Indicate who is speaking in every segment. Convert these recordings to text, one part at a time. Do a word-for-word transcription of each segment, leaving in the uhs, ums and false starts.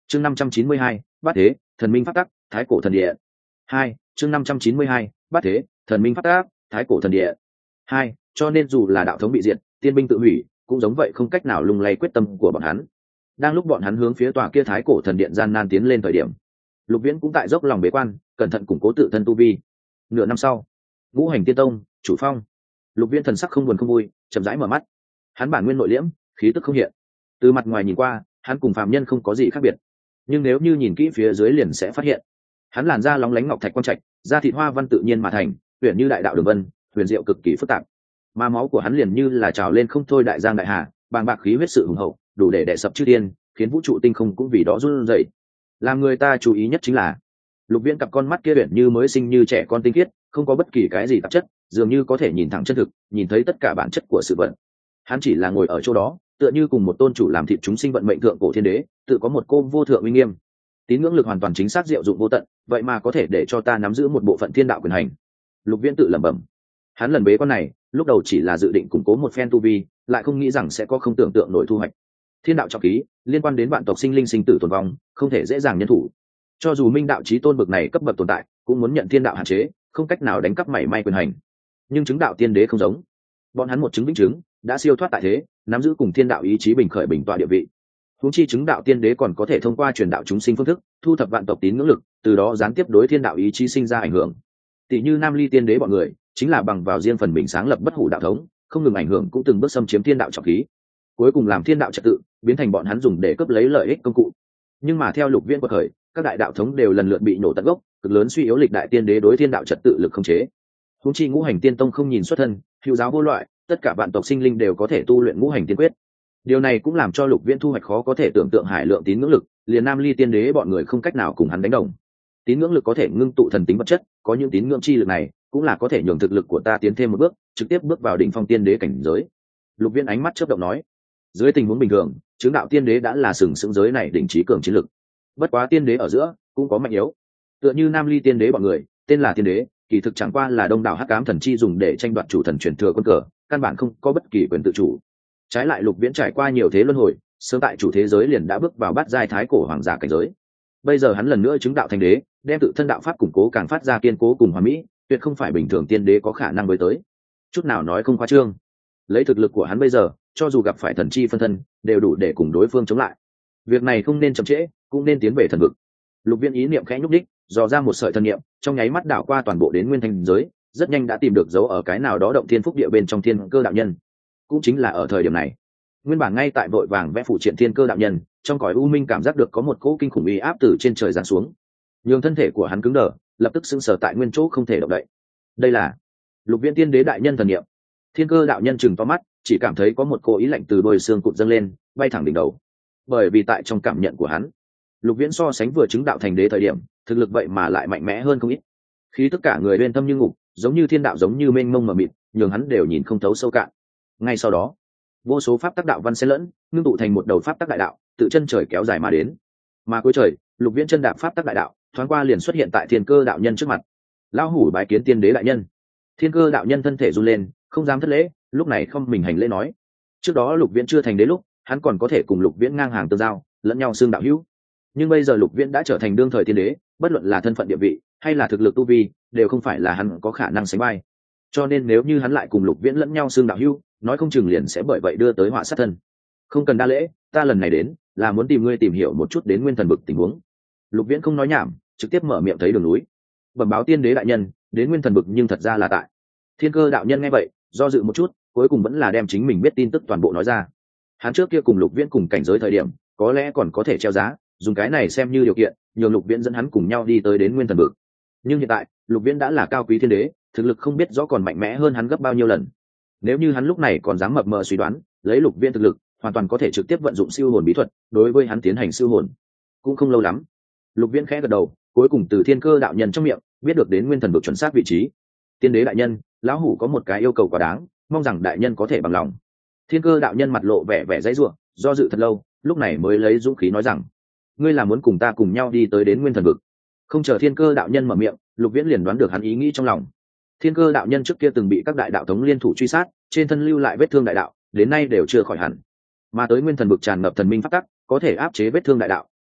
Speaker 1: chương năm trăm chín mươi hai, bát thế thần minh pháp tắc thái cổ thần địa hai chương năm trăm chín mươi hai, bát thế thần minh pháp tắc thái cổ thần địa hai cho nên dù là đạo thống bị diệt, tiên binh tự hủy cũng giống vậy không cách nào lung lay quyết tâm của bọn hắn. Đang lúc bọn hắn hướng phía tòa kia thái cổ thần điện gian nan tiến lên thời điểm, Lục Viễn cũng tại dốc lòng bế quan, cẩn thận củng cố tự thân tu vi. Nửa năm sau, Ngũ Hành Tiên Tông chủ phong, Lục Viễn thần sắc không buồn không vui, chậm rãi mở mắt. Hắn bản nguyên nội liễm, khí tức không hiện. Từ mặt ngoài nhìn qua, hắn cùng phàm nhân không có gì khác biệt, nhưng nếu như nhìn kỹ phía dưới liền sẽ phát hiện, hắn làn da lóng lánh ngọc thạch quang trạch, da thịt hoa văn tự nhiên mà thành, huyền như đại đạo đường vân, huyền diệu cực kỳ phức tạp. Mà máu của hắn liền như là trào lên không thôi đại giang đại hà, bàng bạc khí huyết sự hùng hậu, đủ để đè sập chư thiên, khiến vũ trụ tinh không cũng vì đó run rẩy. Làm người ta chú ý nhất chính là Lục Viễn cặp con mắt kia huyền như mới sinh như trẻ con tinh khiết, không có bất kỳ cái gì tạp chất, dường như có thể nhìn thẳng chân thực, nhìn thấy tất cả bản chất của sự vật. Hắn chỉ là ngồi ở chỗ đó, tựa như cùng một tôn chủ làm thịt chúng sinh vận mệnh thượng cổ thiên đế, tự có một cô vô thượng uy nghiêm. Tín ngưỡng lực hoàn toàn chính xác diệu dụng vô tận, vậy mà có thể để cho ta nắm giữ một bộ phận thiên đạo quyền hành. Lục Viễn tự lẩm bẩm. Hắn lần bế quan này, lúc đầu chỉ là dự định củng cố một phen tu vi, lại không nghĩ rằng sẽ có không tưởng tượng nổi thu hoạch. Thiên đạo trọng khí liên quan đến vạn tộc sinh linh sinh tử tồn vong, không thể dễ dàng nhân thủ. Cho dù minh đạo chí tôn bậc này cấp bậc tồn tại, cũng muốn nhận thiên đạo hạn chế, không cách nào đánh cắp mảy may quyền hành. Nhưng chứng đạo tiên đế không giống, bọn hắn một chứng vĩnh chứng, đã siêu thoát tại thế, nắm giữ cùng thiên đạo ý chí bình khởi bình tọa địa vị. Huống chi chứng đạo tiên đế còn có thể thông qua truyền đạo chúng sinh phương thức, thu thập vạn tộc tín ngưỡng lực, từ đó gián tiếp đối thiên đạo ý chí sinh ra ảnh hưởng. Tỷ như Nam Ly tiên đế bọn người, chính là bằng vào riêng phần mình sáng lập bất hủ đạo thống, không ngừng ảnh hưởng cũng từng bước xâm chiếm thiên đạo trọng khí, cuối cùng làm thiên đạo trật tự biến thành bọn hắn dùng để cướp lấy lợi ích công cụ. Nhưng mà theo Lục Viễn quật khởi, các đại đạo thống đều lần lượt bị nổ tận gốc, cực lớn suy yếu lịch đại tiên đế đối thiên đạo trật tự lực không chế. Huống chi Ngũ Hành Tiên Tông không nhìn xuất thân, hữu giáo vô loại, tất cả vạn tộc sinh linh đều có thể tu luyện Ngũ Hành Tiên Quyết. Điều này cũng làm cho Lục Viễn thu hoạch khó có thể tưởng tượng hải lượng tín ngưỡng lực, liền Nam Ly tiên đế bọn người không cách nào cùng hắn đánh đồng. Tín ngưỡng lực có thể ngưng tụ thần tính vật chất, có những tín ngưỡng chi lực này, cũng là có thể nhường thực lực của ta tiến thêm một bước, trực tiếp bước vào đỉnh phong tiên đế cảnh giới. Lục Viễn ánh mắt chớp động nói, dưới tình huống bình thường, chứng đạo tiên đế đã là sừng sững giới này đỉnh trí cường chiến lực. Bất quá tiên đế ở giữa cũng có mạnh yếu, tựa như Nam Ly tiên đế bọn người, tên là tiên đế, kỳ thực chẳng qua là đông đảo hắc ám thần chi dùng để tranh đoạt chủ thần truyền thừa quân cờ, căn bản không có bất kỳ quyền tự chủ. Trái lại Lục Viễn trải qua nhiều thế luân hồi, sớm tại chủ thế giới liền đã bước vào bát giai thái cổ hoàng giả cảnh giới. Bây giờ hắn lần nữa chứng đạo thành đế, đem tự thân đạo pháp củng cố càng phát ra kiên cố cùng hoàn mỹ, tuyệt không phải bình thường tiên đế có khả năng với tới. Chút nào nói không khoa trương. Lấy thực lực của hắn bây giờ, cho dù gặp phải thần chi phân thân, đều đủ để cùng đối phương chống lại. Việc này không nên chậm trễ, cũng nên tiến về thần vực. Lục Viễn ý niệm khẽ nhúc đích, dò ra một sợi thần niệm, trong nháy mắt đảo qua toàn bộ đến nguyên thanh giới, rất nhanh đã tìm được dấu ở cái nào đó động thiên phúc địa bên trong thiên cơ đạo nhân. Cũng chính là ở thời điểm này, nguyên bản ngay tại vội vàng vẽ phụ triện thiên cơ đạo nhân, trong cõi u minh cảm giác được có một cỗ kinh khủng uy áp từ trên trời giáng xuống, nhường thân thể của hắn cứng đờ, lập tức sững sờ tại nguyên chỗ không thể động đậy. Đây là Lục Viễn tiên đế đại nhân thần niệm. Thiên cơ đạo nhân chừng to mắt, chỉ cảm thấy có một cỗ ý lạnh từ đôi xương cụt dâng lên, bay thẳng đỉnh đầu. Bởi vì tại trong cảm nhận của hắn, Lục Viễn so sánh vừa chứng đạo thành đế thời điểm, thực lực vậy mà lại mạnh mẽ hơn không ít. Khí tất cả người bên tâm như ngục, giống như thiên đạo giống như mênh mông mờ mịt, nhường hắn đều nhìn không thấu sâu cạn. Ngay sau đó, vô số pháp tắc đạo văn xen lẫn, ngưng tụ thành một đầu pháp tắc đại đạo, tự chân trời kéo dài mà đến. Mà cuối trời, Lục Viễn chân đạp pháp tắc đại đạo, thoáng qua liền xuất hiện tại thiên cơ đạo nhân trước mặt. Lão hủ bái kiến tiên đế đại nhân. Thiên cơ đạo nhân thân thể run lên, không dám thất lễ, lúc này không mình hành lễ nói. Trước đó Lục Viễn chưa thành đế lúc, hắn còn có thể cùng Lục Viễn ngang hàng tương giao, lẫn nhau xương đạo hữu. Nhưng bây giờ Lục Viễn đã trở thành đương thời tiên đế, bất luận là thân phận địa vị hay là thực lực tu vi, đều không phải là hắn có khả năng sánh vai. Cho nên nếu như hắn lại cùng Lục Viễn lẫn nhau xương đạo hữu, nói không chừng liền sẽ bởi vậy đưa tới họa sát thân. Không cần đa lễ, ta lần này đến là muốn tìm ngươi tìm hiểu một chút đến nguyên thần vực tình huống. Lục Viễn không nói nhảm, trực tiếp mở miệng thấy đường núi. Bẩm báo tiên đế đại nhân, đến nguyên thần vực nhưng thật ra là tại. Thiên cơ đạo nhân nghe vậy, do dự một chút, cuối cùng vẫn là đem chính mình biết tin tức toàn bộ nói ra. Hắn trước kia cùng Lục Viễn cùng cảnh giới thời điểm, có lẽ còn có thể treo giá, dùng cái này xem như điều kiện, nhường Lục Viễn dẫn hắn cùng nhau đi tới đến nguyên thần vực. Nhưng hiện tại, Lục Viễn đã là cao quý thiên đế, thực lực không biết rõ còn mạnh mẽ hơn hắn gấp bao nhiêu lần. Nếu như hắn lúc này còn dám mập mờ suy đoán, lấy Lục Viễn thực lực, hoàn toàn có thể trực tiếp vận dụng siêu hồn bí thuật, đối với hắn tiến hành siêu hồn. Cũng không lâu lắm, Lục Viễn khẽ gật đầu, cuối cùng từ thiên cơ đạo nhân trong miệng biết được đến nguyên thần vực chuẩn xác vị trí. Tiên đế đại nhân, lão hủ có một cái yêu cầu quá đáng, mong rằng đại nhân có thể bằng lòng. Thiên cơ đạo nhân mặt lộ vẻ vẻ dãy rủa, do dự thật lâu, lúc này mới lấy dũng khí nói rằng: ngươi là muốn cùng ta cùng nhau đi tới đến nguyên thần vực? Không chờ thiên cơ đạo nhân mở miệng, Lục Viễn liền đoán được hắn ý nghĩ trong lòng. Thiên cơ đạo nhân trước kia từng bị các đại đạo thống liên thủ truy sát, trên thân lưu lại vết thương đại đạo, đến nay đều chưa khỏi hẳn. Mà tới nguyên thần vực tràn ngập thần minh pháp tắc, có thể áp chế vết thương đại đạo,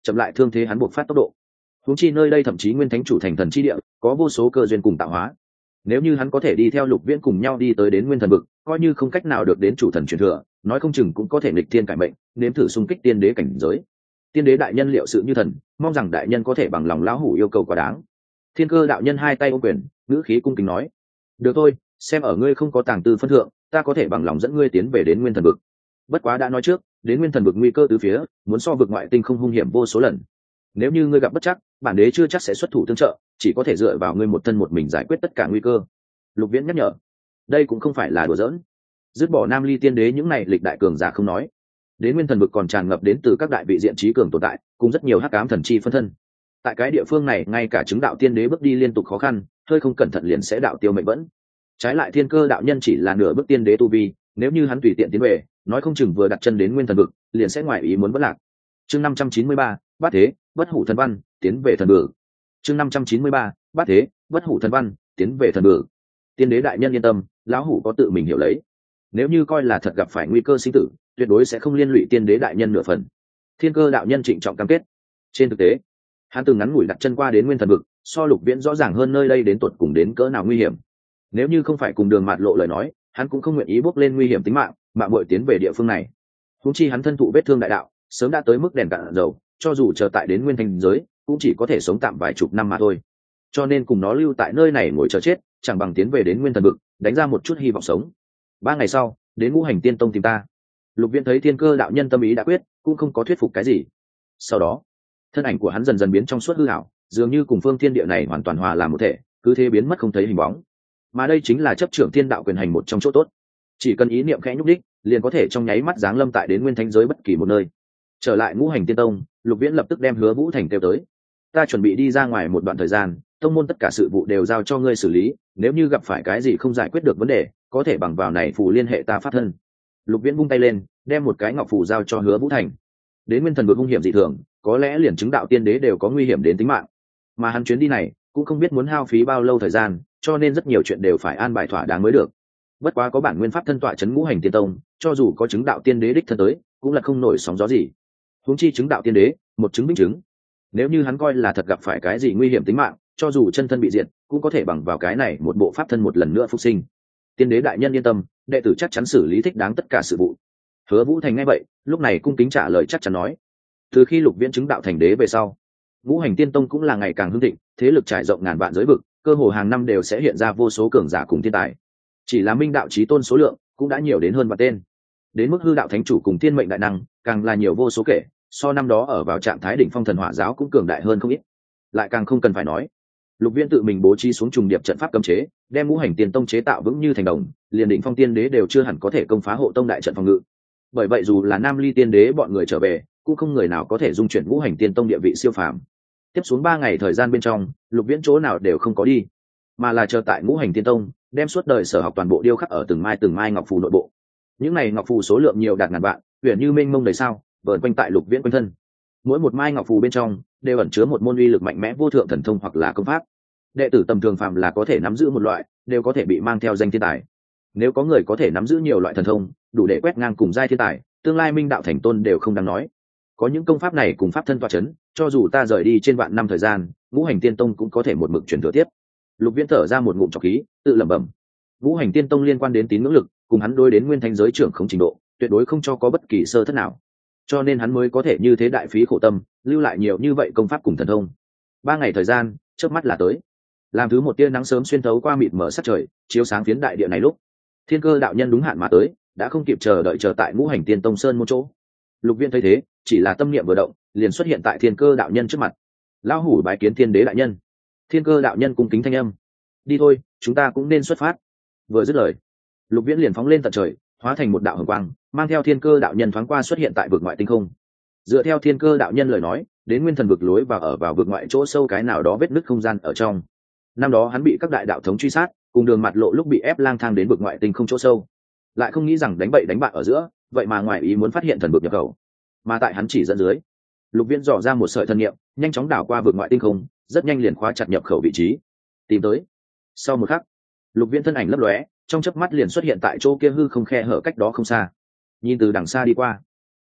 Speaker 1: chậm lại thương thế hắn buộc phát tốc độ. Huống chi nơi đây thậm chí nguyên thánh chủ thành thần chi địa, có vô số cơ duyên cùng tạo hóa. Nếu như hắn có thể đi theo Lục Viễn cùng nhau đi tới đến nguyên thần vực, coi như không cách nào được đến chủ thần truyền thừa, nói không chừng cũng có thể nghịch thiên cải mệnh, nếm thử xung kích tiên đế cảnh giới. Tiên đế đại nhân liệu sự như thần, mong rằng đại nhân có thể bằng lòng lão hủ yêu cầu quá đáng. Thiên Cơ đạo nhân hai tay ôm quyền, ngữ khí cung kính nói: được thôi, xem ở ngươi không có tàng tư phân thượng, ta có thể bằng lòng dẫn ngươi tiến về đến nguyên thần vực. Bất quá đã nói trước, đến nguyên thần vực nguy cơ từ phía, muốn so vực ngoại tinh không hung hiểm vô số lần. Nếu như ngươi gặp bất chắc, bản đế chưa chắc sẽ xuất thủ tương trợ, chỉ có thể dựa vào ngươi một thân một mình giải quyết tất cả nguy cơ. Lục Viễn nhắc nhở. Đây cũng không phải là đùa giỡn. Dứt bỏ Nam Ly tiên đế những này lịch đại cường giả không nói, đến nguyên thần vực còn tràn ngập đến từ các đại vị diện trí cường tồn tại, cùng rất nhiều hắc ám thần chi phân thân. Tại cái địa phương này, ngay cả chứng đạo tiên đế bước đi liên tục khó khăn, hơi không cẩn thận liền sẽ đạo tiêu mệnh vẫn. Trái lại Thiên Cơ đạo nhân chỉ là nửa bước tiên đế tu vi, nếu như hắn tùy tiện tiến về, nói không chừng vừa đặt chân đến nguyên thần vực, liền sẽ ngoài ý muốn bất lạc. Chương năm trăm chín mươi ba, Bát Thế, Bất Hủ Thần Văn, tiến về thần vực. Chương năm trăm chín mươi ba, Bát Thế, Bất Hủ Thần Văn, tiến về thần vực. Tiên đế đại nhân yên tâm, lão hủ có tự mình hiểu lấy. Nếu như coi là thật gặp phải nguy cơ sinh tử, tuyệt đối sẽ không liên lụy tiên đế đại nhân nửa phần. Thiên Cơ đạo nhân trịnh trọng cam kết. Trên thực tế, hắn từng ngắn ngủi đặt chân qua đến nguyên thần vực, so Lục Viễn rõ ràng hơn nơi đây đến tuột cùng đến cỡ nào nguy hiểm. Nếu như không phải cùng đường mạt lộ lời nói, hắn cũng không nguyện ý bước lên nguy hiểm tính mạng mạo muội tiến về địa phương này. Huống chi hắn thân thụ vết thương đại đạo, sớm đã tới mức đèn cạn dầu, cho dù chờ tại đến nguyên thành giới, cũng chỉ có thể sống tạm vài chục năm mà thôi. Cho nên cùng nó lưu tại nơi này ngồi chờ chết, chẳng bằng tiến về đến nguyên thần vực, đánh ra một chút hy vọng sống. Ba ngày sau, đến Ngũ Hành Tiên Tông tìm ta. Lục Viễn thấy Thiên Cơ đạo nhân tâm ý đã quyết, cũng không có thuyết phục cái gì. Sau đó, thân ảnh của hắn dần dần biến trong suốt hư ảo, dường như cùng phương thiên địa này hoàn toàn hòa làm một thể, cứ thế biến mất không thấy hình bóng. Mà đây chính là chấp trưởng thiên đạo quyền hành một trong chỗ tốt, chỉ cần ý niệm khẽ nhúc đích, liền có thể trong nháy mắt giáng lâm tại đến nguyên thánh giới bất kỳ một nơi. Trở lại Ngũ Hành Tiên Tông, Lục Viễn lập tức đem Hứa Vũ Thành kêu tới. Ta chuẩn bị đi ra ngoài một đoạn thời gian, tông môn tất cả sự vụ đều giao cho ngươi xử lý, nếu như gặp phải cái gì không giải quyết được vấn đề, có thể bằng vào này phù liên hệ ta pháp thân. Lục Viễn vung tay lên, đem một cái ngọc phù giao cho Hứa Vũ Thành. Đến nguyên thần vực hung hiểm dị thường, có lẽ liền chứng đạo tiên đế đều có nguy hiểm đến tính mạng, mà hắn chuyến đi này cũng không biết muốn hao phí bao lâu thời gian, cho nên rất nhiều chuyện đều phải an bài thỏa đáng mới được. Bất quá có bản nguyên pháp thân tọa chấn Ngũ Hành Tiên Tông, cho dù có chứng đạo tiên đế đích thân tới, cũng là không nổi sóng gió gì. Huống chi chứng đạo tiên đế, một chứng minh chứng. Nếu như hắn coi là thật gặp phải cái gì nguy hiểm tính mạng, cho dù chân thân bị diệt, cũng có thể bằng vào cái này một bộ pháp thân một lần nữa phục sinh. Tiên đế đại nhân yên tâm, đệ tử chắc chắn xử lý thích đáng tất cả sự vụ. Hứa Vũ Thành nghe vậy, lúc này cung kính trả lời chắc chắn nói. Từ khi Lục Viễn chứng đạo thành đế về sau, Ngũ Hành Tiên Tông cũng là ngày càng hưng thịnh, thế lực trải rộng ngàn vạn giới vực, cơ hồ hàng năm đều sẽ hiện ra vô số cường giả cùng thiên tài. Chỉ là minh đạo chí tôn số lượng cũng đã nhiều đến hơn vạn tên. Đến mức hư đạo thánh chủ cùng thiên mệnh đại năng, càng là nhiều vô số kể, so năm đó ở vào trạng thái đỉnh phong thần hỏa giáo cũng cường đại hơn không ít. Lại càng không cần phải nói, Lục Viễn tự mình bố trí xuống trùng điệp trận pháp cấm chế, đem Ngũ Hành Tiên Tông chế tạo vững như thành đồng, liền đỉnh phong tiên đế đều chưa hẳn có thể công phá hộ tông đại trận phòng ngự. Bởi vậy dù là Nam Ly tiên đế bọn người trở về, cũng không người nào có thể dung chuyển Ngũ Hành Tiên Tông địa vị siêu phàm. Tiếp xuống ba ngày thời gian bên trong, Lục Viễn chỗ nào đều không có đi, mà là chờ tại Ngũ Hành Tiên Tông, đem suốt đời sở học toàn bộ điêu khắc ở từng mai từng mai ngọc phù nội bộ. Những này ngọc phù số lượng nhiều đạt ngàn vạn, huyền như mênh mông đầy sao, vờn quanh tại Lục Viễn quanh thân. Mỗi một mai ngọc phù bên trong đều ẩn chứa một môn uy lực mạnh mẽ vô thượng thần thông hoặc là công pháp. Đệ tử tầm thường phàm là có thể nắm giữ một loại, đều có thể bị mang theo danh thiên tài. Nếu có người có thể nắm giữ nhiều loại thần thông, đủ để quét ngang cùng giai thiên tài, tương lai minh đạo thành tôn đều không đáng nói. Có những công pháp này cùng pháp thân tọa chấn, cho dù ta rời đi trên vạn năm thời gian, Ngũ Hành Tiên Tông cũng có thể một mực truyền thừa tiếp. Lục Viễn thở ra một ngụm trọc khí, tự lẩm bẩm. Ngũ Hành Tiên Tông liên quan đến tín ngưỡng lực, cùng hắn đối đến nguyên thánh giới trưởng không trình độ, tuyệt đối không cho có bất kỳ sơ thất nào. Cho nên hắn mới có thể như thế đại phí khổ tâm, lưu lại nhiều như vậy công pháp cùng thần thông. Ba ngày thời gian, chớp mắt là tới. Làm thứ một tia nắng sớm xuyên thấu qua mịt mờ sắc trời, chiếu sáng phiến đại địa này lúc, Thiên Cơ đạo nhân đúng hạn mà tới, đã không kịp chờ đợi chờ tại Ngũ Hành Tiên Tông sơn một chỗ. Lục Viễn thấy thế, chỉ là tâm niệm vừa động, liền xuất hiện tại Thiên Cơ đạo nhân trước mặt. Lão hủ bái kiến Thiên Đế đại nhân. Thiên Cơ đạo nhân cung kính thanh âm. Đi thôi, chúng ta cũng nên xuất phát. Vừa dứt lời, Lục Viễn liền phóng lên tận trời, hóa thành một đạo hồng quang, mang theo Thiên Cơ đạo nhân thoáng qua xuất hiện tại vực ngoại tinh không. Dựa theo Thiên Cơ đạo nhân lời nói, đến nguyên thần vực lối và ở vào vực ngoại chỗ sâu cái nào đó vết nứt không gian ở trong. Năm đó hắn bị các đại đạo thống truy sát, cùng đường mặt lộ lúc bị ép lang thang đến vực ngoại tinh không chỗ sâu, lại không nghĩ rằng đánh bậy đánh bạ ở giữa, vậy mà ngoài ý muốn phát hiện thần vực nhập khẩu. Mà tại hắn chỉ dẫn dưới, Lục Viễn dò ra một sợi thần niệm, nhanh chóng đảo qua vực ngoại tinh không, rất nhanh liền khóa chặt nhập khẩu vị trí, tìm tới. Sau một khắc, Lục Viễn thân ảnh lấp lóe, trong chớp mắt liền xuất hiện tại chỗ kia hư không khe hở cách đó không xa. Nhìn từ đằng xa đi qua,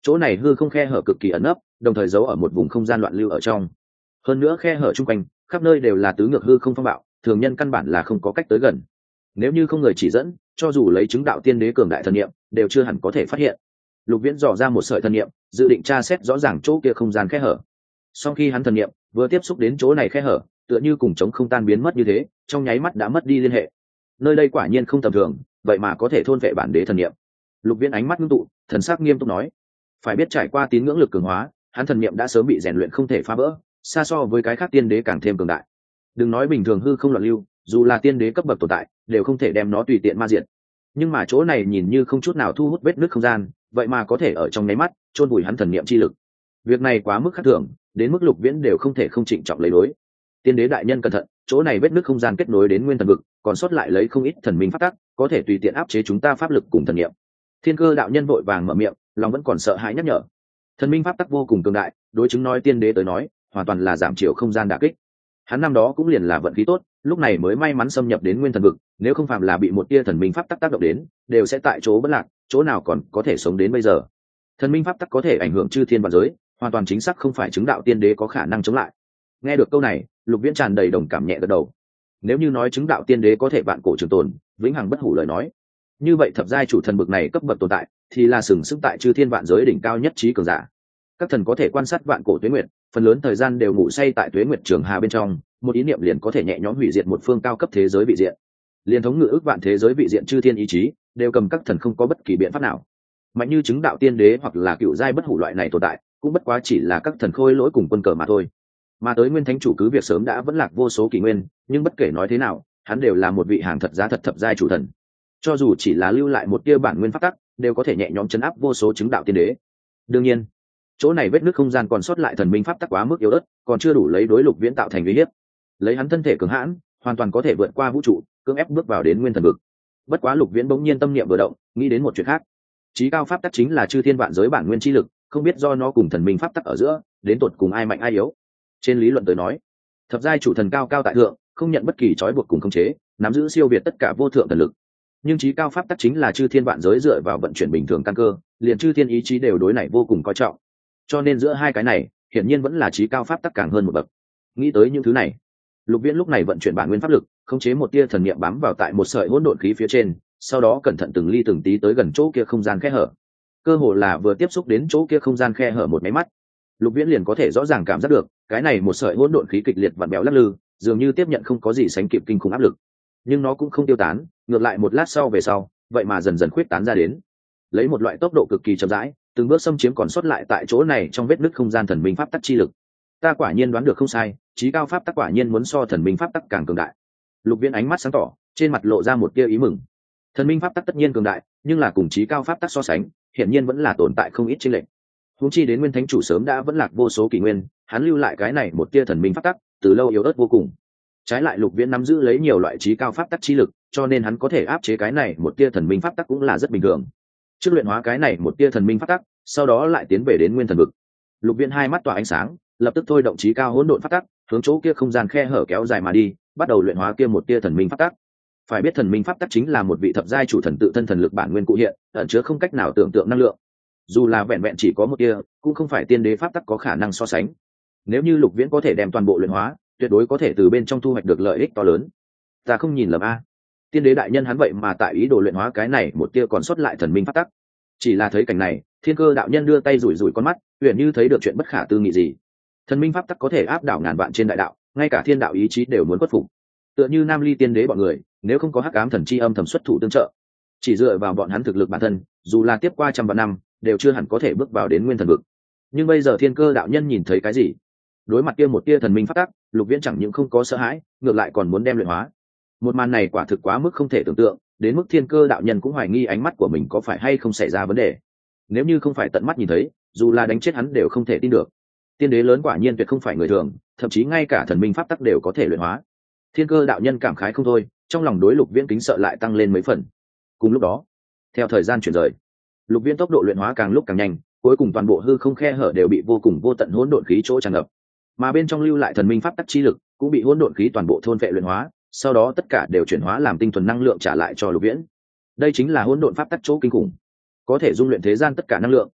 Speaker 1: chỗ này hư không khe hở cực kỳ ẩn ấp, đồng thời giấu ở một vùng không gian loạn lưu ở trong. Hơn nữa khe hở chung quanh khắp nơi đều là tứ ngược hư không phong bạo, thường nhân căn bản là không có cách tới gần. Nếu như không người chỉ dẫn, cho dù lấy chứng đạo tiên đế cường đại thần niệm đều chưa hẳn có thể phát hiện. Lục Viễn dò ra một sợi thần niệm, dự định tra xét rõ ràng chỗ kia không gian khe hở. Sau khi hắn thần niệm vừa tiếp xúc đến chỗ này khe hở, tựa như cùng chống không tan biến mất như thế, trong nháy mắt đã mất đi liên hệ. Nơi đây quả nhiên không tầm thường, vậy mà có thể thôn vệ bản đế thần niệm. Lục Viễn ánh mắt ngưng tụ, thần sắc nghiêm túc nói: phải biết trải qua tín ngưỡng lực cường hóa, hắn thần niệm đã sớm bị rèn luyện không thể phá vỡ, xa so với cái khác tiên đế càng thêm cường đại. Đừng nói bình thường hư không loạn lưu, dù là tiên đế cấp bậc tồn tại đều không thể đem nó tùy tiện ma diệt. Nhưng mà chỗ này nhìn như không chút nào thu hút vết nứt không gian, vậy mà có thể ở trong nháy mắt chôn vùi hắn thần niệm chi lực. Việc này quá mức khác thường, đến mức Lục Viễn đều không thể không trịnh trọng lấy đối. Tiên đế đại nhân cẩn thận, chỗ này vết nứt không gian kết nối đến nguyên thần vực, còn sót lại lấy không ít thần minh pháp tắc, có thể tùy tiện áp chế chúng ta pháp lực cùng thần niệm. Thiên Cơ đạo nhân vội vàng mở miệng, lòng vẫn còn sợ hãi nhắc nhở. Thần minh pháp tắc vô cùng cường đại, đối chứng nói tiên đế tới nói, hoàn toàn là giảm chiều không gian đả kích. Hắn năm đó cũng liền là vận khí tốt, lúc này mới may mắn xâm nhập đến nguyên thần vực, nếu không phạm là bị một tia thần minh pháp tắc tác động đến, đều sẽ tại chỗ bất lạc, chỗ nào còn có thể sống đến bây giờ. Thần minh pháp tắc có thể ảnh hưởng chư thiên vạn giới, hoàn toàn chính xác không phải chứng đạo tiên đế có khả năng chống lại. Nghe được câu này, Lục Viễn tràn đầy đồng cảm nhẹ gật đầu. Nếu như nói chứng đạo tiên đế có thể vạn cổ trường tồn, vĩnh hằng bất hủ lời nói, như vậy thập giai chủ thần bực này cấp bậc tồn tại, thì là sừng sững tại chư thiên vạn giới đỉnh cao nhất trí cường giả. Các thần có thể quan sát vạn cổ tuế nguyệt, phần lớn thời gian đều ngủ say tại tuế nguyệt trường hà bên trong, một ý niệm liền có thể nhẹ nhõm hủy diệt một phương cao cấp thế giới vị diện. Liên thống ngự ước vạn thế giới vị diện chư thiên ý chí, đều cầm các thần không có bất kỳ biện pháp nào. Mạnh như chứng đạo tiên đế hoặc là cựu giai bất hủ loại này tồn tại, cũng bất quá chỉ là các thần khôi lỗi cùng quân cờ mà thôi. Mà tới nguyên thánh chủ cứ việc sớm đã vẫn lạc vô số kỷ nguyên, nhưng bất kể nói thế nào, hắn đều là một vị hàng thật giá thật thập giai chủ thần. Cho dù chỉ là lưu lại một tia bản nguyên pháp tắc, đều có thể nhẹ nhõm chấn áp vô số chứng đạo tiên đế. Đương nhiên, chỗ này vết nứt không gian còn sót lại thần minh pháp tắc quá mức yếu ớt, còn chưa đủ lấy đối Lục Viễn tạo thành uy hiếp. Lấy hắn thân thể cường hãn, hoàn toàn có thể vượt qua vũ trụ, cưỡng ép bước vào đến nguyên thần vực. Bất quá Lục Viễn bỗng nhiên tâm niệm vừa động, nghĩ đến một chuyện khác. Chí cao pháp tắc chính là chư thiên vạn giới bản nguyên chi lực, không biết do nó cùng thần minh pháp tắc ở giữa, đến tột cùng ai mạnh ai yếu. Trên lý luận tới nói, thập giai chủ thần cao cao tại thượng, không nhận bất kỳ trói buộc cùng khống chế, nắm giữ siêu việt tất cả vô thượng thần lực. Nhưng chí cao pháp tắc chính là chư thiên vạn giới dựa vào vận chuyển bình thường căn cơ, liền chư thiên ý chí đều đối này vô cùng coi trọng. Cho nên giữa hai cái này, hiển nhiên vẫn là chí cao pháp tắc càng hơn một bậc. Nghĩ tới những thứ này, Lục Viễn lúc này vận chuyển bản nguyên pháp lực, khống chế một tia thần niệm bám vào tại một sợi hỗn độn khí phía trên, sau đó cẩn thận từng ly từng tí tới gần chỗ kia không gian khe hở. Cơ hồ là vừa tiếp xúc đến chỗ kia không gian khe hở một máy mắt, Lục Viễn liền có thể rõ ràng cảm giác được, cái này một sợi hỗn độn khí kịch liệt vặn béo lắc lư, dường như tiếp nhận không có gì sánh kịp kinh khủng áp lực. Nhưng nó cũng không tiêu tán, ngược lại một lát sau về sau, vậy mà dần dần khuyết tán ra đến, lấy một loại tốc độ cực kỳ chậm rãi, từng bước xâm chiếm còn sót lại tại chỗ này trong vết nứt không gian thần minh pháp tắc chi lực. Ta quả nhiên đoán được không sai, chí cao pháp tắc quả nhiên muốn so thần minh pháp tắc càng cường đại. Lục Viễn ánh mắt sáng tỏ, trên mặt lộ ra một tia ý mừng. Thần minh pháp tắc tất nhiên cường đại, nhưng là cùng chí cao pháp tắc so sánh, hiển nhiên vẫn là tồn tại không ít chênh lệch. Huống chi đến nguyên thánh chủ sớm đã vẫn lạc vô số kỷ nguyên, hắn lưu lại cái này một tia thần minh pháp tắc, từ lâu yếu ớt vô cùng. Trái lại Lục Viễn nắm giữ lấy nhiều loại chí cao pháp tắc chi lực, cho nên hắn có thể áp chế cái này một tia thần minh pháp tắc cũng là rất bình thường. Trước luyện hóa cái này một tia thần minh pháp tắc, sau đó lại tiến về đến nguyên thần vực. Lục Viễn hai mắt tỏa ánh sáng, lập tức thôi động chí cao hỗn độn pháp tắc, hướng chỗ kia không gian khe hở kéo dài mà đi, bắt đầu luyện hóa kia một tia thần minh pháp tắc. Phải biết thần minh pháp tắc chính là một vị thập giai chủ thần tự thân thần lực bản nguyên cụ hiện, ẩn chứa không cách nào tưởng tượng năng lượng. Dù là vẹn vẹn chỉ có một tia, cũng không phải tiên đế pháp tắc có khả năng so sánh. Nếu như Lục Viễn có thể đem toàn bộ luyện hóa, tuyệt đối có thể từ bên trong thu hoạch được lợi ích to lớn. Ta không nhìn lầm a, tiên đế đại nhân hắn vậy mà tại ý đồ luyện hóa cái này một tia còn sót lại thần minh pháp tắc. Chỉ là thấy cảnh này, Thiên Cơ đạo nhân đưa tay rủi rủi con mắt, huyền như thấy được chuyện bất khả tư nghị gì. Thần minh pháp tắc có thể áp đảo ngàn vạn trên đại đạo, ngay cả thiên đạo ý chí đều muốn khuất phục. Tựa như Nam Ly tiên đế bọn người, nếu không có hắc ám thần chi âm thầm xuất thủ tương trợ, chỉ dựa vào bọn hắn thực lực bản thân, dù là tiếp qua trăm vạn năm, đều chưa hẳn có thể bước vào đến nguyên thần vực. Nhưng bây giờ Thiên Cơ đạo nhân nhìn thấy cái gì? Đối mặt kia một tia thần minh pháp tắc, Lục Viễn chẳng những không có sợ hãi, ngược lại còn muốn đem luyện hóa. Một màn này quả thực quá mức không thể tưởng tượng, đến mức Thiên Cơ đạo nhân cũng hoài nghi ánh mắt của mình có phải hay không xảy ra vấn đề. Nếu như không phải tận mắt nhìn thấy, dù là đánh chết hắn đều không thể tin được. Tiên đế lớn quả nhiên tuyệt không phải người thường, thậm chí ngay cả thần minh pháp tắc đều có thể luyện hóa. Thiên Cơ đạo nhân cảm khái không thôi, trong lòng đối Lục Viễn kính sợ lại tăng lên mấy phần. Cùng lúc đó, theo thời gian chuyển rời, Lục Viễn tốc độ luyện hóa càng lúc càng nhanh, cuối cùng toàn bộ hư không khe hở đều bị vô cùng vô tận hỗn độn khí chỗ tràn ngập, mà bên trong lưu lại thần minh pháp tắc chi lực cũng bị hỗn độn khí toàn bộ thôn phệ luyện hóa, sau đó tất cả đều chuyển hóa làm tinh thuần năng lượng trả lại cho Lục Viễn. Đây chính là hỗn độn pháp tắc chỗ kinh khủng, có thể dung luyện thế gian tất cả năng lượng,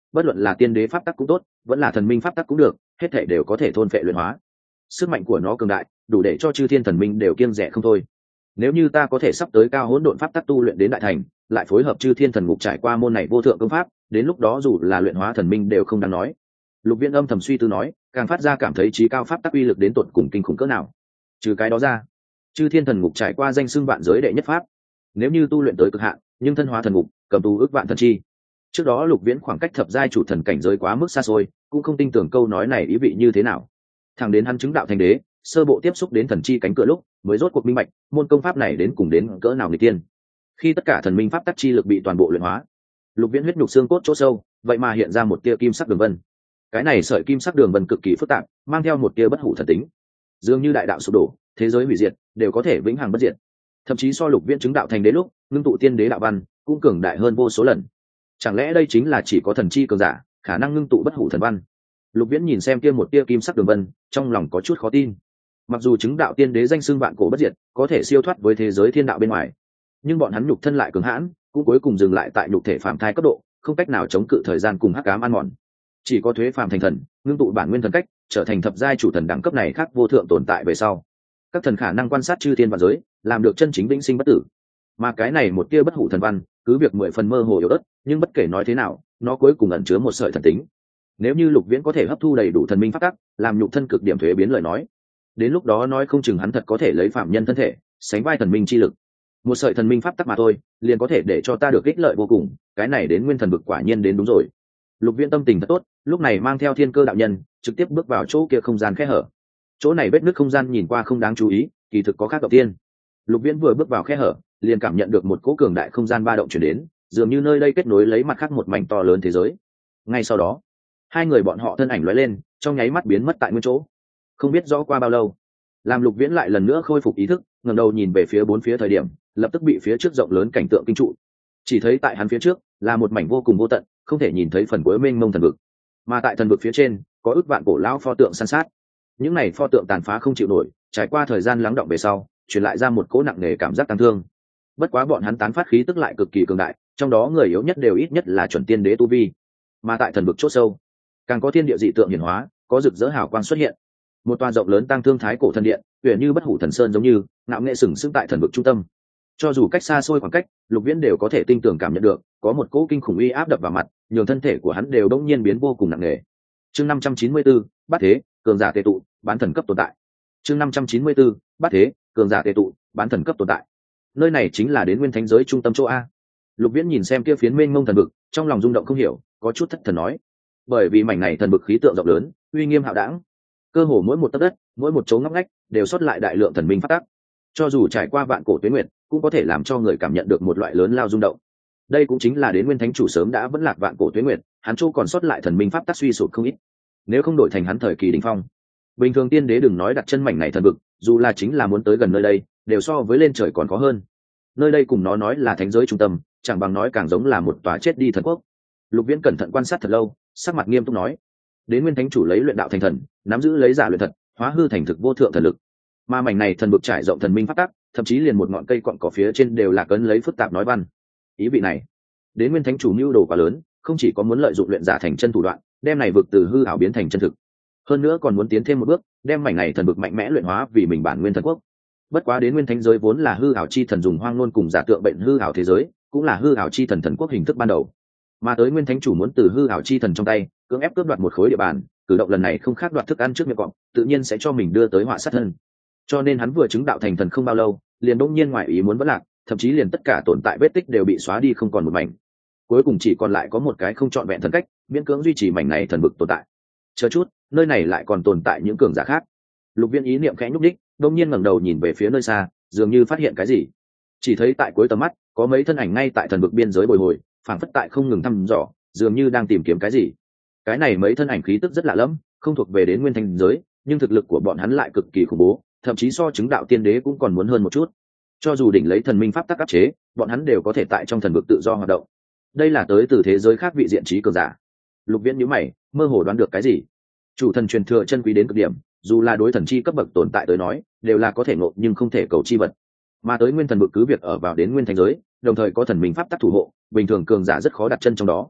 Speaker 1: bất luận là tiên đế pháp tắc cũng tốt, vẫn là thần minh pháp tắc cũng được, hết thể đều có thể thôn phệ luyện hóa. Sức mạnh của nó cường đại, đủ để cho chư thiên thần minh đều kiêng rẻ không thôi. Nếu như ta có thể sắp tới cao hỗn độn pháp tắc tu luyện đến đại thành, lại phối hợp chư thiên thần ngục trải qua môn này vô thượng công pháp, đến lúc đó dù là luyện hóa thần minh đều không đáng nói. Lục Viễn âm thầm suy tư nói, càng phát ra cảm thấy trí cao pháp tắc uy lực đến tột cùng kinh khủng cỡ nào. Trừ cái đó ra, chư thiên thần ngục trải qua danh xưng vạn giới đệ nhất pháp, nếu như tu luyện tới cực hạn, nhưng thân hóa thần ngục, cầm tù ước vạn thần chi. Trước đó Lục Viễn khoảng cách thập giai chủ thần cảnh giới quá mức xa xôi, cũng không tin tưởng câu nói này ý vị như thế nào. Thẳng đến hắn chứng đạo thành đế, sơ bộ tiếp xúc đến thần chi cánh cửa lúc, mới rốt cuộc minh bạch, môn công pháp này đến cùng đến cỡ nào nghịch tiên. Khi tất cả thần minh pháp tắc chi lực bị toàn bộ luyện hóa, Lục Viễn huyết nhục xương cốt chỗ sâu, vậy mà hiện ra một tia kim sắc đường vân. Cái này sợi kim sắc đường vân cực kỳ phức tạp, mang theo một tia bất hủ thần tính. Dường như đại đạo sụp đổ, thế giới hủy diệt, đều có thể vĩnh hằng bất diệt. Thậm chí so Lục Viễn chứng đạo thành đế lúc, ngưng tụ tiên đế đạo văn, cũng cường đại hơn vô số lần. Chẳng lẽ đây chính là chỉ có thần chi cường giả, khả năng ngưng tụ bất hủ thần văn? Lục Viễn nhìn xem kia một tia kim sắc đường vân, trong lòng có chút khó tin. Mặc dù chứng đạo tiên đế danh xưng vạn cổ bất diệt, có thể siêu thoát với thế giới thiên đạo bên ngoài, nhưng bọn hắn nhục thân lại cường hãn, cũng cuối cùng dừng lại tại nhục thể phàm thai cấp độ, không cách nào chống cự thời gian cùng hắc ám ăn mòn. Chỉ có thuế phàm thành thần, ngưng tụ bản nguyên thần cách, trở thành thập giai chủ thần đẳng cấp này khác vô thượng tồn tại về sau. Các thần khả năng quan sát chư thiên vạn giới, làm được chân chính vĩnh sinh bất tử. Mà cái này một tia bất hủ thần văn, cứ việc mười phần mơ hồ yếu ớt, nhưng bất kể nói thế nào, nó cuối cùng ẩn chứa một sợi thần tính. Nếu như Lục Viễn có thể hấp thu đầy đủ thần minh pháp tắc, làm nhục thân cực điểm thuế biến lời nói, đến lúc đó nói không chừng hắn thật có thể lấy phạm nhân thân thể, sánh vai thần minh chi lực. Một sợi thần minh pháp tắc mà thôi, liền có thể để cho ta được ích lợi vô cùng, cái này đến nguyên thần vực quả nhiên đến đúng rồi. Lục Viễn tâm tình thật tốt, lúc này mang theo Thiên Cơ đạo nhân, trực tiếp bước vào chỗ kia không gian khe hở. Chỗ này vết nứt không gian nhìn qua không đáng chú ý, kỳ thực có khác đầu tiên. Lục Viễn vừa bước vào khe hở, liền cảm nhận được một cỗ cường đại không gian ba động truyền đến, dường như nơi đây kết nối lấy mặt khác một mảnh to lớn thế giới. Ngay sau đó, hai người bọn họ thân ảnh lóe lên, trong nháy mắt biến mất tại nguyên chỗ. Không biết rõ qua bao lâu, làm Lục Viễn lại lần nữa khôi phục ý thức, ngẩng đầu nhìn về phía bốn phía thời điểm, lập tức bị phía trước rộng lớn cảnh tượng kinh trụ. Chỉ thấy tại hắn phía trước là một mảnh vô cùng vô tận, không thể nhìn thấy phần cuối mênh mông thần vực, mà tại thần vực phía trên có ước vạn cổ lão pho tượng san sát. Những này pho tượng tàn phá không chịu nổi, trải qua thời gian lắng động về sau, truyền lại ra một cỗ nặng nề cảm giác tăng thương. Bất quá bọn hắn tán phát khí tức lại cực kỳ cường đại, trong đó người yếu nhất đều ít nhất là chuẩn tiên đế tu vi. Mà tại thần vực chốt sâu, càng có thiên địa dị tượng hiển hóa, có rực rỡ hào quang xuất hiện. Một tòa rộng lớn tăng thương thái cổ thần điện, huyền như bất hủ thần sơn giống như, ngạo nghệ sừng sững tại thần vực trung tâm. Cho dù cách xa xôi khoảng cách, Lục Viễn đều có thể tinh tường cảm nhận được, có một cỗ kinh khủng uy áp đập vào mặt, nhường thân thể của hắn đều đột nhiên biến vô cùng nặng nề. Chương năm trăm chín mươi tư, Bát Thế, cường giả tề tụ, bán thần cấp tồn tại. Chương năm trăm chín mươi tư, Bát Thế, cường giả tề tụ, bán thần cấp tồn tại. Nơi này chính là đến nguyên thánh giới trung tâm chỗ a. Lục Viễn nhìn xem kia phiến mênh mông thần vực, trong lòng rung động không hiểu, có chút thất thần nói. Bởi vì mảnh này thần vực khí tượng rộng lớn, uy nghiêm hạo đẳng, cơ hồ mỗi một tấc đất, mỗi một chỗ ngóc ngách đều xuất lại đại lượng thần minh phát tác. Cho dù trải qua vạn cổ tuế nguyệt, cũng có thể làm cho người cảm nhận được một loại lớn lao rung động. Đây cũng chính là đến nguyên thánh chủ sớm đã vẫn lạc vạn cổ tuế nguyệt, hắn chỗ còn sót lại thần minh pháp tắc suy sụp không ít. Nếu không đổi thành hắn thời kỳ đỉnh phong, bình thường tiên đế đừng nói đặt chân mảnh này thần vực, dù là chính là muốn tới gần nơi đây, đều so với lên trời còn khó hơn. Nơi đây cùng nó nói là thánh giới trung tâm, chẳng bằng nói càng giống là một tòa chết đi thần quốc. Lục Viễn cẩn thận quan sát thật lâu, sắc mặt nghiêm túc nói: đến nguyên thánh chủ lấy luyện đạo thành thần, nắm giữ lấy giả luyện thật, hóa hư thành thực vô thượng thần lực. Mà mảnh này thần vực trải rộng thần minh pháp tắc, thậm chí liền một ngọn cây cọn cỏ phía trên đều là cấn lấy phức tạp nói văn. Ý vị này, đến nguyên thánh chủ mưu đồ quá lớn, không chỉ có muốn lợi dụng luyện giả thành chân thủ đoạn, đem này vực từ hư ảo biến thành chân thực, hơn nữa còn muốn tiến thêm một bước, đem mảnh này thần vực mạnh mẽ luyện hóa vì mình bản nguyên thần quốc. Bất quá đến nguyên thánh giới vốn là hư ảo chi thần dùng hoang ngôn cùng giả tượng bệnh hư ảo thế giới, cũng là hư ảo chi thần thần quốc hình thức ban đầu. Mà tới nguyên thánh chủ muốn từ hư ảo chi thần trong tay cưỡng ép cướp đoạt một khối địa bàn, cử động lần này không khác đoạt thức ăn trước miệng cọp, tự nhiên sẽ cho mình đưa tới họa sát thân. Cho nên hắn vừa chứng đạo thành thần không bao lâu, liền đột nhiên ngoại ý muốn vỡ lạc, thậm chí liền tất cả tồn tại vết tích đều bị xóa đi không còn một mảnh. Cuối cùng chỉ còn lại có một cái không trọn vẹn thần cách, miễn cưỡng duy trì mảnh này thần vực tồn tại. Chờ chút, nơi này lại còn tồn tại những cường giả khác. Lục Viễn ý niệm khẽ nhúc đích, đột nhiên ngẩng đầu nhìn về phía nơi xa, dường như phát hiện cái gì. Chỉ thấy tại cuối tầm mắt, có mấy thân ảnh ngay tại thần vực biên giới bồi hồi, phảng phất tại không ngừng thăm dò, dường như đang tìm kiếm cái gì. Cái này mấy thân ảnh khí tức rất lạ lẫm, không thuộc về đến nguyên thánh giới, nhưng thực lực của bọn hắn lại cực kỳ khủng bố, thậm chí so chứng đạo tiên đế cũng còn muốn hơn một chút. Cho dù đỉnh lấy thần minh pháp tắc áp chế, bọn hắn đều có thể tại trong thần vực tự do hoạt động. Đây là tới từ thế giới khác vị diện trí cường giả. Lục Viễn nhíu mày, mơ hồ đoán được cái gì. Chủ thần truyền thừa chân quý đến cực điểm, dù là đối thần chi cấp bậc tồn tại tới nói, đều là có thể ngộ nhưng không thể cầu chi vật. Mà tới nguyên thần vực cứ việc ở vào đến nguyên thánh giới, đồng thời có thần minh pháp tắc thủ hộ, bình thường cường giả rất khó đặt chân trong đó.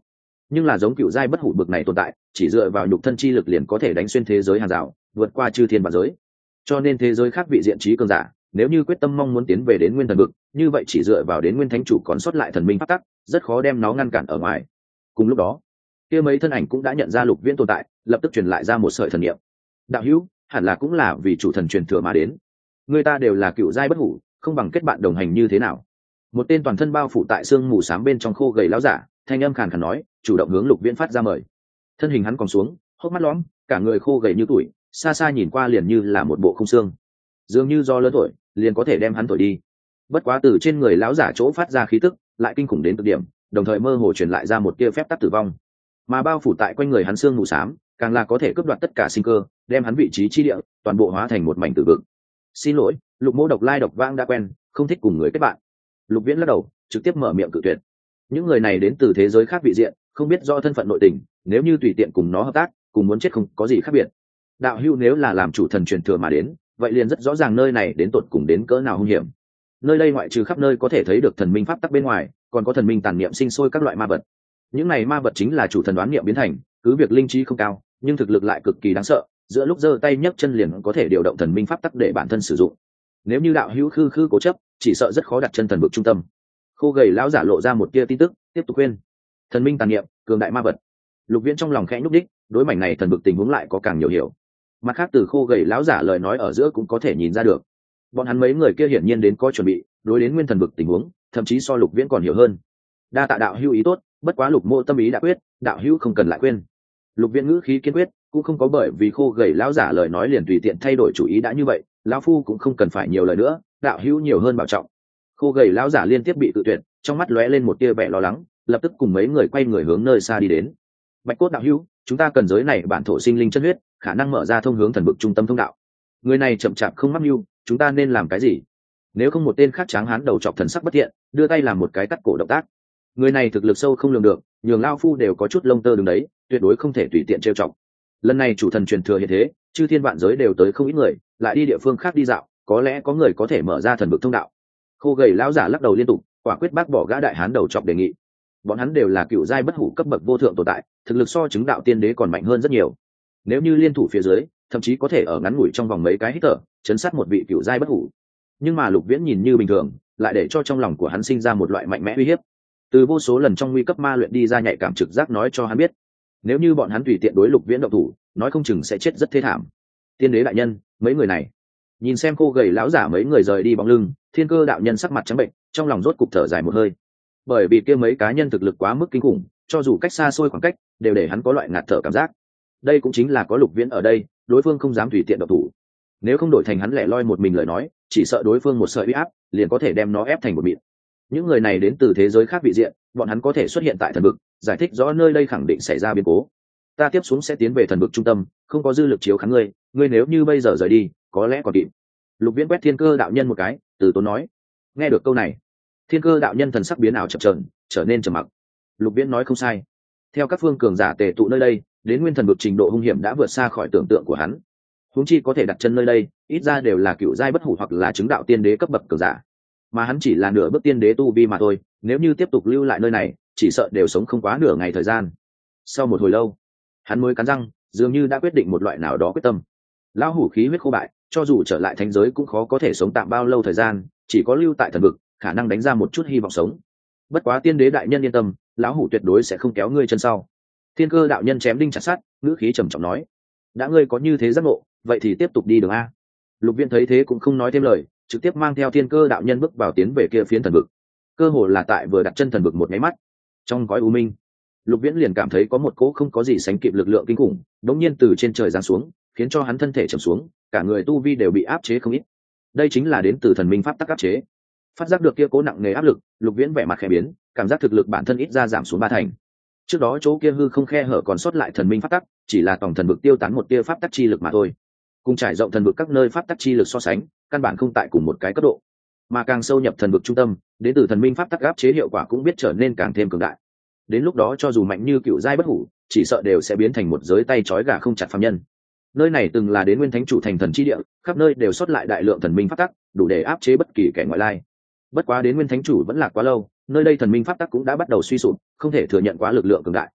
Speaker 1: nhưng là giống cựu giai bất hủ bực này tồn tại chỉ dựa vào nhục thân chi lực liền có thể đánh xuyên thế giới hàng rào, vượt qua chư thiên và giới. Cho nên thế giới khác vị diện trí cường giả nếu như quyết tâm mong muốn tiến về đến nguyên thần vực, như vậy chỉ dựa vào đến nguyên thánh chủ còn sót lại thần minh pháp tắc, rất khó đem nó ngăn cản ở ngoài. Cùng lúc đó, kia mấy thân ảnh cũng đã nhận ra Lục Viễn tồn tại, lập tức truyền lại ra một sợi thần niệm. Đạo hữu, hẳn là cũng là vì chủ thần truyền thừa mà đến. Người ta đều là cựu giai bất hủ, không bằng kết bạn đồng hành như thế nào? Một tên toàn thân bao phủ tại xương mù xám bên trong khô gầy lão giả, thanh âm khàn khàn nói, chủ động hướng Lục Viễn phát ra mời. Thân hình hắn còn xuống, hốc mắt lõm, cả người khô gầy như tuổi, xa xa nhìn qua liền như là một bộ không xương, dường như do lớn tuổi liền có thể đem hắn thổi đi. Bất quá từ trên người lão giả chỗ phát ra khí tức lại kinh khủng đến cực điểm, đồng thời mơ hồ truyền lại ra một tia phép tắc tử vong, mà bao phủ tại quanh người hắn xương mù xám càng là có thể cướp đoạt tất cả sinh cơ, đem hắn vị trí chi địa toàn bộ hóa thành một mảnh tử vực. Xin lỗi, Lục Mỗ độc lai độc vãng đã quen, không thích cùng người kết bạn. Lục Viễn lắc đầu, trực tiếp mở miệng cự tuyệt. Những người này đến từ thế giới khác vị diện, không biết do thân phận nội tình, nếu như tùy tiện cùng nó hợp tác, cùng muốn chết không có gì khác biệt. Đạo hữu nếu là làm chủ thần truyền thừa mà đến, vậy liền rất rõ ràng nơi này đến tột cùng đến cỡ nào hung hiểm. Nơi đây ngoại trừ khắp nơi có thể thấy được thần minh pháp tắc bên ngoài, còn có thần minh tàn niệm sinh sôi các loại ma vật. Những này ma vật chính là chủ thần đoán niệm biến thành, cứ việc linh trí không cao, nhưng thực lực lại cực kỳ đáng sợ, giữa lúc giơ tay nhấc chân liền có thể điều động thần minh pháp tắc để bản thân sử dụng. Nếu như đạo hữu khư khư cố chấp, chỉ sợ rất khó đặt chân thần vực trung tâm. Khô gầy lão giả lộ ra một tia tin tức, tiếp tục khuyên. Thần minh tàn niệm, cường đại ma vật. Lục Viễn trong lòng khẽ nhúc đích, đối mảnh này thần vực tình huống lại có càng nhiều hiểu. Mặt khác từ khô gầy lão giả lời nói ở giữa cũng có thể nhìn ra được, bọn hắn mấy người kia hiển nhiên đến có chuẩn bị, đối đến nguyên thần vực tình huống, thậm chí so Lục Viễn còn hiểu hơn. Đa tạ đạo hữu ý tốt, bất quá Lục Mộ tâm ý đã quyết, đạo hữu không cần lại quên. Lục Viễn ngữ khí kiên quyết, cũng không có bởi vì khô gầy lão giả lời nói liền tùy tiện thay đổi chủ ý đã như vậy, lão phu cũng không cần phải nhiều lời nữa, đạo hữu nhiều hơn bảo trọng. Khô gầy lão giả liên tiếp bị tự tuyệt, trong mắt lóe lên một tia vẻ lo lắng, lập tức cùng mấy người quay người hướng nơi xa đi đến. Bạch cốt đạo hữu, chúng ta cần giới này bản thổ sinh linh chân huyết, khả năng mở ra thông hướng thần vực trung tâm thông đạo. Người này chậm chạp không mắc mưu, chúng ta nên làm cái gì? Nếu không một tên khác tráng hán đầu chọc thần sắc bất thiện, đưa tay làm một cái cắt cổ động tác. Người này thực lực sâu không lường được, nhường lao phu đều có chút lông tơ đứng đấy, tuyệt đối không thể tùy tiện trêu chọc. Lần này chủ thần truyền thừa hiện thế, chư thiên vạn giới đều tới không ít người, lại đi địa phương khác đi dạo, có lẽ có người có thể mở ra thần vực thông đạo. Khô gầy lão giả lắc đầu liên tục, quả quyết bác bỏ gã đại hán đầu chọc đề nghị. Bọn hắn đều là cựu giai bất hủ cấp bậc vô thượng tồn tại, thực lực so chứng đạo tiên đế còn mạnh hơn rất nhiều. Nếu như liên thủ phía dưới, thậm chí có thể ở ngắn ngủi trong vòng mấy cái hít thở chấn sát một vị cựu giai bất hủ. Nhưng mà Lục Viễn nhìn như bình thường, lại để cho trong lòng của hắn sinh ra một loại mạnh mẽ uy hiếp. Từ vô số lần trong nguy cấp ma luyện đi ra nhạy cảm trực giác nói cho hắn biết, nếu như bọn hắn tùy tiện đối Lục Viễn động thủ, nói không chừng sẽ chết rất thê thảm. Tiên đế đại nhân, mấy người này. Nhìn xem khô gầy lão giả mấy người rời đi bóng lưng, Thiên Cơ đạo nhân sắc mặt trắng bệnh, trong lòng rốt cục thở dài một hơi. Bởi vì kia mấy cá nhân thực lực quá mức kinh khủng, cho dù cách xa xôi khoảng cách, đều để hắn có loại ngạt thở cảm giác. Đây cũng chính là có Lục Viễn ở đây, đối phương không dám tùy tiện động thủ. Nếu không đổi thành hắn lẻ loi một mình lời nói, chỉ sợ đối phương một sợi uy áp, liền có thể đem nó ép thành một mịn. Những người này đến từ thế giới khác vị diện, bọn hắn có thể xuất hiện tại thần vực, giải thích rõ nơi đây khẳng định xảy ra biến cố. Ta tiếp xuống sẽ tiến về thần vực trung tâm, không có dư lực chiếu kháng ngươi, ngươi nếu như bây giờ rời đi, có lẽ còn kịp. Lục Viễn quét Thiên Cơ đạo nhân một cái, từ tốn nói. Nghe được câu này, Thiên Cơ đạo nhân thần sắc biến ảo chập chờn, trở nên trầm mặc. Lục Viễn nói không sai. Theo các phương cường giả tề tụ nơi đây, đến nguyên thần vực trình độ hung hiểm đã vượt xa khỏi tưởng tượng của hắn. Huống chi có thể đặt chân nơi đây, ít ra đều là cựu giai bất hủ hoặc là chứng đạo tiên đế cấp bậc cường giả. Mà hắn chỉ là nửa bước tiên đế tu vi mà thôi, nếu như tiếp tục lưu lại nơi này, chỉ sợ đều sống không quá nửa ngày thời gian. Sau một hồi lâu, hắn mới cắn răng, dường như đã quyết định một loại nào đó quyết tâm. Lão hủ khí huyết khô bại, cho dù trở lại thánh giới cũng khó có thể sống tạm bao lâu thời gian, chỉ có lưu tại thần vực, khả năng đánh ra một chút hy vọng sống. Bất quá tiên đế đại nhân yên tâm, lão hủ tuyệt đối sẽ không kéo ngươi chân sau. Thiên Cơ đạo nhân chém đinh chặt sắt, ngữ khí trầm trọng nói: đã ngươi có như thế giác ngộ, vậy thì tiếp tục đi đường a. Lục Viễn thấy thế cũng không nói thêm lời, trực tiếp mang theo Thiên Cơ đạo nhân bước vào tiến về kia phiến thần vực. Cơ hồ là tại vừa đặt chân thần vực một máy mắt, trong gói u minh, Lục Viễn liền cảm thấy có một cỗ không có gì sánh kịp lực lượng kinh khủng, đống nhiên từ trên trời giáng xuống, khiến cho hắn thân thể trầm xuống, cả người tu vi đều bị áp chế không ít. Đây chính là đến từ thần minh pháp tắc áp chế. Phát giác được kia cố nặng nề áp lực, Lục Viễn vẻ mặt khẽ biến, cảm giác thực lực bản thân ít ra giảm xuống ba thành. Trước đó chỗ kia hư không khe hở còn sót lại thần minh pháp tắc, chỉ là tổng thần vực tiêu tán một tia pháp tắc chi lực mà thôi. Cùng trải rộng thần vực các nơi pháp tắc chi lực so sánh, căn bản không tại cùng một cái cấp độ. Mà càng sâu nhập thần vực trung tâm, đến từ thần minh pháp tắc áp chế hiệu quả cũng biết trở nên càng thêm cường đại. Đến lúc đó cho dù mạnh như cựu giai bất hủ, chỉ sợ đều sẽ biến thành một giới tay trói gà không chặt phàm nhân. Nơi này từng là đến nguyên thánh chủ thành thần chi địa, khắp nơi đều sót lại đại lượng thần minh pháp tắc, đủ để áp chế bất kỳ kẻ ngoại lai. Bất quá đến nguyên thánh chủ vẫn là quá lâu, nơi đây thần minh pháp tắc cũng đã bắt đầu suy sụp, không thể thừa nhận quá lực lượng cường đại.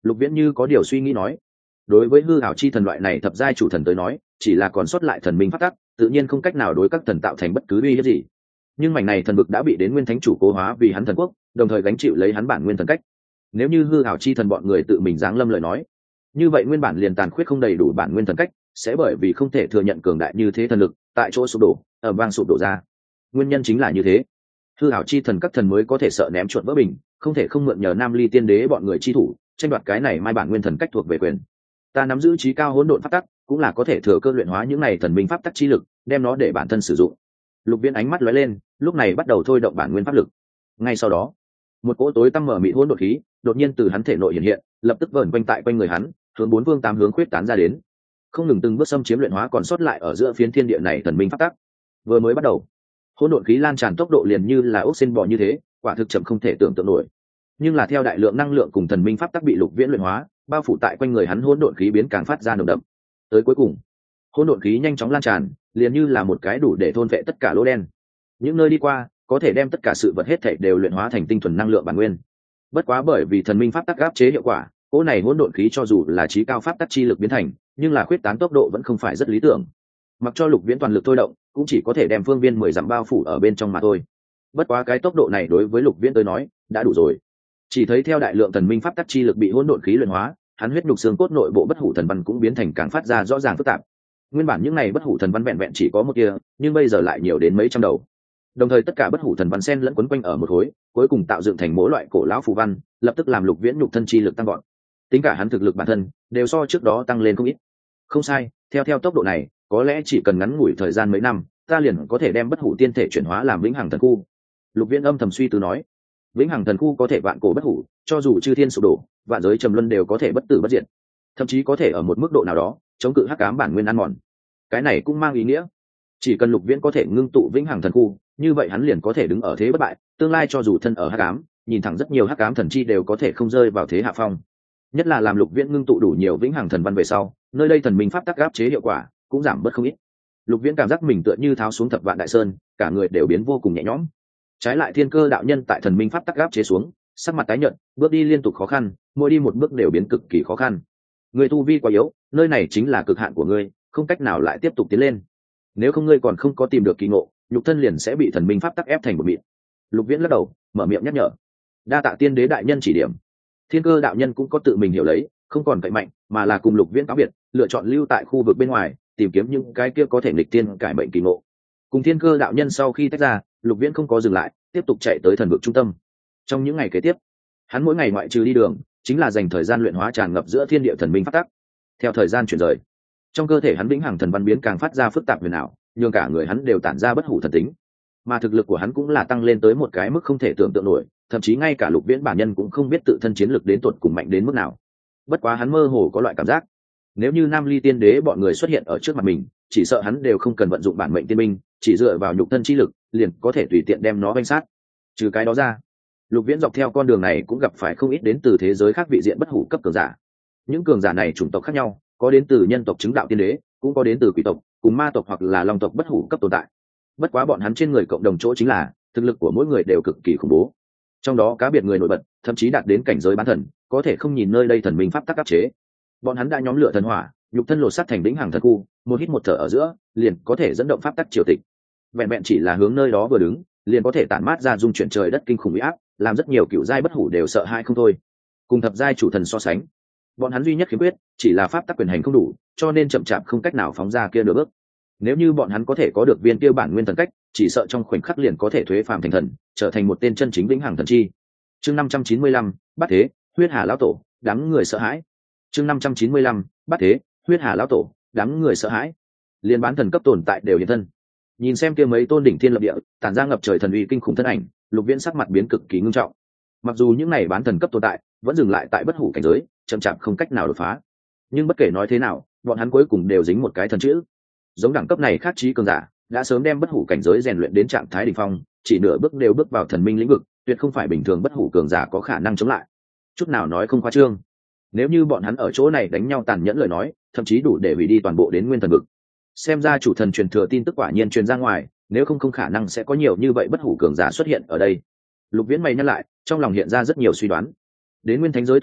Speaker 1: Lục Viễn như có điều suy nghĩ nói, đối với hư ảo chi thần loại này thập giai chủ thần tới nói, chỉ là còn sót lại thần minh pháp tắc, tự nhiên không cách nào đối các thần tạo thành bất cứ uy hiếp gì. Nhưng mảnh này thần vực đã bị đến nguyên thánh chủ cố hóa vì hắn thần quốc, đồng thời gánh chịu lấy hắn bản nguyên thần cách. Nếu như hư ảo chi thần bọn người tự mình giáng lâm lời nói, như vậy nguyên bản liền tàn khuyết không đầy đủ bản nguyên thần cách, sẽ bởi vì không thể thừa nhận cường đại như thế thần lực, tại chỗ sụp đổ, ở vang sụp đổ ra. Nguyên nhân chính là như thế, hư ảo chi thần các thần mới có thể sợ ném chuột vỡ bình, không thể không mượn nhờ Nam Ly tiên đế bọn người chi thủ, tranh đoạt cái này mai bản nguyên thần cách thuộc về quyền. Ta nắm giữ trí cao hỗn độn pháp tắc, cũng là có thể thừa cơ luyện hóa những này thần minh pháp tắc chi lực, đem nó để bản thân sử dụng. Lục Viễn ánh mắt lóe lên, lúc này bắt đầu thôi động bản nguyên pháp lực. Ngay sau đó, một cỗ tối tăm mở mịt hỗn độn khí đột nhiên từ hắn thể nội hiện hiện, lập tức vờn quanh tại quanh người hắn, hướng bốn phương tám hướng khuyết tán ra đến, không ngừng từng bước xâm chiếm luyện hóa còn sót lại ở giữa phiến thiên địa này thần minh pháp tắc. Vừa mới bắt đầu, hỗn độn khí lan tràn tốc độ liền như là ốc sen bò như thế, quả thực chậm không thể tưởng tượng nổi. Nhưng là theo đại lượng năng lượng cùng thần minh pháp tắc bị Lục Viễn luyện hóa, bao phủ tại quanh người hắn hỗn độn khí biến càng phát ra nồng đậm. Tới cuối cùng, hỗn độn khí nhanh chóng lan tràn, liền như là một cái đủ để thôn vệ tất cả lỗ đen. Những nơi đi qua, có thể đem tất cả sự vật hết thảy đều luyện hóa thành tinh thuần năng lượng bản nguyên. Bất quá bởi vì thần minh pháp tắc áp chế hiệu quả, cỗ này hỗn độn khí cho dù là trí cao pháp tắc chi lực biến thành, nhưng là khuyết tán tốc độ vẫn không phải rất lý tưởng. Mặc cho Lục Viễn toàn lực thôi động, cũng chỉ có thể đem phương viên mười dặm bao phủ ở bên trong mà thôi. Bất quá cái tốc độ này đối với Lục Viễn tới nói, đã đủ rồi. Chỉ thấy theo đại lượng thần minh pháp tắc chi lực bị hỗn độn khí luyện hóa, hắn huyết nhục xương cốt nội bộ bất hủ thần văn cũng biến thành càng phát ra rõ ràng phức tạp. Nguyên bản những này bất hủ thần văn vẹn vẹn chỉ có một kia, nhưng bây giờ lại nhiều đến mấy trăm đầu. Đồng thời tất cả bất hủ thần văn xen lẫn quấn quanh ở một khối, cuối cùng tạo dựng thành mỗi loại cổ lão phù văn, lập tức làm Lục Viễn nhục thân chi lực tăng vọt. Tính cả hắn thực lực bản thân, đều so trước đó tăng lên không ít. Không sai, theo theo tốc độ này, có lẽ chỉ cần ngắn ngủi thời gian mấy năm, ta liền có thể đem bất hủ tiên thể chuyển hóa làm vĩnh hằng thần khu. Lục Viễn âm thầm suy tư nói, vĩnh hằng thần khu có thể vạn cổ bất hủ, cho dù chư thiên sụp đổ, vạn giới trầm luân đều có thể bất tử bất diệt, thậm chí có thể ở một mức độ nào đó chống cự hắc ám bản nguyên ăn mòn. Cái này cũng mang ý nghĩa, chỉ cần Lục Viễn có thể ngưng tụ vĩnh hằng thần khu, như vậy hắn liền có thể đứng ở thế bất bại, tương lai cho dù thân ở hắc ám, nhìn thẳng rất nhiều hắc ám thần chi đều có thể không rơi vào thế hạ phong. Nhất là làm Lục Viễn ngưng tụ đủ nhiều vĩnh hằng thần văn về sau, nơi đây thần minh pháp tắc áp chế hiệu quả cũng giảm bớt không ít. Lục Viễn cảm giác mình tựa như tháo xuống thập vạn đại sơn, cả người đều biến vô cùng nhẹ nhõm. Trái lại Thiên Cơ đạo nhân tại thần minh pháp tắc áp chế xuống, sắc mặt tái nhợt, bước đi liên tục khó khăn, mỗi đi một bước đều biến cực kỳ khó khăn. Người tu vi quá yếu, nơi này chính là cực hạn của ngươi, không cách nào lại tiếp tục tiến lên. Nếu không ngươi còn không có tìm được kỳ ngộ, nhục thân liền sẽ bị thần minh pháp tắc ép thành một mịn. Lục Viễn lắc đầu, mở miệng nhắc nhở. Đa tạ tiên đế đại nhân chỉ điểm. Thiên Cơ đạo nhân cũng có tự mình hiểu lấy, không còn cậy mạnh, mà là cùng Lục Viễn cáo biệt, lựa chọn lưu tại khu vực bên ngoài, tìm kiếm những cái kia có thể nghịch tiên cải mệnh kỳ ngộ. Cùng Thiên Cơ đạo nhân sau khi tách ra, Lục Viễn không có dừng lại, tiếp tục chạy tới thần vực trung tâm. Trong những ngày kế tiếp, hắn mỗi ngày ngoại trừ đi đường, chính là dành thời gian luyện hóa tràn ngập giữa thiên địa thần minh pháp tắc. Theo thời gian chuyển rời, trong cơ thể hắn vĩnh hằng thần văn biến càng phát ra phức tạp huyền ảo, nhưng cả người hắn đều tản ra bất hủ thần tính, mà thực lực của hắn cũng là tăng lên tới một cái mức không thể tưởng tượng nổi, thậm chí ngay cả Lục Viễn bản nhân cũng không biết tự thân chiến lực đến tột cùng mạnh đến mức nào. Bất quá hắn mơ hồ có loại cảm giác, nếu như Nam Ly tiên đế bọn người xuất hiện ở trước mặt mình, chỉ sợ hắn đều không cần vận dụng bản mệnh tiên binh, chỉ dựa vào nhục thân chi lực liền có thể tùy tiện đem nó vây sát. Trừ cái đó ra, Lục Viễn dọc theo con đường này cũng gặp phải không ít đến từ thế giới khác vị diện bất hủ cấp cường giả. Những cường giả này chủng tộc khác nhau, có đến từ nhân tộc chứng đạo tiên đế, cũng có đến từ quỷ tộc, cùng ma tộc hoặc là long tộc bất hủ cấp tồn tại. Bất quá bọn hắn trên người cộng đồng chỗ chính là thực lực của mỗi người đều cực kỳ khủng bố. Trong đó cá biệt người nổi bật, thậm chí đạt đến cảnh giới bán thần, có thể không nhìn nơi đây thần minh pháp tắc áp chế. Bọn hắn đã nhóm lửa thần hỏa, nhục thân lột sắt thành vĩnh hằng thần khu, một hít một thở ở giữa, liền có thể dẫn động pháp tắc triều tịch. Vẹn vẹn chỉ là hướng nơi đó vừa đứng, liền có thể tản mát ra dung chuyển trời đất kinh khủng uy áp, làm rất nhiều cựu giai bất hủ đều sợ hãi không thôi. Cùng thập giai chủ thần so sánh, bọn hắn duy nhất khiếm khuyết chỉ là pháp tắc quyền hành không đủ, cho nên chậm chạp không cách nào phóng ra kia nửa bước. Nếu như bọn hắn có thể có được viên kia bản nguyên thần cách, chỉ sợ trong khoảnh khắc liền có thể thuế phàm thành thần, trở thành một tên chân chính vĩnh hằng thần chi. Chương năm trăm chín mươi lăm, Bát Thế, Huyết Hà lão tổ, đám người sợ hãi. Chương năm trăm chín mươi lăm, Bát Thế, Huyết Hà lão tổ, đám người sợ hãi. Liên bán thần cấp tồn tại đều hiện thân. Nhìn xem kia mấy tôn đỉnh thiên lập địa, tản ra ngập trời thần uy kinh khủng thân ảnh, Lục Viễn sắc mặt biến cực kỳ ngưng trọng. Mặc dù những này bán thần cấp tồn tại vẫn dừng lại tại bất hủ cảnh giới, chậm chạp không cách nào đột phá, nhưng bất kể nói thế nào, bọn hắn cuối cùng đều dính một cái thần chữ. Giống đẳng cấp này khác trí cường giả, đã sớm đem bất hủ cảnh giới rèn luyện đến trạng thái đỉnh phong, chỉ nửa bước đều bước vào thần minh lĩnh vực, tuyệt không phải bình thường bất hủ cường giả có khả năng chống lại. Chút nào nói không khoa trương. Nếu như bọn hắn ở chỗ này đánh nhau tàn nhẫn lời nói, thậm chí đủ để hủy đi toàn bộ đến nguyên thần vực. Xem ra chủ thần truyền thừa tin tức quả nhiên truyền ra ngoài, nếu không không khả năng sẽ có nhiều như vậy bất hủ cường giả xuất hiện ở đây. Lục Viễn mày nhắc lại, trong lòng hiện ra rất nhiều suy đoán. Đến nguyên thánh giới tồn tại,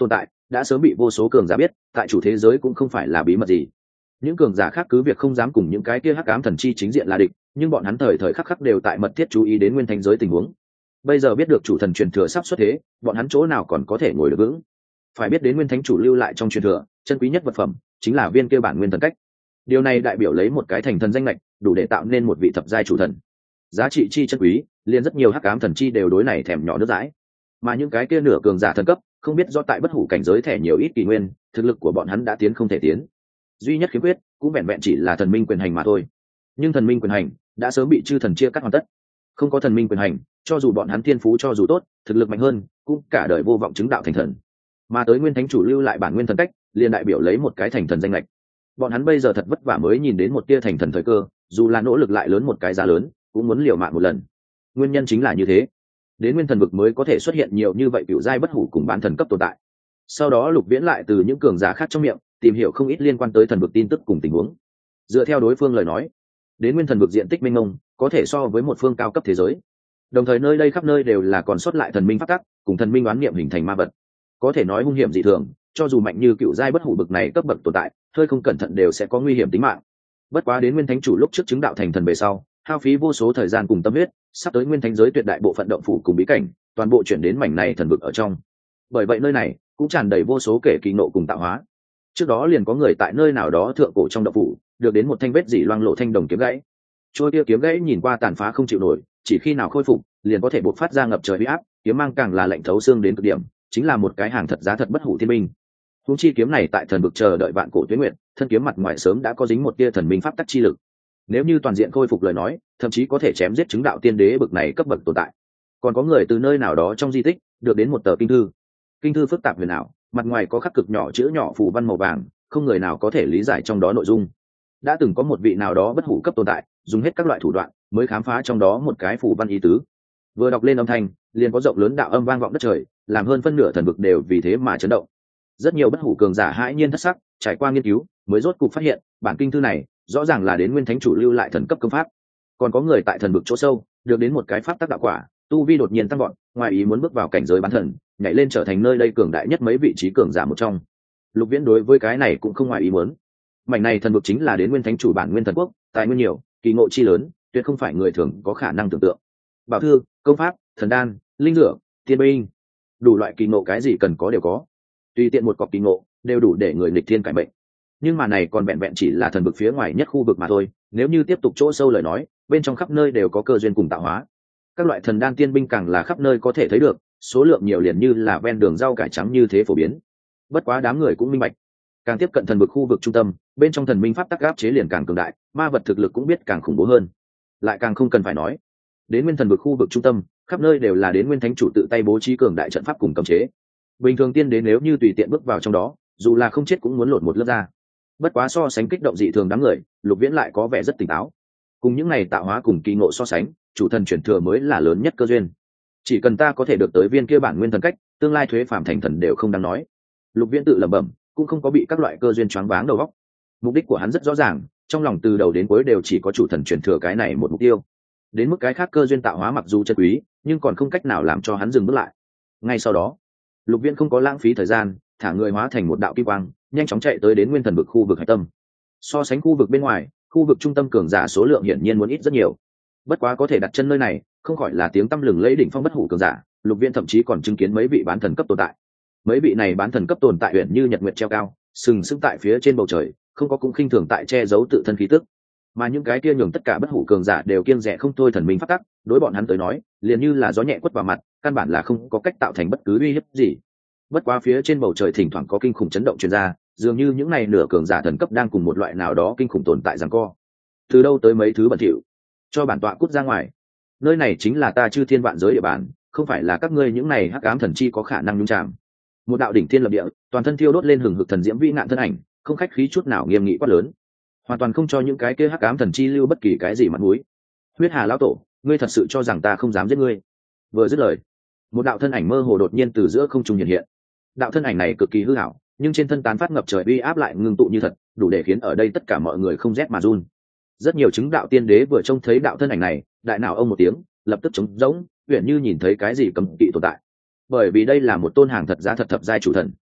Speaker 1: đã sớm bị vô số cường giả biết, tại chủ thế giới cũng không phải là bí mật gì. Những cường giả khác cứ việc không dám cùng những cái kia hắc ám thần chi chính diện là địch, nhưng bọn hắn thời thời khắc khắc đều tại mật thiết chú ý đến nguyên thánh giới tình huống. Bây giờ biết được chủ thần truyền thừa sắp xuất thế, bọn hắn chỗ nào còn có thể ngồi được vững. Phải biết đến nguyên thánh chủ lưu lại trong truyền thừa, chân quý nhất vật phẩm chính là viên kia bản nguyên thần cách. Điều này đại biểu lấy một cái thành thần danh lệch, đủ để tạo nên một vị thập giai chủ thần. Giá trị chi chân quý, liền rất nhiều hắc ám thần chi đều đối này thèm nhỏ nước dãi. Mà những cái kia nửa cường giả thần cấp, không biết do tại bất hủ cảnh giới thẻ nhiều ít kỳ nguyên, thực lực của bọn hắn đã tiến không thể tiến. Duy nhất khiếm khuyết cũng vẹn vẹn chỉ là thần minh quyền hành mà thôi. Nhưng thần minh quyền hành đã sớm bị chư thần chia cắt hoàn tất. Không có thần minh quyền hành, cho dù bọn hắn thiên phú cho dù tốt, thực lực mạnh hơn, cũng cả đời vô vọng chứng đạo thành thần. Mà tới nguyên thánh chủ lưu lại bản nguyên thần cách, liền đại biểu lấy một cái thành thần danh lệch. Bọn hắn bây giờ thật vất vả mới nhìn đến một tia thành thần thời cơ, dù là nỗ lực lại lớn một cái giá lớn, cũng muốn liều mạng một lần. Nguyên nhân chính là như thế, đến nguyên thần vực mới có thể xuất hiện nhiều như vậy cựu giai bất hủ cùng bán thần cấp tồn tại. Sau đó Lục Viễn lại từ những cường giả khác trong miệng tìm hiểu không ít liên quan tới thần vực tin tức cùng tình huống. Dựa theo đối phương lời nói, đến nguyên thần vực diện tích mênh mông, có thể so với một phương cao cấp thế giới. Đồng thời nơi đây khắp nơi đều là còn sót lại thần minh pháp tắc, cùng thần minh oán niệm hình thành ma vật, có thể nói hung hiểm dị thường. Cho dù mạnh như cựu giai bất hủ bực này cấp bậc tồn tại, hơi không cẩn thận đều sẽ có nguy hiểm tính mạng. Bất quá đến nguyên thánh chủ lúc trước chứng đạo thành thần về sau, hao phí vô số thời gian cùng tâm huyết, sắp tới nguyên thánh giới tuyệt đại bộ phận động phủ cùng bí cảnh, toàn bộ chuyển đến mảnh này thần vực ở trong. Bởi vậy nơi này cũng tràn đầy vô số kể kỳ nộ cùng tạo hóa. Trước đó liền có người tại nơi nào đó thượng cổ trong động phủ, được đến một thanh vết dỉ loang lộ thanh đồng kiếm gãy. Trôi kia kiếm gãy nhìn qua tàn phá không chịu nổi, chỉ khi nào khôi phục, liền có thể bộc phát ra ngập trời uy áp, kiếm mang càng là lạnh thấu xương đến cực điểm, chính là một cái hàng thật giá thật bất hủ thiên binh. Huống chi kiếm này tại thần vực chờ đợi vạn cổ tuyết nguyện, thân kiếm mặt ngoài sớm đã có dính một tia thần minh pháp tắc chi lực. Nếu như toàn diện khôi phục lời nói, thậm chí có thể chém giết chứng đạo tiên đế bực này cấp bậc tồn tại. Còn có người từ nơi nào đó trong di tích được đến một tờ kinh thư. Kinh thư phức tạp huyền ảo, mặt ngoài có khắc cực nhỏ chữ nhỏ phù văn màu vàng, không người nào có thể lý giải trong đó nội dung. Đã từng có một vị nào đó bất hủ cấp tồn tại, dùng hết các loại thủ đoạn mới khám phá trong đó một cái phù văn ý tứ. Vừa đọc lên âm thanh, liền có rộng lớn đạo âm vang vọng đất trời, làm hơn phân nửa thần vực đều vì thế mà chấn động. Rất nhiều bất hủ cường giả hãi nhiên thất sắc, trải qua nghiên cứu, mới rốt cục phát hiện, bản kinh thư này rõ ràng là đến nguyên thánh chủ lưu lại thần cấp công pháp. Còn có người tại thần vực chỗ sâu, được đến một cái pháp tắc đạo quả, tu vi đột nhiên tăng vọt, ngoài ý muốn bước vào cảnh giới bán thần, nhảy lên trở thành nơi đây cường đại nhất mấy vị trí cường giả một trong. Lục Viễn đối với cái này cũng không ngoài ý muốn. Mảnh này thần vực chính là đến nguyên thánh chủ bản nguyên thần quốc, tài nguyên nhiều, kỳ ngộ chi lớn, tuyệt không phải người thường có khả năng tưởng tượng. Bảo thư, công pháp, thần đan, linh dược, tiên binh, đủ loại kỳ ngộ cái gì cần có đều có. Tùy tiện một cọc kỳ ngộ đều đủ để người nghịch thiên cải mệnh. Nhưng mà này còn vẹn vẹn chỉ là thần vực phía ngoài nhất khu vực mà thôi, nếu như tiếp tục chỗ sâu lời nói, bên trong khắp nơi đều có cơ duyên cùng tạo hóa. Các loại thần đan tiên binh càng là khắp nơi có thể thấy được, số lượng nhiều liền như là ven đường rau cải trắng như thế phổ biến. Bất quá đám người cũng minh bạch, càng tiếp cận thần vực khu vực trung tâm, bên trong thần minh pháp tắc áp chế liền càng cường đại, ma vật thực lực cũng biết càng khủng bố hơn. Lại càng không cần phải nói, đến nguyên thần vực khu vực trung tâm, khắp nơi đều là đến nguyên thánh chủ tự tay bố trí cường đại trận pháp cùng cấm chế. Bình thường tiên đến nếu như tùy tiện bước vào trong đó, dù là không chết cũng muốn lột một lớp da. Bất quá so sánh kích động dị thường đám người, Lục Viễn lại có vẻ rất tỉnh táo. Cùng những này tạo hóa cùng kỳ ngộ so sánh, chủ thần chuyển thừa mới là lớn nhất cơ duyên. Chỉ cần ta có thể được tới viên kia bản nguyên thần cách, tương lai thuế phàm thành thần đều không đáng nói. Lục Viễn tự lẩm bẩm, cũng không có bị các loại cơ duyên choáng váng đầu óc. Mục đích của hắn rất rõ ràng, trong lòng từ đầu đến cuối đều chỉ có chủ thần chuyển thừa cái này một mục tiêu. Đến mức cái khác cơ duyên tạo hóa mặc dù chân quý, nhưng còn không cách nào làm cho hắn dừng bước lại. Ngay sau đó, Lục Viễn không có lãng phí thời gian, thả người hóa thành một đạo kim quang, nhanh chóng chạy tới đến nguyên thần vực khu vực hải tâm. So sánh khu vực bên ngoài, khu vực trung tâm cường giả số lượng hiển nhiên muốn ít rất nhiều. Bất quá có thể đặt chân nơi này, không khỏi là tiếng tăm lừng lẫy đỉnh phong bất hủ cường giả. Lục Viễn thậm chí còn chứng kiến mấy vị bán thần cấp tồn tại. Mấy vị này bán thần cấp tồn tại uyển như nhật nguyệt treo cao, sừng sững tại phía trên bầu trời, không có cũng khinh thường tại che giấu tự thân khí tức. Mà những cái kia nhường tất cả bất hủ cường giả đều kiêng dè không thôi thần minh pháp tắc, đối bọn hắn tới nói, liền như là gió nhẹ quất vào mặt, căn bản là không có cách tạo thành bất cứ uy hiếp gì. Bất quá phía trên bầu trời thỉnh thoảng có kinh khủng chấn động truyền ra, dường như những này nửa cường giả thần cấp đang cùng một loại nào đó kinh khủng tồn tại giằng co. Từ đâu tới mấy thứ bẩn thỉu, cho bản tọa cút ra ngoài. Nơi này chính là ta chư thiên vạn giới địa bàn, không phải là các ngươi những này hắc ám thần chi có khả năng nhúng chạm. Một đạo đỉnh thiên lập địa, toàn thân thiêu đốt lên hừng hực thần diễm vĩ nạn thân ảnh, không khách khí chút nào nghiêm nghị quát lớn, hoàn toàn không cho những cái kia hắc ám thần chi lưu bất kỳ cái gì mặt mũi. Huyết Hà lão tổ, ngươi thật sự cho rằng ta không dám giết ngươi? Vừa dứt lời, một đạo thân ảnh mơ hồ đột nhiên từ giữa không trung hiện hiện. Đạo thân ảnh này cực kỳ hư ảo, nhưng trên thân tán phát ngập trời uy áp lại ngưng tụ như thật, đủ để khiến ở đây tất cả mọi người không rét mà run. Rất nhiều chứng đạo tiên đế vừa trông thấy đạo thân ảnh này, đại não ông một tiếng, lập tức trống rỗng, uyển như nhìn thấy cái gì cấm kỵ tồn tại. Bởi vì đây là một tôn hàng thật giá thật thập giai chủ thần.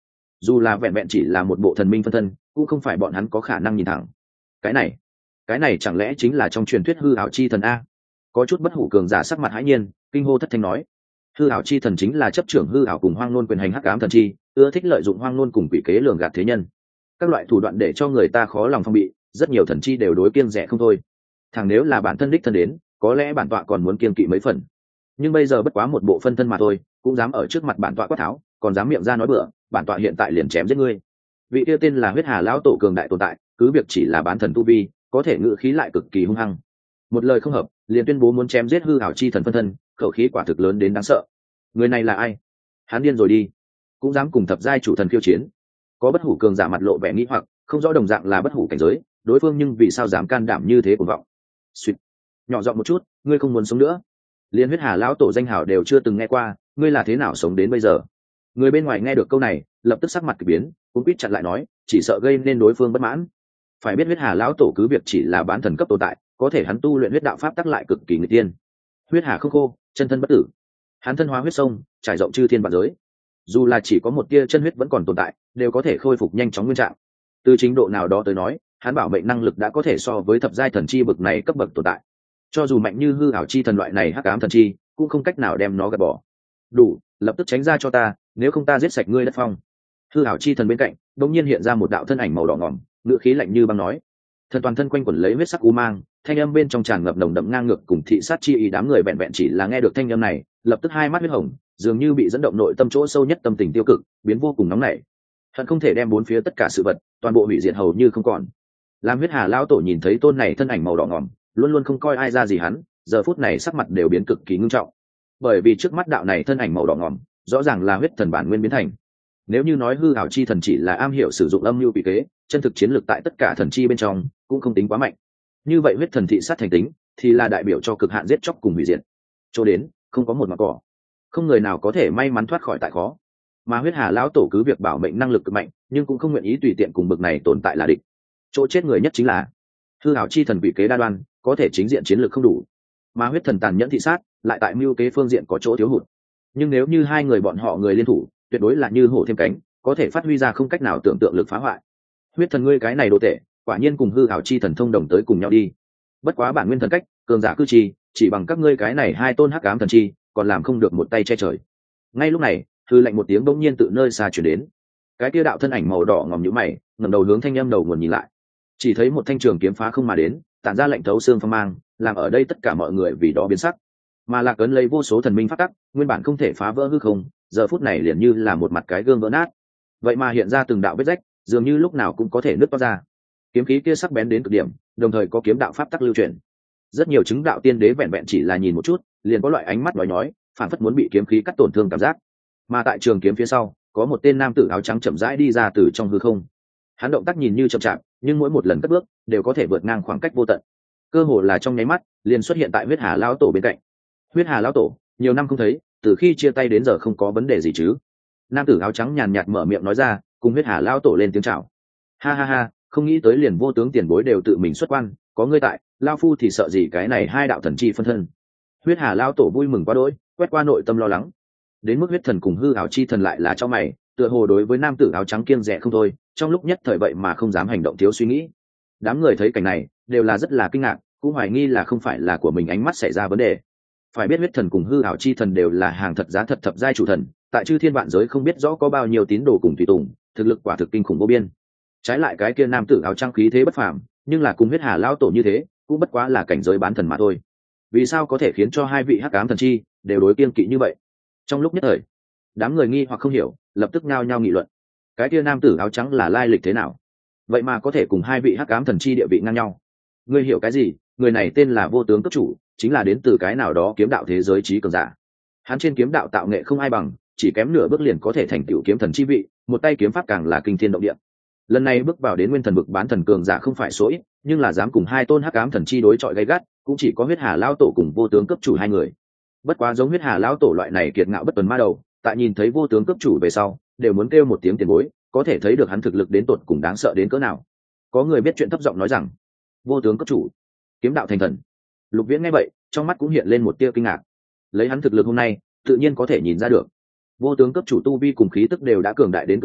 Speaker 1: dù là vẹn vẹn chỉ là một bộ thần minh phân thân cũng không phải bọn hắn có khả năng nhìn thẳng. Cái này cái này chẳng lẽ chính là trong truyền thuyết hư ảo chi thần a? Có chút bất hủ cường giả sắc mặt hãi nhiên, kinh hô thất thanh nói, hư ảo chi thần chính là chấp trưởng hư ảo cùng hoang nôn quyền hành hắc ám thần chi, ưa thích lợi dụng hoang nôn cùng quỷ kế lường gạt thế nhân, các loại thủ đoạn để cho người ta khó lòng phong bị, rất nhiều thần chi đều đối kiêng rẻ không thôi. Thằng nếu là bản thân đích thân đến, có lẽ bản tọa còn muốn kiêng kỵ mấy phần, nhưng bây giờ bất quá một bộ phân thân mà thôi, cũng dám ở trước mặt bản tọa quát tháo, còn dám miệng ra nói bừa, bản tọa hiện tại liền chém giết ngươi. Vị kia tên là huyết hà lão tổ cường đại tồn tại, cứ việc chỉ là bán thần tu vi, có thể ngự khí lại cực kỳ hung hăng. Một lời không hợp, liền tuyên bố muốn chém giết hư ảo chi thần phân thân, khẩu khí quả thực lớn đến đáng sợ. Người này là ai? Hắn điên rồi đi, cũng dám cùng thập giai chủ thần khiêu chiến. Có bất hủ cường giả mặt lộ vẻ nghi hoặc, không rõ đồng dạng là bất hủ cảnh giới, đối phương nhưng vì sao dám can đảm như thế cuồng vọng. Xuyệt, nhỏ giọng một chút, ngươi không muốn sống nữa. Liên huyết hà lão tổ danh hào đều chưa từng nghe qua, ngươi là thế nào sống đến bây giờ? Người bên ngoài nghe được câu này, lập tức sắc mặt kỳ biến, cũng quýt chặn lại nói, chỉ sợ gây nên đối phương bất mãn. Phải biết huyết hà lão tổ cứ việc chỉ là bán thần cấp tồn tại, có thể hắn tu luyện huyết đạo pháp tắc lại cực kỳ người tiên. Huyết hà không khô, chân thân bất tử. Hắn thân hóa huyết sông, trải rộng chư thiên vạn giới. Dù là chỉ có một tia chân huyết vẫn còn tồn tại, đều có thể khôi phục nhanh chóng nguyên trạng. Từ trình độ nào đó tới nói, hắn bảo mệnh năng lực đã có thể so với thập giai thần chi bậc này cấp bậc tồn tại. Cho dù mạnh như hư ảo chi thần loại này hắc ám thần chi, cũng không cách nào đem nó gạt bỏ. Đủ, lập tức tránh ra cho ta, nếu không ta giết sạch ngươi đất phong. Hư ảo chi thần bên cạnh đột nhiên hiện ra một đạo thân ảnh màu đỏ ngòm, ngữ khí lạnh như băng nói. Thần toàn thân quanh quẩn lấy huyết sắc u mang, thanh âm bên trong tràn ngập nồng đậm ngang ngược cùng thị sát chi ý, đám người vẹn vẹn chỉ là nghe được thanh âm này, lập tức hai mắt huyết hồng, dường như bị dẫn động nội tâm chỗ sâu nhất tâm tình tiêu cực, biến vô cùng nóng nảy. Hận không thể đem bốn phía tất cả sự vật, toàn bộ hủy diệt hầu như không còn. Lam huyết hà lão tổ nhìn thấy tôn này thân ảnh màu đỏ ngòm, luôn luôn không coi ai ra gì hắn, giờ phút này sắc mặt đều biến cực kỳ ngưng trọng. Bởi vì trước mắt đạo này thân ảnh màu đỏ ngòm, rõ ràng là huyết thần bản nguyên biến thành. Nếu như nói hư ảo chi thần chỉ là am hiểu sử dụng âm mưu quỷ kế, chân thực chiến lược tại tất cả thần chi bên trong cũng không tính quá mạnh. Như vậy huyết thần thị sát thành tính, thì là đại biểu cho cực hạn giết chóc cùng hủy diệt. Cho đến không có một mặt cỏ, không người nào có thể may mắn thoát khỏi tại khó. Mà huyết hà lão tổ cứ việc bảo mệnh năng lực cực mạnh, nhưng cũng không nguyện ý tùy tiện cùng bực này tồn tại là địch. Chỗ chết người nhất chính là hư ảo chi thần quỷ kế đa đoan, có thể chính diện chiến lược không đủ, mà huyết thần tàn nhẫn thị sát lại tại mưu kế phương diện có chỗ thiếu hụt. Nhưng nếu như hai người bọn họ người liên thủ, tuyệt đối là như hổ thêm cánh, có thể phát huy ra không cách nào tưởng tượng lực phá hoại. Huyết thần ngươi cái này đồ tệ, quả nhiên cùng hư ảo chi thần thông đồng tới cùng nhau đi. Bất quá bản nguyên thần cách, cường giả cư trì, chỉ bằng các ngươi cái này hai tôn hắc ám thần chi, còn làm không được một tay che trời. Ngay lúc này, hư lệnh một tiếng bỗng nhiên tự nơi xa truyền đến. Cái kia đạo thân ảnh màu đỏ ngòm nhíu mày, ngẩng đầu hướng thanh âm đầu nguồn nhìn lại. Chỉ thấy một thanh trường kiếm phá không mà đến, tản ra lệnh thấu xương phong mang, làm ở đây tất cả mọi người vì đó biến sắc. Mà Lạc Ấn lấy vô số thần minh phát tắc, nguyên bản không thể phá vỡ hư không, giờ phút này liền như là một mặt cái gương vỡ nát. Vậy mà hiện ra từng đạo vết rách, dường như lúc nào cũng có thể nứt toát ra. Kiếm khí kia sắc bén đến cực điểm, đồng thời có kiếm đạo pháp tắc lưu truyền. Rất nhiều chứng đạo tiên đế vẹn vẹn chỉ là nhìn một chút, liền có loại ánh mắt nói nhói, phản phất muốn bị kiếm khí cắt tổn thương cảm giác. Mà tại trường kiếm phía sau, có một tên nam tử áo trắng chậm rãi đi ra từ trong hư không. Hắn động tác nhìn như chậm chạp, nhưng mỗi một lần cất bước đều có thể vượt ngang khoảng cách vô tận. Cơ hồ là trong nháy mắt, liền xuất hiện tại huyết hà lão tổ bên cạnh. Huyết hà lão tổ, nhiều năm không thấy, từ khi chia tay đến giờ không có vấn đề gì chứ? Nam tử áo trắng nhàn nhạt mở miệng nói ra, cùng huyết hà lão tổ lên tiếng chào. Ha ha ha, không nghĩ tới liền vô tướng tiền bối đều tự mình xuất quan, có ngươi tại, lão phu thì sợ gì cái này hai đạo thần chi phân thân. Huyết hà lão tổ vui mừng quá đỗi, quét qua nội tâm lo lắng. Đến mức huyết thần cùng hư ảo chi thần lại là cho mày, tựa hồ đối với nam tử áo trắng kiêng dè không thôi, trong lúc nhất thời vậy mà không dám hành động thiếu suy nghĩ. Đám người thấy cảnh này đều là rất là kinh ngạc, cũng hoài nghi là không phải là của mình ánh mắt xảy ra vấn đề. Phải biết huyết thần cùng hư ảo chi thần đều là hàng thật giá thật thập giai chủ thần, tại chư thiên vạn giới không biết rõ có bao nhiêu tín đồ cùng tùy tùng, thực lực quả thực kinh khủng vô biên. Trái lại cái kia nam tử áo trắng khí thế bất phàm, nhưng là cùng huyết hà lão tổ như thế, cũng bất quá là cảnh giới bán thần mà thôi. Vì sao có thể khiến cho hai vị hắc ám thần chi đều đối kiêng kỵ như vậy? Trong lúc nhất thời, đám người nghi hoặc không hiểu, lập tức nhao nhao nghị luận. Cái kia nam tử áo trắng là lai lịch thế nào? Vậy mà có thể cùng hai vị hắc ám thần chi địa vị ngang nhau? Ngươi hiểu cái gì? Người này tên là vô tướng cấp chủ, chính là đến từ cái nào đó kiếm đạo thế giới trí cường giả. Hắn trên kiếm đạo tạo nghệ không ai bằng, chỉ kém nửa bước liền có thể thành tựu kiếm thần chi vị, một tay kiếm pháp càng là kinh thiên động địa. Lần này bước vào đến nguyên thần vực bán thần cường giả không phải số ít, nhưng là dám cùng hai tôn hắc ám thần chi đối chọi gay gắt, cũng chỉ có huyết hà lão tổ cùng vô tướng cấp chủ hai người. Bất quá giống huyết hà lão tổ loại này kiệt ngạo bất tuần ma đầu, tại nhìn thấy vô tướng cấp chủ về sau, đều muốn kêu một tiếng tiền bối, có thể thấy được hắn thực lực đến tột cùng đáng sợ đến cỡ nào. Có người biết chuyện thấp giọng nói rằng, vô tướng cấp chủ, kiếm đạo thành thần. Lục Viễn nghe vậy, trong mắt cũng hiện lên một tia kinh ngạc. Lấy hắn thực lực hôm nay, tự nhiên có thể nhìn ra được, vô tướng cấp chủ tu vi cùng khí tức đều đã cường đại đến cực điểm,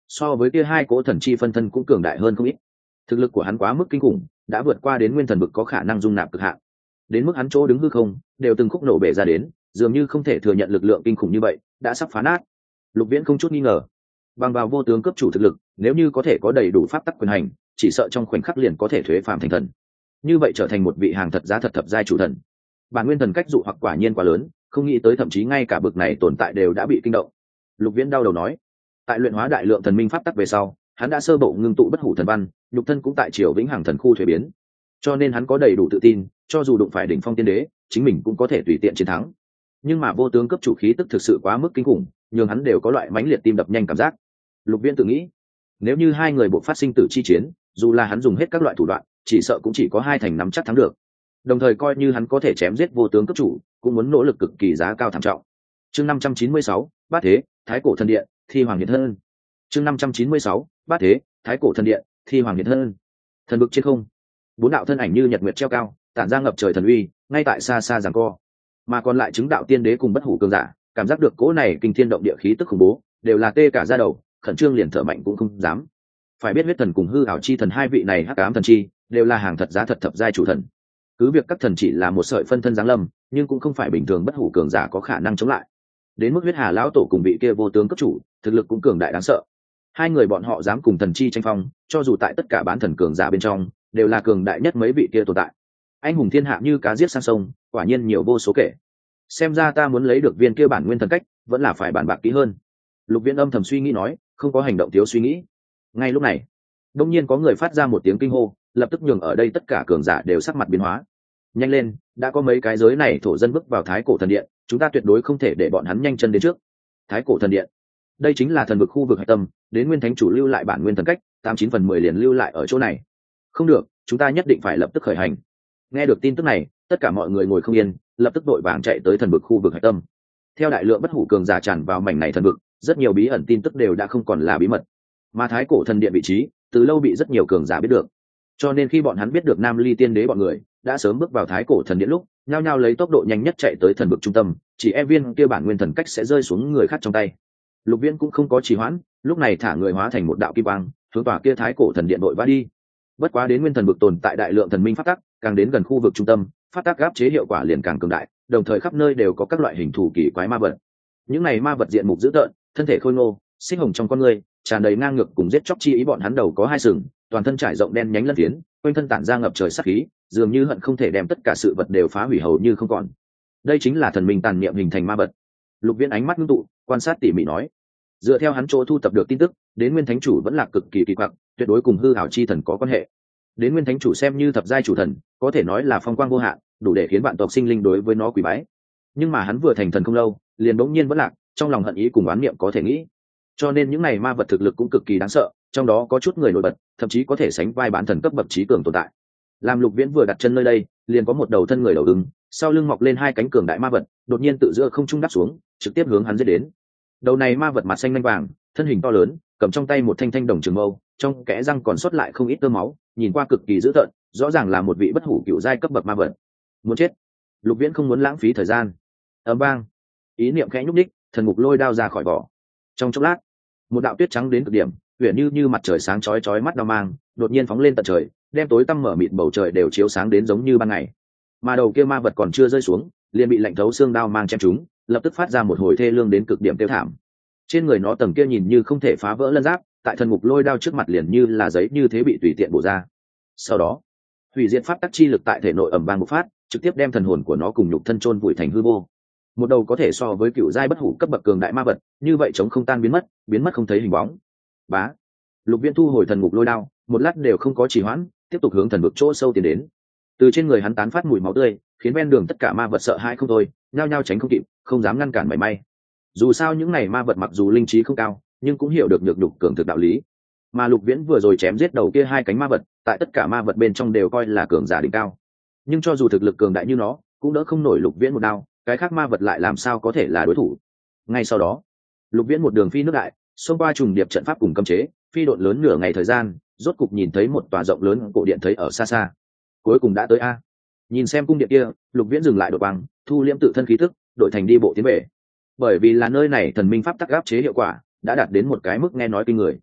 Speaker 1: so với kia hai cỗ thần chi phân thân cũng cường đại hơn không ít. Thực lực của hắn quá mức kinh khủng, đã vượt qua đến nguyên thần vực có khả năng dung nạp cực hạn. Đến mức hắn chỗ đứng hư không đều từng khúc nổ bể ra đến, dường như không thể thừa nhận lực lượng kinh khủng như vậy, đã sắp phá nát. Lục Viễn không chút nghi ngờ, bằng vào vô tướng cấp chủ thực lực, nếu như có thể có đầy đủ pháp tắc quyền hành, chỉ sợ trong khoảnh khắc liền có thể thuế phàm thành thần. Như vậy trở thành một vị hàng thật giá thật thập giai chủ thần. Bản nguyên thần cách dụ hoặc quả nhiên quá lớn, không nghĩ tới thậm chí ngay cả bực này tồn tại đều đã bị kinh động. Lục Viễn đau đầu nói, tại luyện hóa đại lượng thần minh pháp tắc về sau, hắn đã sơ bộ ngưng tụ bất hủ thần văn, nhục thân cũng tại triều vĩnh hằng thần khu thuế biến, cho nên hắn có đầy đủ tự tin, cho dù đụng phải đỉnh phong tiên đế, chính mình cũng có thể tùy tiện chiến thắng. Nhưng mà vô tướng cấp chủ khí tức thực sự quá mức kinh khủng, nhường hắn đều có loại mãnh liệt tim đập nhanh cảm giác. Lục Viễn tự nghĩ, nếu như hai người buộc phát sinh tử chi chiến, dù là hắn dùng hết các loại thủ đoạn, chỉ sợ cũng chỉ có hai thành nắm chắc thắng được. Đồng thời coi như hắn có thể chém giết vô tướng cấp chủ, cũng muốn nỗ lực cực kỳ giá cao thảm trọng. Chương năm trăm chín mươi sáu, Bát Thế, Thái Cổ Thần Điện, Thi Hoàng Hiện Thân. Chương năm trăm chín mươi sáu, Bát Thế, Thái Cổ Thần Điện, Thi Hoàng Hiện Thân. Thần vực trên không, bốn đạo thân ảnh như nhật nguyệt treo cao, tản ra ngập trời thần uy, ngay tại xa xa giằng co. Mà còn lại chứng đạo tiên đế cùng bất hủ cường giả, cảm giác được cỗ này kinh thiên động địa khí tức khủng bố, đều là tê cả da đầu, khẩn trương liền thở mạnh cũng không dám. Phải biết huyết thần cùng hư ảo chi thần hai vị này hắc ám thần chi, đều là hàng thật giá thật thập giai chủ thần. Cứ việc các thần chỉ là một sợi phân thân giáng lâm, nhưng cũng không phải bình thường bất hủ cường giả có khả năng chống lại. Đến mức huyết hà lão tổ cùng vị kia vô tướng cấp chủ, thực lực cũng cường đại đáng sợ. Hai người bọn họ dám cùng thần chi tranh phong, cho dù tại tất cả bán thần cường giả bên trong, đều là cường đại nhất mấy vị kia tồn tại. Anh hùng thiên hạ như cá giết sang sông, quả nhiên nhiều vô số kể. Xem ra ta muốn lấy được viên kia bản nguyên thần cách, vẫn là phải bàn bạc kỹ hơn. Lục Viễn âm thầm suy nghĩ nói, không có hành động thiếu suy nghĩ. Ngay lúc này, đột nhiên có người phát ra một tiếng kinh hô, lập tức nhường ở đây tất cả cường giả đều sắc mặt biến hóa. Nhanh lên, đã có mấy cái giới này thổ dân bước vào Thái Cổ Thần Điện, chúng ta tuyệt đối không thể để bọn hắn nhanh chân đến trước. Thái Cổ Thần Điện, đây chính là thần vực khu vực hạch tâm, đến nguyên thánh chủ lưu lại bản nguyên thần cách, tám chín phần mười liền lưu lại ở chỗ này. Không được, chúng ta nhất định phải lập tức khởi hành. Nghe được tin tức này, tất cả mọi người ngồi không yên, lập tức đội vàng chạy tới thần vực khu vực hạch tâm. Theo đại lượng bất hủ cường giả tràn vào mảnh này thần vực, rất nhiều bí ẩn tin tức đều đã không còn là bí mật. Mà Thái Cổ Thần Điện vị trí, từ lâu bị rất nhiều cường giả biết được. Cho nên khi bọn hắn biết được Nam Ly Tiên Đế bọn người đã sớm bước vào Thái Cổ Thần Điện lúc, nhao nhao lấy tốc độ nhanh nhất chạy tới thần vực trung tâm, chỉ e viên kia bản nguyên thần cách sẽ rơi xuống người khác trong tay. Lục Viễn cũng không có trì hoãn, lúc này thả người hóa thành một đạo kim quang, hướng tòa kia Thái Cổ Thần Điện đội vã đi. Bất quá đến nguyên thần vực tồn tại đại lượng thần minh pháp tắc, càng đến gần khu vực trung tâm, pháp tắc áp chế hiệu quả liền càng cường đại, đồng thời khắp nơi đều có các loại hình thù kỳ quái ma vật. Những này ma vật diện mục dữ tợn, thân thể khôi ngô, xích hồng trong con người, tràn đầy ngang ngược cùng giết chóc chi ý, bọn hắn đầu có hai sừng, toàn thân trải rộng đen nhánh lân phiến, quanh thân tản ra ngập trời sát khí, dường như hận không thể đem tất cả sự vật đều phá hủy hầu như không còn. Đây chính là thần minh tàn niệm hình thành ma vật. Lục Viễn ánh mắt ngưng tụ, quan sát tỉ mỉ nói, dựa theo hắn chỗ thu thập được tin tức, đến nguyên thánh chủ vẫn là cực kỳ kỳ quặc, tuyệt đối cùng hư ảo chi thần có quan hệ. Đến nguyên thánh chủ xem như thập giai chủ thần, có thể nói là phong quang vô hạn, đủ để khiến vạn tộc sinh linh đối với nó quỳ bái. Nhưng mà hắn vừa thành thần không lâu, liền bỗng nhiên vẫn lạc, trong lòng hận ý cùng oán niệm có thể nghĩ. Cho nên những này ma vật thực lực cũng cực kỳ đáng sợ, trong đó có chút người nổi bật, thậm chí có thể sánh vai bán thần cấp bậc trí cường tồn tại. Làm Lục Viễn vừa đặt chân nơi đây, liền có một đầu thân người đầu ưng, sau lưng mọc lên hai cánh cường đại ma vật, đột nhiên tự giữa không trung đáp xuống, trực tiếp hướng hắn giết đến. Đầu này ma vật mặt xanh lanh vàng, thân hình to lớn, cầm trong tay một thanh thanh đồng trường mâu, trong kẽ răng còn sót lại không ít tơ máu, nhìn qua cực kỳ dữ tợn, rõ ràng là một vị bất hủ cựu giai cấp bậc ma vật. Muốn chết. Lục Viễn không muốn lãng phí thời gian. Ầm vang, ý niệm khẽ nhúc nhích, thần ngục lôi đao ra khỏi vỏ. Trong chốc lát, một đạo tuyết trắng đến cực điểm, huyền như như mặt trời sáng chói chói mắt đao mang, đột nhiên phóng lên tận trời, đem tối tăm mở mịt bầu trời đều chiếu sáng đến giống như ban ngày. Mà đầu kia ma vật còn chưa rơi xuống, liền bị lạnh thấu xương đao mang chém trúng, lập tức phát ra một hồi thê lương đến cực điểm tiêu thảm. Trên người nó tầng kia nhìn như không thể phá vỡ lân giáp, tại thần ngục lôi đao trước mặt liền như là giấy như thế bị tùy tiện bổ ra. Sau đó, hủy diệt pháp tắc chi lực tại thể nội ầm vang bộc phát, trực tiếp đem thần hồn của nó cùng nhục thân chôn vùi thành hư vô. Một đầu có thể so với cựu giai bất hủ cấp bậc cường đại ma vật, như vậy chống không tan biến mất, biến mất không thấy hình bóng. Bá. Lục Viễn thu hồi thần ngục lôi đao, một lát đều không có trì hoãn, tiếp tục hướng thần vực chỗ sâu tiến đến. Từ trên người hắn tán phát mùi máu tươi, khiến ven đường tất cả ma vật sợ hãi không thôi, nhao nhao tránh không kịp, không dám ngăn cản mảy may. Dù sao những này ma vật mặc dù linh trí không cao, nhưng cũng hiểu được nhược nhục cường thực đạo lý. Mà Lục Viễn vừa rồi chém giết đầu kia hai cánh ma vật, tại tất cả ma vật bên trong đều coi là cường giả đỉnh cao. Nhưng cho dù thực lực cường đại như nó, cũng đỡ không nổi Lục Viễn một đao, cái khác ma vật lại làm sao có thể là đối thủ. Ngay sau đó, Lục Viễn một đường phi nước đại, xông qua trùng điệp trận pháp cùng cấm chế, phi độn lớn nửa ngày thời gian, rốt cục nhìn thấy một tòa rộng lớn cổ điện thấy ở xa xa. Cuối cùng đã tới a. Nhìn xem cung điện kia, Lục Viễn dừng lại đột băng, thu liễm tự thân khí tức, đội thành đi bộ tiến về. Bởi vì là nơi này thần minh pháp tắc áp chế hiệu quả đã đạt đến một cái mức nghe nói kinh người.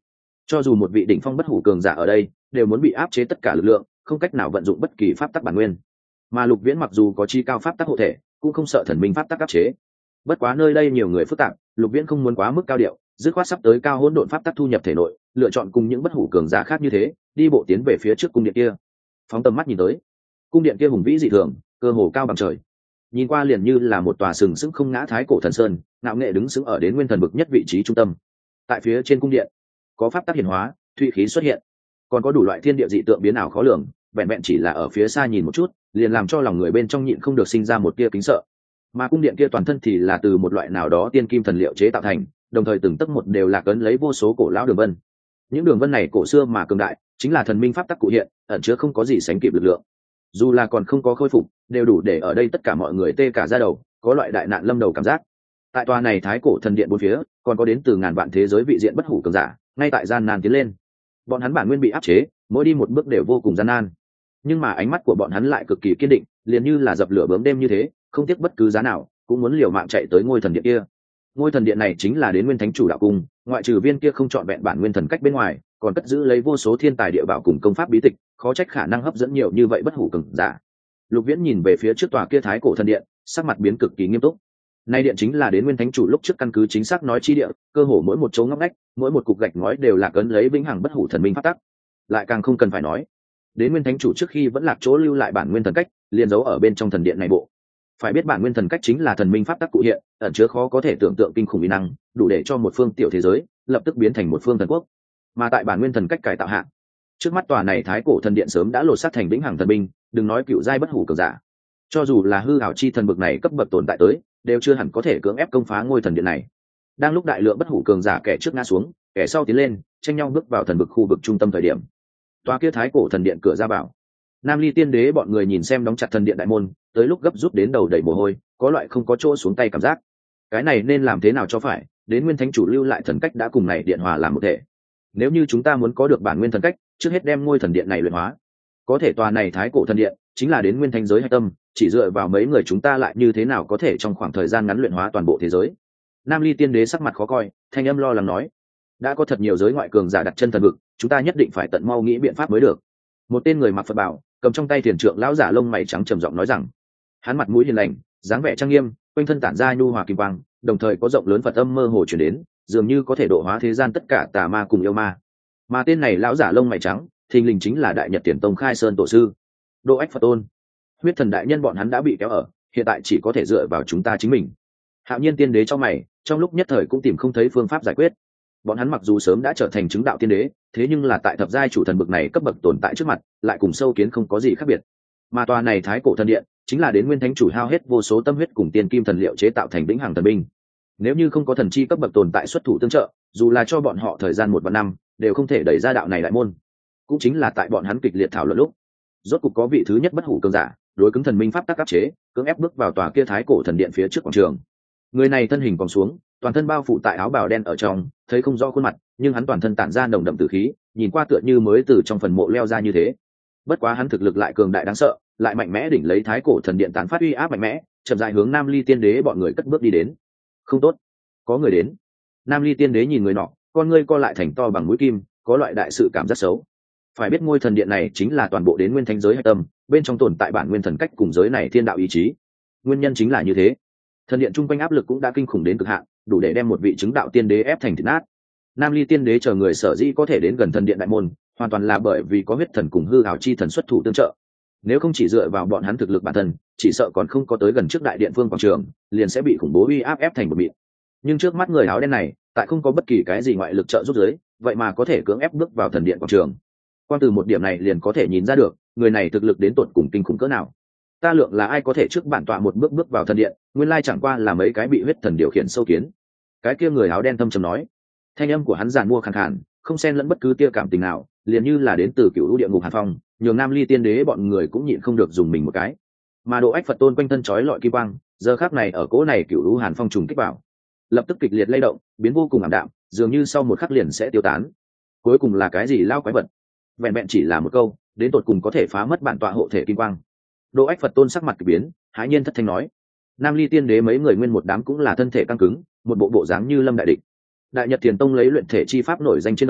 Speaker 1: cho dù một vị đỉnh phong bất hủ cường giả ở đây đều muốn bị áp chế tất cả lực lượng, không cách nào vận dụng bất kỳ pháp tắc bản nguyên. Mà Lục Viễn mặc dù có chi cao pháp tắc hộ thể, cũng không sợ thần minh pháp tắc áp chế. Bất quá nơi đây nhiều người phức tạp, Lục Viễn không muốn quá mức cao điệu, dứt khoát sắp tới cao hỗn độn pháp tắc thu nhập thể nội, lựa chọn cùng những bất hủ cường giả khác như thế, đi bộ tiến về phía trước cung điện kia. Phóng tầm mắt nhìn tới, cung điện kia hùng vĩ dị thường, cơ hồ cao bằng trời, nhìn qua liền như là một tòa sừng sững không ngã thái cổ thần sơn, ngạo nghệ đứng sững ở đến nguyên thần bực nhất vị trí trung tâm. Tại phía trên cung điện có pháp tắc hiển hóa, thủy khí xuất hiện, còn có đủ loại thiên địa dị tượng biến ảo khó lường, vẹn vẹn chỉ là ở phía xa nhìn một chút liền làm cho lòng người bên trong nhịn không được sinh ra một tia kính sợ. Mà cung điện kia toàn thân thì là từ một loại nào đó tiên kim thần liệu chế tạo thành, đồng thời từng tấc một đều là cấn lấy vô số cổ lão đường vân. Những đường vân này cổ xưa mà cường đại, chính là thần minh pháp tắc cụ hiện, ẩn chứa không có gì sánh kịp lực lượng. Dù là còn không có khôi phục, đều đủ để ở đây tất cả mọi người tê cả da đầu, có loại đại nạn lâm đầu cảm giác. Tại tòa này thái cổ thần điện bốn phía, còn có đến từ ngàn vạn thế giới vị diện bất hủ cường giả, ngay tại gian nan tiến lên. Bọn hắn bản nguyên bị áp chế, mỗi đi một bước đều vô cùng gian nan. Nhưng mà ánh mắt của bọn hắn lại cực kỳ kiên định, liền như là dập lửa bướm đêm như thế, không tiếc bất cứ giá nào, cũng muốn liều mạng chạy tới ngôi thần điện kia. Ngôi thần điện này chính là đến nguyên thánh chủ đạo cung, ngoại trừ viên kia không chọn vẹn bản nguyên thần cách bên ngoài, còn cất giữ lấy vô số thiên tài địa bảo cùng công pháp bí tịch, khó trách khả năng hấp dẫn nhiều như vậy bất hủ cường giả. Lục Viễn nhìn về phía trước tòa kia thái cổ thần điện, sắc mặt biến cực kỳ nghiêm túc. Nay điện chính là đến nguyên thánh chủ lúc trước căn cứ chính xác nói chi địa, cơ hồ mỗi một chỗ ngóc ngách, mỗi một cục gạch ngói đều là cấn lấy vĩnh hằng bất hủ thần minh pháp tắc. Lại càng không cần phải nói, đến nguyên thánh chủ trước khi vẫn lạc chỗ lưu lại bản nguyên thần cách, liền giấu ở bên trong thần điện này bộ. Phải biết bản nguyên thần cách chính là thần minh pháp tắc cụ hiện, ẩn chứa khó có thể tưởng tượng kinh khủng uy năng, đủ để cho một phương tiểu thế giới lập tức biến thành một phương thần quốc. Mà tại bản nguyên thần cách cải tạo hạ, trước mắt tòa này thái cổ thần điện sớm đã lột xác thành vĩnh hằng thần binh, đừng nói cựu giai bất hủ cường giả, cho dù là hư ảo chi thần bực này cấp bậc tồn tại tới, đều chưa hẳn có thể cưỡng ép công phá ngôi thần điện này. Đang lúc đại lượng bất hủ cường giả kẻ trước ngã xuống, kẻ sau tiến lên, tranh nhau bước vào thần vực khu vực trung tâm thời điểm, tòa kia thái cổ thần điện cửa ra vào, Nam Ly Tiên Đế bọn người nhìn xem đóng chặt thần điện đại môn, tới lúc gấp rút đến đầu đầy mồ hôi, có loại không có chỗ xuống tay cảm giác. Cái này nên làm thế nào cho phải, đến nguyên thánh chủ lưu lại thần cách đã cùng này điện hòa làm một thể. Nếu như chúng ta muốn có được bản nguyên thần cách, trước hết đem ngôi thần điện này luyện hóa. Có thể tòa này thái cổ thần điện chính là đến nguyên thánh giới hạch tâm, chỉ dựa vào mấy người chúng ta lại như thế nào có thể trong khoảng thời gian ngắn luyện hóa toàn bộ thế giới. Nam Ly Tiên Đế sắc mặt khó coi, thanh âm lo lắng nói: đã có thật nhiều giới ngoại cường giả đặt chân thần vực, chúng ta nhất định phải tận mau nghĩ biện pháp mới được. Một tên người mặc Phật bảo, cầm trong tay thiền trượng lão giả lông mày trắng trầm giọng nói rằng, hắn mặt mũi hiền lành, dáng vẻ trang nghiêm, quanh thân tản ra nhu hòa kim quang, đồng thời có rộng lớn Phật âm mơ hồ truyền đến, dường như có thể độ hóa thế gian tất cả tà ma cùng yêu ma. Mà tên này lão giả lông mày trắng, thình lình chính là Đại Nhật Tiền Tông Khai Sơn tổ sư Độ Ách Phật Tôn. Huyết thần đại nhân bọn hắn đã bị kéo ở, hiện tại chỉ có thể dựa vào chúng ta chính mình. Hạo Nhiên Tiên Đế cho mày, trong lúc nhất thời cũng tìm không thấy phương pháp giải quyết. Bọn hắn mặc dù sớm đã trở thành chứng đạo tiên đế, thế nhưng là tại thập giai chủ thần bực này cấp bậc tồn tại trước mặt, lại cùng sâu kiến không có gì khác biệt. Mà tòa này thái cổ thần điện chính là đến nguyên thánh chủ hao hết vô số tâm huyết cùng tiên kim thần liệu chế tạo thành vĩnh hằng thần binh. Nếu như không có thần chi cấp bậc tồn tại xuất thủ tương trợ, dù là cho bọn họ thời gian một vạn năm, đều không thể đẩy ra đạo này đại môn. Cũng chính là tại bọn hắn kịch liệt thảo luận lúc, rốt cục có vị thứ nhất bất hủ cường giả, đối cứng thần minh pháp tắc áp chế, cưỡng ép bước vào tòa kia thái cổ thần điện phía trước quảng trường. Người này thân hình còn xuống, toàn thân bao phủ tại áo bào đen ở trong, thấy không rõ khuôn mặt, nhưng hắn toàn thân tản ra nồng đậm tử khí, nhìn qua tựa như mới từ trong phần mộ leo ra như thế. Bất quá hắn thực lực lại cường đại đáng sợ, lại mạnh mẽ đỉnh lấy thái cổ thần điện tán phát uy áp mạnh mẽ, chậm rãi hướng Nam Ly Tiên Đế bọn người cất bước đi đến. Không tốt, có người đến. Nam Ly Tiên Đế nhìn người nọ, con ngươi co lại thành to bằng mũi kim, có loại đại sự cảm giác xấu. Phải biết ngôi thần điện này chính là toàn bộ đến nguyên thánh giới hạch tâm, bên trong tồn tại bản nguyên thần cách cùng giới này thiên đạo ý chí. Nguyên nhân chính là như thế, thần điện trung quanh áp lực cũng đã kinh khủng đến cực hạn, đủ để đem một vị chứng đạo tiên đế ép thành thịt nát. Nam Ly Tiên Đế chờ người sở dĩ có thể đến gần thần điện đại môn, hoàn toàn là bởi vì có huyết thần cùng hư ảo chi thần xuất thủ tương trợ. Nếu không chỉ dựa vào bọn hắn thực lực bản thân, chỉ sợ còn không có tới gần trước đại điện phương quảng trường, liền sẽ bị khủng bố uy áp ép thành một mịn. Nhưng trước mắt người áo đen này, tại không có bất kỳ cái gì ngoại lực trợ giúp dưới, vậy mà có thể cưỡng ép bước vào thần điện quảng trường. Quan từ một điểm này liền có thể nhìn ra được, người này thực lực đến tột cùng kinh khủng cỡ nào. Ta lượng là ai có thể trước bản tọa một bước bước vào thần điện, nguyên lai chẳng qua là mấy cái bị huyết thần điều khiển sâu kiến. Cái kia người áo đen thâm trầm nói, thanh âm của hắn giàn mua khàn khàn, không xen lẫn bất cứ tia cảm tình nào, liền như là đến từ cựu lũ địa ngục hàn phong, nhường Nam Ly Tiên Đế bọn người cũng nhịn không được dùng mình một cái. Mà Độ Ách Phật Tôn quanh thân chói lọi kim quang, giờ khắc này ở cỗ này cựu lũ hàn phong trùng kích vào, lập tức kịch liệt lay động, biến vô cùng ảm đạm, dường như sau một khắc liền sẽ tiêu tán. Cuối cùng là cái gì lao quái vật? Vẹn vẹn chỉ là một câu, đến tột cùng có thể phá mất bản tọa hộ thể kim quang. Độ Ách Phật Tôn sắc mặt kỳ biến, hãi nhiên thất thanh nói. Nam Ly Tiên Đế mấy người nguyên một đám cũng là thân thể căng cứng, một bộ bộ dáng như lâm đại địch. Đại Nhật Tiền Tông lấy luyện thể chi pháp nổi danh trên đời,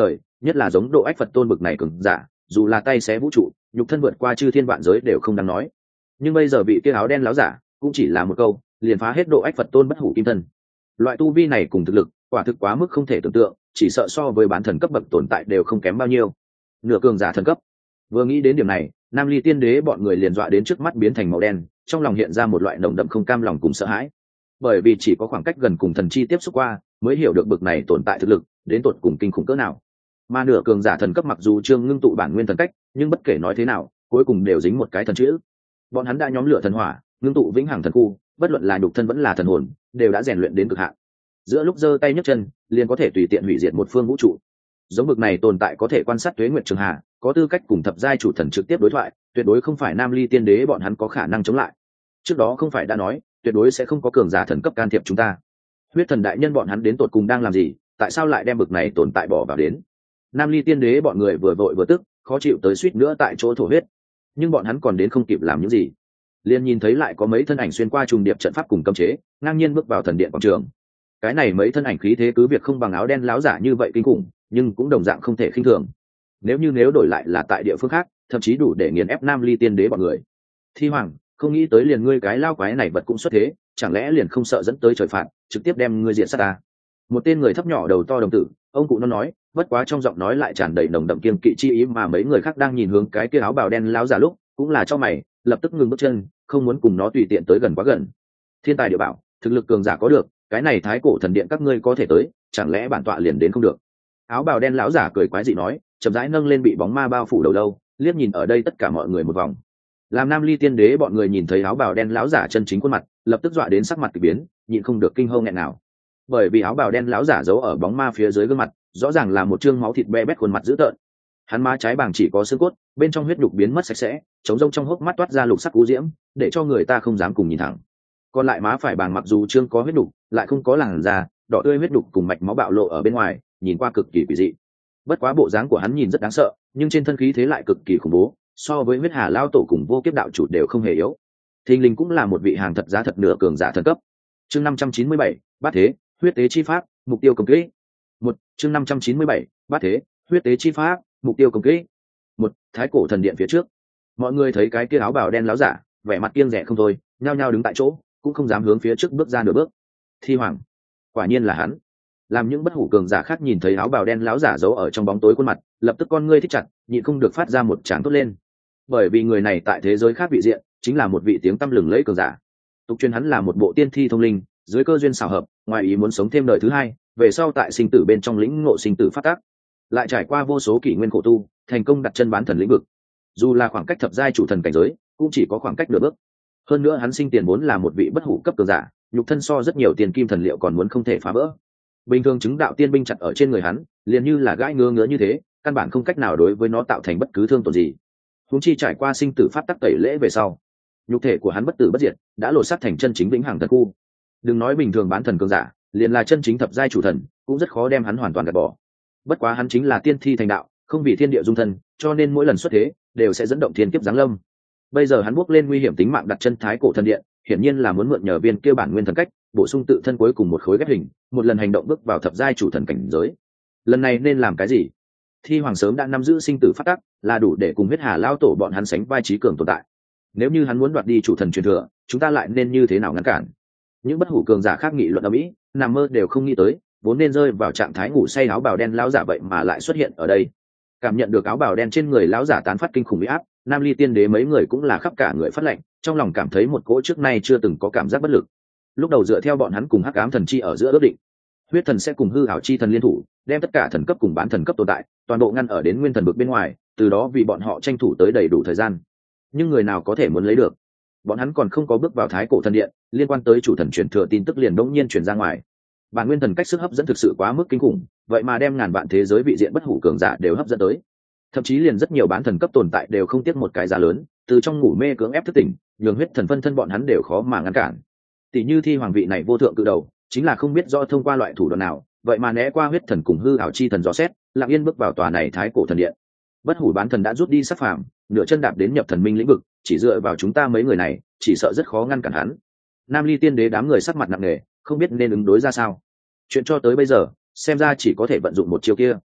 Speaker 1: nhất là giống độ ách Phật tôn bực này cường giả, dù là tay xé vũ trụ, nhục thân vượt qua chư thiên vạn giới đều không đáng nói. Nhưng bây giờ vị kia áo đen láo giả cũng chỉ là một câu liền phá hết độ ách Phật tôn bất hủ kim thân. Loại tu vi này cùng thực lực quả thực quá mức không thể tưởng tượng, chỉ sợ so với bán thần cấp bậc tồn tại đều không kém bao nhiêu. Nửa cường giả thần cấp. Vừa nghĩ đến điểm này, Nam Ly Tiên Đế bọn người liền dọa đến trước mắt biến thành màu đen, trong lòng hiện ra một loại nồng đậm không cam lòng cùng sợ hãi. Bởi vì chỉ có khoảng cách gần cùng thần chi tiếp xúc qua, mới hiểu được bậc này tồn tại thực lực đến tột cùng kinh khủng cỡ nào. Mà nửa cường giả thần cấp mặc dù chưa ngưng tụ bản nguyên thần cách, nhưng bất kể nói thế nào, cuối cùng đều dính một cái thần chữ. Bọn hắn đã nhóm lửa thần hỏa, ngưng tụ vĩnh hằng thần khu, bất luận là nhục thân vẫn là thần hồn, đều đã rèn luyện đến cực hạn. Giữa lúc giơ tay nhấc chân, liền có thể tùy tiện hủy diệt một phương vũ trụ. Giống bậc này tồn tại có thể quan sát tuế nguyệt trường hà, có tư cách cùng thập giai chủ thần trực tiếp đối thoại, tuyệt đối không phải Nam Ly Tiên Đế bọn hắn có khả năng chống lại. Trước đó không phải đã nói, tuyệt đối sẽ không có cường giả thần cấp can thiệp chúng ta. Huyết thần đại nhân bọn hắn đến tột cùng đang làm gì, tại sao lại đem bậc này tồn tại bỏ vào đến? Nam Ly Tiên Đế bọn người vừa vội vừa tức, khó chịu tới suýt nữa tại chỗ thổ huyết. Nhưng bọn hắn còn đến không kịp làm những gì, liền nhìn thấy lại có mấy thân ảnh xuyên qua trùng điệp trận pháp cùng cấm chế, ngang nhiên bước vào thần điện quảng trường. Cái này mấy thân ảnh khí thế cứ việc không bằng áo đen láo giả như vậy kinh khủng, nhưng cũng đồng dạng không thể khinh thường. Nếu như nếu đổi lại là tại địa phương khác, thậm chí đủ để nghiền ép Nam Ly Tiên Đế bọn người. Thi Hoàng, không nghĩ tới liền ngươi cái lao quái này vật cũng xuất thế, chẳng lẽ liền không sợ dẫn tới trời phạt, trực tiếp đem ngươi diệt sát ta? Một tên người thấp nhỏ đầu to đồng tử, ông cụ nó nói, bất quá trong giọng nói lại tràn đầy nồng đậm kiêng kỵ chi ý, mà mấy người khác đang nhìn hướng cái kia áo bào đen láo giả lúc, cũng là cho mày, lập tức ngừng bước chân, không muốn cùng nó tùy tiện tới gần quá gần. Thiên tài địa bảo, thực lực cường giả có được, cái này thái cổ thần điện các ngươi có thể tới, chẳng lẽ bản tọa liền đến không được? Áo bào đen láo giả cười quái dị nói, chậm rãi nâng lên bị bóng ma bao phủ đầu lâu, liếc nhìn ở đây tất cả mọi người một vòng. Làm Nam Ly Tiên Đế bọn người nhìn thấy áo bào đen láo giả chân chính khuôn mặt, lập tức dọa đến sắc mặt kỳ biến, nhịn không được kinh hô nghẹn nào. Bởi vì áo bào đen láo giả giấu ở bóng ma phía dưới gương mặt, rõ ràng là một trương máu thịt be bét khuôn mặt dữ tợn. Hắn má trái bàng chỉ có xương cốt, bên trong huyết nhục biến mất sạch sẽ, trống rông trong hốc mắt toát ra lục sắc cú diễm, để cho người ta không dám cùng nhìn thẳng. Còn lại má phải bàng mặc dù trương có huyết nhục, lại không có làn da, đỏ tươi huyết nhục cùng mạch máu bạo lộ ở bên ngoài, nhìn qua cực kỳ quỷ dị. Bất quá bộ dáng của hắn nhìn rất đáng sợ, nhưng trên thân khí thế lại cực kỳ khủng bố, so với huyết hà lao tổ cùng vô kiếp đạo chủ đều không hề yếu. Thình Linh cũng là một vị hàng thật giá thật nửa cường giả thần cấp. Chương năm trăm chín mươi bảy, bát thế, huyết tế chi pháp, mục tiêu công kích. Một, chương năm trăm chín mươi bảy, bát thế, huyết tế chi pháp, mục tiêu công kích. Một, thái cổ thần điện phía trước. Mọi người thấy cái kia áo bào đen láo giả, vẻ mặt kiêng dè không thôi, nhao nhao đứng tại chỗ, cũng không dám hướng phía trước bước ra nửa bước. Thi Hoàng, quả nhiên là hắn. Làm những bất hủ cường giả khác nhìn thấy áo bào đen láo giả giấu ở trong bóng tối khuôn mặt, lập tức con ngươi thích chặt, nhịn không được phát ra một tràng tốt lên. Bởi vì người này tại thế giới khác vị diện, chính là một vị tiếng tăm lừng lẫy cường giả. Tục truyền hắn là một bộ tiên thi thông linh, dưới cơ duyên xảo hợp, ngoài ý muốn sống thêm đời thứ hai, về sau tại sinh tử bên trong lĩnh ngộ sinh tử phát tác, lại trải qua vô số kỷ nguyên khổ tu, thành công đặt chân bán thần lĩnh vực. Dù là khoảng cách thập giai chủ thần cảnh giới, cũng chỉ có khoảng cách nửa bước. Hơn nữa hắn sinh tiền vốn là một vị bất hủ cấp cường giả, nhục thân so rất nhiều tiền kim thần liệu còn muốn không thể phá vỡ. Bình thường chứng đạo tiên binh chặt ở trên người hắn, liền như là gãi ngứa ngứa như thế, căn bản không cách nào đối với nó tạo thành bất cứ thương tổn gì. Huống chi trải qua sinh tử pháp tắc tẩy lễ về sau, nhục thể của hắn bất tử bất diệt, đã lột xác thành chân chính vĩnh hằng thần khu. Đừng nói bình thường bán thần cường giả, liền là chân chính thập giai chủ thần, cũng rất khó đem hắn hoàn toàn gạt bỏ. Bất quá hắn chính là tiên thi thành đạo, không vì thiên địa dung thân, cho nên mỗi lần xuất thế đều sẽ dẫn động thiên kiếp giáng lâm. Bây giờ hắn bước lên nguy hiểm tính mạng đặt chân thái cổ thần điện, hiển nhiên là muốn mượn nhờ viên kia bản nguyên thần cách, bổ sung tự thân cuối cùng một khối ghép hình, một lần hành động bước vào thập giai chủ thần cảnh giới. Lần này nên làm cái gì? Thi Hoàng sớm đã nắm giữ sinh tử phát tắc, là đủ để cùng huyết hà lao tổ bọn hắn sánh vai trí cường tồn tại. Nếu như hắn muốn đoạt đi chủ thần truyền thừa, chúng ta lại nên như thế nào ngăn cản? Những bất hủ cường giả khác nghị luận ở mỹ, nằm mơ đều không nghĩ tới, vốn nên rơi vào trạng thái ngủ say áo bào đen lão giả vậy mà lại xuất hiện ở đây. Cảm nhận được áo bào đen trên người lão giả tán phát kinh khủng uy áp, Nam Ly Tiên Đế mấy người cũng là khắp cả người phát lạnh, trong lòng cảm thấy một cỗ trước nay chưa từng có cảm giác bất lực. Lúc đầu dựa theo bọn hắn cùng hắc ám thần chi ở giữa ước định, huyết thần sẽ cùng hư ảo chi thần liên thủ, đem tất cả thần cấp cùng bán thần cấp tồn tại toàn bộ ngăn ở đến nguyên thần vực bên ngoài, từ đó vì bọn họ tranh thủ tới đầy đủ thời gian. Nhưng người nào có thể muốn lấy được? Bọn hắn còn không có bước vào thái cổ thần điện, liên quan tới chủ thần truyền thừa tin tức liền đống nhiên truyền ra ngoài. Bản nguyên thần cách sức hấp dẫn thực sự quá mức kinh khủng, vậy mà đem ngàn vạn thế giới vị diện bất hủ cường giả đều hấp dẫn tới. Thậm chí liền rất nhiều bán thần cấp tồn tại đều không tiếc một cái giá lớn, từ trong ngủ mê cưỡng ép thức tỉnh, nhường huyết thần phân thân bọn hắn đều khó mà ngăn cản. Tỷ như Thi Hoàng vị này vô thượng cự đầu, chính là không biết rõ thông qua loại thủ đoạn nào, vậy mà né qua huyết thần cùng hư ảo chi thần dò xét, lặng yên bước vào tòa này thái cổ thần điện. Bất hủ bán thần đã rút đi sắc phàm, nửa chân đạp đến nhập thần minh lĩnh vực, chỉ dựa vào chúng ta mấy người này, chỉ sợ rất khó ngăn cản hắn. Nam Ly Tiên Đế đám người sắc mặt nặng nề, không biết nên ứng đối ra sao. Chuyện cho tới bây giờ, xem ra chỉ có thể vận dụng một chiêu kia.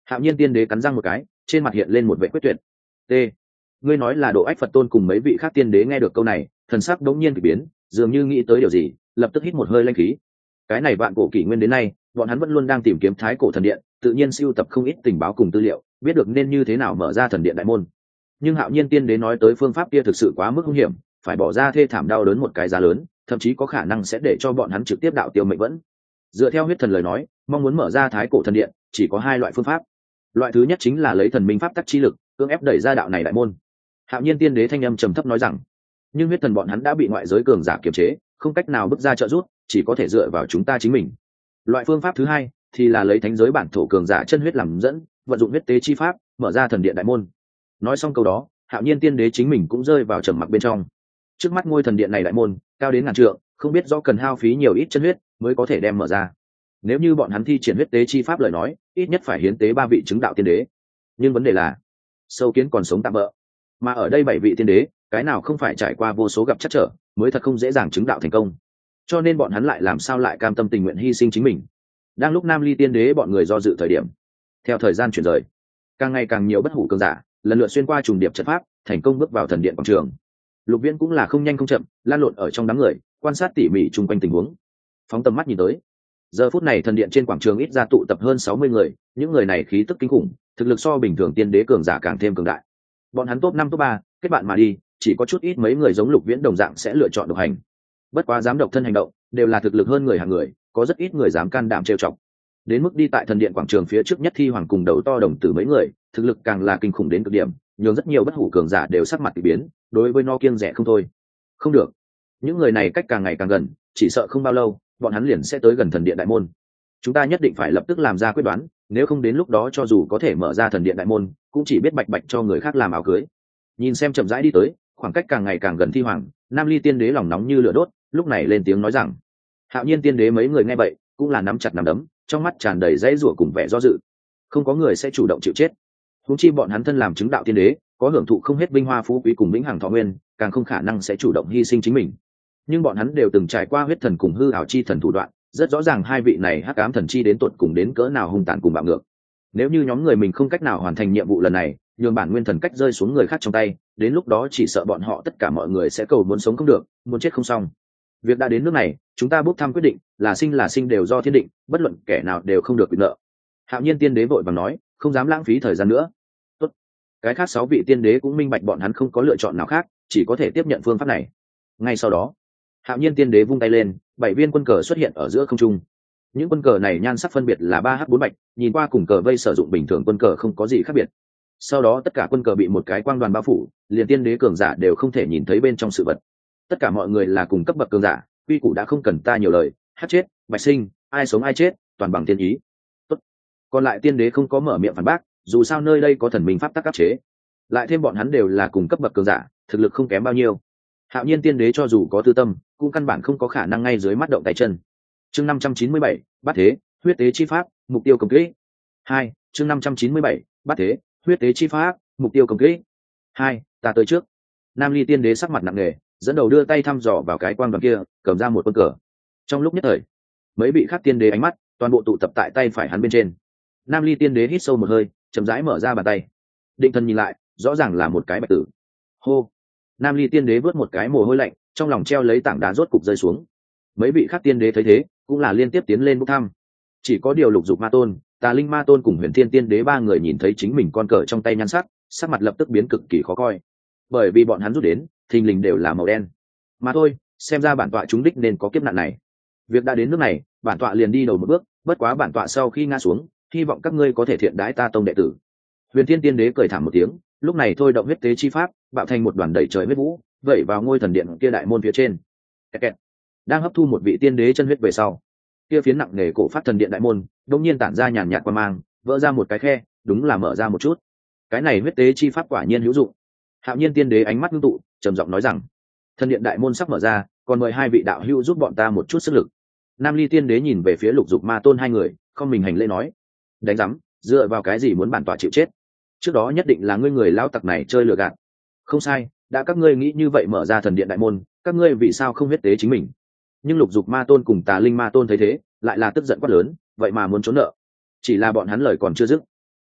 Speaker 1: Hạo Nhiên Tiên Đế cắn răng một cái, trên mặt hiện lên một vẻ quyết tuyệt. T. Ngươi nói là Độ Ách Phật Tôn cùng mấy vị khác tiên đế nghe được câu này, thần sắc đống nhiên kỳ biến, dường như nghĩ tới điều gì, lập tức hít một hơi linh khí. Cái này vạn cổ kỷ nguyên đến nay, bọn hắn vẫn luôn đang tìm kiếm Thái Cổ Thần Điện, tự nhiên sưu tập không ít tình báo cùng tư liệu, biết được nên như thế nào mở ra thần điện đại môn. Nhưng Hạo Nhiên Tiên Đế nói tới phương pháp kia thực sự quá mức hung hiểm, phải bỏ ra thê thảm đau đớn một cái giá lớn, thậm chí có khả năng sẽ để cho bọn hắn trực tiếp đạo tiêu mệnh vẫn. Dựa theo huyết thần lời nói, mong muốn mở ra Thái Cổ Thần Điện, chỉ có hai loại phương pháp. Loại thứ nhất chính là lấy thần minh pháp tắc chi lực, cưỡng ép đẩy ra đạo này đại môn. Hạo Nhiên Tiên Đế thanh âm trầm thấp nói rằng, nhưng huyết thần bọn hắn đã bị ngoại giới cường giả kiềm chế, không cách nào bước ra trợ giúp, chỉ có thể dựa vào chúng ta chính mình. Loại phương pháp thứ hai thì là lấy thánh giới bản thổ cường giả chân huyết làm dẫn, vận dụng huyết tế chi pháp, mở ra thần điện đại môn. Nói xong câu đó, Hạo Nhiên Tiên Đế chính mình cũng rơi vào trầm mặc bên trong. Trước mắt ngôi thần điện này đại môn, cao đến ngàn trượng, không biết do cần hao phí nhiều ít chân huyết mới có thể đem mở ra. Nếu như bọn hắn thi triển huyết tế chi pháp lời nói, ít nhất phải hiến tế ba vị chứng đạo tiên đế. Nhưng vấn đề là, sâu kiến còn sống tạm bỡ, mà ở đây bảy vị tiên đế, cái nào không phải trải qua vô số gặp trắc trở, mới thật không dễ dàng chứng đạo thành công. Cho nên bọn hắn lại làm sao lại cam tâm tình nguyện hy sinh chính mình. Đang lúc Nam Ly Tiên Đế bọn người do dự thời điểm, theo thời gian chuyển rời, càng ngày càng nhiều bất hủ cường giả lần lượt xuyên qua trùng điệp trận pháp, thành công bước vào thần điện quảng trường. Lục Viễn cũng là không nhanh không chậm, lan lộn ở trong đám người, quan sát tỉ mỉ chung quanh tình huống. Phóng tầm mắt nhìn tới, giờ phút này thần điện trên quảng trường ít ra tụ tập hơn sáu mươi người, những người này khí tức kinh khủng, thực lực so bình thường tiên đế cường giả càng thêm cường đại. Bọn hắn top năm top ba, kết bạn mà đi, chỉ có chút ít mấy người giống Lục Viễn đồng dạng sẽ lựa chọn độc hành. Bất quá dám độc thân hành động, đều là thực lực hơn người hàng người, có rất ít người dám can đảm trêu chọc. Đến mức đi tại thần điện quảng trường phía trước nhất Thi Hoàng cùng đầu to đồng tử mấy người, thực lực càng là kinh khủng đến cực điểm, nhường rất nhiều bất hủ cường giả đều sắc mặt kỳ biến, đối với nó kiêng rẻ không thôi. Không được, những người này cách càng ngày càng gần, chỉ sợ không bao lâu, bọn hắn liền sẽ tới gần thần điện đại môn. Chúng ta nhất định phải lập tức làm ra quyết đoán, nếu không đến lúc đó cho dù có thể mở ra thần điện đại môn, cũng chỉ biết bạch bạch cho người khác làm áo cưới. Nhìn xem chậm rãi đi tới, khoảng cách càng ngày càng gần Thi Hoàng, Nam Ly Tiên Đế lòng nóng như lửa đốt, lúc này lên tiếng nói rằng, Hạo Nhiên Tiên Đế mấy người nghe vậy, cũng là nắm chặt nắm đấm, trong mắt tràn đầy dãy rủa cùng vẻ do dự. Không có người sẽ chủ động chịu chết. Huống chi bọn hắn thân làm chứng đạo tiên đế, có hưởng thụ không hết vinh hoa phú quý cùng vĩnh hằng thọ nguyên, càng không khả năng sẽ chủ động hy sinh chính mình. Nhưng bọn hắn đều từng trải qua huyết thần cùng hư ảo chi thần thủ đoạn, rất rõ ràng hai vị này hắc ám thần chi đến tột cùng đến cỡ nào hung tàn cùng bạo ngược. Nếu như nhóm người mình không cách nào hoàn thành nhiệm vụ lần này, nhường bản nguyên thần cách rơi xuống người khác trong tay, đến lúc đó chỉ sợ bọn họ tất cả mọi người sẽ cầu muốn sống không được, muốn chết không xong. Việc đã đến nước này, chúng ta bốc thăm quyết định, là sinh là sinh đều do thiên định, bất luận kẻ nào đều không được quyền nợ. Hạo Nhiên Tiên Đế vội vàng nói, không dám lãng phí thời gian nữa. Tốt. Cái khác sáu vị tiên đế cũng minh bạch bọn hắn không có lựa chọn nào khác, chỉ có thể tiếp nhận phương pháp này. Ngay sau đó, Hạo Nhiên Tiên Đế vung tay lên, bảy viên quân cờ xuất hiện ở giữa không trung. Những quân cờ này nhan sắc phân biệt là ba h bốn bạch, nhìn qua cùng cờ vây sử dụng bình thường quân cờ không có gì khác biệt. Sau đó tất cả quân cờ bị một cái quang đoàn bao phủ, liền tiên đế cường giả đều không thể nhìn thấy bên trong sự vật. Tất cả mọi người là cùng cấp bậc cường giả, quy củ đã không cần ta nhiều lời, hát chết, bạch sinh, ai sống ai chết, toàn bằng tiên ý. Tốt. Còn lại tiên đế không có mở miệng phản bác, dù sao nơi đây có thần minh pháp tắc áp chế. Lại thêm bọn hắn đều là cùng cấp bậc cường giả, thực lực không kém bao nhiêu. Hạo Nhiên Tiên Đế cho dù có tư tâm, cũng căn bản không có khả năng ngay dưới mắt động tay chân. Chương năm trăm chín mươi bảy, Bát Thế, huyết tế chi pháp, mục tiêu công kích. Hai, chương năm trăm chín mươi bảy, Bát Thế, huyết tế chi pháp, mục tiêu công kích. Hai, ta tới trước. Nam Ly Tiên Đế sắc mặt nặng nề, dẫn đầu đưa tay thăm dò vào cái quang đoàn kia, cầm ra một quân cờ. Trong lúc nhất thời, mấy vị khác tiên đế ánh mắt toàn bộ tụ tập tại tay phải hắn bên trên. Nam Ly Tiên Đế hít sâu một hơi, chậm rãi mở ra bàn tay. Định thần nhìn lại, rõ ràng là một cái bạch tử. Hô. Nam Ly Tiên Đế vớt một cái mồ hôi lạnh, trong lòng treo lấy tảng đá rốt cục rơi xuống. Mấy vị khác tiên đế thấy thế, cũng là liên tiếp tiến lên bốc thăm. Chỉ có điều Lục Dục Ma Tôn, Tà Linh Ma Tôn cùng Huyền Thiên Tiên Đế ba người nhìn thấy chính mình con cờ trong tay nhan sắc, sắc mặt lập tức biến cực kỳ khó coi. Bởi vì bọn hắn rút đến, thình lình đều là màu đen. Mà thôi, xem ra bản tọa chúng đích nên có kiếp nạn này. Việc đã đến nước này, bản tọa liền đi đầu một bước, bất quá bản tọa sau khi ngã xuống, hy vọng các ngươi có thể thiện đái ta tông đệ tử. Huyền Thiên Tiên Đế cười thảm một tiếng, lúc này thôi động huyết tế chi pháp, bạo thành một đoàn đầy trời huyết vũ, vẩy vào ngôi thần điện kia đại môn phía trên. Kẹt kẹt. Đang hấp thu một vị tiên đế chân huyết về sau, kia phiến nặng nề cổ phát thần điện đại môn, đột nhiên tản ra nhàn nhạt quang mang, vỡ ra một cái khe, đúng là mở ra một chút. Cái này huyết tế chi pháp quả nhiên hữu dụng. Hạo Nhiên Tiên Đế ánh mắt ngưng tụ, trầm giọng nói rằng, thần điện đại môn sắp mở ra, còn mời hai vị đạo hữu giúp bọn ta một chút sức lực. Nam Ly Tiên Đế nhìn về phía Lục Dục Ma Tôn hai người, không mình hành lễ nói, đánh rắm, dựa vào cái gì muốn bản tọa chịu chết? Trước đó nhất định là ngươi người lão tặc này chơi lừa gạt. Không sai, đã các ngươi nghĩ như vậy mở ra thần điện đại môn, các ngươi vì sao không huyết tế chính mình? Nhưng Lục Dục Ma Tôn cùng Tà Linh Ma Tôn thấy thế, lại là tức giận quát lớn, vậy mà muốn trốn nợ. Chỉ là bọn hắn lời còn chưa dứt,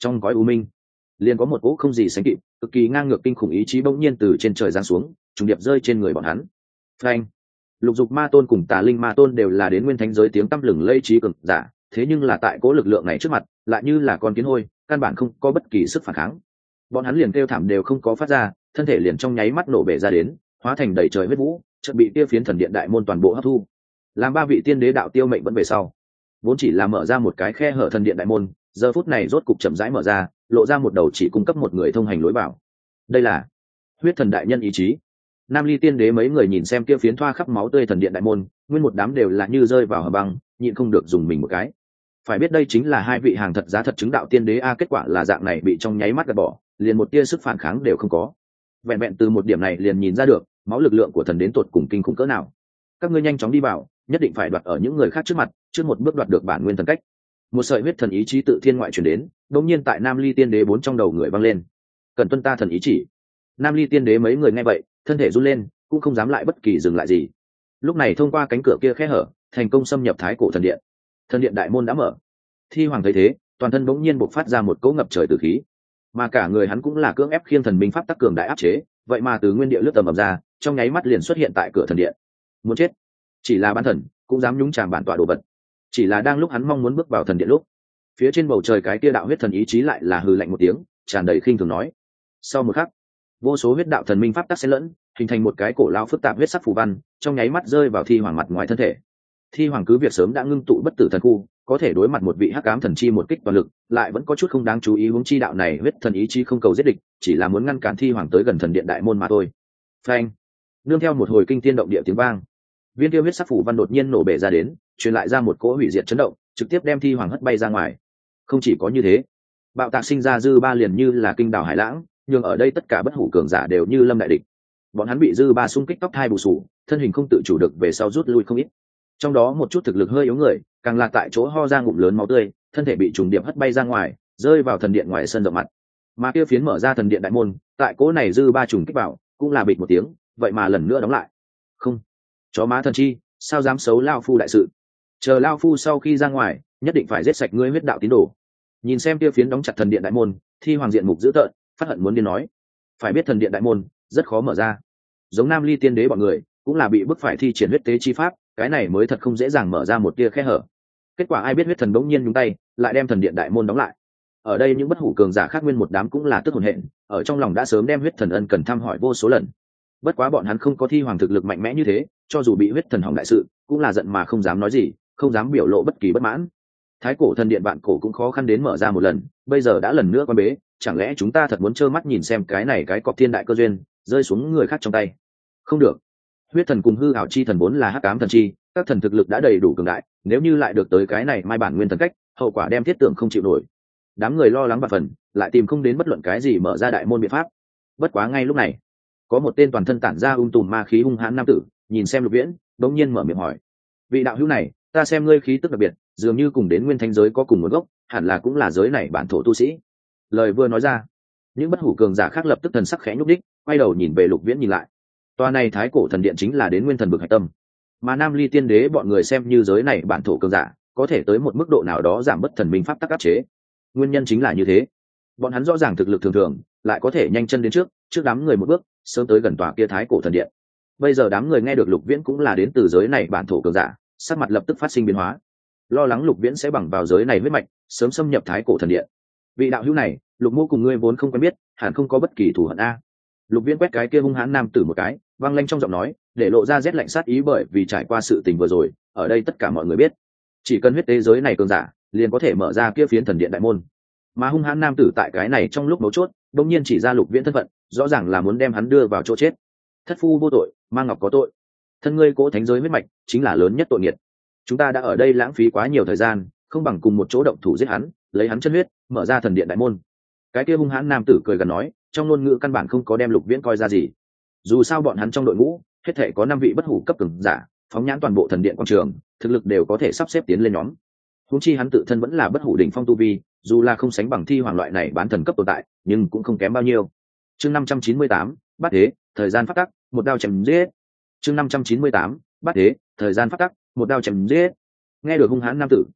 Speaker 1: Trong gói u minh liền có một cỗ không gì sánh kịp, cực kỳ ngang ngược kinh khủng ý chí bỗng nhiên từ trên trời giáng xuống, trùng điệp rơi trên người bọn hắn. Phanh! Lục dục ma tôn cùng tà linh ma tôn đều là đến nguyên thánh giới tiếng tăm lừng lây trí cực giả, thế nhưng là tại cỗ lực lượng này trước mặt lại như là con kiến hôi, căn bản không có bất kỳ sức phản kháng. Bọn hắn liền kêu thảm đều không có phát ra, thân thể liền trong nháy mắt nổ bể ra đến, hóa thành đầy trời huyết vũ, chợt bị kia phiến thần điện đại môn toàn bộ hấp thu. Làm ba vị tiên đế đạo tiêu mệnh vẫn về sau, vốn chỉ là mở ra một cái khe hở thần điện đại môn, giờ phút này rốt cục chậm rãi mở ra, lộ ra một đầu chỉ cung cấp một người thông hành lối vào. Đây là huyết thần đại nhân ý chí. Nam ly tiên đế mấy người nhìn xem kia phiến thoa khắp máu tươi thần điện đại môn, nguyên một đám đều là như rơi vào hầm băng, nhịn không được dùng mình một cái. Phải biết đây chính là hai vị hàng thật giá thật chứng đạo tiên đế a, kết quả là dạng này bị trong nháy mắt gạt bỏ, liền một tia sức phản kháng đều không có. Vẹn vẹn từ một điểm này liền nhìn ra được máu lực lượng của thần đến tột cùng kinh khủng cỡ nào. Các ngươi nhanh chóng đi vào, nhất định phải đoạt ở những người khác trước mặt, trước một bước đoạt được bản nguyên thần cách. Một sợi huyết thần ý chí tự thiên ngoại truyền đến, đột nhiên tại Nam ly tiên đế bốn trong đầu người vang lên. Cần tuân ta thần ý chỉ. Nam ly tiên đế mấy người nghe vậy, thân thể run lên, cũng không dám lại bất kỳ dừng lại gì. Lúc này thông qua cánh cửa kia khe hở, thành công xâm nhập thái cổ thần điện. Thần điện đại môn đã mở. Thi hoàng thấy thế, toàn thân bỗng nhiên bộc phát ra một cỗ ngập trời tử khí, mà cả người hắn cũng là cưỡng ép khiêng thần minh pháp tắc cường đại áp chế, vậy mà từ nguyên địa lướt tầm ầm ra, trong nháy mắt liền xuất hiện tại cửa thần điện. Muốn chết, chỉ là bán thần cũng dám nhúng chàm bản tọa đồ vật. Chỉ là đang lúc hắn mong muốn bước vào thần điện lúc, phía trên bầu trời cái kia đạo huyết thần ý chí lại là hừ lạnh một tiếng, tràn đầy khinh thường nói. Sau một khắc, vô số huyết đạo thần minh pháp tắc xen lẫn, hình thành một cái cổ lao phức tạp huyết sắc phù văn, trong nháy mắt rơi vào thi hoàng mặt ngoài thân thể. Thi hoàng cứ việc sớm đã ngưng tụ bất tử thần khu, có thể đối mặt một vị hắc ám thần chi một kích toàn lực, lại vẫn có chút không đáng chú ý, huống chi đạo này huyết thần ý chí không cầu giết địch, chỉ là muốn ngăn cản thi hoàng tới gần thần điện đại môn mà thôi. Phanh! Nương theo một hồi kinh thiên động địa tiếng vang, viên tiêu huyết sắc phủ văn đột nhiên nổ bể ra đến, truyền lại ra một cỗ hủy diệt chấn động, trực tiếp đem thi hoàng hất bay ra ngoài. Không chỉ có như thế, bạo tạc sinh ra dư ba liền như là kinh đảo hải lãng, nhưng ở đây tất cả bất hủ cường giả đều như lâm đại địch. Bọn hắn bị dư ba xung kích tóc hai bù sù, thân hình không tự chủ được về sau rút lui không ít. Trong đó một chút thực lực hơi yếu người, càng là tại chỗ ho ra ngụm lớn máu tươi, thân thể bị trùng điệp hất bay ra ngoài, rơi vào thần điện ngoài sân rộng mặt. Mà kia phiến mở ra thần điện đại môn, tại cỗ này dư ba trùng kích vào, cũng là bịch một tiếng, vậy mà lần nữa đóng lại. Không, chó má thần chi, sao dám xấu lao phu đại sự? Chờ lao phu sau khi ra ngoài, nhất định phải giết sạch ngươi huyết đạo tín đồ. Nhìn xem kia phiến đóng chặt thần điện đại môn, Thi hoàng diện mục dữ tợn, phát hận muốn điên nói. Phải biết thần điện đại môn rất khó mở ra, giống Nam ly tiên đế bọn người cũng là bị bức phải thi triển huyết tế chi pháp, cái này mới thật không dễ dàng mở ra một tia khe hở. Kết quả ai biết huyết thần bỗng nhiên nhúng tay, lại đem thần điện đại môn đóng lại. Ở đây những bất hủ cường giả khác nguyên một đám cũng là tức hồn hện, ở trong lòng đã sớm đem huyết thần ân cần thăm hỏi vô số lần. Bất quá bọn hắn không có Thi hoàng thực lực mạnh mẽ như thế, cho dù bị huyết thần hỏng đại sự, cũng là giận mà không dám nói gì, không dám biểu lộ bất kỳ bất mãn. Thái cổ thần điện vạn cổ cũng khó khăn đến mở ra một lần, bây giờ đã lần nữa quan bế, chẳng lẽ chúng ta thật muốn trơ mắt nhìn xem cái này cái cọp thiên đại cơ duyên rơi xuống người khác trong tay? Không được. Huyết thần cùng hư ảo chi thần vốn là hắc ám thần chi, các thần thực lực đã đầy đủ cường đại, nếu như lại được tới cái này mai bản nguyên thần cách, hậu quả đem thiết tưởng không chịu nổi. Đám người lo lắng và phần, lại tìm không đến bất luận cái gì mở ra đại môn biện pháp. Bất quá ngay lúc này, có một tên toàn thân tản ra ung tùm ma khí hung hãn nam tử, nhìn xem Lục Viễn, đống nhiên mở miệng hỏi: vị đạo hữu này, ta xem ngươi khí tức đặc biệt, dường như cùng đến nguyên thanh giới có cùng nguồn gốc, hẳn là cũng là giới này bản thổ tu sĩ. Lời vừa nói ra, những bất hủ cường giả khác lập tức thần sắc khẽ nhúc đích, quay đầu nhìn về Lục Viễn nhìn lại. Tòa này thái cổ thần điện chính là đến nguyên thần bực hạch tâm, mà Nam ly tiên đế bọn người xem như giới này bản thổ cường giả, có thể tới một mức độ nào đó giảm bất thần minh pháp tắc áp chế. Nguyên nhân chính là như thế, bọn hắn rõ ràng thực lực thường thường, lại có thể nhanh chân đến trước, trước đám người một bước, sớm tới gần tòa kia thái cổ thần điện. Bây giờ đám người nghe được Lục Viễn cũng là đến từ giới này bản thổ cường giả, sắc mặt lập tức phát sinh biến hóa, lo lắng Lục Viễn sẽ bằng vào giới này huyết mạch, sớm xâm nhập thái cổ thần điện. Vị đạo hữu này, Lục mô cùng ngươi vốn không quen biết, hẳn không có bất kỳ thù hận a. Lục Viễn quét cái kia hung hãn nam tử một cái, vang lanh trong giọng nói, để lộ ra rét lạnh sát ý, bởi vì trải qua sự tình vừa rồi, ở đây tất cả mọi người biết, chỉ cần huyết tế giới này cường giả, liền có thể mở ra kia phiến thần điện đại môn. Mà hung hãn nam tử tại cái này trong lúc mấu chốt, đột nhiên chỉ ra Lục Viễn thân phận, rõ ràng là muốn đem hắn đưa vào chỗ chết. Thất phu vô tội, mang ngọc có tội. Thân ngươi cố thánh giới huyết mạch, chính là lớn nhất tội nghiệt. Chúng ta đã ở đây lãng phí quá nhiều thời gian, không bằng cùng một chỗ động thủ giết hắn, lấy hắn chân huyết, mở ra thần điện đại môn. Cái kia hung hãn nam tử cười gần nói, trong ngôn ngữ căn bản không có đem Lục Viễn coi ra gì. Dù sao bọn hắn trong đội ngũ, hết thể có năm vị bất hủ cấp cường giả, phóng nhãn toàn bộ thần điện quang trường, thực lực đều có thể sắp xếp tiến lên nhóm. Huống chi hắn tự thân vẫn là bất hủ đỉnh phong tu vi, dù là không sánh bằng Thi hoàng loại này bán thần cấp tồn tại, nhưng cũng không kém bao nhiêu. Chương năm trăm chín mươi tám, bắt thế, thời gian phát tắc, một đao chém giết. Chương năm trăm chín mươi tám, bắt thế, thời gian phát tắc, một đao chém giết. Nghe được hung hãn nam tử,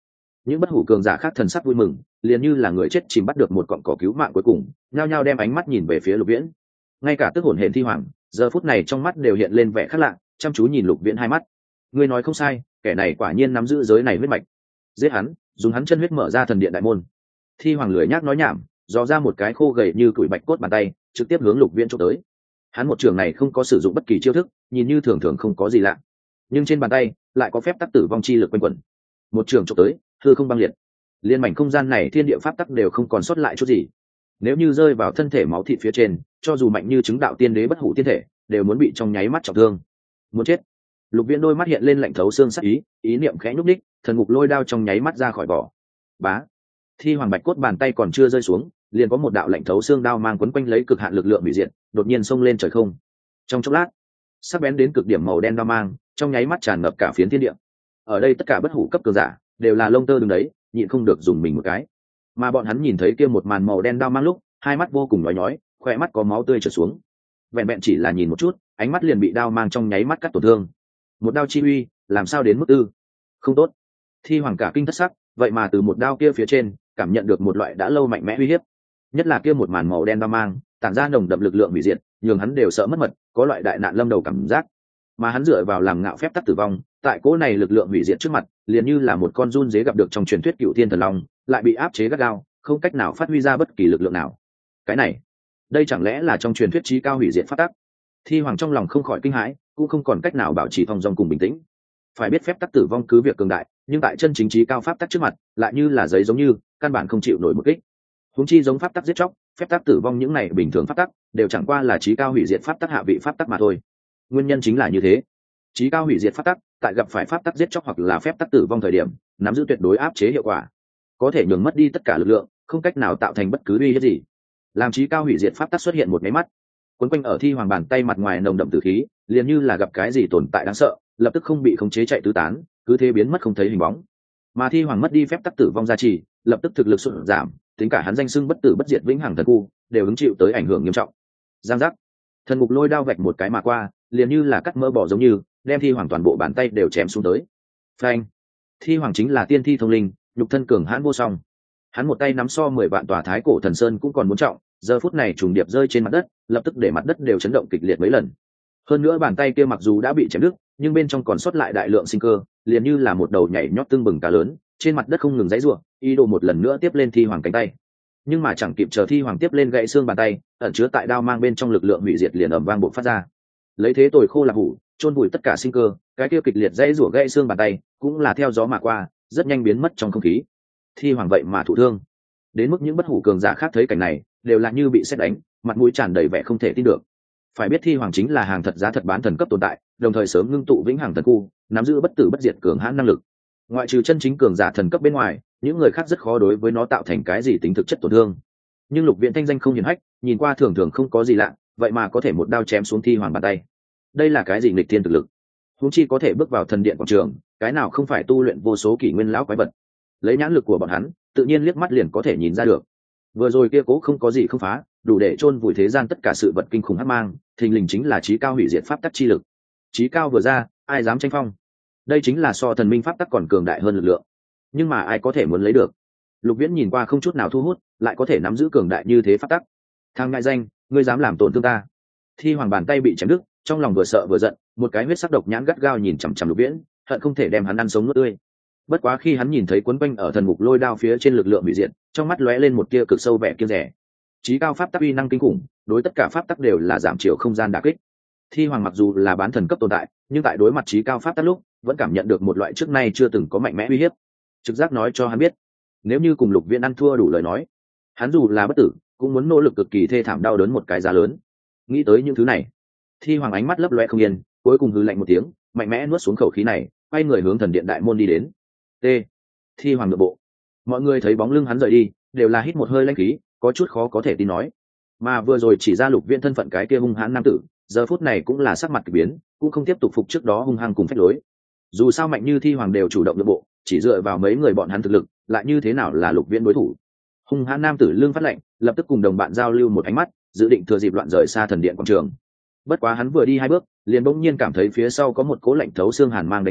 Speaker 1: những bất hủ cường giả khác thần sắc vui mừng, liền như là người chết chìm bắt được một cọng cỏ cứu mạng cuối cùng, nhao nhao đem ánh mắt nhìn về phía Lục Viễn. Ngay cả tức hồn hển thi hoàng giờ phút này trong mắt đều hiện lên vẻ khác lạ, chăm chú nhìn Lục Viễn hai mắt. Ngươi nói không sai, kẻ này quả nhiên nắm giữ giới này huyết mạch. Giết hắn, dùng hắn chân huyết mở ra thần điện đại môn. Thi hoàng lười nhác nói nhảm, dò ra một cái khô gầy như củi bạch cốt bàn tay, trực tiếp hướng Lục Viễn chụp tới. Hắn một trường này không có sử dụng bất kỳ chiêu thức, nhìn như thường thường không có gì lạ, nhưng trên bàn tay lại có phép tắc tử vong chi lực quanh quẩn. Một trường chụp tới, hư không băng liệt, liên mảnh không gian này thiên địa pháp tắc đều không còn sót lại chút gì. Nếu như rơi vào thân thể máu thịt phía trên, cho dù mạnh như chứng đạo tiên đế bất hủ tiên thể, đều muốn bị trong nháy mắt trọng thương. Muốn chết. Lục Viễn đôi mắt hiện lên lạnh thấu xương sắc ý, ý niệm khẽ nhúc đích, thần ngục lôi đao trong nháy mắt ra khỏi vỏ. Bá. Thi hoàng bạch cốt bàn tay còn chưa rơi xuống, liền có một đạo lạnh thấu xương đao mang quấn quanh lấy cực hạn lực lượng hủy diệt, đột nhiên xông lên trời không. Trong chốc lát, sắc bén đến cực điểm màu đen đao mang, trong nháy mắt tràn ngập cả phiến thiên địa. Ở đây tất cả bất hủ cấp cường giả đều là lông tơ đứng đấy, nhịn không được dùng mình một cái. Mà bọn hắn nhìn thấy kia một màn màu đen đao mang lúc, hai mắt vô cùng nhói nhói, khóe mắt có máu tươi trượt xuống. Vẹn vẹn chỉ là nhìn một chút, ánh mắt liền bị đao mang trong nháy mắt cắt tổn thương. Một đao chi uy, làm sao đến mức tư? Không tốt. Thi hoàng cả kinh thất sắc, vậy mà từ một đao kia phía trên, cảm nhận được một loại đã lâu mạnh mẽ uy hiếp. Nhất là kia một màn màu đen đao mang, tản ra nồng đậm lực lượng hủy diệt, nhường hắn đều sợ mất mật, có loại đại nạn lâm đầu cảm giác. Mà hắn dựa vào làm ngạo phép tắc tử vong, tại cỗ này lực lượng hủy diệt trước mặt, liền như là một con giun dế gặp được trong truyền thuyết cựu thiên thần long, lại bị áp chế gắt gao, không cách nào phát huy ra bất kỳ lực lượng nào. Cái này, đây chẳng lẽ là trong truyền thuyết chí cao hủy diệt pháp tắc? Thi hoàng trong lòng không khỏi kinh hãi, cũng không còn cách nào bảo trì thong dong cùng bình tĩnh. Phải biết phép tắc tử vong cứ việc cường đại, nhưng tại chân chính chí cao pháp tắc trước mặt, lại như là giấy giống như, căn bản không chịu nổi một kích. Huống chi giống pháp tắc giết chóc, phép tắc tử vong những này bình thường pháp tắc, đều chẳng qua là chí cao hủy diệt pháp tắc hạ vị pháp tắc mà thôi. Nguyên nhân chính là như thế. Chí cao hủy diệt pháp tắc, tại gặp phải pháp tắc giết chóc hoặc là phép tắc tử vong thời điểm, nắm giữ tuyệt đối áp chế hiệu quả, có thể nhường mất đi tất cả lực lượng, không cách nào tạo thành bất cứ uy hiếp gì. Làm chí cao hủy diệt pháp tắc xuất hiện một cái mắt, quấn quanh ở thi hoàng bàn tay mặt ngoài nồng đậm tử khí, liền như là gặp cái gì tồn tại đáng sợ, lập tức không bị khống chế chạy tứ tán, cứ thế biến mất không thấy hình bóng. Mà thi hoàng mất đi phép tắc tử vong gia trì, lập tức thực lực sụt giảm, tính cả hắn danh xưng bất tử bất diệt vĩnh hằng thần khu, đều hứng chịu tới ảnh hưởng nghiêm trọng. Giang giác, thần ngục lôi đao vạch một cái mà qua, liền như là cắt mỡ bỏ giống như, đem thi hoàng toàn bộ bàn tay đều chém xuống tới. Phanh, thi hoàng chính là tiên thi thông linh, nhục thân cường hãn vô song. Hắn một tay nắm so mười vạn tòa thái cổ thần sơn cũng còn muốn trọng, giờ phút này trùng điệp rơi trên mặt đất, lập tức để mặt đất đều chấn động kịch liệt mấy lần. Hơn nữa bàn tay kia mặc dù đã bị chém đứt, nhưng bên trong còn sót lại đại lượng sinh cơ, liền như là một đầu nhảy nhót tương bừng cá lớn, trên mặt đất không ngừng giãy giụa, ý đồ một lần nữa tiếp lên thi hoàng cánh tay. Nhưng mà chẳng kịp chờ thi hoàng tiếp lên gãy xương bàn tay, ẩn chứa tại đao mang bên trong lực lượng hủy diệt liền ầm vang bộc phát ra. Lấy thế tồi khô là hủ, chôn vùi tất cả sinh cơ, cái kia kịch liệt dãy rủa gãy xương bàn tay, cũng là theo gió mà qua, rất nhanh biến mất trong không khí. Thi hoàng vậy mà thụ thương, đến mức những bất hủ cường giả khác thấy cảnh này, đều là như bị sét đánh, mặt mũi tràn đầy vẻ không thể tin được. Phải biết thi hoàng chính là hàng thật giá thật bán thần cấp tồn tại, đồng thời sớm ngưng tụ vĩnh hằng thần khu, nắm giữ bất tử bất diệt cường hãn năng lực. Ngoại trừ chân chính cường giả thần cấp bên ngoài, những người khác rất khó đối với nó tạo thành cái gì tính thực chất tổn thương. Nhưng Lục Viễn thanh danh không hiển hách, nhìn qua thường thường không có gì lạ, vậy mà có thể một đao chém xuống thi hoàng bàn tay. Đây là cái gì nghịch thiên thực lực? Huống chi có thể bước vào thần điện quảng trường, cái nào không phải tu luyện vô số kỷ nguyên lão quái vật. Lấy nhãn lực của bọn hắn, tự nhiên liếc mắt liền có thể nhìn ra được. Vừa rồi kia cố không có gì không phá, đủ để chôn vùi thế gian tất cả sự vật kinh khủng hắc mang, thình lình chính là chí cao hủy diệt pháp tắc chi lực. Chí cao vừa ra, ai dám tranh phong? Đây chính là so thần minh pháp tắc còn cường đại hơn lực lượng. Nhưng mà ai có thể muốn lấy được? Lục Viễn nhìn qua không chút nào thu hút, lại có thể nắm giữ cường đại như thế pháp tắc. Thằng ngại danh, ngươi dám làm tổn thương ta? Thi hoàng bàn tay bị chém đứt, trong lòng vừa sợ vừa giận, một cái huyết sắc độc nhãn gắt gao nhìn chằm chằm Lục Viễn, hận không thể đem hắn ăn sống nuốt tươi. Bất quá khi hắn nhìn thấy quấn quanh ở thần ngục lôi đao phía trên lực lượng hủy diệt, trong mắt lóe lên một tia cực sâu vẻ kiêng dè. Chí cao pháp tắc uy năng kinh khủng, đối tất cả pháp tắc đều là giảm chiều không gian đả kích. Thi hoàng mặc dù là bán thần cấp tồn tại, nhưng tại đối mặt chí cao pháp tắc lúc, vẫn cảm nhận được một loại trước nay chưa từng có mạnh mẽ uy hiếp. Trực giác nói cho hắn biết, nếu như cùng Lục Viễn ăn thua đủ lời nói, hắn dù là bất tử, cũng muốn nỗ lực cực kỳ thê thảm đau đớn một cái giá lớn. Nghĩ tới những thứ này, Thi hoàng ánh mắt lấp loe không yên, cuối cùng hừ lạnh một tiếng, mạnh mẽ nuốt xuống khẩu khí này, quay người hướng thần điện đại môn đi đến. T. Thi hoàng nội bộ. Mọi người thấy bóng lưng hắn rời đi, đều là hít một hơi lãnh khí, có chút khó có thể tin nói. Mà vừa rồi chỉ ra Lục Viễn thân phận cái kia hung hãn nam tử, giờ phút này cũng là sắc mặt kỳ biến, cũng không tiếp tục phục trước đó hung hăng cùng phách lối. Dù sao mạnh như Thi hoàng đều chủ động nội bộ, chỉ dựa vào mấy người bọn hắn thực lực, lại như thế nào là Lục Viễn đối thủ? Hung hãn nam tử lương phát lệnh, lập tức cùng đồng bạn giao lưu một ánh mắt, dự định thừa dịp loạn rời xa thần điện quảng trường. Bất quá hắn vừa đi hai bước, liền bỗng nhiên cảm thấy phía sau có một cỗ lạnh thấu xương hàn mang đánh tới,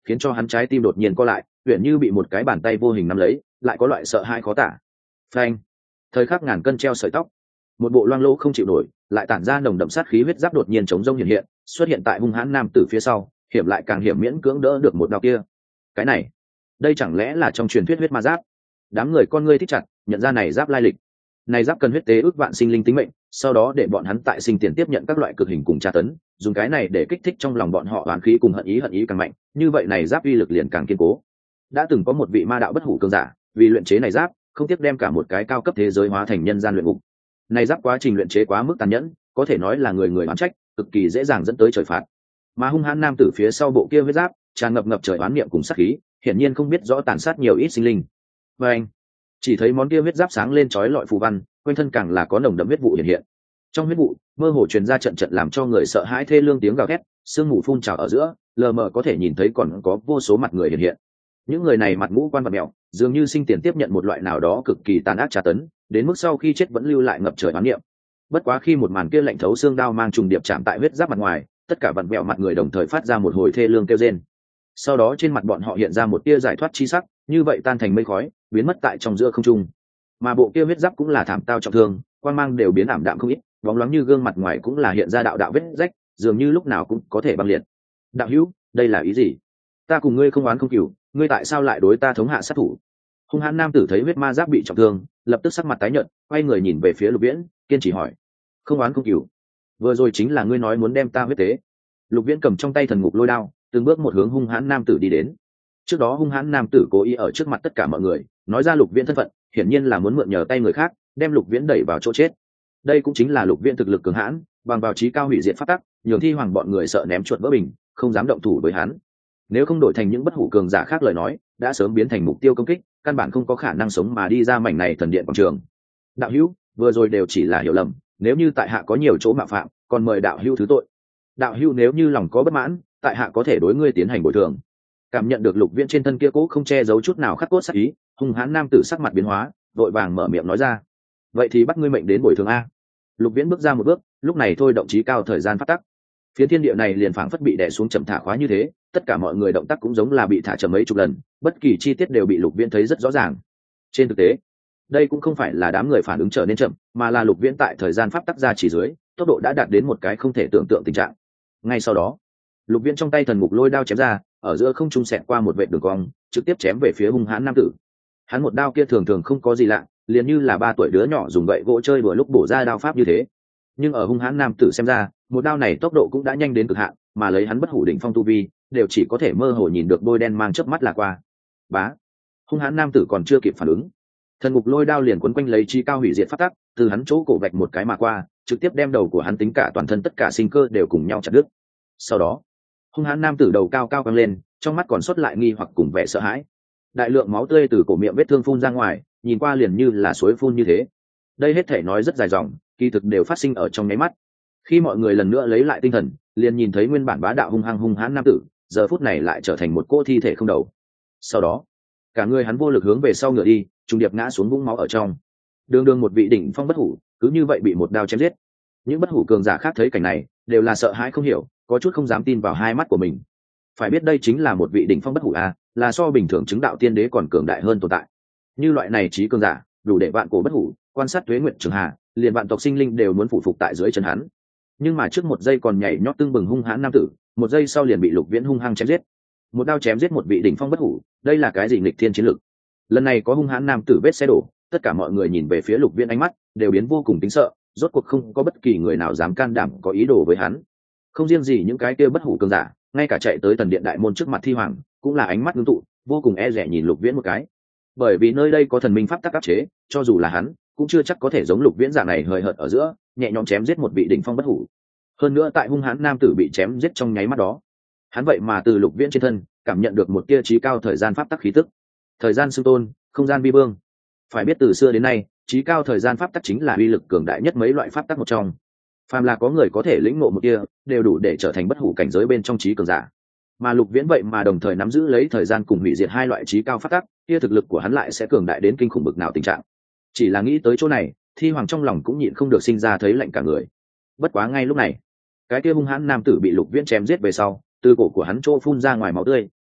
Speaker 1: khiến cho hắn trái tim đột nhiên co lại, huyện như bị một cái bàn tay vô hình nắm lấy, lại có loại sợ hãi khó tả. Phanh! Thời khắc ngàn cân treo sợi tóc, một bộ loang lỗ không chịu nổi, lại tản ra nồng đậm sát khí huyết giáp đột nhiên chống rông hiện hiện, xuất hiện tại hung hãn nam tử phía sau, hiểm lại càng hiểm, miễn cưỡng đỡ được một đao kia. Cái này, đây chẳng lẽ là trong truyền thuyết huyết ma giáp? Đám người con ngươi thích chặt, nhận ra này giáp lai lịch. Này giáp cần huyết tế ước vạn sinh linh tính mệnh, sau đó để bọn hắn tại sinh tiền tiếp nhận các loại cực hình cùng tra tấn, dùng cái này để kích thích trong lòng bọn họ oán khí cùng hận ý hận ý càng mạnh, như vậy này giáp uy lực liền càng kiên cố. Đã từng có một vị ma đạo bất hủ cường giả, vì luyện chế này giáp, không tiếc đem cả một cái cao cấp thế giới hóa thành nhân gian luyện ngục. Này giáp quá trình luyện chế quá mức tàn nhẫn, có thể nói là người người oán trách, cực kỳ dễ dàng dẫn tới trời phạt. Mà hung hãn nam tử phía sau bộ kia huyết giáp, tràn ngập ngập trời oán niệm cùng sát khí, hiển nhiên không biết rõ tàn sát nhiều ít sinh linh. Và anh chỉ thấy món kia huyết giáp sáng lên chói lọi phù văn, quanh thân càng là có nồng đậm huyết vụ hiện hiện. Trong huyết vụ, mơ hồ truyền ra trận trận làm cho người sợ hãi thê lương tiếng gào thét, sương mù phun trào ở giữa, lờ mờ có thể nhìn thấy còn có vô số mặt người hiện hiện. Những người này mặt ngũ quan vật mèo, dường như sinh tiền tiếp nhận một loại nào đó cực kỳ tàn ác tra tấn, đến mức sau khi chết vẫn lưu lại ngập trời oán niệm. Bất quá khi một màn kia lạnh thấu xương đao mang trùng điệp chạm tại huyết giáp mặt ngoài, tất cả vặn vẹo mặt người đồng thời phát ra một hồi thê lương kêu rên. Sau đó trên mặt bọn họ hiện ra một tia giải thoát chi sắc, như vậy tan thành mây khói, biến mất tại trong giữa không trung. Mà bộ kia huyết giáp cũng là thảm tao trọng thương, quang mang đều biến ảm đạm không ít, bóng loáng như gương mặt ngoài cũng là hiện ra đạo đạo vết rách, dường như lúc nào cũng có thể băng liệt. Đạo hữu, đây là ý gì? Ta cùng ngươi không oán không cừu, ngươi tại sao lại đối ta thống hạ sát thủ? Hung hãn nam tử thấy huyết ma giáp bị trọng thương, lập tức sắc mặt tái nhợt, quay người nhìn về phía Lục Viễn, kiên trì hỏi: không oán không cừu? Vừa rồi chính là ngươi nói muốn đem ta huyết tế. Lục Viễn cầm trong tay thần ngục lôi đao, từng bước một hướng hung hãn nam tử đi đến. Trước đó hung hãn nam tử cố ý ở trước mặt tất cả mọi người nói ra Lục Viễn thân phận, hiển nhiên là muốn mượn nhờ tay người khác đem Lục Viễn đẩy vào chỗ chết. Đây cũng chính là Lục Viễn thực lực cường hãn, bằng vào trí cao hủy diệt pháp tắc, nhường thi hoàng bọn người sợ ném chuột vỡ bình, không dám động thủ với hắn. Nếu không đổi thành những bất hủ cường giả khác lời nói, đã sớm biến thành mục tiêu công kích, căn bản không có khả năng sống mà đi ra mảnh này thần điện quảng trường. Đạo hữu, vừa rồi đều chỉ là hiểu lầm, nếu như tại hạ có nhiều chỗ mạo phạm, còn mời đạo hữu thứ tội. Đạo hữu nếu như lòng có bất mãn, tại hạ có thể đối ngươi tiến hành bồi thường. Cảm nhận được Lục Viễn trên thân kia cố không che giấu chút nào khắc cốt sát ý, hung hãn nam tử sắc mặt biến hóa, vội vàng mở miệng nói ra: vậy thì bắt ngươi mệnh đến bồi thường a. Lục Viễn bước ra một bước, lúc này thôi động chí cao thời gian phát tắc, phiến thiên địa này liền phảng phất bị đè xuống chậm thả khóa như thế, tất cả mọi người động tác cũng giống là bị thả chậm mấy chục lần, bất kỳ chi tiết đều bị Lục Viễn thấy rất rõ ràng. Trên thực tế, đây cũng không phải là đám người phản ứng trở nên chậm, mà là Lục Viễn tại thời gian pháp tắc ra chỉ dưới, tốc độ đã đạt đến một cái không thể tưởng tượng tình trạng. Ngay sau đó, Lục Viễn trong tay thần ngục lôi đao chém ra, ở giữa không trung xẹt qua một vệt đường cong, trực tiếp chém về phía hung hãn nam tử. Hắn một đao kia thường thường không có gì lạ, liền như là ba tuổi đứa nhỏ dùng gậy gỗ chơi đùa lúc bổ ra đao pháp như thế. Nhưng ở hung hãn nam tử xem ra, một đao này tốc độ cũng đã nhanh đến cực hạn, mà lấy hắn bất hủ đỉnh phong tu vi, đều chỉ có thể mơ hồ nhìn được đôi đen mang chớp mắt là qua. Bá, hung hãn nam tử còn chưa kịp phản ứng, thần ngục lôi đao liền quấn quanh lấy chi cao hủy diệt pháp tắc, từ hắn chỗ cổ vạch một cái mà qua, trực tiếp đem đầu của hắn tính cả toàn thân tất cả sinh cơ đều cùng nhau chặt đứt. Sau đó, hung hãn nam tử đầu cao cao căng lên, trong mắt còn xuất lại nghi hoặc cùng vẻ sợ hãi. Đại lượng máu tươi từ cổ miệng vết thương phun ra ngoài, nhìn qua liền như là suối phun như thế. Đây hết thể nói rất dài dòng, kỳ thực đều phát sinh ở trong nháy mắt. Khi mọi người lần nữa lấy lại tinh thần, liền nhìn thấy nguyên bản bá đạo hung hăng hung hãn nam tử, giờ phút này lại trở thành một cỗ thi thể không đầu. Sau đó, cả người hắn vô lực hướng về sau ngựa đi, trùng điệp ngã xuống vũng máu ở trong. Đường đường một vị đỉnh phong bất hủ, cứ như vậy bị một đao chém giết. Những bất hủ cường giả khác thấy cảnh này, đều là sợ hãi không hiểu, có chút không dám tin vào hai mắt của mình. Phải biết đây chính là một vị đỉnh phong bất hủ a, là so bình thường chứng đạo tiên đế còn cường đại hơn tồn tại. Như loại này trí cường giả, đủ để vạn cổ bất hủ, quan sát tuế nguyện trường hà, liền vạn tộc sinh linh đều muốn phụ phục tại dưới chân hắn. Nhưng mà trước một giây còn nhảy nhót tưng bừng hung hãn nam tử, một giây sau liền bị Lục Viễn hung hăng chém giết. Một đao chém giết một vị đỉnh phong bất hủ, đây là cái gì nghịch thiên chiến lực? Lần này có hung hãn nam tử vết xe đổ, tất cả mọi người nhìn về phía Lục Viễn ánh mắt đều biến vô cùng kính sợ, rốt cuộc không có bất kỳ người nào dám can đảm có ý đồ với hắn. Không riêng gì những cái kia bất hủ cường giả, ngay cả chạy tới thần điện đại môn trước mặt thi hoàng, cũng là ánh mắt ngưng tụ, vô cùng e dè nhìn Lục Viễn một cái. Bởi vì nơi đây có thần minh pháp tắc áp chế, cho dù là hắn, cũng chưa chắc có thể giống Lục Viễn dạng này hời hợt ở giữa, nhẹ nhõm chém giết một vị đỉnh phong bất hủ. Hơn nữa tại hung hãn nam tử bị chém giết trong nháy mắt đó, hắn vậy mà từ Lục Viễn trên thân cảm nhận được một tia chí cao thời gian pháp tắc khí tức. Thời gian xưng tôn, không gian vi vương. Phải biết từ xưa đến nay, chí cao thời gian pháp tắc chính là uy lực cường đại nhất mấy loại pháp tắc một trong. Phàm là có người có thể lĩnh ngộ một tia, đều đủ để trở thành bất hủ cảnh giới bên trong chí cường giả. Mà Lục Viễn vậy mà đồng thời nắm giữ lấy thời gian cùng hủy diệt hai loại chí cao pháp tắc, kia thực lực của hắn lại sẽ cường đại đến kinh khủng bực nào tình trạng. Chỉ là nghĩ tới chỗ này, Thi Hoàng trong lòng cũng nhịn không được sinh ra thấy lạnh cả người. Bất quá ngay lúc này, cái kia hung hãn nam tử bị Lục Viễn chém giết về sau, từ cổ của hắn chỗ phun ra ngoài máu tươi,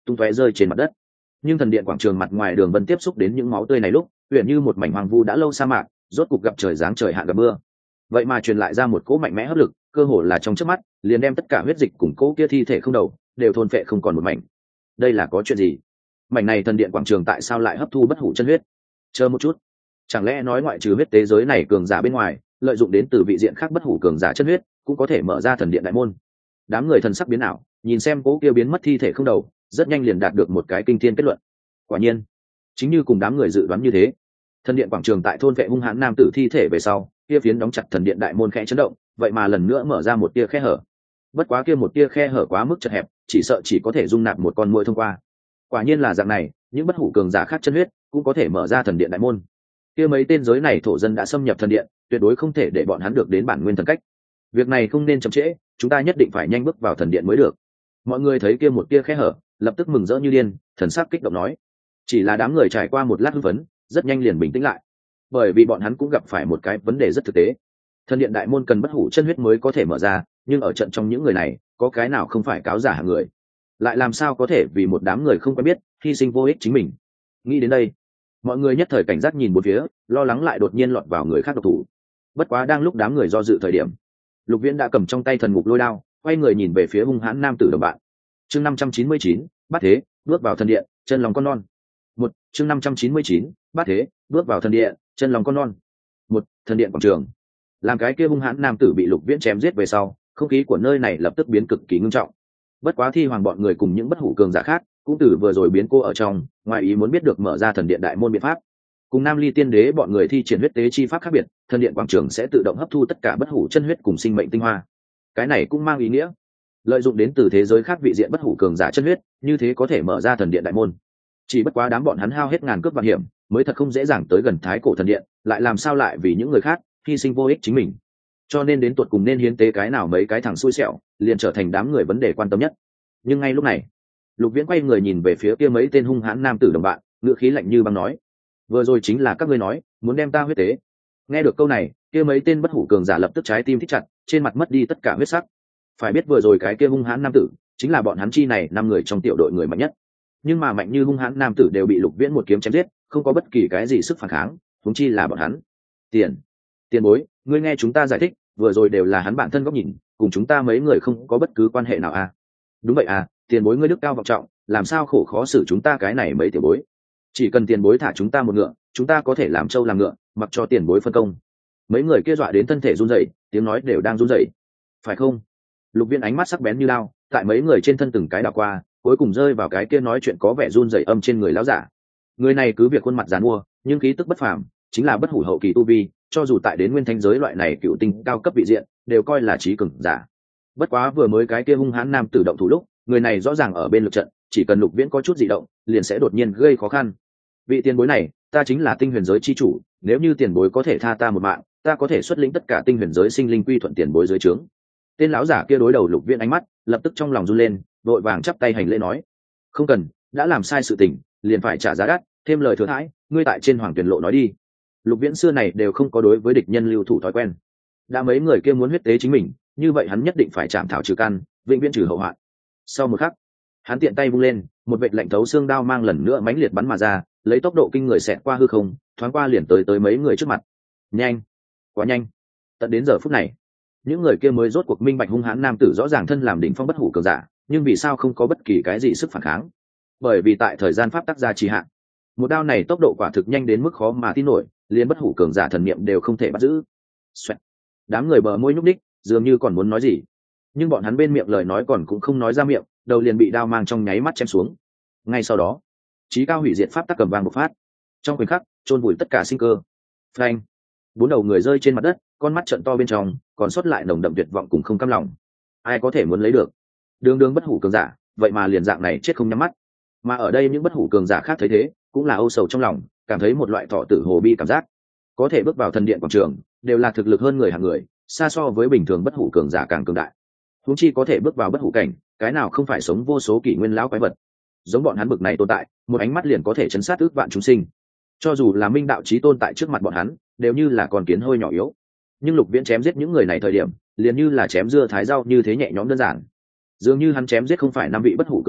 Speaker 1: tung tóe rơi trên mặt đất. Nhưng thần điện quảng trường mặt ngoài đường vân tiếp xúc đến những máu tươi này lúc huyện như một mảnh hoang vu đã lâu sa mạc, rốt cục gặp trời giáng trời hạn gặp mưa. Vậy mà truyền lại ra một cỗ mạnh mẽ hấp lực, cơ hồ là trong chớp mắt liền đem tất cả huyết dịch cùng cỗ kia thi thể không đầu đều thôn phệ không còn một mảnh. Đây là có chuyện gì? Mảnh này thần điện quảng trường tại sao lại hấp thu bất hủ chân huyết? Chờ một chút, chẳng lẽ nói ngoại trừ huyết tế giới này cường giả bên ngoài, lợi dụng đến từ vị diện khác bất hủ cường giả chân huyết cũng có thể mở ra thần điện đại môn? Đám người thần sắc biến ảo, nhìn xem cỗ kia biến mất thi thể không đầu, rất nhanh liền đạt được một cái kinh thiên kết luận. Quả nhiên, chính như cùng đám người dự đoán như thế, thần điện quảng trường tại thôn vệ hung hãn nam tử thi thể về sau, kia phiến đóng chặt thần điện đại môn khẽ chấn động, vậy mà lần nữa mở ra một tia khe hở. Bất quá kia một tia khe hở quá mức chật hẹp, chỉ sợ chỉ có thể dung nạp một con muỗi thông qua. Quả nhiên là dạng này, những bất hủ cường giả khác chân huyết cũng có thể mở ra thần điện đại môn. Kia mấy tên giới này thổ dân đã xâm nhập thần điện, tuyệt đối không thể để bọn hắn được đến bản nguyên thần cách. Việc này không nên chậm trễ, chúng ta nhất định phải nhanh bước vào thần điện mới được. Mọi người thấy kia một tia khe hở, lập tức mừng rỡ như điên, thần sắc kích động nói. Chỉ là đám người trải qua một lát hưng phấn, rất nhanh liền bình tĩnh lại, bởi vì bọn hắn cũng gặp phải một cái vấn đề rất thực tế. Thần điện đại môn cần bất hủ chân huyết mới có thể mở ra, nhưng ở trận trong những người này, có cái nào không phải cáo giả hạng người, lại làm sao có thể vì một đám người không quen biết hy sinh vô ích chính mình? Nghĩ đến đây, mọi người nhất thời cảnh giác nhìn bốn phía, lo lắng lại đột nhiên lọt vào người khác độc thủ. Bất quá đang lúc đám người do dự thời điểm, Lục Viễn đã cầm trong tay thần ngục lôi đao, quay người nhìn về phía hung hãn nam tử đồng bạn. Chương năm trăm chín mươi chín, bắt thế, bước vào thần điện, chân lòng con non. Một, chương năm trăm chín mươi chín, bắt thế, bước vào thần điện, chân lòng con non. Một, thần điện quảng trường. Làm cái kia hung hãn nam tử bị Lục Viễn chém giết về sau, không khí của nơi này lập tức biến cực kỳ ngưng trọng. Bất quá thi hoàng bọn người cùng những bất hủ cường giả khác cũng từ vừa rồi biến cô ở trong, ngoài ý muốn biết được mở ra thần điện đại môn biện pháp. Cùng Nam Ly tiên đế bọn người thi triển huyết tế chi pháp khác biệt, thần điện quảng trường sẽ tự động hấp thu tất cả bất hủ chân huyết cùng sinh mệnh tinh hoa. Cái này cũng mang ý nghĩa, lợi dụng đến từ thế giới khác vị diện bất hủ cường giả chân huyết, như thế có thể mở ra thần điện đại môn. Chỉ bất quá đám bọn hắn hao hết ngàn cước vạn hiểm, mới thật không dễ dàng tới gần thái cổ thần điện, lại làm sao lại vì những người khác hy sinh vô ích chính mình. Cho nên đến tuột cùng nên hiến tế cái nào mấy cái thằng xui xẻo, liền trở thành đám người vấn đề quan tâm nhất. Nhưng ngay lúc này, Lục Viễn quay người nhìn về phía kia mấy tên hung hãn nam tử đồng bạn, ngữ khí lạnh như băng nói: vừa rồi chính là các ngươi nói muốn đem ta huyết tế. Nghe được câu này, kia mấy tên bất hủ cường giả lập tức trái tim thích chặt, trên mặt mất đi tất cả huyết sắc. Phải biết vừa rồi cái kia hung hãn nam tử chính là bọn hắn chi này năm người trong tiểu đội người mạnh nhất, nhưng mà mạnh như hung hãn nam tử đều bị Lục Viễn một kiếm chém giết, không có bất kỳ cái gì sức phản kháng, huống chi là bọn hắn. Tiền, tiền bối, ngươi nghe chúng ta giải thích, vừa rồi đều là hắn bản thân góc nhìn, cùng chúng ta mấy người không có bất cứ quan hệ nào à? Đúng vậy à, tiền bối ngươi đức cao vọng trọng, làm sao khổ khó xử chúng ta cái này mấy tiểu bối? Chỉ cần tiền bối thả chúng ta một ngựa, chúng ta có thể làm trâu làm ngựa, mặc cho tiền bối phân công. Mấy người kia dọa đến thân thể run rẩy, tiếng nói đều đang run rẩy. Phải không? Lục Viễn ánh mắt sắc bén như lao, tại mấy người trên thân từng cái đảo qua, cuối cùng rơi vào cái kia nói chuyện có vẻ run rẩy âm trên người lão giả. Người này cứ việc khuôn mặt giàn mua, nhưng khí tức bất phàm, chính là bất hủ hậu kỳ tu vi, cho dù tại đến nguyên thánh giới loại này cựu tinh cao cấp vị diện, đều coi là trí cường giả. Bất quá vừa mới cái kia hung hãn nam tử động thủ lúc, người này rõ ràng ở bên lực trận, chỉ cần Lục Viễn có chút dị động, liền sẽ đột nhiên gây khó khăn. Vị tiền bối này, ta chính là tinh huyền giới chi chủ, nếu như tiền bối có thể tha ta một mạng, ta có thể xuất lĩnh tất cả tinh huyền giới sinh linh quy thuận tiền bối dưới trướng. Tên lão giả kia đối đầu Lục Viễn ánh mắt, lập tức trong lòng run lên, vội vàng chắp tay hành lễ nói: không cần, đã làm sai sự tình, liền phải trả giá đắt, thêm lời thừa thãi, ngươi tại trên hoàng tuyển lộ nói đi. Lục Viễn xưa này đều không có đối với địch nhân lưu thủ thói quen, đã mấy người kia muốn huyết tế chính mình, như vậy hắn nhất định phải chạm thảo trừ căn, vĩnh viễn trừ hậu hoạn. Sau một khắc, hắn tiện tay vung lên, một vệt lạnh thấu xương đao mang lần nữa mãnh liệt bắn mà ra, lấy tốc độ kinh người xẹt qua hư không, thoáng qua liền tới tới mấy người trước mặt. Nhanh, quá nhanh. Tận đến giờ phút này, những người kia mới rốt cuộc minh bạch hung hãn nam tử rõ ràng thân làm đỉnh phong bất hủ cường giả, nhưng vì sao không có bất kỳ cái gì sức phản kháng? Bởi vì tại thời gian pháp tắc gia trì hạn, một đao này tốc độ quả thực nhanh đến mức khó mà tin nổi, liền bất hủ cường giả thần niệm đều không thể bắt giữ. Xoẹt. Đám người bờ môi nhúc nhích, dường như còn muốn nói gì, nhưng bọn hắn bên miệng lời nói còn cũng không nói ra miệng, đầu liền bị đao mang trong nháy mắt chém xuống. Ngay sau đó, chí cao hủy diệt pháp tắc cầm vang bộc phát, trong khoảnh khắc chôn vùi tất cả sinh cơ. Phanh. Bốn đầu người rơi trên mặt đất, con mắt trợn to bên trong, còn sót lại nồng đậm tuyệt vọng cùng không cam lòng. Ai có thể muốn lấy được? Đường đường bất hủ cường giả, vậy mà liền dạng này chết không nhắm mắt. Mà ở đây những bất hủ cường giả khác thấy thế, cũng là âu sầu trong lòng, cảm thấy một loại thọ tử hồ bi cảm giác. Có thể bước vào thần điện quảng trường, đều là thực lực hơn người hàng người, xa so với bình thường bất hủ cường giả càng cường đại. Huống chi có thể bước vào bất hủ cảnh, cái nào không phải sống vô số kỷ nguyên lão quái vật. Giống bọn hắn bực này tồn tại, một ánh mắt liền có thể chấn sát ước vạn chúng sinh. Cho dù là minh đạo chí tôn tại trước mặt bọn hắn, đều như là con kiến hơi nhỏ yếu. Nhưng Lục Viễn chém giết những người này thời điểm, liền như là chém dưa thái rau như thế nhẹ nhõm đơn giản. Dường như hắn chém giết không phải năm vị bất hủ cường giả,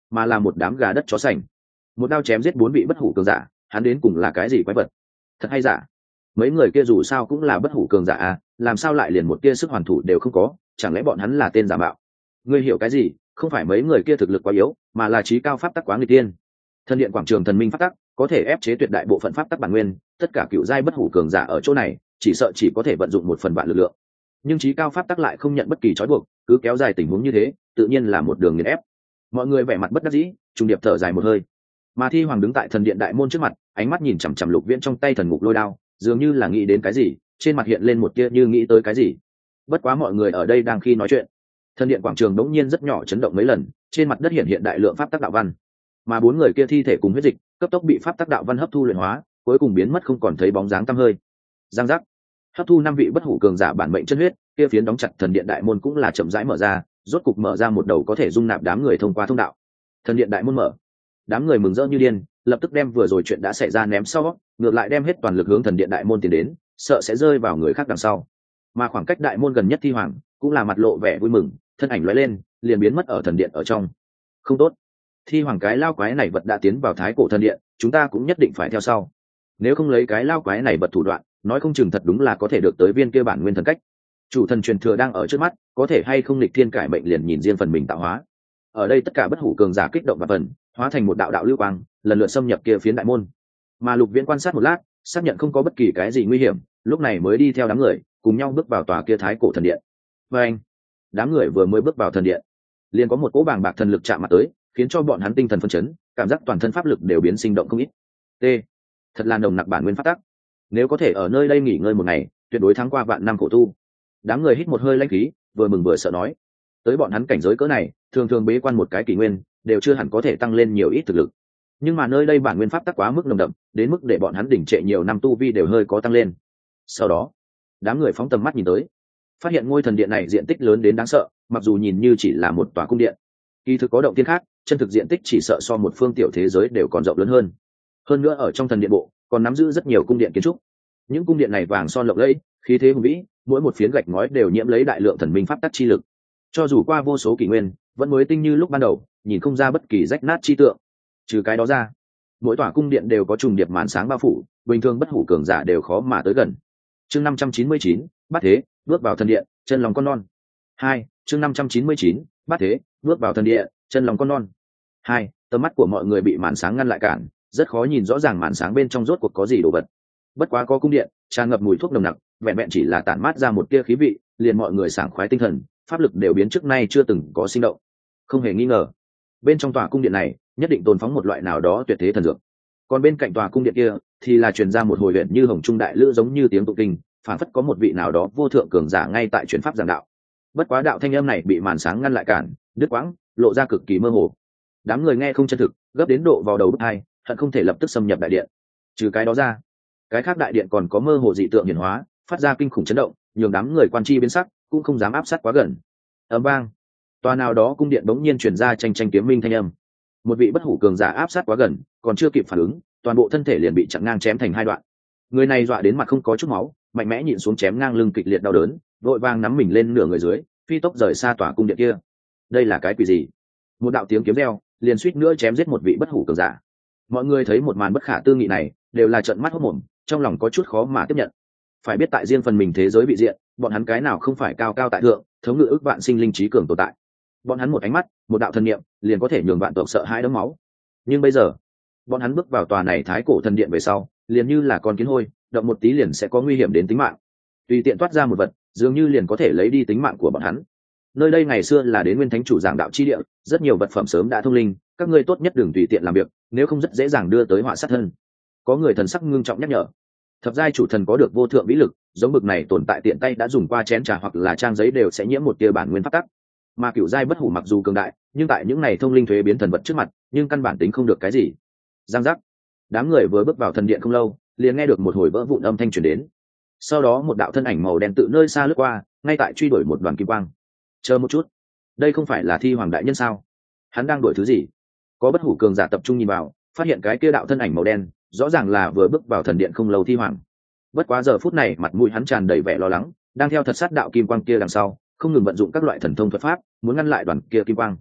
Speaker 1: mà là một đám gà đất chó sành. Một đao chém giết bốn vị bất hủ cường giả, hắn đến cùng là cái gì quái vật? Thật hay giả? Mấy người kia dù sao cũng là bất hủ cường giả à, làm sao lại liền một tia sức hoàn thủ đều không có, chẳng lẽ bọn hắn là tên giả mạo? Ngươi hiểu cái gì? Không phải mấy người kia thực lực quá yếu, mà là trí cao pháp tắc quá nghịch tiên. Thần điện quảng trường thần minh pháp tắc có thể ép chế tuyệt đại bộ phận pháp tắc bản nguyên, tất cả cựu giai bất hủ cường giả ở chỗ này chỉ sợ chỉ có thể vận dụng một phần vạn lực lượng, nhưng trí cao pháp tắc lại không nhận bất kỳ trói buộc, cứ kéo dài tình huống như thế tự nhiên là một đường nghiền ép. Mọi người vẻ mặt bất đắc dĩ, trùng điệp thở dài một hơi. Mà Thi Hoàng đứng tại thần điện đại môn trước mặt, ánh mắt nhìn chằm chằm Lục Viễn trong tay thần ngục lôi đao, dường như là nghĩ đến cái gì, trên mặt hiện lên một tia như nghĩ tới cái gì. Bất quá mọi người ở đây đang khi nói chuyện, thần điện quảng trường đống nhiên rất nhỏ chấn động mấy lần, trên mặt đất hiện hiện đại lượng pháp tắc đạo văn, mà bốn người kia thi thể cùng huyết dịch cấp tốc bị pháp tắc đạo văn hấp thu luyện hóa, cuối cùng biến mất không còn thấy bóng dáng tăm hơi. Giang giác, hấp thu năm vị bất hủ cường giả bản mệnh chân huyết, kia phiến đóng chặt thần điện đại môn cũng là chậm rãi mở ra, rốt cục mở ra một đầu có thể dung nạp đám người thông qua thông đạo. Thần điện đại môn mở, đám người mừng rỡ như điên, lập tức đem vừa rồi chuyện đã xảy ra ném sau, ngược lại đem hết toàn lực hướng thần điện đại môn tiến đến, sợ sẽ rơi vào người khác đằng sau. Mà khoảng cách đại môn gần nhất Thi Hoàng cũng là mặt lộ vẻ vui mừng, thân ảnh lóe lên liền biến mất ở thần điện ở trong. Không tốt, Thi Hoàng cái lao quái này vật đã tiến vào thái cổ thần điện, chúng ta cũng nhất định phải theo sau. Nếu không lấy cái lao quái này vật thủ đoạn, nói không chừng thật đúng là có thể được tới viên kia bản nguyên thần cách. Chủ thần truyền thừa đang ở trước mắt, có thể hay không nghịch thiên cải mệnh liền nhìn riêng phần mình tạo hóa. Ở đây tất cả bất hủ cường giả kích động và phần hóa thành một đạo đạo lưu quang, lần lượt xâm nhập kia phiến đại môn. Mà Lục Viễn quan sát một lát, xác nhận không có bất kỳ cái gì nguy hiểm, lúc này mới đi theo đám người cùng nhau bước vào tòa kia thái cổ thần điện. Và anh, đám người vừa mới bước vào thần điện, liền có một cỗ bàng bạc thần lực chạm mặt tới, khiến cho bọn hắn tinh thần phân chấn, cảm giác toàn thân pháp lực đều biến sinh động không ít. T, thật là nồng nặc bản nguyên pháp tắc. Nếu có thể ở nơi đây nghỉ ngơi một ngày, tuyệt đối thắng qua vạn năm khổ tu. Đám người hít một hơi lãnh khí, vừa mừng vừa sợ nói, tới bọn hắn cảnh giới cỡ này, thường thường bế quan một cái kỷ nguyên, đều chưa hẳn có thể tăng lên nhiều ít thực lực. Nhưng mà nơi đây bản nguyên pháp tắc quá mức nồng đậm, đến mức để bọn hắn đỉnh trệ nhiều năm tu vi đều hơi có tăng lên. Sau đó, đám người phóng tầm mắt nhìn tới, phát hiện ngôi thần điện này diện tích lớn đến đáng sợ, mặc dù nhìn như chỉ là một tòa cung điện, kỳ thực có động thiên khác, chân thực diện tích chỉ sợ so một phương tiểu thế giới đều còn rộng lớn hơn. Hơn nữa ở trong thần điện bộ còn nắm giữ rất nhiều cung điện kiến trúc. Những cung điện này vàng son lộng lẫy, khí thế hùng vĩ, mỗi một phiến gạch ngói đều nhiễm lấy đại lượng thần minh pháp tắc chi lực. Cho dù qua vô số kỷ nguyên, vẫn mới tinh như lúc ban đầu, nhìn không ra bất kỳ rách nát chi tượng. Trừ cái đó ra, mỗi tòa cung điện đều có trùng điệp màn sáng bao phủ, bình thường bất hủ cường giả đều khó mà tới gần. Chương năm trăm chín mươi chín, Bát Thế, bước vào thần điện, chân lòng con non. Hai, chương năm trăm chín mươi chín, Bát Thế, bước vào thần điện, chân lòng con non. Hai, tầm mắt của mọi người bị màn sáng ngăn lại cản, rất khó nhìn rõ ràng màn sáng bên trong rốt cuộc có gì đồ vật. Bất quá có cung điện tràn ngập mùi thuốc nồng nặc, vẹn vẹn chỉ là tản mát ra một tia khí vị, liền mọi người sảng khoái tinh thần, pháp lực đều biến trước nay chưa từng có sinh động. Không hề nghi ngờ, bên trong tòa cung điện này nhất định tồn phóng một loại nào đó tuyệt thế thần dược. Còn bên cạnh tòa cung điện kia thì là truyền ra một hồi luyện như hồng trung đại lữ giống như tiếng tụng kinh, phản phất có một vị nào đó vô thượng cường giả ngay tại truyền pháp giảng đạo. Bất quá đạo thanh âm này bị màn sáng ngăn lại cản, đứt quãng, lộ ra cực kỳ mơ hồ. Đám người nghe không chân thực, gấp đến độ vào đầu bức hai, hận không thể lập tức xâm nhập đại điện. Trừ cái đó ra, cái khác đại điện còn có mơ hồ dị tượng hiển hóa, phát ra kinh khủng chấn động, nhường đám người quan chi biến sắc, cũng không dám áp sát quá gần. Ầm vang, tòa nào đó cung điện bỗng nhiên truyền ra tranh tranh kiếm minh thanh âm. Một vị bất hủ cường giả áp sát quá gần, còn chưa kịp phản ứng, toàn bộ thân thể liền bị chặn ngang chém thành hai đoạn. Người này dọa đến mặt không có chút máu, mạnh mẽ nhịn xuống chém ngang lưng kịch liệt đau đớn, vội vàng nắm mình lên nửa người dưới, phi tốc rời xa tòa cung điện kia. Đây là cái quỷ gì? Một đạo tiếng kiếm reo, liền suýt nữa chém giết một vị bất hủ cường giả. Mọi người thấy một màn bất khả tư nghị này, đều là trợn mắt hốt mồm, trong lòng có chút khó mà tiếp nhận. Phải biết tại riêng phần mình thế giới vị diện, bọn hắn cái nào không phải cao cao tại thượng, thống ngự ức vạn sinh linh trí cường tồn tại. Bọn hắn một ánh mắt, một đạo thần niệm, liền có thể nhường vạn tộc sợ hãi đẫm máu. Nhưng bây giờ, bọn hắn bước vào tòa này thái cổ thần điện về sau, liền như là con kiến hôi, động một tí liền sẽ có nguy hiểm đến tính mạng. Tùy tiện toát ra một vật, dường như liền có thể lấy đi tính mạng của bọn hắn. Nơi đây ngày xưa là đến nguyên thánh chủ giảng đạo chi địa, rất nhiều vật phẩm sớm đã thông linh, các ngươi tốt nhất đừng tùy tiện làm việc, nếu không rất dễ dàng đưa tới họa sát thân. Có người thần sắc ngưng trọng nhắc nhở. Thập giai chủ thần có được vô thượng vĩ lực, giống bực này tồn tại tiện tay đã dùng qua chén trà hoặc là trang giấy đều sẽ nhiễm một tia bản nguyên pháp tắc. Mà cửu giai bất hủ mặc dù cường đại, nhưng tại những này thông linh thuế biến thần vật trước mặt, nhưng căn bản tính không được cái gì. Giang giác. Đám người vừa bước vào thần điện không lâu, liền nghe được một hồi vỡ vụn âm thanh truyền đến. Sau đó một đạo thân ảnh màu đen tự nơi xa lướt qua, ngay tại truy đuổi một đoàn kim quang. Chờ một chút, đây không phải là Thi Hoàng đại nhân sao? Hắn đang đuổi thứ gì? Có bất hủ cường giả tập trung nhìn vào, phát hiện cái kia đạo thân ảnh màu đen, rõ ràng là vừa bước vào thần điện không lâu Thi Hoàng. Bất quá giờ phút này mặt mũi hắn tràn đầy vẻ lo lắng, đang theo thật sát đạo kim quang kia đằng sau, không ngừng vận dụng các loại thần thông thuật pháp, muốn ngăn lại đoàn kia kim quang.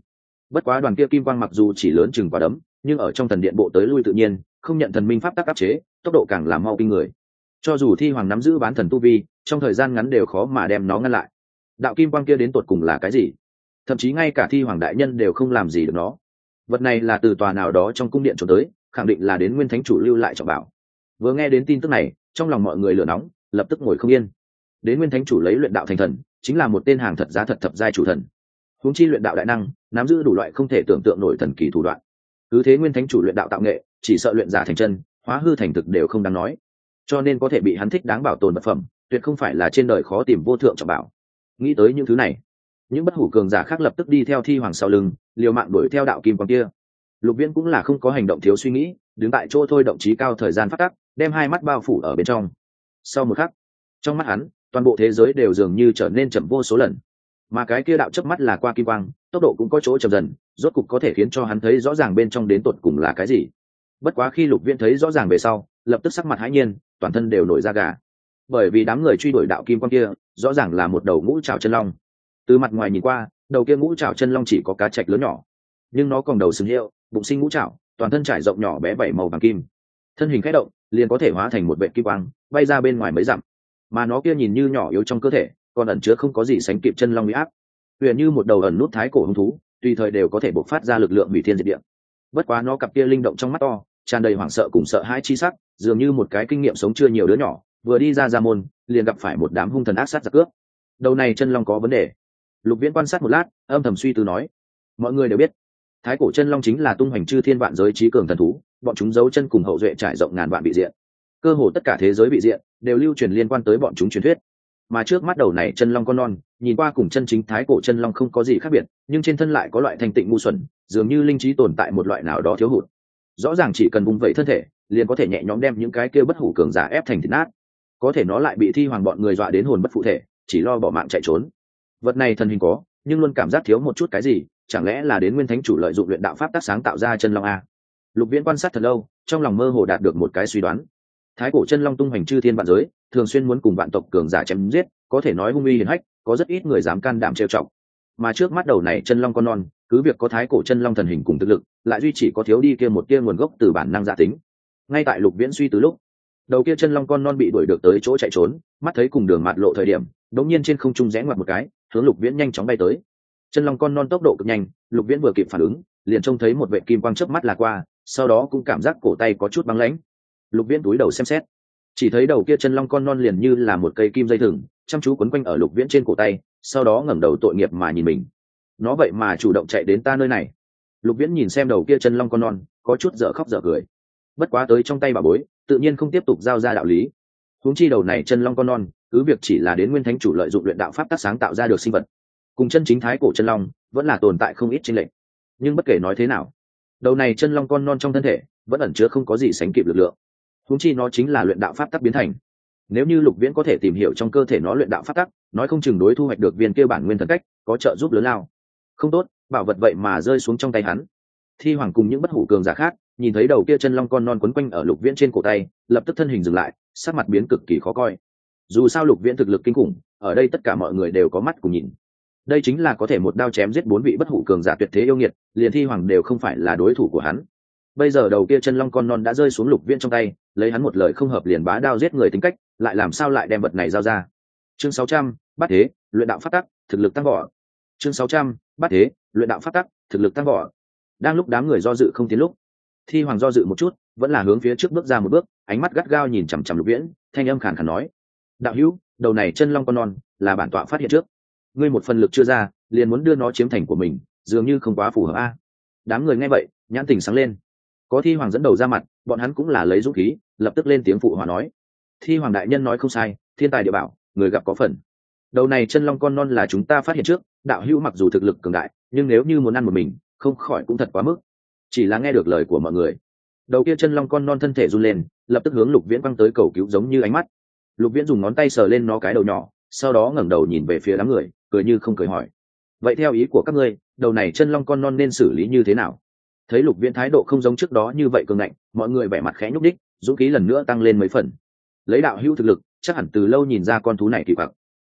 Speaker 1: Bất quá đoàn kia kim quang mặc dù chỉ lớn chừng quả đấm, nhưng ở trong thần điện bộ tới lui tự nhiên, không nhận thần minh pháp tắc áp chế, tốc độ càng làm mau kinh người. Cho dù thi hoàng nắm giữ bán thần tu vi, trong thời gian ngắn đều khó mà đem nó ngăn lại. Đạo kim quang kia đến tột cùng là cái gì? Thậm chí ngay cả thi hoàng đại nhân đều không làm gì được nó. Vật này là từ tòa nào đó trong cung điện trốn tới, khẳng định là đến nguyên thánh chủ lưu lại trọng bảo. Vừa nghe đến tin tức này, trong lòng mọi người lửa nóng, lập tức ngồi không yên. Đến nguyên thánh chủ lấy luyện đạo thành thần, chính là một tên hàng thật giá thật thập giai chủ thần. Huống chi luyện đạo đại năng, nắm giữ đủ loại không thể tưởng tượng nổi thần kỳ thủ đoạn. Cứ thế nguyên thánh chủ luyện đạo tạo nghệ, chỉ sợ luyện giả thành chân, hóa hư thành thực đều không đáng nói. Cho nên có thể bị hắn thích đáng bảo tồn vật phẩm, tuyệt không phải là trên đời khó tìm vô thượng trọng bảo. Nghĩ tới những thứ này, những bất hủ cường giả khác lập tức đi theo thi hoàng sau lưng, liều mạng đuổi theo đạo kim quang kia. Lục Viễn cũng là không có hành động thiếu suy nghĩ, đứng tại chỗ thôi động chí cao thời gian phát tắc, đem hai mắt bao phủ ở bên trong. Sau một khắc, trong mắt hắn, toàn bộ thế giới đều dường như trở nên chậm vô số lần, mà cái kia đạo chớp mắt là qua kim quang, tốc độ cũng có chỗ chậm dần, rốt cục có thể khiến cho hắn thấy rõ ràng bên trong đến tột cùng là cái gì. Bất quá khi Lục Viễn thấy rõ ràng về sau, lập tức sắc mặt hãi nhiên, toàn thân đều nổi da gà, bởi vì đám người truy đuổi đạo kim quang kia, rõ ràng là một đầu ngũ trảo chân long. Từ mặt ngoài nhìn qua, đầu kia ngũ trảo chân long chỉ có cá trạch lớn nhỏ, nhưng nó còn đầu sừng hiệu, bụng sinh ngũ trảo, toàn thân trải rộng nhỏ bé bảy màu vàng kim, thân hình khẽ động liền có thể hóa thành một vệt kim quang bay ra bên ngoài mấy dặm. Mà nó kia nhìn như nhỏ yếu trong cơ thể, còn ẩn chứa không có gì sánh kịp chân long uy áp, huyền như một đầu ẩn nút thái cổ hung thú, tùy thời đều có thể bộc phát ra lực lượng hủy thiên diệt địa. Bất quá nó cặp kia linh động trong mắt to, tràn đầy hoảng sợ cùng sợ hãi chi sắc, dường như một cái kinh nghiệm sống chưa nhiều đứa nhỏ, vừa đi ra ra môn liền gặp phải một đám hung thần ác sát giặc cướp. Đầu này chân long có vấn đề. Lục Viễn quan sát một lát, âm thầm suy tư nói: mọi người đều biết, thái cổ chân long chính là tung hoành chư thiên vạn giới trí cường thần thú, bọn chúng giấu chân cùng hậu duệ trải rộng ngàn vạn vị diện, cơ hồ tất cả thế giới vị diện đều lưu truyền liên quan tới bọn chúng truyền thuyết. Mà trước mắt đầu này chân long con non, nhìn qua cùng chân chính thái cổ chân long không có gì khác biệt, nhưng trên thân lại có loại thanh tịnh ngu xuẩn, dường như linh trí tồn tại một loại nào đó thiếu hụt. Rõ ràng chỉ cần vùng vẫy thân thể, liền có thể nhẹ nhõm đem những cái kia bất hủ cường giả ép thành thịt nát. Có thể nó lại bị thi hoàng bọn người dọa đến hồn bất phụ thể, chỉ lo bỏ mạng chạy trốn. Vật này thần hình có, nhưng luôn cảm giác thiếu một chút cái gì, chẳng lẽ là đến nguyên thánh chủ lợi dụng luyện đạo pháp tác sáng tạo ra chân long a? Lục Viễn quan sát thật lâu, trong lòng mơ hồ đạt được một cái suy đoán. Thái cổ chân long tung hoành chư thiên vạn giới, thường xuyên muốn cùng vạn tộc cường giả chém giết, có thể nói hung uy hiển hách, có rất ít người dám can đảm trêu chọc. Mà trước mắt đầu này chân long con non, cứ việc có thái cổ chân long thần hình cùng thực lực, lại duy chỉ có thiếu đi kia một tia nguồn gốc từ bản năng dạ tính. Ngay tại Lục Viễn suy từ lúc, đầu kia chân long con non bị đuổi được tới chỗ chạy trốn, mắt thấy cùng đường mạt lộ thời điểm, đống nhiên trên không trung rẽ ngoặt một cái, hướng Lục Viễn nhanh chóng bay tới. Chân long con non tốc độ cực nhanh, Lục Viễn vừa kịp phản ứng, liền trông thấy một vệt kim quang chớp mắt là qua, sau đó cũng cảm giác cổ tay có chút băng lãnh. Lục Viễn túi đầu xem xét, chỉ thấy đầu kia chân long con non liền như là một cây kim dây thừng, chăm chú quấn quanh ở Lục Viễn trên cổ tay, sau đó ngẩng đầu tội nghiệp mà nhìn mình. Nó vậy mà chủ động chạy đến ta nơi này. Lục Viễn nhìn xem đầu kia chân long con non, có chút dở khóc dở cười. Bất quá tới trong tay bà bối, tự nhiên không tiếp tục giao ra đạo lý. Huống chi đầu này chân long con non, cứ việc chỉ là đến nguyên thánh chủ lợi dụng luyện đạo pháp tác sáng tạo ra được sinh vật, cùng chân chính thái cổ chân long vẫn là tồn tại không ít chênh lệch. Nhưng bất kể nói thế nào, đầu này chân long con non trong thân thể vẫn ẩn chứa không có gì sánh kịp lực lượng. Huống chi nó chính là luyện đạo pháp tắc biến thành. Nếu như Lục Viễn có thể tìm hiểu trong cơ thể nó luyện đạo pháp tắc, nói không chừng đối thu hoạch được viên kia bản nguyên thần cách có trợ giúp lớn lao. Không tốt, bảo vật vậy mà rơi xuống trong tay hắn. Thi hoàng cùng những bất hủ cường giả khác nhìn thấy đầu kia chân long con non quấn quanh ở Lục Viễn trên cổ tay, lập tức thân hình dừng lại, sắc mặt biến cực kỳ khó coi. Dù sao Lục Viễn thực lực kinh khủng, ở đây tất cả mọi người đều có mắt cùng nhìn. Đây chính là có thể một đao chém giết bốn vị bất hủ cường giả tuyệt thế yêu nghiệt, liền thi hoàng đều không phải là đối thủ của hắn. Bây giờ đầu kia chân long con non đã rơi xuống Lục Viễn trong tay, lấy hắn một lời không hợp liền bá đao giết người tính cách, lại làm sao lại đem vật này giao ra. Chương sáu trăm, Bát Thế, luyện đạo pháp tắc, thực lực tăng vọt. Chương sáu trăm, Bát Thế, luyện đạo pháp tắc, thực lực tăng vọt. Đang lúc đám người do dự không tiến lúc, thi hoàng do dự một chút, vẫn là hướng phía trước bước ra một bước, ánh mắt gắt gao nhìn chằm chằm Lục Viễn, thanh âm khàn khàn nói: đạo hữu, đầu này chân long con non là bản tọa phát hiện trước, ngươi một phần lực chưa ra, liền muốn đưa nó chiếm thành của mình, dường như không quá phù hợp a. Đám người nghe vậy, nhãn tình sáng lên. Có thi hoàng dẫn đầu ra mặt, bọn hắn cũng là lấy dũng khí, lập tức lên tiếng phụ hòa nói: thi hoàng đại nhân nói không sai, thiên tài địa bảo, người gặp có phần. Đầu này chân long con non là chúng ta phát hiện trước, đạo hữu mặc dù thực lực cường đại, nhưng nếu như muốn ăn một mình, không khỏi cũng thật quá mức. Chỉ là nghe được lời của mọi người, đầu kia chân long con non thân thể run lên, lập tức hướng Lục Viễn băng tới cầu cứu giống như ánh mắt. Lục Viễn dùng ngón tay sờ lên nó cái đầu nhỏ, sau đó ngẩng đầu nhìn về phía đám người, cười như không cười hỏi: vậy theo ý của các ngươi, đầu này chân long con non nên xử lý như thế nào? Thấy Lục Viễn thái độ không giống trước đó như vậy cường ngạnh, mọi người vẻ mặt khẽ nhúc đích, dũng khí lần nữa tăng lên mấy phần. Lấy đạo hữu thực lực, chắc hẳn từ lâu nhìn ra con thú này kỳ quặc.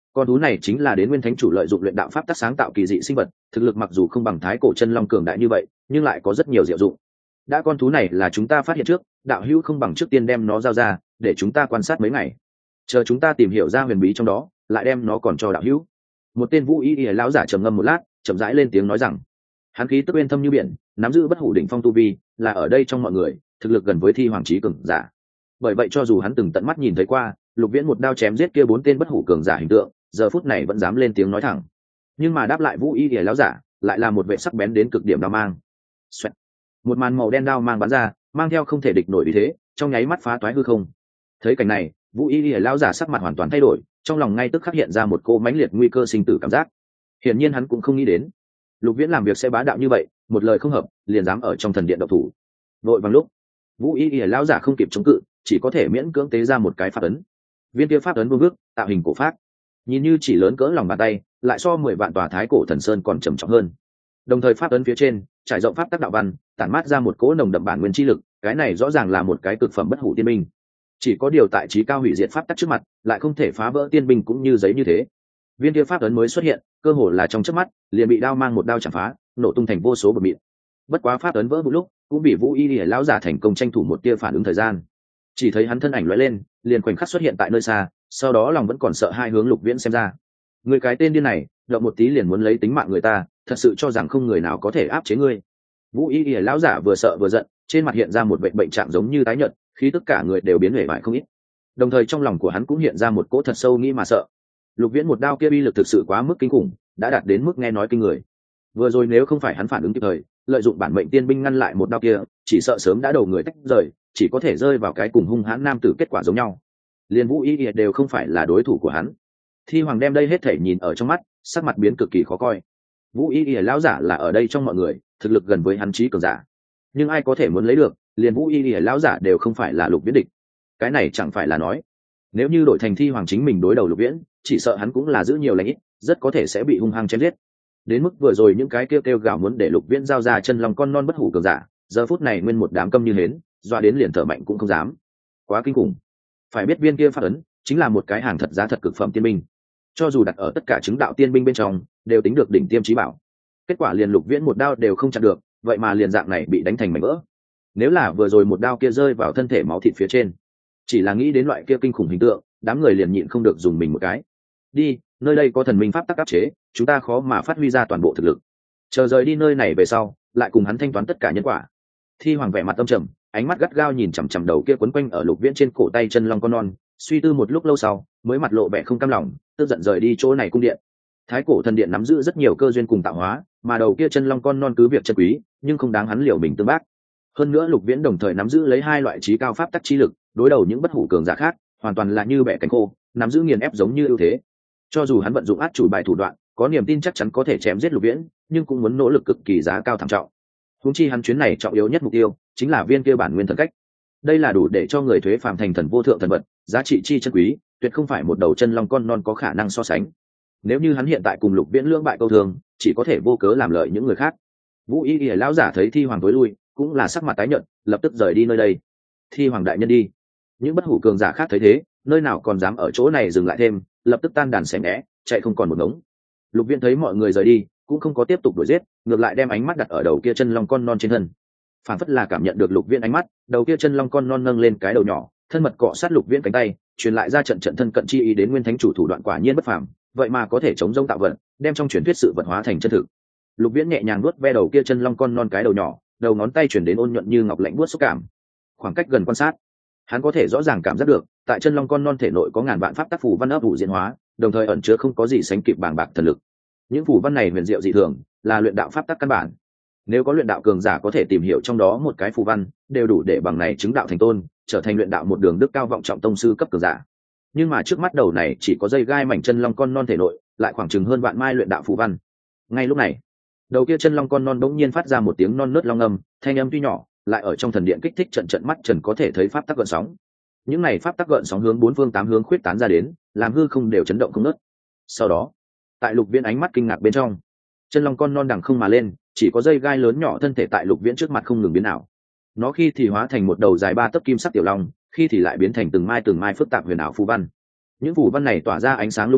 Speaker 1: Con thú này chính là đến nguyên thánh chủ lợi dụng luyện đạo pháp tác sáng tạo kỳ dị sinh vật, thực lực mặc dù không bằng thái cổ chân long cường đại như vậy, nhưng lại có rất nhiều diệu dụng. Đã con thú này là chúng ta phát hiện trước, đạo hữu không bằng trước tiên đem nó giao ra, để chúng ta quan sát mấy ngày. Chờ chúng ta tìm hiểu ra huyền bí trong đó, lại đem nó còn cho đạo hữu. Một tên vũ y y lão giả trầm ngâm một lát, chậm rãi lên tiếng nói rằng, hắn khí tức uyên thâm như biển, nắm giữ bất hủ đỉnh phong tu vi, là ở đây trong mọi người thực lực gần với thi hoàng chí cường giả. Bởi vậy cho dù hắn từng tận mắt nhìn thấy qua Lục Viễn một đao chém giết kia bốn tên bất hủ cường giả hình tượng, giờ phút này vẫn dám lên tiếng nói thẳng. Nhưng mà đáp lại vũ y lìa láo giả lại là một vệ sắc bén đến cực điểm đao mang. Xoẹt. Một màn màu đen đao mang bắn ra, mang theo không thể địch nổi ý thế, trong nháy mắt phá toái hư không. Thấy cảnh này, vũ y lìa láo giả sắc mặt hoàn toàn thay đổi, trong lòng ngay tức khắc hiện ra một cô mãnh liệt nguy cơ sinh tử cảm giác. Hiển nhiên hắn cũng không nghĩ đến Lục Viễn làm việc sẽ bá đạo như vậy, một lời không hợp liền dám ở trong thần điện độc thủ. Vội vàng lúc, vũ y lìa láo giả không kịp chống cự, chỉ có thể miễn cưỡng tế ra một cái pháp ấn. Viên kia pháp ấn vương bước tạo hình cổ pháp, nhìn như chỉ lớn cỡ lòng bàn tay, lại so mười vạn tòa thái cổ thần sơn còn trầm trọng hơn. Đồng thời pháp ấn phía trên trải rộng pháp tác đạo văn, tản mát ra một cỗ nồng đậm bản nguyên chi lực, cái này rõ ràng là một cái cực phẩm bất hủ tiên binh. Chỉ có điều tại trí cao hủy diệt pháp tắc trước mặt, lại không thể phá vỡ tiên binh cũng như giấy như thế. Viên kia pháp ấn mới xuất hiện, cơ hồ là trong chớp mắt, liền bị đao mang một đao chạm phá, nổ tung thành vô số bột mịn. Bất quá pháp ấn vỡ một lúc, cũng bị vũ y lìa lão giả thành công tranh thủ một tia phản ứng thời gian. Chỉ thấy hắn thân ảnh lóe lên, liền khoảnh khắc xuất hiện tại nơi xa, sau đó lòng vẫn còn sợ hai hướng Lục Viễn xem ra. Người cái tên điên này, động một tí liền muốn lấy tính mạng người ta, thật sự cho rằng không người nào có thể áp chế ngươi. Vũ y lìa lão giả vừa sợ vừa giận, trên mặt hiện ra một bệnh bệnh trạng giống như tái nhợt, khi tất cả người đều biến hể bại không ít. Đồng thời trong lòng của hắn cũng hiện ra một cỗ thật sâu nghĩ mà sợ. Lục Viễn một đao kia uy lực thực sự quá mức kinh khủng, đã đạt đến mức nghe nói kinh người. Vừa rồi nếu không phải hắn phản ứng kịp thời, lợi dụng bản mệnh tiên binh ngăn lại một đao kia, chỉ sợ sớm đã đầu người tách rời, chỉ có thể rơi vào cái cùng hung hãn nam tử kết quả giống nhau. Liên Vũ Y Y đều không phải là đối thủ của hắn. Thi Hoàng đem đây hết thể nhìn ở trong mắt, sắc mặt biến cực kỳ khó coi. Vũ Y Y lão giả là ở đây trong mọi người, thực lực gần với hắn chí cường giả. Nhưng ai có thể muốn lấy được, liền Vũ Y Y lão giả đều không phải là Lục Viễn địch. Cái này chẳng phải là nói, nếu như đổi thành Thi Hoàng chính mình đối đầu Lục Viễn, chỉ sợ hắn cũng là giữ nhiều lành ít, rất có thể sẽ bị hung hăng chém giết. Đến mức vừa rồi những cái kêu kêu gào muốn để Lục Viễn giao ra chân lòng con non bất hủ cường giả, giờ phút này nguyên một đám câm như hến, doa đến liền thở mạnh cũng không dám. Quá kinh khủng. Phải biết viên kia pháp ấn chính là một cái hàng thật giá thật cực phẩm tiên binh, cho dù đặt ở tất cả chứng đạo tiên binh bên trong đều tính được đỉnh tiêm chí bảo. Kết quả liền Lục Viễn một đao đều không chặn được, vậy mà liền dạng này bị đánh thành mảnh vỡ. Nếu là vừa rồi một đao kia rơi vào thân thể máu thịt phía trên, chỉ là nghĩ đến loại kia kinh khủng hình tượng, đám người liền nhịn không được dùng mình một cái. Đi, nơi đây có thần minh pháp tắc áp chế, chúng ta khó mà phát huy ra toàn bộ thực lực. Chờ rời đi nơi này về sau, lại cùng hắn thanh toán tất cả nhân quả. Thi Hoàng vẻ mặt âm trầm, ánh mắt gắt gao nhìn chằm chằm đầu kia quấn quanh ở Lục Viễn trên cổ tay chân long con non, suy tư một lúc lâu sau, mới mặt lộ vẻ không cam lòng, tức giận rời đi chỗ này cung điện. Thái cổ thần điện nắm giữ rất nhiều cơ duyên cùng tạo hóa, mà đầu kia chân long con non cứ việc chân quý, nhưng không đáng hắn liều mình tương bác. Hơn nữa Lục Viễn đồng thời nắm giữ lấy hai loại trí cao pháp tắc chi lực, đối đầu những bất hủ cường giả khác, hoàn toàn là như bẻ cánh khô, nắm giữ nghiền ép giống như ưu thế. Cho dù hắn vận dụng át chủ bài thủ đoạn, có niềm tin chắc chắn có thể chém giết Lục Viễn, nhưng cũng muốn nỗ lực cực kỳ giá cao thảm trọng. Huống chi hắn chuyến này trọng yếu nhất mục tiêu chính là viên kia bản nguyên thần cách. Đây là đủ để cho người thuế phàm thành thần vô thượng thần vật, giá trị chi chân quý, tuyệt không phải một đầu chân long con non có khả năng so sánh. Nếu như hắn hiện tại cùng Lục Viễn lưỡng bại câu thường, chỉ có thể vô cớ làm lợi những người khác. Vũ Y Y lão giả thấy Thi Hoàng tối lui, cũng là sắc mặt tái nhợt, lập tức rời đi nơi đây. Thi Hoàng đại nhân đi. Những bất hủ cường giả khác thấy thế, nơi nào còn dám ở chỗ này dừng lại thêm, lập tức tan đàn xẻ nghé, chạy không còn một ngống. Lục Viễn thấy mọi người rời đi, cũng không có tiếp tục đuổi giết, ngược lại đem ánh mắt đặt ở đầu kia chân long con non trên thân. Phản phất là cảm nhận được Lục Viễn ánh mắt, đầu kia chân long con non nâng lên cái đầu nhỏ, thân mật cọ sát Lục Viễn cánh tay, truyền lại ra trận trận thân cận chi ý đến nguyên thánh chủ thủ đoạn quả nhiên bất phàm, vậy mà có thể chống rông tạo vật, đem trong truyền thuyết sự vật hóa thành chân thực. Lục Viễn nhẹ nhàng vuốt ve đầu kia chân long con non cái đầu nhỏ, đầu ngón tay truyền đến ôn nhuận như ngọc lạnh buốt xúc cảm. Khoảng cách gần quan sát, hắn có thể rõ ràng cảm giác được, tại chân long con non thể nội có ngàn vạn pháp tác phù văn ấp ủ diễn hóa, đồng thời ẩn chứa không có gì sánh kịp bàng bạc thần lực. Những phù văn này huyền diệu dị thường, là luyện đạo pháp tắc căn bản. Nếu có luyện đạo cường giả có thể tìm hiểu trong đó một cái phù văn, đều đủ để bằng này chứng đạo thành tôn, trở thành luyện đạo một đường đức cao vọng trọng tông sư cấp cường giả. Nhưng mà trước mắt đầu này chỉ có dây gai mảnh chân long con non thể nội, lại khoảng chừng hơn vạn mai luyện đạo phù văn. Ngay lúc này, đầu kia chân long con non bỗng nhiên phát ra một tiếng non nớt long âm, thanh âm tuy nhỏ, lại ở trong thần điện kích thích trận trận mắt trần có thể thấy pháp tắc gợn sóng. Những này pháp tắc gợn sóng hướng bốn phương tám hướng khuyết tán ra đến, làm hư không đều chấn động không ngớt. Sau đó, tại Lục Viễn ánh mắt kinh ngạc bên trong, chân long con non đằng không mà lên, chỉ có dây gai lớn nhỏ thân thể tại Lục Viễn trước mặt không ngừng biến ảo. Nó khi thì hóa thành một đầu dài ba tấc kim sắc tiểu long, khi thì lại biến thành từng mai từng mai phức tạp huyền ảo phù văn. Những phù văn này tỏa ra ánh sáng lung linh,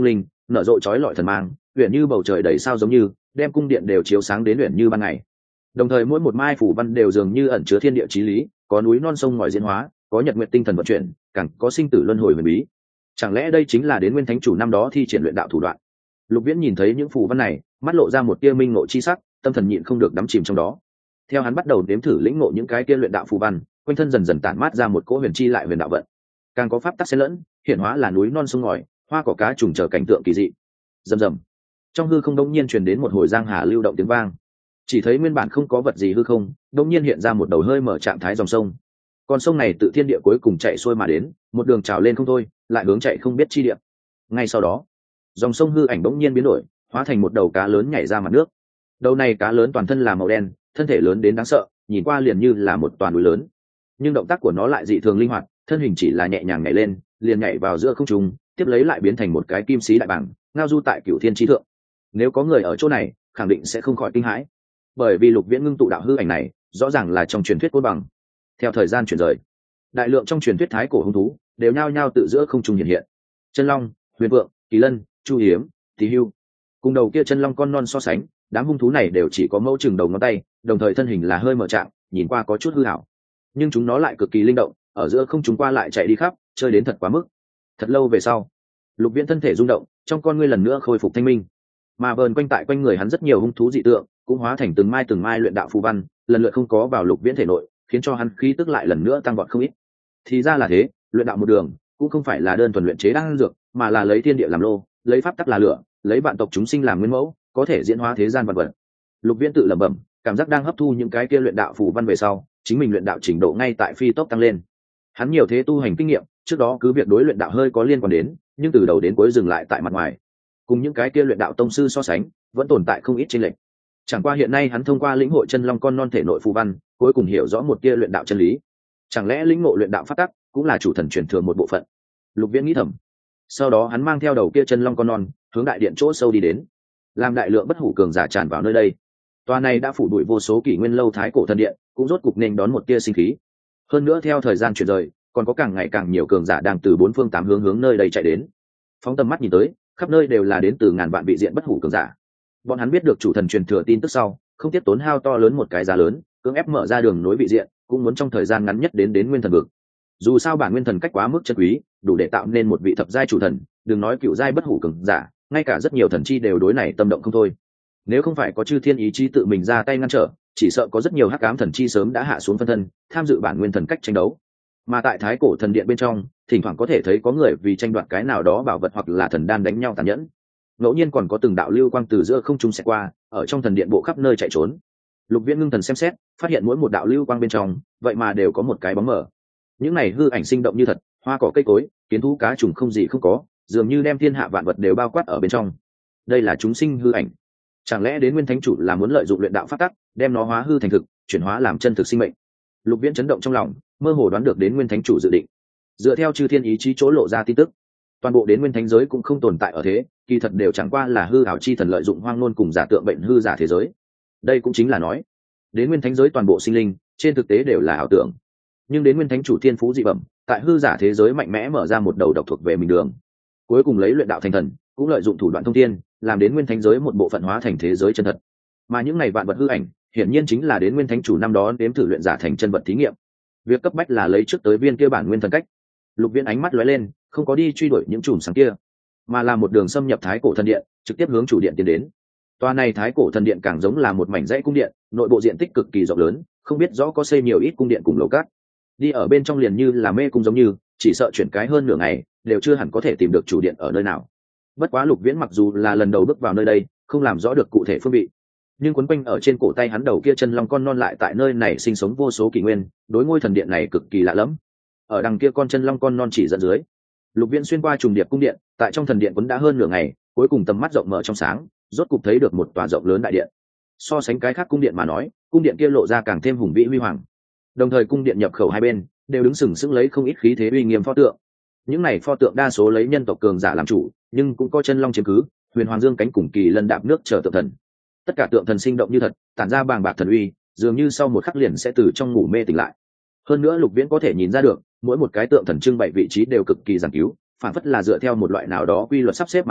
Speaker 1: nở rộ chói lọi thần mang, uyển như bầu trời đầy sao giống như đem cung điện đều chiếu sáng đến uyển như ban ngày. Đồng thời mỗi một mai phủ văn đều dường như ẩn chứa thiên địa chí lý, có núi non sông ngòi diễn hóa, có nhật nguyện tinh thần vận chuyển, càng có sinh tử luân hồi huyền bí. Chẳng lẽ đây chính là đến nguyên thánh chủ năm đó thi triển luyện đạo thủ đoạn? Lục Viễn nhìn thấy những phù văn này, mắt lộ ra một tia minh ngộ chi sắc, tâm thần nhịn không được đắm chìm trong đó. Theo hắn bắt đầu nếm thử lĩnh ngộ những cái tia luyện đạo phù văn, quanh thân dần dần tản mát ra một cỗ huyền chi lại huyền đạo vận, càng có pháp tắc xen lẫn, hiện hóa là núi non sông ngòi, hoa cỏ cá trùng trở cảnh tượng kỳ dị. Rầm rầm. Trong hư không đống nhiên truyền đến một hồi giang hà lưu động tiếng vang. Chỉ thấy nguyên bản không có vật gì hư không, đống nhiên hiện ra một đầu hơi mở trạng thái dòng sông. Con sông này tự thiên địa cuối cùng chạy xuôi mà đến, một đường trào lên không thôi, lại hướng chạy không biết chi địa. Ngay sau đó, dòng sông hư ảnh bỗng nhiên biến đổi, hóa thành một đầu cá lớn nhảy ra mặt nước. Đầu này cá lớn toàn thân là màu đen, thân thể lớn đến đáng sợ, nhìn qua liền như là một toàn núi lớn. Nhưng động tác của nó lại dị thường linh hoạt, thân hình chỉ là nhẹ nhàng nhảy lên, liền nhảy vào giữa không trung, tiếp lấy lại biến thành một cái kim sĩ đại bảng, ngao du tại cửu thiên chi thượng. Nếu có người ở chỗ này, khẳng định sẽ không khỏi kinh hãi, bởi vì Lục Viễn ngưng tụ đạo hư ảnh này, rõ ràng là trong truyền thuyết côn bằng. Theo thời gian chuyển rời, đại lượng trong truyền thuyết thái cổ hung thú đều nhao nhao tự giữa không trung hiện hiện. Chân long, huyền vượng, kỳ lân, chu hiếm, tí hưu, cùng đầu kia chân long con non so sánh, đám hung thú này đều chỉ có mẫu chừng đầu ngón tay, đồng thời thân hình là hơi mở trạng, nhìn qua có chút hư hảo. Nhưng chúng nó lại cực kỳ linh động, ở giữa không trung qua lại chạy đi khắp, chơi đến thật quá mức. Thật lâu về sau, Lục Viễn thân thể rung động, trong con ngươi lần nữa khôi phục thanh minh, mà vờn quanh tại quanh người hắn rất nhiều hung thú dị tượng cũng hóa thành từng mai từng mai luyện đạo phù văn, lần lượt không có vào Lục Viễn thể nội, khiến cho hắn khí tức lại lần nữa tăng vọt không ít. Thì ra là thế, luyện đạo một đường cũng không phải là đơn thuần luyện chế đan dược, mà là lấy thiên địa làm lô, lấy pháp tắc là lửa, lấy vạn tộc chúng sinh làm nguyên mẫu, có thể diễn hóa thế gian vật vật. Lục Viễn tự lẩm bẩm, cảm giác đang hấp thu những cái kia luyện đạo phù văn về sau, chính mình luyện đạo trình độ ngay tại phi tốc tăng lên. Hắn nhiều thế tu hành kinh nghiệm, trước đó cứ việc đối luyện đạo hơi có liên quan đến, nhưng từ đầu đến cuối dừng lại tại mặt ngoài. Cùng những cái kia luyện đạo tông sư so sánh, vẫn tồn tại không ít chênh lệch. Chẳng qua hiện nay hắn thông qua lĩnh hội chân long con non thể nội phù văn, cuối cùng hiểu rõ một tia luyện đạo chân lý. Chẳng lẽ lĩnh ngộ luyện đạo pháp tắc cũng là chủ thần truyền thừa một bộ phận? Lục Viễn nghĩ thầm. Sau đó hắn mang theo đầu kia chân long con non, hướng đại điện chỗ sâu đi đến. Làm đại lượng bất hủ cường giả tràn vào nơi đây. Tòa này đã phủ bụi vô số kỷ nguyên lâu thái cổ thần điện, cũng rốt cục nên đón một tia sinh khí. Hơn nữa theo thời gian chuyển rời, còn có càng ngày càng nhiều cường giả đang từ bốn phương tám hướng hướng nơi đây chạy đến. Phóng tầm mắt nhìn tới, khắp nơi đều là đến từ ngàn vạn vị diện bất hủ cường giả. Bọn hắn biết được chủ thần truyền thừa tin tức sau, không tiếc tốn hao to lớn một cái giá lớn, cưỡng ép mở ra đường nối vị diện, cũng muốn trong thời gian ngắn nhất đến đến nguyên thần vực. Dù sao bản nguyên thần cách quá mức chân quý, đủ để tạo nên một vị thập giai chủ thần, đừng nói cựu giai bất hủ cường giả, ngay cả rất nhiều thần chi đều đối này tâm động không thôi. Nếu không phải có chư thiên ý chí tự mình ra tay ngăn trở, chỉ sợ có rất nhiều hắc ám thần chi sớm đã hạ xuống phân thân, tham dự bản nguyên thần cách tranh đấu. Mà tại thái cổ thần điện bên trong, thỉnh thoảng có thể thấy có người vì tranh đoạt cái nào đó bảo vật hoặc là thần đan đánh nhau tàn nhẫn. Ngẫu nhiên còn có từng đạo lưu quang từ giữa không trung xẹt qua, ở trong thần điện bộ khắp nơi chạy trốn. Lục Viễn ngưng thần xem xét, phát hiện mỗi một đạo lưu quang bên trong, vậy mà đều có một cái bóng mờ. Những này hư ảnh sinh động như thật, hoa cỏ cây cối, kiến thú cá trùng không gì không có, dường như đem thiên hạ vạn vật đều bao quát ở bên trong. Đây là chúng sinh hư ảnh. Chẳng lẽ đến nguyên thánh chủ là muốn lợi dụng luyện đạo pháp tắc, đem nó hóa hư thành thực, chuyển hóa làm chân thực sinh mệnh? Lục Viễn chấn động trong lòng, mơ hồ đoán được đến nguyên thánh chủ dự định. Dựa theo chư thiên ý chí chỗ lộ ra tin tức, toàn bộ đến nguyên thánh giới cũng không tồn tại ở thế, kỳ thật đều chẳng qua là hư ảo chi thần lợi dụng hoang ngôn cùng giả tượng bệnh hư giả thế giới. Đây cũng chính là nói, đến nguyên thánh giới toàn bộ sinh linh trên thực tế đều là ảo tưởng, nhưng đến nguyên thánh chủ thiên phú dị bẩm, tại hư giả thế giới mạnh mẽ mở ra một đầu độc thuộc về mình đường, cuối cùng lấy luyện đạo thành thần, cũng lợi dụng thủ đoạn thông thiên, làm đến nguyên thánh giới một bộ phận hóa thành thế giới chân thật. Mà những này vạn vật hư ảnh, hiển nhiên chính là đến nguyên thánh chủ năm đó nếm thử luyện giả thành chân vật thí nghiệm. Việc cấp bách là lấy trước tới viên kia bản nguyên thần cách. Lục Viễn ánh mắt lóe lên, không có đi truy đuổi những chùm sáng kia, mà là một đường xâm nhập thái cổ thần điện, trực tiếp hướng chủ điện tiến đến. Tòa này thái cổ thần điện càng giống là một mảnh dãy cung điện, nội bộ diện tích cực kỳ rộng lớn, không biết rõ có xây nhiều ít cung điện cùng lầu cát. Đi ở bên trong liền như là mê cung giống như, chỉ sợ chuyển cái hơn nửa ngày, đều chưa hẳn có thể tìm được chủ điện ở nơi nào. Bất quá Lục Viễn mặc dù là lần đầu bước vào nơi đây, không làm rõ được cụ thể phương vị, nhưng quấn quanh ở trên cổ tay hắn đầu kia chân long con non lại tại nơi này sinh sống vô số kỷ nguyên, đối ngôi thần điện này cực kỳ lạ lẫm. Ở đằng kia con chân long con non chỉ dẫn dưới, Lục Viễn xuyên qua trùng điệp cung điện, tại trong thần điện quấn đã hơn nửa ngày, cuối cùng tầm mắt rộng mở trong sáng, rốt cục thấy được một tòa rộng lớn đại điện. So sánh cái khác cung điện mà nói, cung điện kia lộ ra càng thêm hùng vĩ huy hoàng. Đồng thời cung điện nhập khẩu hai bên đều đứng sừng sững lấy không ít khí thế uy nghiêm pho tượng. Những này pho tượng đa số lấy nhân tộc cường giả làm chủ, nhưng cũng có chân long chiếm cứ, huyền hoàng dương cánh cùng kỳ lân đạp nước chờ tượng thần. Tất cả tượng thần sinh động như thật, tản ra bàng bạc thần uy, dường như sau một khắc liền sẽ từ trong ngủ mê tỉnh lại. Hơn nữa Lục Viễn có thể nhìn ra được, mỗi một cái tượng thần trưng bày vị trí đều cực kỳ giản cứu, phản phất là dựa theo một loại nào đó quy luật sắp xếp mà thành,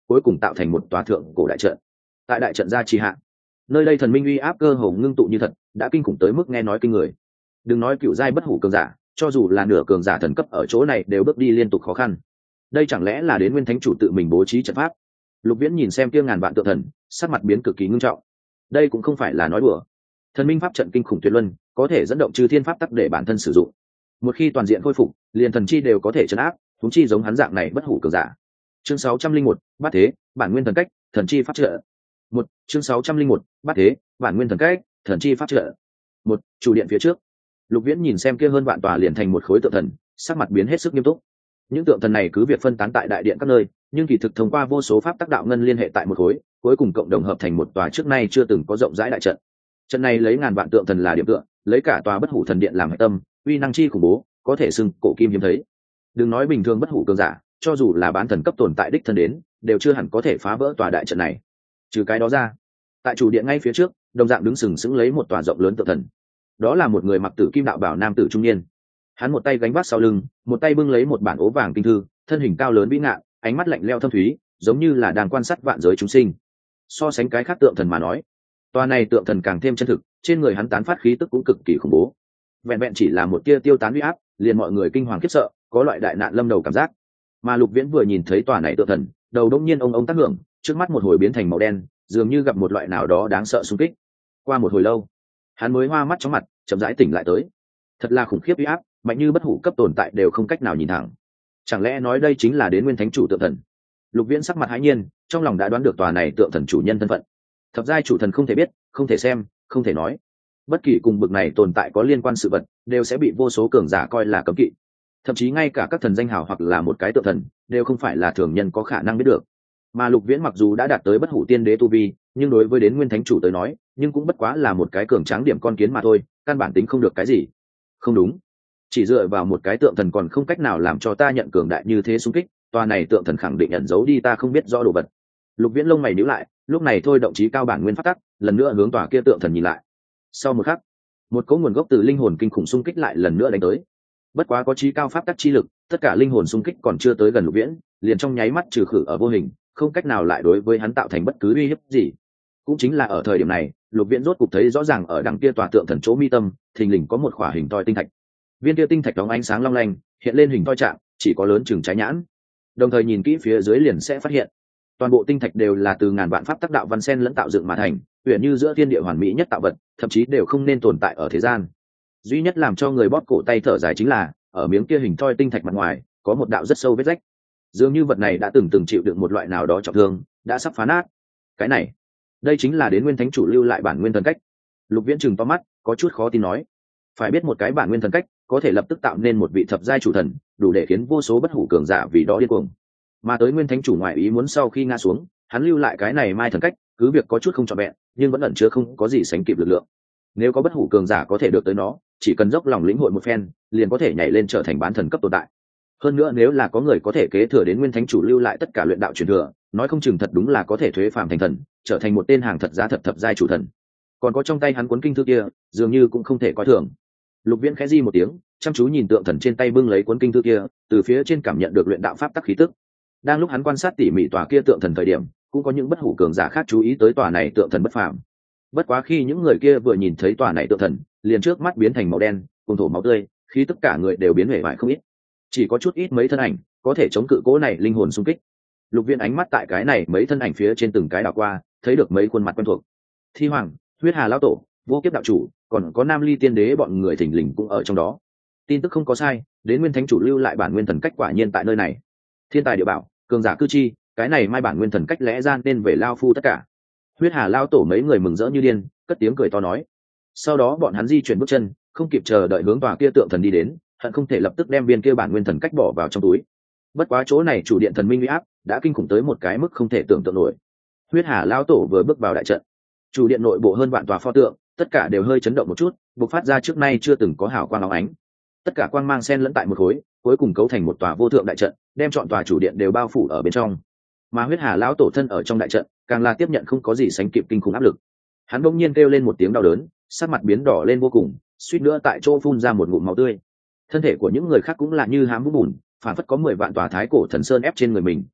Speaker 1: cuối cùng tạo thành một tòa thượng cổ đại trận. Tại đại trận gia trì hạ, nơi đây thần minh uy áp cơ hồ ngưng tụ như thật, đã kinh khủng tới mức nghe nói kinh người. Đừng nói cựu giai bất hủ cường giả, cho dù là nửa cường giả thần cấp ở chỗ này đều bước đi liên tục khó khăn. Đây chẳng lẽ là đến nguyên thánh chủ tự mình bố trí trận pháp? Lục Viễn nhìn xem kia ngàn vạn tượng thần, sắc mặt biến cực kỳ ngưng trọng. Đây cũng không phải là nói đùa. Thần minh pháp trận kinh khủng tuyệt luân, có thể dẫn động chư thiên pháp tắc để bản thân sử dụng. Một khi toàn diện khôi phục, liền thần chi đều có thể trấn áp, huống chi giống hắn dạng này bất hủ cường giả. Chương sáu trăm linh một, Bát Thế, bản nguyên thần cách, thần chi pháp trận. Một, chương sáu trăm linh một, Bát Thế, bản nguyên thần cách, thần chi pháp trận. Một, chủ điện phía trước. Lục Viễn nhìn xem kia hơn vạn tòa liền thành một khối tượng thần, sắc mặt biến hết sức nghiêm túc. Những tượng thần này cứ việc phân tán tại đại điện các nơi, nhưng kỳ thực thông qua vô số pháp tác đạo ngân liên hệ tại một khối, cuối cùng cộng đồng hợp thành một tòa trước nay chưa từng có rộng rãi đại trận. Trận này lấy ngàn vạn tượng thần là điểm tựa, lấy cả tòa bất hủ thần điện làm hệ tâm, uy năng chi khủng bố, có thể xưng cổ kim hiếm thấy. Đừng nói bình thường bất hủ cường giả, cho dù là bán thần cấp tồn tại đích thân đến, đều chưa hẳn có thể phá vỡ tòa đại trận này. Trừ cái đó ra, tại chủ điện ngay phía trước, đồng dạng đứng sừng sững lấy một tòa rộng lớn tượng thần. Đó là một người mặc tử kim đạo bảo nam tử trung niên. Hắn một tay gánh vác sau lưng, một tay bưng lấy một bản ố vàng kinh thư, thân hình cao lớn vĩ ngạn, ánh mắt lạnh lẽo thâm thúy, giống như là đang quan sát vạn giới chúng sinh. So sánh cái khác tượng thần mà nói, tòa này tượng thần càng thêm chân thực, trên người hắn tán phát khí tức cũng cực kỳ khủng bố. Vẹn vẹn chỉ là một tia tiêu tán uy áp, liền mọi người kinh hoàng khiếp sợ, có loại đại nạn lâm đầu cảm giác. Mà Lục Viễn vừa nhìn thấy tòa này tượng thần, đầu đống nhiên ông ông tác hưởng, trước mắt một hồi biến thành màu đen, dường như gặp một loại nào đó đáng sợ xung kích. Qua một hồi lâu, hắn mới hoa mắt chóng mặt, chậm rãi tỉnh lại tới. Thật là khủng khiếp uy áp, mạnh như bất hủ cấp tồn tại đều không cách nào nhìn thẳng. Chẳng lẽ nói đây chính là đến nguyên thánh chủ tượng thần? Lục Viễn sắc mặt hãi nhiên, trong lòng đã đoán được tòa này tượng thần chủ nhân thân phận. Thập giai chủ thần không thể biết, không thể xem, không thể nói. Bất kỳ cùng bực này tồn tại có liên quan sự vật, đều sẽ bị vô số cường giả coi là cấm kỵ. Thậm chí ngay cả các thần danh hào hoặc là một cái tượng thần, đều không phải là thường nhân có khả năng biết được. Mà Lục Viễn mặc dù đã đạt tới bất hủ tiên đế tu vi, nhưng đối với đến nguyên thánh chủ tới nói, nhưng cũng bất quá là một cái cường tráng điểm con kiến mà thôi, căn bản tính không được cái gì. Không đúng, chỉ dựa vào một cái tượng thần còn không cách nào làm cho ta nhận cường đại như thế xung kích, tòa này tượng thần khẳng định ẩn giấu đi ta không biết rõ đồ vật. Lục Viễn lông mày nhíu lại, lúc này thôi động chí cao bản nguyên pháp tắc, lần nữa hướng tòa kia tượng thần nhìn lại. Sau một khắc, một cỗ nguồn gốc từ linh hồn kinh khủng xung kích lại lần nữa đánh tới. Bất quá có chí cao pháp tắc chi lực, tất cả linh hồn xung kích còn chưa tới gần Lục Viễn, liền trong nháy mắt trừ khử ở vô hình, không cách nào lại đối với hắn tạo thành bất cứ uy hiếp gì. Cũng chính là ở thời điểm này, Lục Viễn rốt cục thấy rõ ràng ở đằng kia tòa tượng thần chỗ mi tâm, thình lình có một khỏa hình toi tinh thạch. Viên kia tinh thạch đóng ánh sáng long lanh, hiện lên hình toi trạng, chỉ có lớn chừng trái nhãn. Đồng thời nhìn kỹ phía dưới liền sẽ phát hiện, toàn bộ tinh thạch đều là từ ngàn vạn pháp tác đạo văn sen lẫn tạo dựng mà thành, huyền như giữa thiên địa hoàn mỹ nhất tạo vật, thậm chí đều không nên tồn tại ở thế gian. Duy nhất làm cho người bóp cổ tay thở dài chính là, ở miếng kia hình toi tinh thạch mặt ngoài, có một đạo rất sâu vết rách. Dường như vật này đã từng từng chịu đựng một loại nào đó trọng thương, đã sắp phá nát. Cái này, đây chính là đến nguyên thánh chủ lưu lại bản nguyên thần cách. Lục Viễn trừng to mắt, có chút khó tin nói. Phải biết một cái bản nguyên thần cách, có thể lập tức tạo nên một vị thập giai chủ thần, đủ để khiến vô số bất hủ cường giả vì đó điên cuồng. Mà tới nguyên thánh chủ ngoại ý muốn sau khi ngã xuống, hắn lưu lại cái này mai thần cách, cứ việc có chút không trọn vẹn, nhưng vẫn ẩn chứa không có gì sánh kịp lực lượng. Nếu có bất hủ cường giả có thể được tới nó, chỉ cần dốc lòng lĩnh hội một phen, liền có thể nhảy lên trở thành bán thần cấp tồn tại. Hơn nữa nếu là có người có thể kế thừa đến nguyên thánh chủ lưu lại tất cả luyện đạo truyền thừa, nói không chừng thật đúng là có thể thuế phàm thành thần, trở thành một tên hàng thật giá thật thập giai chủ thần. Còn có trong tay hắn cuốn kinh thư kia, dường như cũng không thể coi thường. Lục Viễn khẽ di một tiếng, chăm chú nhìn tượng thần trên tay bưng lấy cuốn kinh thư kia, từ phía trên cảm nhận được luyện đạo pháp tắc khí tức. Đang lúc hắn quan sát tỉ mỉ tòa kia tượng thần thời điểm, cũng có những bất hủ cường giả khác chú ý tới tòa này tượng thần bất phàm. Bất quá khi những người kia vừa nhìn thấy tòa này tượng thần, liền trước mắt biến thành màu đen, cùng thổ máu tươi, khi tất cả người đều biến hể bại không ít. Chỉ có chút ít mấy thân ảnh có thể chống cự cố này linh hồn xung kích. Lục Viễn ánh mắt tại cái này mấy thân ảnh phía trên từng cái đảo qua, thấy được mấy khuôn mặt quen thuộc. Thi Hoàng, Huyết Hà lão tổ, Vô Kiếp đạo chủ, còn có Nam Ly tiên đế bọn người thình lình cũng ở trong đó. Tin tức không có sai, đến nguyên thánh chủ lưu lại bản nguyên thần cách quả nhiên tại nơi này. Thiên tài địa bảo, cường giả cư chi, cái này mai bản nguyên thần cách lẽ ra nên về lao phu tất cả. Huyết Hà lão tổ mấy người mừng rỡ như điên, cất tiếng cười to nói. Sau đó bọn hắn di chuyển bước chân, không kịp chờ đợi hướng tòa kia tượng thần đi đến, hận không thể lập tức đem viên kia bản nguyên thần cách bỏ vào trong túi. Bất quá chỗ này chủ điện thần minh uy áp đã kinh khủng tới một cái mức không thể tưởng tượng nổi. Huyết Hà lão tổ vừa bước vào đại trận, chủ điện nội bộ hơn vạn tòa pho tượng, tất cả đều hơi chấn động một chút, bộc phát ra trước nay chưa từng có hào quang óng ánh. Tất cả quang mang xen lẫn tại một khối, cuối cùng cấu thành một tòa vô thượng đại trận, đem trọn tòa chủ điện đều bao phủ ở bên trong. Mà Huyết Hà lão tổ thân ở trong đại trận, càng là tiếp nhận không có gì sánh kịp kinh khủng áp lực. Hắn bỗng nhiên kêu lên một tiếng đau đớn, sắc mặt biến đỏ lên vô cùng, suýt nữa tại chỗ phun ra một ngụm máu tươi. Thân thể của những người khác cũng là như hám bùn, phản phất có mười vạn tòa thái cổ thần sơn ép trên người mình,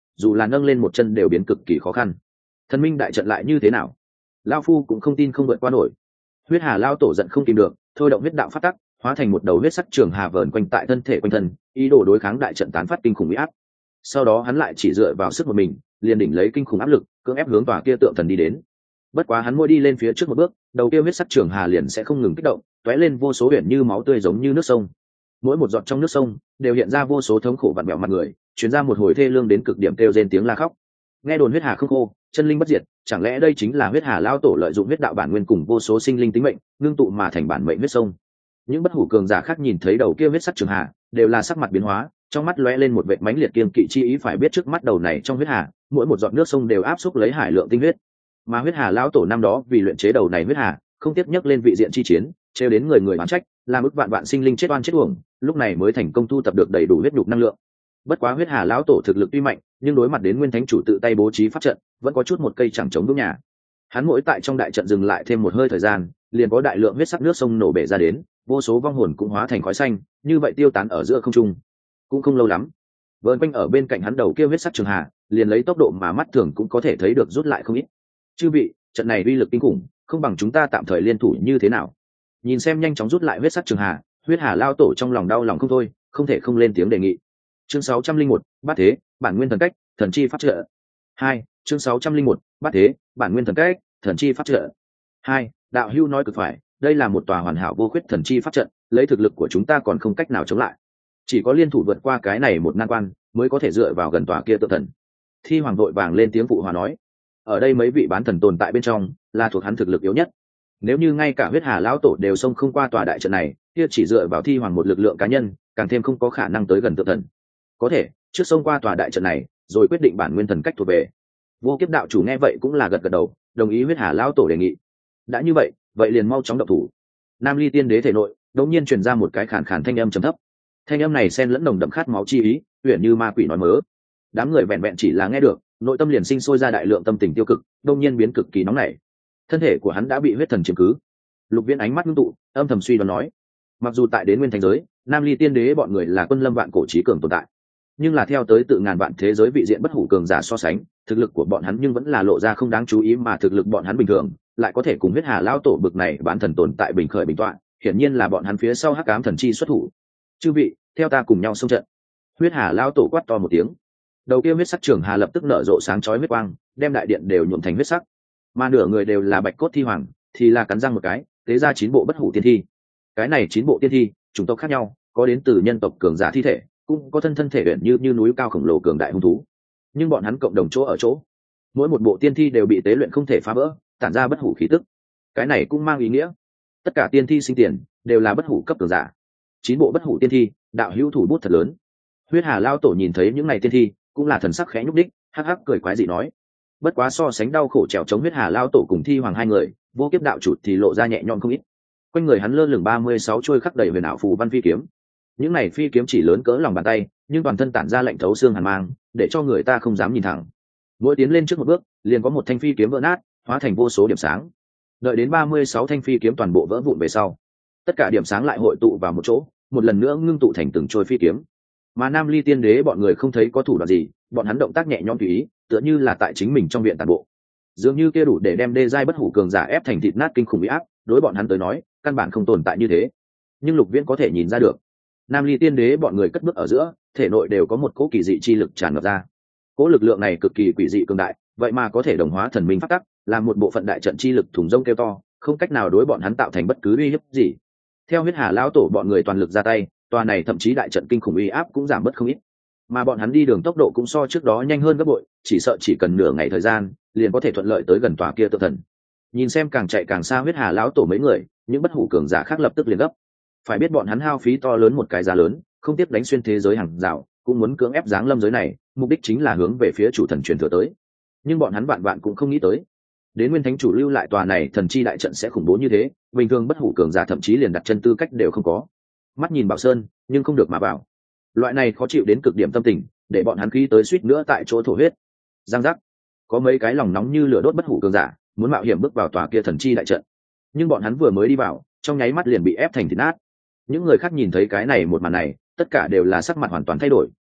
Speaker 1: dù là nâng lên một chân đều biến cực kỳ khó khăn. Thần minh đại trận lại như thế nào? Lao phu cũng không tin không vượt qua nổi. Huyết hà lao tổ giận không tìm được, thôi động huyết đạo phát tắc, hóa thành một đầu huyết sắc trường hà vờn quanh tại thân thể quanh thân, ý đồ đối kháng đại trận tán phát kinh khủng uy áp. Sau đó hắn lại chỉ dựa vào sức một mình, liền đỉnh lấy kinh khủng áp lực, cưỡng ép hướng tòa kia tượng thần đi đến. Bất quá hắn môi đi lên phía trước một bước, đầu kia huyết sắc trường hà liền sẽ không ngừng kích động, tóe lên vô số huyền như máu tươi giống như nước sông. Mỗi một giọt trong nước sông đều hiện ra vô số thống khổ vặn vẹo mặt người, truyền ra một hồi thê lương đến cực điểm kêu rên tiếng la khóc. Nghe đồn huyết hà không khô, chân linh bất diệt, chẳng lẽ đây chính là huyết hà lao tổ lợi dụng huyết đạo bản nguyên cùng vô số sinh linh tính mệnh, ngưng tụ mà thành bản mệnh huyết sông. Những bất hủ cường giả khác nhìn thấy đầu kia huyết sắc trường hà, đều là sắc mặt biến hóa, trong mắt lóe lên một vệt mãnh liệt kiên kỵ chi ý, phải biết trước mắt đầu này trong huyết hà, mỗi một giọt nước sông đều áp xúc lấy hải lượng tinh huyết. Mà huyết hà lão tổ năm đó vì luyện chế đầu này huyết hà, không tiếp nhắc lên vị diện chi chiến, trêu đến người người bán trách, làm ức vạn vạn sinh linh chết oan chết uổng, lúc này mới thành công thu tập được đầy đủ huyết nhục năng lượng. Bất quá huyết hà lão tổ thực lực tuy mạnh, nhưng đối mặt đến nguyên thánh chủ tự tay bố trí pháp trận, vẫn có chút một cây chẳng chống vững nhà. Hắn mỗi tại trong đại trận dừng lại thêm một hơi thời gian, liền có đại lượng huyết sắc nước sông nổ bể ra đến, vô số vong hồn cũng hóa thành khói xanh, như vậy tiêu tán ở giữa không trung. Cũng không lâu lắm, vờn quanh ở bên cạnh hắn đầu kia huyết sắc trường hà, liền lấy tốc độ mà mắt thường cũng có thể thấy được rút lại không ít. Chư vị, trận này uy lực kinh khủng, không bằng chúng ta tạm thời liên thủ như thế nào? Nhìn xem nhanh chóng rút lại huyết sắc trường hà, huyết hà lao tổ trong lòng đau lòng không thôi, không thể không lên tiếng đề nghị. Chương sáu trăm linh một, bát thế, bản nguyên thần cách, thần chi pháp trợ. Hai, chương sáu trăm linh một, bát thế, bản nguyên thần cách, thần chi pháp trợ. Hai, đạo hưu nói cực phải, đây là một tòa hoàn hảo vô khuyết thần chi pháp trận, lấy thực lực của chúng ta còn không cách nào chống lại. Chỉ có liên thủ vượt qua cái này một nan quan, mới có thể dựa vào gần tòa kia tự thần. Thi hoàng đội vàng lên tiếng phụ hòa nói, ở đây mấy vị bán thần tồn tại bên trong, là thuộc hắn thực lực yếu nhất. Nếu như ngay cả huyết hà lão tổ đều xông không qua tòa đại trận này, kia chỉ dựa vào thi hoàng một lực lượng cá nhân, càng thêm không có khả năng tới gần tự thần. Có thể trước xông qua tòa đại trận này, rồi quyết định bản nguyên thần cách thuộc về. Vô Kiếp đạo chủ nghe vậy cũng là gật gật đầu, đồng ý huyết hà lão tổ đề nghị. Đã như vậy, vậy liền mau chóng động thủ. Nam Ly tiên đế thể nội đột nhiên truyền ra một cái khàn khàn thanh âm trầm thấp. Thanh âm này xen lẫn nồng đậm khát máu chi ý, huyền như ma quỷ nói mớ. Đám người vẹn vẹn chỉ là nghe được, nội tâm liền sinh sôi ra đại lượng tâm tình tiêu cực, đột nhiên biến cực kỳ nóng nảy. Thân thể của hắn đã bị huyết thần chiếm cứ. Lục Viễn ánh mắt ngưng tụ, âm thầm suy đoán nói, mặc dù tại đến nguyên thành giới, Nam Ly tiên đế bọn người là quân lâm vạn cổ chí cường tồn tại, nhưng là theo tới tự ngàn vạn thế giới vị diện bất hủ cường giả so sánh, thực lực của bọn hắn nhưng vẫn là lộ ra không đáng chú ý, mà thực lực bọn hắn bình thường lại có thể cùng huyết hà lao tổ bực này bán thần tồn tại bình khởi bình tọa, hiển nhiên là bọn hắn phía sau hắc ám thần chi xuất thủ. Chư vị, theo ta cùng nhau xông trận. Huyết hà lao tổ quát to một tiếng, đầu kia huyết sắc trường hà lập tức nở rộ sáng chói huyết quang, đem đại điện đều nhuộm thành huyết sắc, mà nửa người đều là bạch cốt thi hoàng thì là cắn răng một cái, tế ra chín bộ bất hủ tiên thi. Cái này chín bộ tiên thi chủng tộc khác nhau, có đến từ nhân tộc cường giả thi thể, cũng có thân thân thể luyện như như núi cao khổng lồ cường đại hung thú, nhưng bọn hắn cộng đồng chỗ ở chỗ, mỗi một bộ tiên thi đều bị tế luyện không thể phá vỡ, tản ra bất hủ khí tức. Cái này cũng mang ý nghĩa tất cả tiên thi sinh tiền đều là bất hủ cấp cường giả. Chín bộ bất hủ tiên thi, đạo hữu thủ bút thật lớn. Huyết hà lao tổ nhìn thấy những này tiên thi, cũng là thần sắc khẽ nhúc đích, hắc hắc cười quái dị nói. Bất quá so sánh đau khổ trèo chống huyết hà lao tổ cùng thi hoàng hai người, Vô Kiếp đạo chủ thì lộ ra nhẹ nhõm không ít. Quanh người hắn lơ lửng ba mươi sáu chuôi khắc đầy huyền ảo phù văn phi kiếm. Những này phi kiếm chỉ lớn cỡ lòng bàn tay, nhưng toàn thân tản ra lạnh thấu xương hàn mang, để cho người ta không dám nhìn thẳng. Mỗi tiến lên trước một bước, liền có một thanh phi kiếm vỡ nát, hóa thành vô số điểm sáng. Đợi đến ba mươi sáu thanh phi kiếm toàn bộ vỡ vụn về sau, tất cả điểm sáng lại hội tụ vào một chỗ, một lần nữa ngưng tụ thành từng trôi phi kiếm. Mà Nam Ly tiên đế bọn người không thấy có thủ đoạn gì, bọn hắn động tác nhẹ nhõm tùy ý, tựa như là tại chính mình trong viện tàn bộ. Dường như kia đủ để đem đê giai bất hủ cường giả ép thành thịt nát kinh khủng uy áp, đối bọn hắn tới nói, căn bản không tồn tại như thế. Nhưng Lục Viễn có thể nhìn ra được, Nam Ly tiên đế bọn người cất bước ở giữa, thể nội đều có một cỗ kỳ dị chi lực tràn ngập ra. Cỗ lực lượng này cực kỳ quỷ dị cường đại, vậy mà có thể đồng hóa thần minh pháp tắc, làm một bộ phận đại trận chi lực thủng rông kêu to, không cách nào đối bọn hắn tạo thành bất cứ uy hiếp gì. Theo huyết hà lão tổ bọn người toàn lực ra tay, tòa này thậm chí đại trận kinh khủng uy áp cũng giảm bớt không ít, mà bọn hắn đi đường tốc độ cũng so trước đó nhanh hơn gấp bội, chỉ sợ chỉ cần nửa ngày thời gian, liền có thể thuận lợi tới gần tòa kia tự thần. Nhìn xem càng chạy càng xa huyết hà lão tổ mấy người, những bất hủ cường giả khác lập tức liền gấp. Phải biết bọn hắn hao phí to lớn một cái giá lớn, không tiếp đánh xuyên thế giới hàng rào, cũng muốn cưỡng ép giáng lâm giới này, mục đích chính là hướng về phía chủ thần truyền thừa tới. Nhưng bọn hắn vạn vạn cũng không nghĩ tới, đến nguyên thánh chủ lưu lại tòa này thần chi đại trận sẽ khủng bố như thế, bình thường bất hủ cường giả thậm chí liền đặt chân tư cách đều không có. Mắt nhìn Bảo Sơn, nhưng không được mà vào. Loại này khó chịu đến cực điểm tâm tình, để bọn hắn khí tới suýt nữa tại chỗ thổ huyết. Giang giác, có mấy cái lòng nóng như lửa đốt bất hủ cường giả, muốn mạo hiểm bước vào tòa kia thần chi đại trận. Nhưng bọn hắn vừa mới đi vào, trong nháy mắt liền bị ép thành thịt nát. Những người khác nhìn thấy cái này một màn này, tất cả đều là sắc mặt hoàn toàn thay đổi,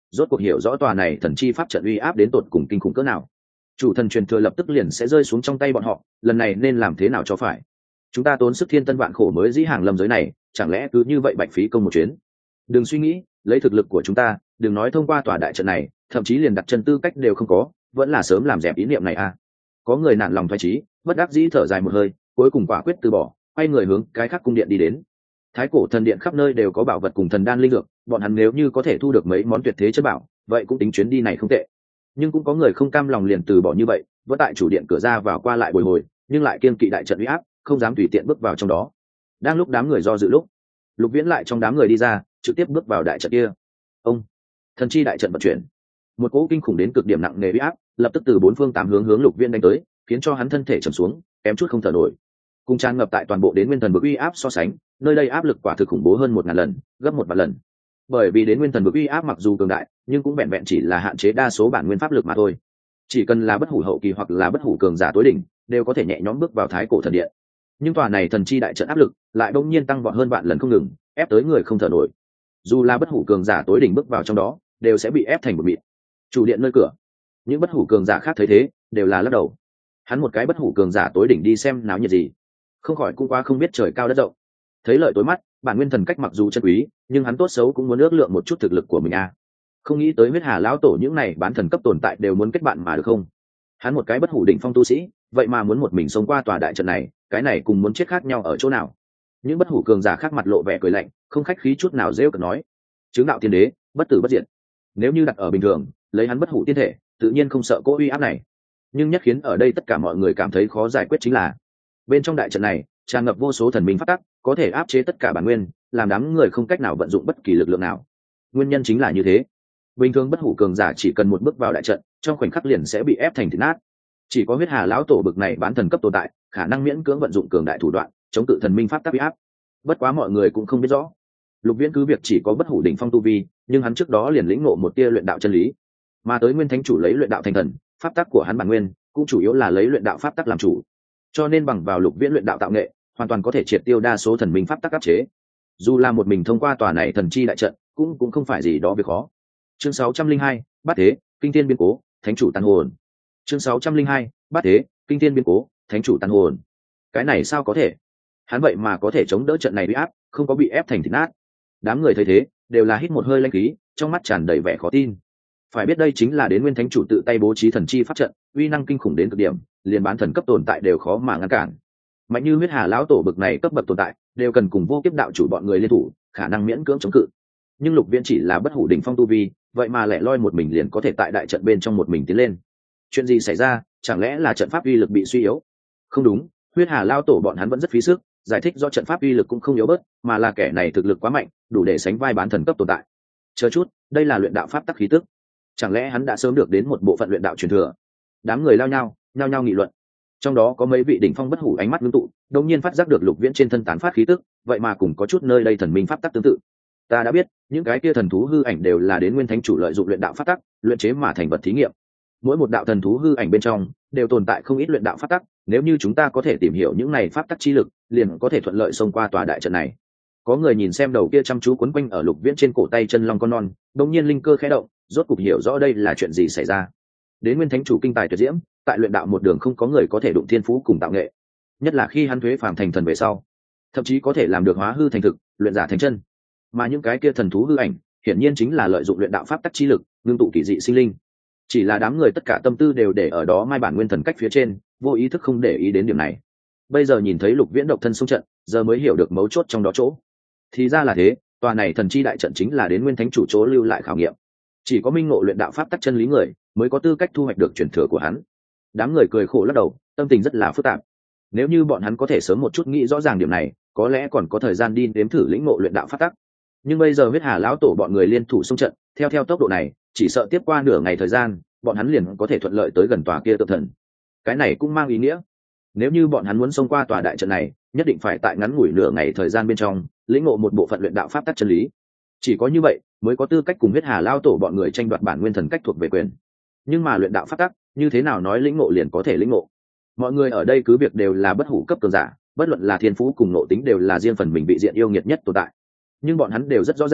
Speaker 1: rốt cuộc hiểu rõ tòa này thần chi pháp trận uy áp đến tột cùng kinh khủng cỡ nào. Chủ thần truyền thừa lập tức liền sẽ rơi xuống trong tay bọn họ, lần này nên làm thế nào cho phải. Chúng ta tốn sức thiên tân vạn khổ mới dĩ hàng lâm giới này, chẳng lẽ cứ như vậy bạch phí công một chuyến. Đừng suy nghĩ, lấy thực lực của chúng ta, đừng nói thông qua tòa đại trận này, thậm chí liền đặt chân tư cách đều không có, vẫn là sớm làm dẹp ý niệm này à. Có người nản lòng thoái chí, bất đắc dĩ thở dài một hơi, cuối cùng quả quyết từ bỏ, quay người hướng cái khác cung điện đi đến. Thái cổ thần điện khắp nơi đều có bảo vật cùng thần đan linh dược, bọn hắn nếu như có thể thu được mấy món tuyệt thế chất bảo, vậy cũng tính chuyến đi này không tệ. Nhưng cũng có người không cam lòng liền từ bỏ như vậy, vẫn tại chủ điện cửa ra vào qua lại bồi hồi, nhưng lại kiên kỵ đại trận uy áp, không dám tùy tiện bước vào trong đó. Đang lúc đám người do dự lúc, Lục Viễn lại trong đám người đi ra, trực tiếp bước vào đại trận kia. Ông, thần chi đại trận vận chuyển, một cỗ kinh khủng đến cực điểm nặng nề uy áp, lập tức từ bốn phương tám hướng hướng Lục Viễn đánh tới, khiến cho hắn thân thể trầm xuống, kém chút không thở nổi. Cùng tràn ngập tại toàn bộ đến nguyên thần bực uy áp so sánh, nơi đây áp lực quả thực khủng bố hơn một ngàn lần, gấp một vạn lần. Bởi vì đến nguyên thần bực uy áp mặc dù cường đại, nhưng cũng vẹn vẹn chỉ là hạn chế đa số bản nguyên pháp lực mà thôi. Chỉ cần là bất hủ hậu kỳ hoặc là bất hủ cường giả tối đỉnh, đều có thể nhẹ nhõm bước vào thái cổ thần điện. Nhưng tòa này thần chi đại trận áp lực lại bỗng nhiên tăng vọt hơn vạn lần không ngừng, ép tới người không thở nổi. Dù là bất hủ cường giả tối đỉnh bước vào trong đó, đều sẽ bị ép thành một mịn. Chủ điện nơi cửa, những bất hủ cường giả khác thấy thế, đều là lắc đầu. Hắn một cái bất hủ cường giả tối đỉnh đi xem náo nhiệt gì, không khỏi cũng quá không biết trời cao đất rộng. Thấy lợi tối mắt, bản nguyên thần cách mặc dù chân quý, nhưng hắn tốt xấu cũng muốn ước lượng một chút thực lực của mình a. À. Không nghĩ tới huyết hà lão tổ những này bán thần cấp tồn tại đều muốn kết bạn mà được không? Hắn một cái bất hủ đỉnh phong tu sĩ, vậy mà muốn một mình xông qua tòa đại trận này, cái này cùng muốn chết khác nhau ở chỗ nào? Những bất hủ cường giả khác mặt lộ vẻ cười lạnh, không khách khí chút nào rêu cợt nói: "Chứng đạo tiên đế, bất tử bất diệt." Nếu như đặt ở bình thường, lấy hắn bất hủ tiên thể, tự nhiên không sợ cỗ uy áp này. Nhưng nhất khiến ở đây tất cả mọi người cảm thấy khó giải quyết chính là, bên trong đại trận này tràn ngập vô số thần minh pháp tắc, có thể áp chế tất cả bản nguyên, làm đám người không cách nào vận dụng bất kỳ lực lượng nào. Nguyên nhân chính là như thế. Bình thường bất hủ cường giả chỉ cần một bước vào đại trận, trong khoảnh khắc liền sẽ bị ép thành thịt nát. Chỉ có huyết hà lão tổ bực này bán thần cấp tồn tại, khả năng miễn cưỡng vận dụng cường đại thủ đoạn, chống cự thần minh pháp tắc uy áp. Bất quá mọi người cũng không biết rõ, Lục Viễn cứ việc chỉ có bất hủ đỉnh phong tu vi, nhưng hắn trước đó liền lĩnh ngộ một tia luyện đạo chân lý, mà tới nguyên thánh chủ lấy luyện đạo thành thần, pháp tắc của hắn bản nguyên cũng chủ yếu là lấy luyện đạo pháp tắc làm chủ, cho nên bằng vào Lục Viễn luyện đạo tạo nghệ, hoàn toàn có thể triệt tiêu đa số thần minh pháp tắc áp chế. Dù là một mình thông qua tòa này thần chi đại trận, cũng cũng không phải gì đó việc khó. Chương sáu trăm linh hai, Bát Thế, Kinh Thiên biến cố, Thánh chủ tàn hồn. Chương sáu trăm linh hai, Bát Thế, Kinh Thiên biến cố, Thánh chủ tàn hồn. Cái này sao có thể? Hắn vậy mà có thể chống đỡ trận này uy áp, không có bị ép thành thịt nát. Đám người thấy thế, đều là hít một hơi lãnh khí, trong mắt tràn đầy vẻ khó tin. Phải biết đây chính là đến nguyên thánh chủ tự tay bố trí thần chi pháp trận, uy năng kinh khủng đến cực điểm, liền bán thần cấp tồn tại đều khó mà ngăn cản. Mạnh như huyết hà lão tổ bực này cấp bậc tồn tại, đều cần cùng vô kiếp đạo chủ bọn người liên thủ, khả năng miễn cưỡng chống cự. Nhưng Lục Viễn chỉ là bất hủ đỉnh phong tu vi, vậy mà lẻ loi một mình liền có thể tại đại trận bên trong một mình tiến lên. Chuyện gì xảy ra? Chẳng lẽ là trận pháp uy lực bị suy yếu? Không đúng, huyết hà lão tổ bọn hắn vẫn rất phí sức, giải thích do trận pháp uy lực cũng không yếu bớt, mà là kẻ này thực lực quá mạnh, đủ để sánh vai bán thần cấp tồn tại. Chờ chút, đây là luyện đạo pháp tắc khí tức. Chẳng lẽ hắn đã sớm được đến một bộ phận luyện đạo truyền thừa? Đám người lao nhau, nhao nhao nghị luận. Trong đó có mấy vị đỉnh phong bất hủ ánh mắt ngưng tụ, đột nhiên phát giác được Lục Viễn trên thân tán phát khí tức, vậy mà cùng có chút nơi đây thần minh pháp tắc tương tự. Ta đã biết, những cái kia thần thú hư ảnh đều là đến nguyên thánh chủ lợi dụng luyện đạo pháp tắc, luyện chế mà thành vật thí nghiệm. Mỗi một đạo thần thú hư ảnh bên trong đều tồn tại không ít luyện đạo pháp tắc, nếu như chúng ta có thể tìm hiểu những này pháp tắc chi lực, liền có thể thuận lợi xông qua tòa đại trận này. Có người nhìn xem đầu kia chăm chú quấn quanh ở Lục Viễn trên cổ tay chân long con non, đột nhiên linh cơ khẽ động, rốt cục hiểu rõ đây là chuyện gì xảy ra. Đến nguyên thánh chủ kinh tài tuyệt diễm, tại luyện đạo một đường không có người có thể đụng thiên phú cùng tạo nghệ, nhất là khi hắn thuế phàm thành thần về sau, thậm chí có thể làm được hóa hư thành thực, luyện giả thành chân. Mà những cái kia thần thú hư ảnh, hiển nhiên chính là lợi dụng luyện đạo pháp tắc chi lực, ngưng tụ kỳ dị sinh linh. Chỉ là đám người tất cả tâm tư đều để ở đó mai bản nguyên thần cách phía trên, vô ý thức không để ý đến điểm này. Bây giờ nhìn thấy Lục Viễn độc thân xung trận, giờ mới hiểu được mấu chốt trong đó chỗ. Thì ra là thế, tòa này thần chi đại trận chính là đến nguyên thánh chủ chỗ lưu lại khảo nghiệm. Chỉ có minh ngộ luyện đạo pháp tắc chân lý người, mới có tư cách thu hoạch được truyền thừa của hắn. Đám người cười khổ lắc đầu, tâm tình rất là phức tạp. Nếu như bọn hắn có thể sớm một chút nghĩ rõ ràng điểm này, có lẽ còn có thời gian đi nếm thử lĩnh ngộ luyện đạo pháp tắc. Nhưng bây giờ huyết hà lão tổ bọn người liên thủ xung trận, theo theo tốc độ này, chỉ sợ tiếp qua nửa ngày thời gian, bọn hắn liền có thể thuận lợi tới gần tòa kia tượng thần. Cái này cũng mang ý nghĩa, nếu như bọn hắn muốn xông qua tòa đại trận này, nhất định phải tại ngắn ngủi nửa ngày thời gian bên trong lĩnh ngộ một bộ phận luyện đạo pháp tắc chân lý. Chỉ có như vậy mới có tư cách cùng huyết hà lao tổ bọn người tranh đoạt bản nguyên thần cách thuộc về quyền. Nhưng mà luyện đạo pháp tắc, như thế nào nói lĩnh ngộ liền có thể lĩnh ngộ? Mọi người ở đây cứ việc đều là bất hủ cấp cường giả, bất luận là thiên phú cùng nội tính đều là riêng phần mình bị diện yêu nghiệt nhất tồn tại. Nhưng bọn hắn đều rất rõ ràng,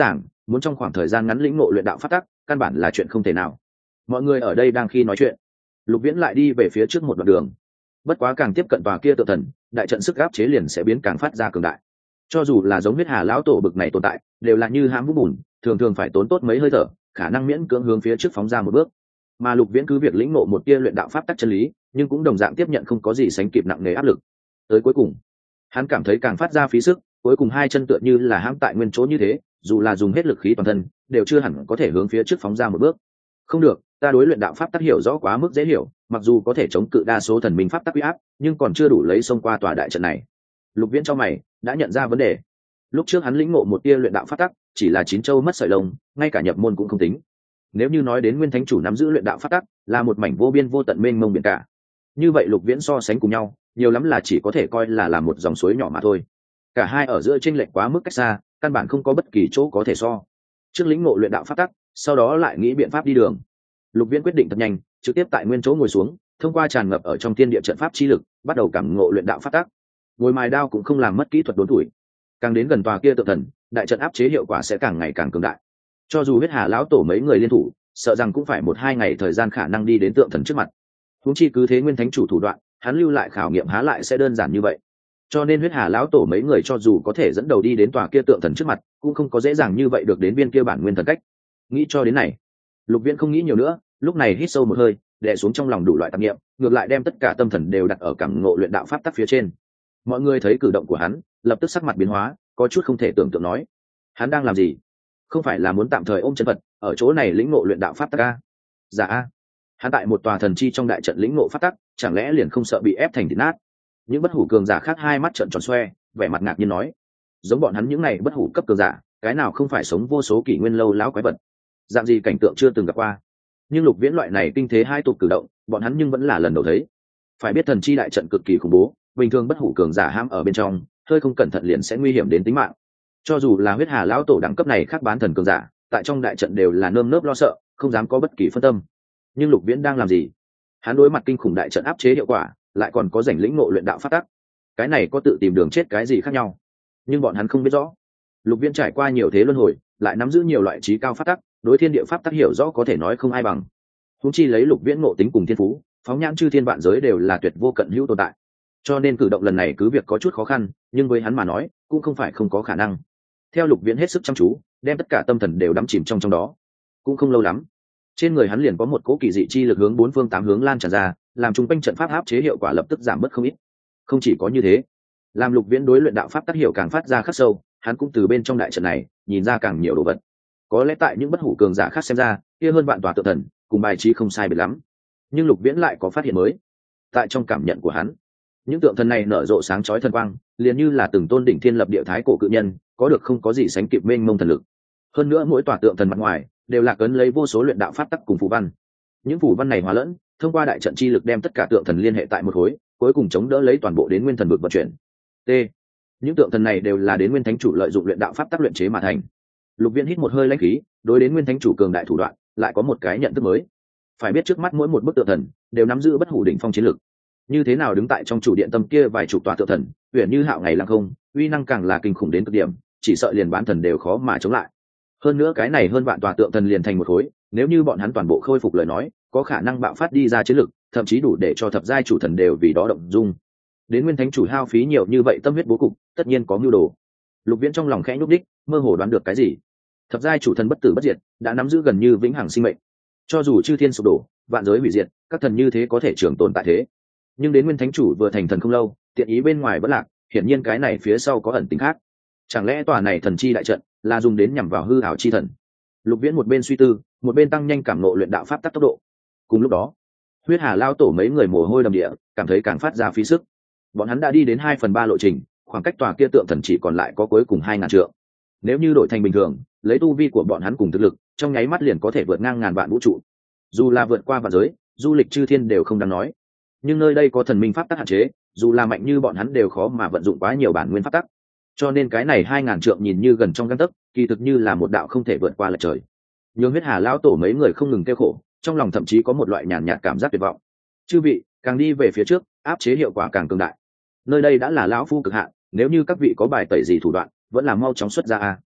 Speaker 1: muốn trong khoảng thời gian ngắn lĩnh ngộ luyện đạo pháp tắc căn bản là chuyện không thể nào. Mọi người ở đây đang khi nói chuyện, Lục Viễn lại đi về phía trước một đoạn đường. Bất quá càng tiếp cận tòa kia tượng thần, đại trận sức áp chế liền sẽ biến càng phát ra cường đại. Cho dù là giống huyết hà lão tổ bực này tồn tại, đều là như hãm vũ bùn, thường thường phải tốn tốt mấy hơi thở, khả năng miễn cưỡng hướng phía trước phóng ra một bước. Mà Lục Viễn cứ việc lĩnh ngộ một tia luyện đạo pháp tắc chân lý, nhưng cũng đồng dạng tiếp nhận không có gì sánh kịp nặng nề áp lực. Tới cuối cùng, hắn cảm thấy càng phát ra phí sức, cuối cùng hai chân tựa như là hãm tại nguyên chỗ như thế, dù là dùng hết lực khí toàn thân, đều chưa hẳn có thể hướng phía trước phóng ra một bước. Không được, ta đối luyện đạo pháp tắc hiểu rõ quá mức dễ hiểu, mặc dù có thể chống cự đa số thần minh pháp tắc uy áp, nhưng còn chưa đủ lấy xông qua tòa đại trận này. Lục Viễn trong mày đã nhận ra vấn đề. Lúc trước hắn lĩnh ngộ một tia luyện đạo pháp tắc, chỉ là chín châu mất sợi lông, ngay cả nhập môn cũng không tính. Nếu như nói đến nguyên thánh chủ nắm giữ luyện đạo pháp tắc, là một mảnh vô biên vô tận mênh mông biển cả, như vậy Lục Viễn so sánh cùng nhau, nhiều lắm là chỉ có thể coi là là một dòng suối nhỏ mà thôi. Cả hai ở giữa chênh lệch quá mức cách xa, căn bản không có bất kỳ chỗ có thể so. Trước lĩnh ngộ luyện đạo pháp tắc, sau đó lại nghĩ biện pháp đi đường. Lục Viễn quyết định thật nhanh, trực tiếp tại nguyên chỗ ngồi xuống, thông qua tràn ngập ở trong thiên địa trận pháp chi lực, bắt đầu cảm ngộ luyện đạo pháp tắc. Ngồi mài đao cũng không làm mất kỹ thuật đốn tuổi. Càng đến gần tòa kia tượng thần, đại trận áp chế hiệu quả sẽ càng ngày càng cường đại. Cho dù huyết hà lão tổ mấy người liên thủ, sợ rằng cũng phải một hai ngày thời gian khả năng đi đến tượng thần trước mặt. Huống chi cứ thế nguyên thánh chủ thủ đoạn, hắn lưu lại khảo nghiệm há lại sẽ đơn giản như vậy. Cho nên huyết hà lão tổ mấy người cho dù có thể dẫn đầu đi đến tòa kia tượng thần trước mặt, cũng không có dễ dàng như vậy được đến viên kia bản nguyên thần cách. Nghĩ cho đến này, Lục Viễn không nghĩ nhiều nữa, lúc này hít sâu một hơi, đè xuống trong lòng đủ loại tạp niệm, ngược lại đem tất cả tâm thần đều đặt ở cảm ngộ luyện đạo pháp tắc phía trên. Mọi người thấy cử động của hắn, lập tức sắc mặt biến hóa, có chút không thể tưởng tượng nói, hắn đang làm gì? Không phải là muốn tạm thời ôm chân Phật, ở chỗ này lĩnh ngộ luyện đạo pháp tắc a? Dạ a. Hắn tại một tòa thần chi trong đại trận lĩnh ngộ pháp tắc, chẳng lẽ liền không sợ bị ép thành thịt nát? Những bất hủ cường giả khác hai mắt trợn tròn xoe, vẻ mặt ngạc nhiên nói, giống bọn hắn những này bất hủ cấp cường giả, cái nào không phải sống vô số kỷ nguyên lâu láo quái vật, dạng gì cảnh tượng chưa từng gặp qua. Nhưng Lục Viễn loại này kinh thế hai tục cử động, bọn hắn nhưng vẫn là lần đầu thấy. Phải biết thần chi đại trận cực kỳ khủng bố, bình thường bất hủ cường giả ham ở bên trong, hơi không cẩn thận liền sẽ nguy hiểm đến tính mạng. Cho dù là huyết hà lão tổ đẳng cấp này khác bán thần cường giả, tại trong đại trận đều là nơm nớp lo sợ, không dám có bất kỳ phân tâm. Nhưng Lục Viễn đang làm gì? Hắn đối mặt kinh khủng đại trận áp chế hiệu quả, lại còn có rảnh lĩnh ngộ luyện đạo pháp tắc. Cái này có tự tìm đường chết cái gì khác nhau? Nhưng bọn hắn không biết rõ. Lục Viễn trải qua nhiều thế luân hồi, lại nắm giữ nhiều loại trí cao pháp tắc, đối thiên địa pháp tắc hiểu rõ có thể nói không ai bằng. Huống chi lấy Lục Viễn ngộ tính cùng thiên phú, phóng nhãn chư thiên vạn giới đều là tuyệt vô cận hữu tồn tại. Cho nên cử động lần này cứ việc có chút khó khăn, nhưng với hắn mà nói, cũng không phải không có khả năng. Theo Lục Viễn hết sức chăm chú, đem tất cả tâm thần đều đắm chìm trong trong đó. Cũng không lâu lắm, trên người hắn liền có một cỗ kỳ dị chi lực hướng bốn phương tám hướng lan tràn ra, làm trung quanh trận pháp áp chế hiệu quả lập tức giảm bớt không ít. Không chỉ có như thế, làm Lục Viễn đối luyện đạo pháp tác hiểu càng phát ra khắc sâu, hắn cũng từ bên trong đại trận này nhìn ra càng nhiều đồ vật. Có lẽ tại những bất hủ cường giả khác xem ra, kia hơn vạn tòa tượng thần, cùng bài trí không sai biệt lắm. Nhưng Lục Viễn lại có phát hiện mới. Tại trong cảm nhận của hắn, những tượng thần này nở rộ sáng chói thần quang, liền như là từng tôn đỉnh thiên lập địa thái cổ cự nhân, có được không có gì sánh kịp mênh mông thần lực. Hơn nữa mỗi tòa tượng thần mặt ngoài đều là cấn lấy vô số luyện đạo pháp tắc cùng phù văn. Những phù văn này hòa lẫn, thông qua đại trận chi lực đem tất cả tượng thần liên hệ tại một khối, cuối cùng chống đỡ lấy toàn bộ đến nguyên thần vực vận chuyển. T. Những tượng thần này đều là đến nguyên thánh chủ lợi dụng luyện đạo pháp tắc luyện chế mà thành. Lục Viễn hít một hơi lãnh khí, đối đến nguyên thánh chủ cường đại thủ đoạn, lại có một cái nhận thức mới. Phải biết trước mắt mỗi một bức tượng thần đều nắm giữ bất hủ đỉnh phong chiến lực. Như thế nào đứng tại trong chủ điện tâm kia vài chục tòa tượng thần, huyền như hạo ngày lăng không, uy năng càng là kinh khủng đến cực điểm, chỉ sợ liền bán thần đều khó mà chống lại. Hơn nữa cái này hơn vạn tòa tượng thần liền thành một khối, nếu như bọn hắn toàn bộ khôi phục lời nói, có khả năng bạo phát đi ra chiến lực, thậm chí đủ để cho thập giai chủ thần đều vì đó động dung. Đến nguyên thánh chủ hao phí nhiều như vậy tâm huyết bố cục, tất nhiên có mưu đồ. Lục Viễn trong lòng khẽ nhúc đích, mơ hồ đoán được cái gì. Thập giai chủ thần bất tử bất diệt, đã nắm giữ gần như vĩnh hằng sinh mệnh. Cho dù chư thiên sụp đổ, vạn giới hủy diệt, các thần như thế có thể trường tồn tại thế. Nhưng đến nguyên thánh chủ vừa thành thần không lâu, tiện ý bên ngoài vẫn lạc, hiển nhiên cái này phía sau có ẩn tính khác. Chẳng lẽ tòa này thần chi đại trận là dùng đến nhằm vào hư ảo chi thần? Lục Viễn một bên suy tư, một bên tăng nhanh cảm ngộ luyện đạo pháp tắc tốc độ. Cùng lúc đó, huyết hà lao tổ mấy người mồ hôi đầm địa, cảm thấy càng phát ra phí sức. Bọn hắn đã đi đến hai phần ba lộ trình, khoảng cách tòa kia tượng thần chỉ còn lại có cuối cùng hai ngàn trượng. Nếu như đổi thành bình thường, lấy tu vi của bọn hắn cùng thực lực, trong nháy mắt liền có thể vượt ngang ngàn vạn vũ trụ. Dù là vượt qua vạn giới, du lịch chư thiên đều không đáng nói. Nhưng nơi đây có thần minh pháp tắc hạn chế, dù là mạnh như bọn hắn đều khó mà vận dụng quá nhiều bản nguyên pháp tắc. Cho nên cái này hai ngàn trượng nhìn như gần trong gang tấc, kỳ thực như là một đạo không thể vượt qua lệch trời. Nhưng huyết hà lão tổ mấy người không ngừng kêu khổ, trong lòng thậm chí có một loại nhàn nhạt cảm giác tuyệt vọng. Chư vị, càng đi về phía trước, áp chế hiệu quả càng cường đại. Nơi đây đã là lão phu cực hạn, nếu như các vị có bài tẩy gì thủ đoạn, vẫn là mau chóng xuất ra a.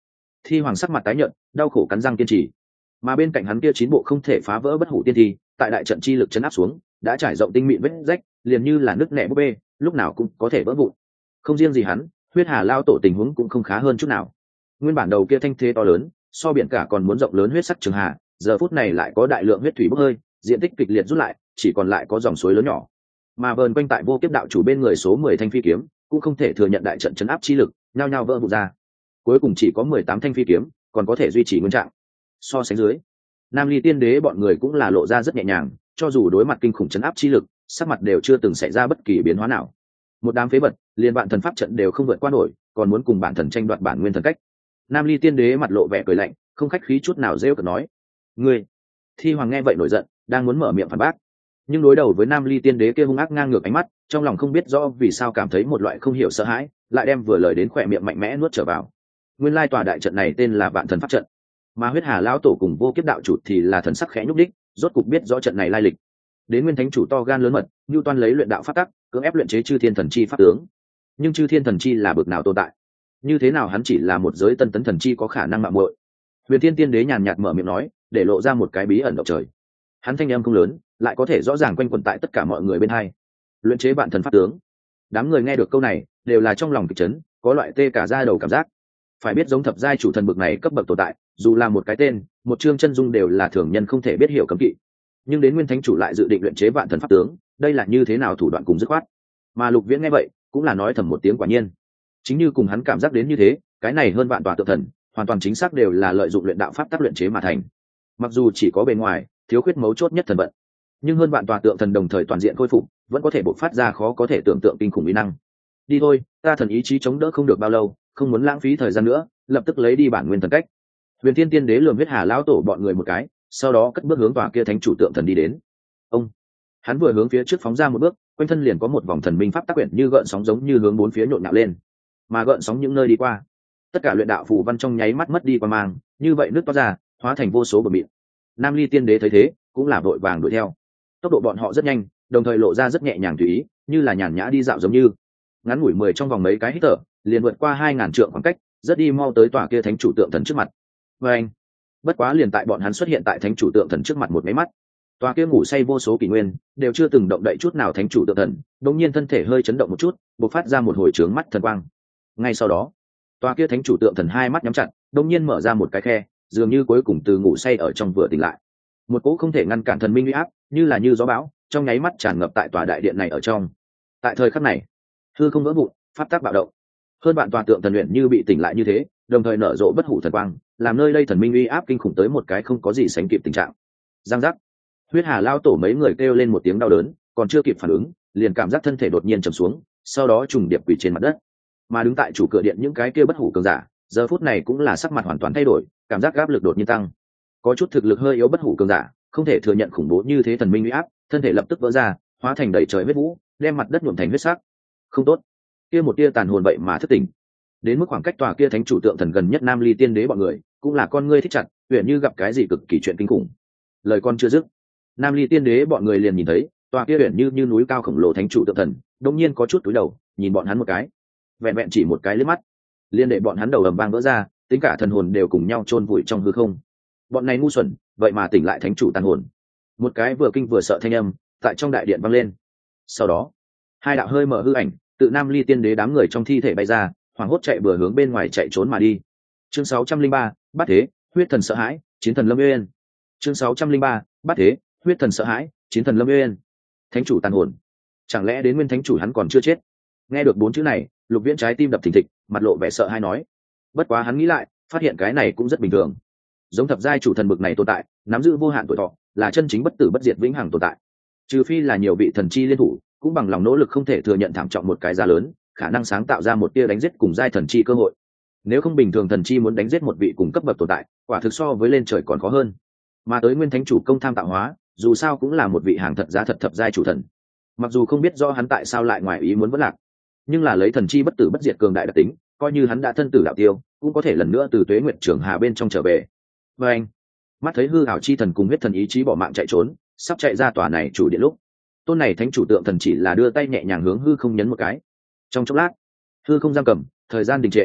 Speaker 1: Thi hoàng sắc mặt tái nhợt, đau khổ cắn răng kiên trì. Mà bên cạnh hắn kia chín bộ không thể phá vỡ bất hủ tiên thi, tại đại trận chi lực chấn áp xuống, đã trải rộng tinh mịn vết rách, liền như là nước nẻ búp bê, lúc nào cũng có thể vỡ vụn. Không riêng gì hắn, huyết hà lao tổ tình huống cũng không khá hơn chút nào. Nguyên bản đầu kia thanh thế to lớn, so biển cả còn muốn rộng lớn huyết sắc trường hà, giờ phút này lại có đại lượng huyết thủy bốc hơi, diện tích kịch liệt rút lại, chỉ còn lại có dòng suối lớn nhỏ. Mà vờn quanh tại vô kiếp đạo chủ bên người số mười thanh phi kiếm, cũng không thể thừa nhận đại trận chấn áp chi lực, nhao nhao vỡ vụn ra. Cuối cùng chỉ có mười tám thanh phi kiếm, còn có thể duy trì nguyên trạng. So sánh dưới, Nam Ly Tiên Đế bọn người cũng là lộ ra rất nhẹ nhàng, cho dù đối mặt kinh khủng chấn áp chi lực, sắc mặt đều chưa từng xảy ra bất kỳ biến hóa nào. Một đám phế vật, liền bạn thần pháp trận đều không vượt qua nổi, còn muốn cùng bản thần tranh đoạt bản nguyên thần cách. Nam Ly Tiên Đế mặt lộ vẻ cười lạnh, không khách khí chút nào rêu cợt nói: "Ngươi!" Thi Hoàng nghe vậy nổi giận, đang muốn mở miệng phản bác, nhưng đối đầu với Nam Ly Tiên Đế kia hung ác ngang ngược ánh mắt, trong lòng không biết rõ vì sao cảm thấy một loại không hiểu sợ hãi, lại đem vừa lời đến khỏe miệng mạnh mẽ nuốt trở vào. Nguyên lai tòa đại trận này tên là Vạn Thần Pháp Trận, mà Huyết Hà lão tổ cùng Vô Kiếp đạo chủ thì là thần sắc khẽ nhúc đích, rốt cục biết rõ trận này lai lịch. Đến Nguyên Thánh chủ to gan lớn mật, Nưu Toan lấy luyện đạo pháp tắc, cưỡng ép luyện chế Chư Thiên Thần Chi pháp tướng. Nhưng Chư Thiên Thần Chi là bực nào tồn tại? Như thế nào hắn chỉ là một giới tân tấn thần chi có khả năng mạo muội? Huyền Thiên Tiên Đế nhàn nhạt mở miệng nói, để lộ ra một cái bí ẩn động trời. Hắn thanh âm không lớn, lại có thể rõ ràng quanh quẩn tại tất cả mọi người bên hai. Luyện chế Vạn Thần pháp tướng. Đám người nghe được câu này, đều là trong lòng kịch chấn, có loại tê cả da đầu cảm giác. Phải biết giống thập giai chủ thần bực này cấp bậc tồn tại, dù là một cái tên, một chương chân dung đều là thường nhân không thể biết hiểu cấm kỵ. Nhưng đến Nguyên Thánh chủ lại dự định luyện chế Vạn Thần pháp tướng, đây là như thế nào thủ đoạn cùng dứt khoát. Mà Lục Viễn nghe vậy, cũng là nói thầm một tiếng quả nhiên. Chính như cùng hắn cảm giác đến như thế, cái này hơn vạn tòa tượng thần, hoàn toàn chính xác đều là lợi dụng luyện đạo pháp tác luyện chế mà thành. Mặc dù chỉ có bề ngoài, thiếu khuyết mấu chốt nhất thần vận, nhưng hơn vạn tòa tượng thần đồng thời toàn diện khôi phục, vẫn có thể bộc phát ra khó có thể tưởng tượng kinh khủng uy năng. Đi thôi, ta thần ý chí chống đỡ không được bao lâu, không muốn lãng phí thời gian nữa, lập tức lấy đi bản nguyên thần cách. Huyền Thiên Tiên Đế lườm Huyết Hà lão tổ bọn người một cái, sau đó cất bước hướng tòa kia thánh chủ tượng thần đi đến. Ông, hắn vừa hướng phía trước phóng ra một bước, quanh thân liền có một vòng thần minh pháp tác quyển như gợn sóng giống như hướng bốn phía nhộn nhạo lên. Mà gợn sóng những nơi đi qua, tất cả luyện đạo phù văn trong nháy mắt mất đi qua mang, như vậy nước toát ra, hóa thành vô số bờ mịn. Nam Ly Tiên Đế thấy thế, cũng là vội vàng đuổi theo. Tốc độ bọn họ rất nhanh, đồng thời lộ ra rất nhẹ nhàng tùy ý, như là nhàn nhã đi dạo giống như. Ngắn ngủi mười trong vòng mấy cái hít thở, liền vượt qua hai ngàn trượng khoảng cách, rất đi mau tới tòa kia thánh chủ tượng thần trước mặt. Và anh, bất quá liền tại bọn hắn xuất hiện tại thánh chủ tượng thần trước mặt một mấy mắt, tòa kia ngủ say vô số kỷ nguyên, đều chưa từng động đậy chút nào thánh chủ tượng thần, đột nhiên thân thể hơi chấn động một chút, bộc phát ra một hồi trướng mắt thần quang. Ngay sau đó, tòa kia thánh chủ tượng thần hai mắt nhắm chặt, đột nhiên mở ra một cái khe, dường như cuối cùng từ ngủ say ở trong vừa tỉnh lại. Một cỗ không thể ngăn cản thần minh uy áp, như là như gió bão, trong nháy mắt tràn ngập tại tòa đại điện này ở trong. Tại thời khắc này, hư không vỡ vụn, pháp tắc bạo động. Hơn bạn tòa tượng thần luyện như bị tỉnh lại như thế, đồng thời nở rộ bất hủ thần quang, làm nơi đây thần minh uy áp kinh khủng tới một cái không có gì sánh kịp tình trạng. Giang giác, Huyết Hà lao tổ mấy người kêu lên một tiếng đau đớn, còn chưa kịp phản ứng, liền cảm giác thân thể đột nhiên trầm xuống, sau đó trùng điệp quỳ trên mặt đất. Mà đứng tại chủ cửa điện những cái kia bất hủ cường giả, giờ phút này cũng là sắc mặt hoàn toàn thay đổi, cảm giác áp lực đột nhiên tăng. Có chút thực lực hơi yếu bất hủ cường giả, không thể thừa nhận khủng bố như thế thần minh uy áp, thân thể lập tức vỡ ra, hóa thành đầy trời huyết vũ, đem mặt đất nhuộm thành huyết sắc. Không tốt, kia một tia tàn hồn vậy mà thất tỉnh. Đến mức khoảng cách tòa kia thánh chủ tượng thần gần nhất Nam Ly Tiên Đế bọn người, cũng là con ngươi thích chặt, huyền như gặp cái gì cực kỳ chuyện kinh khủng. Lời con chưa dứt, Nam Ly Tiên Đế bọn người liền nhìn thấy, tòa kia huyền như như núi cao khổng lồ thánh chủ tượng thần, đột nhiên có chút cúi đầu, nhìn bọn hắn một cái. Vẹn vẹn chỉ một cái liếc mắt, liên đệ bọn hắn đầu ầm vang vỡ ra, tính cả thần hồn đều cùng nhau chôn vùi trong hư không. Bọn này ngu xuẩn, vậy mà tỉnh lại thánh chủ tàn hồn. Một cái vừa kinh vừa sợ thanh âm tại trong đại điện vang lên. Sau đó, hai đạo hơi mở hư ảnh tự Nam Ly Tiên Đế đám người trong thi thể bay ra, hoảng hốt chạy bừa hướng bên ngoài chạy trốn mà đi. Chương sáu trăm linh ba, Bát Thế, huyết thần sợ hãi, chiến thần lâm uyên. Chương sáu trăm linh ba, Bát Thế, huyết thần sợ hãi, chiến thần lâm uyên. Thánh chủ tàn hồn, chẳng lẽ đến nguyên thánh chủ hắn còn chưa chết? Nghe được bốn chữ này, Lục Viễn trái tim đập thình thịch, mặt lộ vẻ sợ hãi nói. Bất quá hắn nghĩ lại, phát hiện cái này cũng rất bình thường. Giống thập giai chủ thần bực này tồn tại, nắm giữ vô hạn tuổi thọ, là chân chính bất tử bất diệt vĩnh hằng tồn tại. Trừ phi là nhiều vị thần chi liên thủ, cũng bằng lòng nỗ lực không thể thừa nhận thảm trọng một cái giá lớn, khả năng sáng tạo ra một tia đánh giết cùng giai thần chi cơ hội. Nếu không bình thường thần chi muốn đánh giết một vị cùng cấp bậc tồn tại, quả thực so với lên trời còn khó hơn. Mà tới nguyên thánh chủ công tham tạo hóa, dù sao cũng là một vị hàng thật giá thật thập giai chủ thần. Mặc dù không biết do hắn tại sao lại ngoài ý muốn vẫn lạc, nhưng là lấy thần chi bất tử bất diệt cường đại đặc tính, coi như hắn đã thân tử đạo tiêu, cũng có thể lần nữa từ tuế nguyệt trường hà bên trong trở về. Và anh, mắt thấy hư ảo chi thần cùng huyết thần ý chí bỏ mạng chạy trốn, sắp chạy ra tòa này chủ điện lúc, tôn này thánh chủ tượng thần chỉ là đưa tay nhẹ nhàng hướng hư không nhấn một cái. Trong chốc lát, hư không giam cầm, thời gian đình trệ.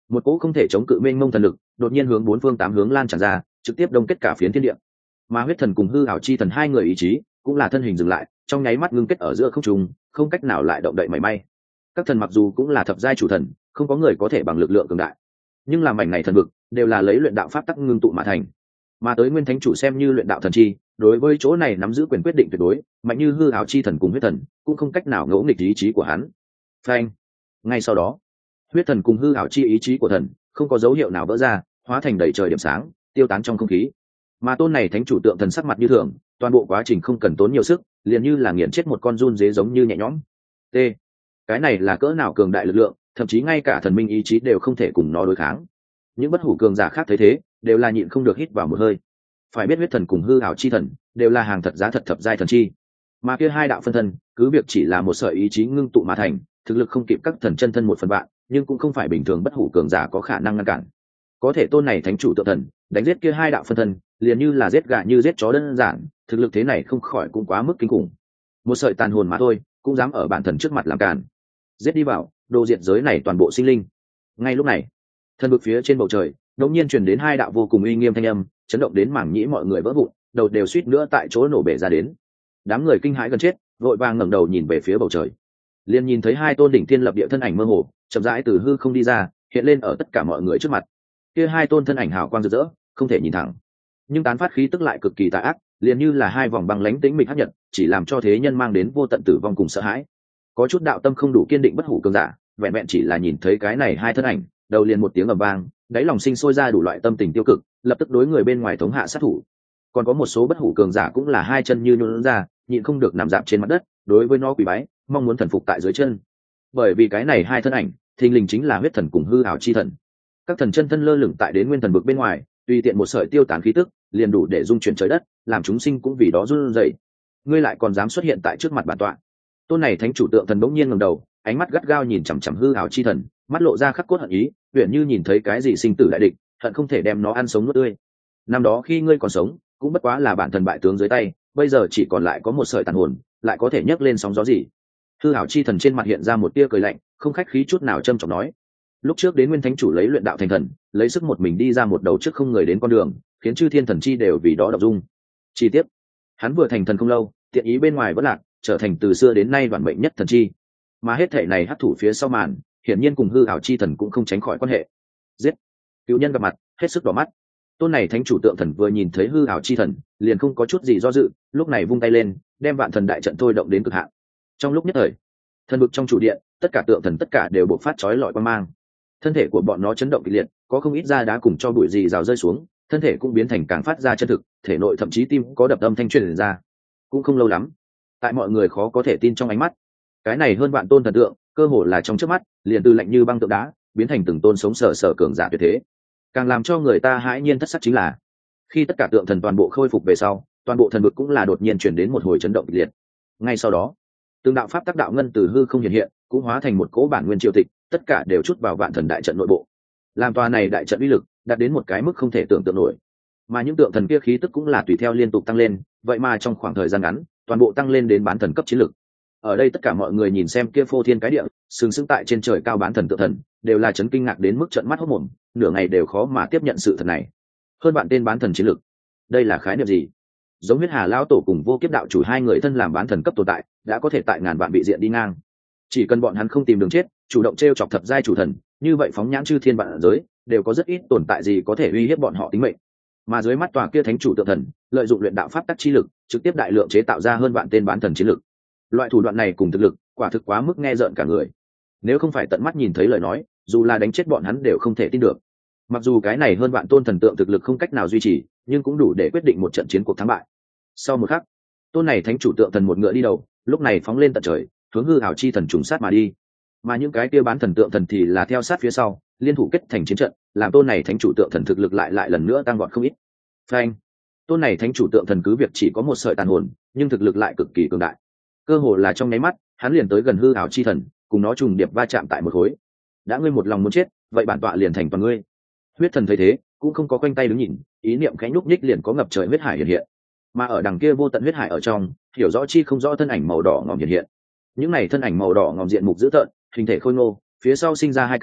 Speaker 1: một cỗ không thể chống cự mênh mông thần lực đột nhiên hướng bốn phương tám hướng lan tràn ra, trực tiếp đông kết cả phiến thiên địa. Mà huyết thần cùng hư ảo chi thần hai người ý chí cũng là thân hình dừng lại, trong nháy mắt ngưng kết ở giữa không trung, không cách nào lại động đậy mảy may. Các thần mặc dù cũng là thập giai chủ thần, không có người có thể bằng lực lượng cường đại, nhưng làm mảnh này thần vực đều là lấy luyện đạo pháp tắc ngưng tụ mà thành. Mà tới nguyên thánh chủ xem như luyện đạo thần chi, đối với chỗ này nắm giữ quyền quyết định tuyệt đối, mạnh như hư ảo chi thần cùng huyết thần cũng không cách nào ngỗ nghịch ý chí của hắn. Phanh! Ngay sau đó, huyết thần cùng hư ảo chi ý chí của thần không có dấu hiệu nào vỡ ra, hóa thành đầy trời điểm sáng, tiêu tán trong không khí. Mà tôn này thánh chủ tượng thần sắc mặt như thường, toàn bộ quá trình không cần tốn nhiều sức, liền như là nghiền chết một con giun dế giống như nhẹ nhõm. T. Cái này là cỡ nào cường đại lực lượng, thậm chí ngay cả thần minh ý chí đều không thể cùng nó đối kháng. Những bất hủ cường giả khác thấy thế, đều là nhịn không được hít vào một hơi. Phải biết huyết thần cùng hư ảo chi thần đều là hàng thật giá thật thập giai thần chi, mà kia hai đạo phân thân cứ việc chỉ là một sợi ý chí ngưng tụ mà thành, thực lực không kịp các thần chân thân một phần vạn, nhưng cũng không phải bình thường bất hủ cường giả có khả năng ngăn cản. Có thể tôn này thánh chủ tượng thần đánh giết kia hai đạo phân thân, liền như là giết gà như giết chó đơn giản, thực lực thế này không khỏi cũng quá mức kinh khủng. Một sợi tàn hồn mà thôi, cũng dám ở bản thần trước mặt làm cản. Giết đi vào, đồ diệt giới này toàn bộ sinh linh. Ngay lúc này, thần vực phía trên bầu trời đột nhiên truyền đến hai đạo vô cùng uy nghiêm thanh âm, chấn động đến mảng nhĩ mọi người vỡ vụn, đầu đều suýt nữa tại chỗ nổ bể ra đến. Đám người kinh hãi gần chết, vội vàng ngẩng đầu nhìn về phía bầu trời, liền nhìn thấy hai tôn đỉnh thiên lập địa thân ảnh mơ hồ chậm rãi từ hư không đi ra, hiện lên ở tất cả mọi người trước mặt. Kia hai tôn thân ảnh hào quang rực rỡ, không thể nhìn thẳng, nhưng tán phát khí tức lại cực kỳ tà ác, liền như là hai vòng băng lãnh tĩnh mịch hấp nhật, chỉ làm cho thế nhân mang đến vô tận tử vong cùng sợ hãi. Có chút đạo tâm không đủ kiên định bất hủ cường giả, vẹn vẹn chỉ là nhìn thấy cái này hai thân ảnh, đầu liền một tiếng ầm vang, đáy lòng sinh sôi ra đủ loại tâm tình tiêu cực, lập tức đối người bên ngoài thống hạ sát thủ. Còn có một số bất hủ cường giả cũng là hai chân như nhũn ra, nhịn không được nằm dạp trên mặt đất, đối với nó quỳ bái, mong muốn thần phục tại dưới chân. Bởi vì cái này hai thân ảnh, thình lình chính là huyết thần cùng hư ảo chi thần. Các thần chân thân lơ lửng tại đến nguyên thần vực bên ngoài, tùy tiện một sợi tiêu tán khí tức, liền đủ để dung chuyển trời đất, làm chúng sinh cũng vì đó run rẩy. Ngươi lại còn dám xuất hiện tại trước mặt bản tọa? Tôn này thánh chủ tượng thần bỗng nhiên ngẩng đầu, ánh mắt gắt gao nhìn chằm chằm hư ảo chi thần, mắt lộ ra khắc cốt hận ý, uyển như nhìn thấy cái gì sinh tử đại địch, hận không thể đem nó ăn sống nuốt tươi. Năm đó khi ngươi còn sống, cũng bất quá là bản thần bại tướng dưới tay, bây giờ chỉ còn lại có một sợi tàn hồn, lại có thể nhấc lên sóng gió gì? Hư ảo chi thần trên mặt hiện ra một tia cười lạnh, không khách khí chút nào trâm trọng nói. Lúc trước đến nguyên thánh chủ lấy luyện đạo thành thần, lấy sức một mình đi ra một đầu trước không người đến con đường, khiến chư thiên thần chi đều vì đó động dung. Chi tiết, hắn vừa thành thần không lâu, tiện ý bên ngoài vẫn lạc, trở thành từ xưa đến nay bản mệnh nhất thần chi. Mà hết thể này hấp thụ phía sau màn, hiển nhiên cùng hư ảo chi thần cũng không tránh khỏi quan hệ. Giết! Cựu nhân gặp mặt, hết sức đỏ mắt. Tôn này thánh chủ tượng thần vừa nhìn thấy hư ảo chi thần, liền không có chút gì do dự, lúc này vung tay lên, đem vạn thần đại trận thôi động đến cực hạn. Trong lúc nhất thời, thần vực trong chủ điện, tất cả tượng thần tất cả đều bộc phát chói lọi quang mang. Thân thể của bọn nó chấn động kịch liệt, có không ít da đá cùng cho bụi gì rào rơi xuống, thân thể cũng biến thành càng phát ra chân thực, thể nội thậm chí tim có đập âm thanh truyền ra. Cũng không lâu lắm, tại mọi người khó có thể tin trong ánh mắt, cái này hơn vạn tôn thần tượng, cơ hồ là trong chớp mắt, liền từ lạnh như băng tượng đá, biến thành từng tôn sống sờ sờ cường giả tuyệt thế. Càng làm cho người ta hãi nhiên thất sắc chính là, khi tất cả tượng thần toàn bộ khôi phục về sau, toàn bộ thần vực cũng là đột nhiên chuyển đến một hồi chấn động kịch liệt. Ngay sau đó, từng đạo pháp tác đạo ngân từ hư không hiện hiện, cũng hóa thành một cỗ bản nguyên triều tịch, tất cả đều chút vào vạn thần đại trận nội bộ. Làm tòa này đại trận uy lực đạt đến một cái mức không thể tưởng tượng nổi. Mà những tượng thần kia khí tức cũng là tùy theo liên tục tăng lên, vậy mà trong khoảng thời gian ngắn, toàn bộ tăng lên đến bán thần cấp chiến lực. Ở đây tất cả mọi người nhìn xem kia phô thiên cái địa, sừng sững tại trên trời cao bán thần tượng thần, đều là chấn kinh ngạc đến mức trợn mắt hốt mồm, nửa ngày đều khó mà tiếp nhận sự thật này. Hơn bạn tên bán thần chiến lực, đây là khái niệm gì? Giống huyết hà lão tổ cùng vô kiếp đạo chủ hai người thân làm bán thần cấp tồn tại, đã có thể tại ngàn vạn vị diện đi ngang. Chỉ cần bọn hắn không tìm đường chết, chủ động trêu chọc thập giai chủ thần, như vậy phóng nhãn chư thiên vạn giới, đều có rất ít tồn tại gì có thể uy hiếp bọn họ tính mệnh. Mà dưới mắt tòa kia thánh chủ tượng thần, lợi dụng luyện đạo pháp tắc chi lực, trực tiếp đại lượng chế tạo ra hơn vạn tên bán thần chiến lực. Loại thủ đoạn này cùng thực lực, quả thực quá mức nghe rợn cả người. Nếu không phải tận mắt nhìn thấy lời nói, dù là đánh chết bọn hắn đều không thể tin được. Mặc dù cái này hơn vạn tôn thần tượng thực lực không cách nào duy trì, nhưng cũng đủ để quyết định một trận chiến cuộc thắng bại. Sau một khắc, tôn này thánh chủ tượng thần một ngựa đi đầu, lúc này phóng lên tận trời, hướng hư ảo chi thần trùng sát mà đi. Mà những cái kia bán thần tượng thần thì là theo sát phía sau, liên thủ kết thành chiến trận, làm tôn này thánh chủ tượng thần thực lực lại lại lần nữa tăng vọt không ít. Phanh! Tôn này thánh chủ tượng thần cứ việc chỉ có một sợi tàn hồn, nhưng thực lực lại cực kỳ cường đại. Cơ hồ là trong nháy mắt, hắn liền tới gần hư ảo chi thần, cùng nó trùng điệp va chạm tại một khối. Đã ngươi một lòng muốn chết, vậy bản tọa liền thành toàn ngươi. Huyết thần thấy thế, cũng không có quanh tay đứng nhìn, ý niệm khẽ nhúc nhích liền có ngập trời huyết hải hiện hiện. Mà ở đằng kia vô tận huyết hải ở trong, hiểu rõ chi không rõ thân ảnh màu đỏ ngòm hiện hiện. Những này thân ảnh màu đỏ ngòm diện mục dữ tợn, hình thể khôi ngô, phía sau sinh ra hai cánh,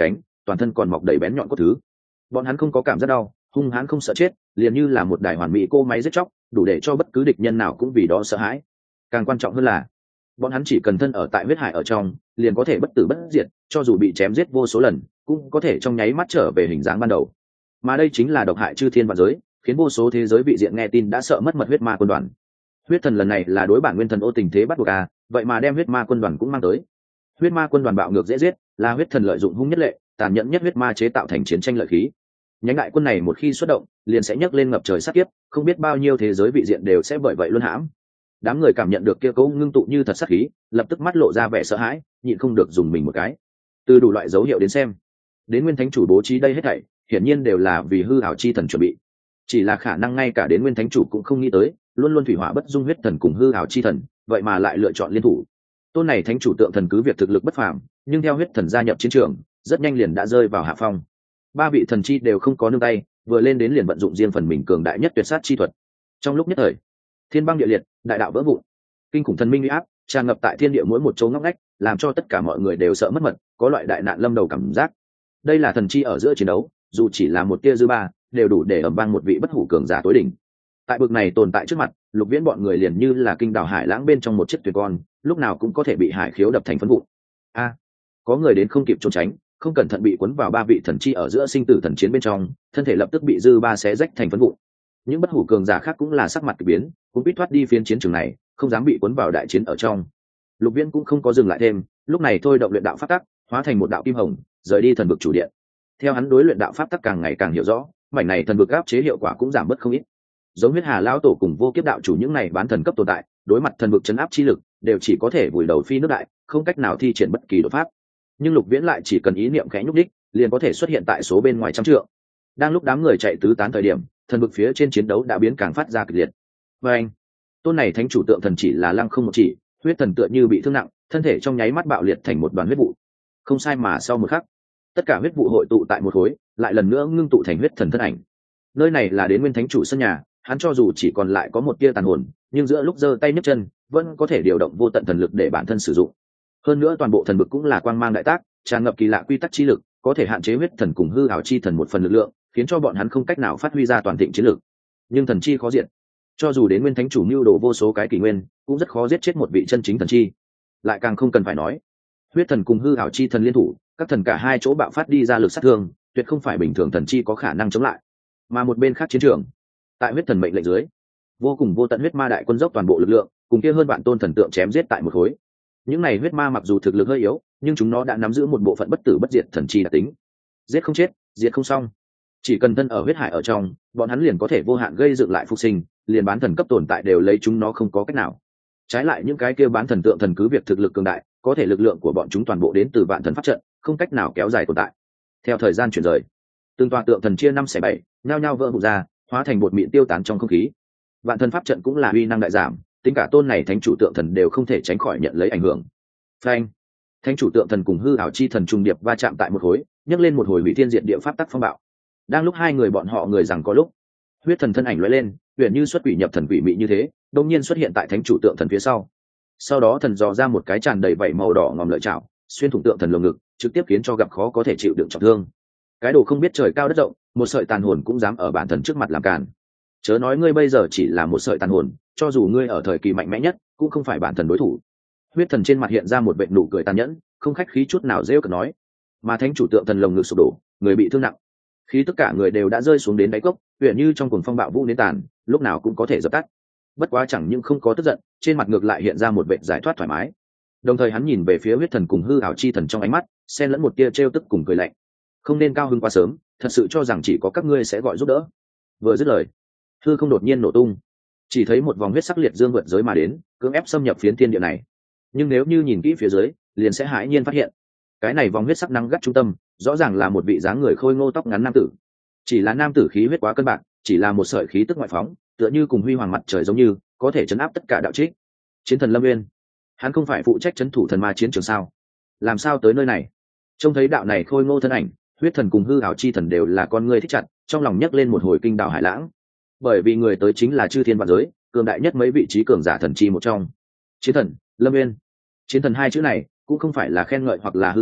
Speaker 1: toàn thân còn mọc đầy bén nhọn cốt thứ. Bọn hắn không có cảm giác đau, hung hãn không sợ chết, liền như là một đài hoàn mỹ cô máy giết chóc, đủ để cho bất cứ địch nhân nào cũng vì đó sợ hãi. Càng quan trọng hơn là bọn hắn chỉ cần thân ở tại huyết hải ở trong, liền có thể bất tử bất diệt, cho dù bị chém giết vô số lần cũng có thể trong nháy mắt trở về hình dáng ban đầu. Mà đây chính là độc hại chư thiên vạn giới, khiến vô số thế giới vị diện nghe tin đã sợ mất mật huyết ma quân đoàn. Huyết thần lần này là đối bản nguyên thần ô tình thế bắt buộc à, vậy mà đem huyết ma quân đoàn cũng mang tới. Huyết ma quân đoàn bạo ngược dễ giết, là huyết thần lợi dụng hung nhất lệ, tàn nhẫn nhất huyết ma chế tạo thành chiến tranh lợi khí. Nhánh đại quân này một khi xuất động, liền sẽ nhấc lên ngập trời sát kiếp, không biết bao nhiêu thế giới vị diện đều sẽ bởi vậy luân hãm. Đám người cảm nhận được kia cấu ngưng tụ như thật sát khí, lập tức mắt lộ ra vẻ sợ hãi, nhịn không được dùng mình một cái. Từ đủ loại dấu hiệu đến xem, đến nguyên thánh chủ bố trí đây hết thảy, hiển nhiên đều là vì hư ảo chi thần chuẩn bị. Chỉ là khả năng ngay cả đến nguyên thánh chủ cũng không nghĩ tới, luôn luôn thủy hỏa bất dung huyết thần cùng hư ảo chi thần, vậy mà lại lựa chọn liên thủ. Tôn này thánh chủ tượng thần cứ việc thực lực bất phàm, nhưng theo huyết thần gia nhập chiến trường, rất nhanh liền đã rơi vào hạ phong. Ba vị thần chi đều không có nương tay, vừa lên đến liền vận dụng riêng phần mình cường đại nhất tuyệt sát chi thuật. Trong lúc nhất thời, thiên băng địa liệt, đại đạo vỡ vụn, kinh khủng thần minh uy áp tràn ngập tại thiên địa mỗi một chỗ ngóc ngách, làm cho tất cả mọi người đều sợ mất mật, có loại đại nạn lâm đầu cảm giác. Đây là thần chi ở giữa chiến đấu, dù chỉ là một tia dư ba, đều đủ để ầm vang một vị bất hủ cường giả tối đỉnh. Tại bực này tồn tại trước mặt, Lục Viễn bọn người liền như là kinh đảo hải lãng bên trong một chiếc thuyền con, lúc nào cũng có thể bị hải khiếu đập thành phấn vụn. A, có người đến không kịp trốn tránh, không cẩn thận bị cuốn vào ba vị thần chi ở giữa sinh tử thần chiến bên trong, thân thể lập tức bị dư ba xé rách thành phấn vụn. Những bất hủ cường giả khác cũng là sắc mặt kỳ biến, cũng biết thoát đi phiến chiến trường này, không dám bị cuốn vào đại chiến ở trong. Lục Viễn cũng không có dừng lại thêm, lúc này thôi động luyện đạo pháp tắc, hóa thành một đạo kim hồng, rời đi thần vực chủ điện. Theo hắn đối luyện đạo pháp tắc càng ngày càng hiểu rõ, mảnh này thần vực áp chế hiệu quả cũng giảm bớt không ít. Giống huyết hà lão tổ cùng vô kiếp đạo chủ những này bán thần cấp tồn tại, đối mặt thần vực chấn áp chi lực, đều chỉ có thể vùi đầu phi nước đại, không cách nào thi triển bất kỳ đột pháp. Nhưng Lục Viễn lại chỉ cần ý niệm khẽ nhúc đích, liền có thể xuất hiện tại số bên ngoài trăm trượng. Đang lúc đám người chạy tứ tán thời điểm, thần vực phía trên chiến đấu đã biến càng phát ra kịch liệt. Và anh, tôn này thánh chủ tượng thần chỉ là lăng không một chỉ, huyết thần tựa như bị thương nặng, thân thể trong nháy mắt bạo liệt thành một đoàn huyết vụ. Không sai mà sau một khắc, tất cả huyết vụ hội tụ tại một khối, lại lần nữa ngưng tụ thành huyết thần thân ảnh. Nơi này là đến nguyên thánh chủ sân nhà, hắn cho dù chỉ còn lại có một tia tàn hồn, nhưng giữa lúc giơ tay nhấc chân, vẫn có thể điều động vô tận thần lực để bản thân sử dụng. Hơn nữa toàn bộ thần vực cũng là quang mang đại tác, tràn ngập kỳ lạ quy tắc chi lực, có thể hạn chế huyết thần cùng hư ảo chi thần một phần lực lượng, khiến cho bọn hắn không cách nào phát huy ra toàn thịnh chiến lực. Nhưng thần chi khó diệt, cho dù đến nguyên thánh chủ mưu đồ vô số cái kỷ nguyên, cũng rất khó giết chết một vị chân chính thần chi. Lại càng không cần phải nói, huyết thần cùng hư ảo chi thần liên thủ, các thần cả hai chỗ bạo phát đi ra lực sát thương, tuyệt không phải bình thường thần chi có khả năng chống lại. Mà một bên khác chiến trường, tại huyết thần mệnh lệnh dưới, vô cùng vô tận huyết ma đại quân dốc toàn bộ lực lượng, cùng kia hơn vạn tôn thần tượng chém giết tại một khối. Những này huyết ma mặc dù thực lực hơi yếu, nhưng chúng nó đã nắm giữ một bộ phận bất tử bất diệt thần chi đặc tính. Giết không chết, diệt không xong. Chỉ cần thân ở huyết hải ở trong, bọn hắn liền có thể vô hạn gây dựng lại phục sinh, liền bán thần cấp tồn tại đều lấy chúng nó không có cách nào. Trái lại những cái kia bán thần tượng thần cứ việc thực lực cường đại, có thể lực lượng của bọn chúng toàn bộ đến từ vạn thần pháp trận, không cách nào kéo dài tồn tại. Theo thời gian chuyển rời, từng tòa tượng thần chia năm xẻ bảy, nhao nhao vỡ vụn ra, hóa thành bột mịn tiêu tán trong không khí. Vạn thần pháp trận cũng là uy năng đại giảm, tính cả tôn này thánh chủ tượng thần đều không thể tránh khỏi nhận lấy ảnh hưởng. Phanh, thánh chủ tượng thần cùng hư ảo chi thần trùng điệp va chạm tại một khối, nhấc lên một hồi hủy thiên diệt địa pháp tắc phong bạo. Đang lúc hai người bọn họ người rằng có lúc, huyết thần thân ảnh lóe lên, huyền như xuất quỷ nhập thần quỷ mị như thế, đột nhiên xuất hiện tại thánh chủ tượng thần phía sau. Sau đó thần dò ra một cái tràn đầy vảy màu đỏ ngòm lợi chảo, xuyên thủng tượng thần lồng ngực, trực tiếp khiến cho gặp khó có thể chịu đựng trọng thương. Cái đồ không biết trời cao đất rộng, một sợi tàn hồn cũng dám ở bản thần trước mặt làm càn. Chớ nói ngươi bây giờ chỉ là một sợi tàn hồn, cho dù ngươi ở thời kỳ mạnh mẽ nhất, cũng không phải bản thần đối thủ. Huyết thần trên mặt hiện ra một vệt nụ cười tàn nhẫn, không khách khí chút nào rêu cợt nói. Mà thánh chủ tượng thần lồng ngực sụp đổ, người bị thương nặng, khí tất cả người đều đã rơi xuống đến đáy cốc, huyền như trong cuồng phong bạo vũ đến tàn, lúc nào cũng có thể dập tắt. Bất quá chẳng những không có tức giận, trên mặt ngược lại hiện ra một vệt giải thoát thoải mái. Đồng thời hắn nhìn về phía huyết thần cùng hư ảo chi thần trong ánh mắt, xen lẫn một tia trêu tức cùng cười lạnh. Không nên cao hứng quá sớm, thật sự cho rằng chỉ có các ngươi sẽ gọi giúp đỡ. Vừa dứt lời, hư không đột nhiên nổ tung, chỉ thấy một vòng huyết sắc liệt dương vượt giới mà đến, cưỡng ép xâm nhập phiến thiên địa này. Nhưng nếu như nhìn kỹ phía dưới, liền sẽ hãi nhiên phát hiện, cái này vòng huyết sắc nắng gắt trung tâm, rõ ràng là một vị dáng người khôi ngô tóc ngắn nam tử. Chỉ là nam tử khí huyết quá cân bạc, chỉ là một sợi khí tức ngoại phóng, tựa như cùng huy hoàng mặt trời giống như, có thể chấn áp tất cả đạo trích. Chiến thần Lâm Nguyên, hắn không phải phụ trách trấn thủ thần ma chiến trường sao? Làm sao tới nơi này? Trông thấy đạo này khôi ngô thân ảnh, huyết thần cùng hư ảo chi thần đều là con ngươi thích chặt, trong lòng nhấc lên một hồi kinh đảo hải lãng. Bởi vì người tới chính là chư thiên vạn giới, cường đại nhất mấy vị trí cường giả thần chi một trong. Chiến thần Lâm Nguyên. Chiến thần hai chữ này cũng không phải là khen ngợi hoặc là hư danh,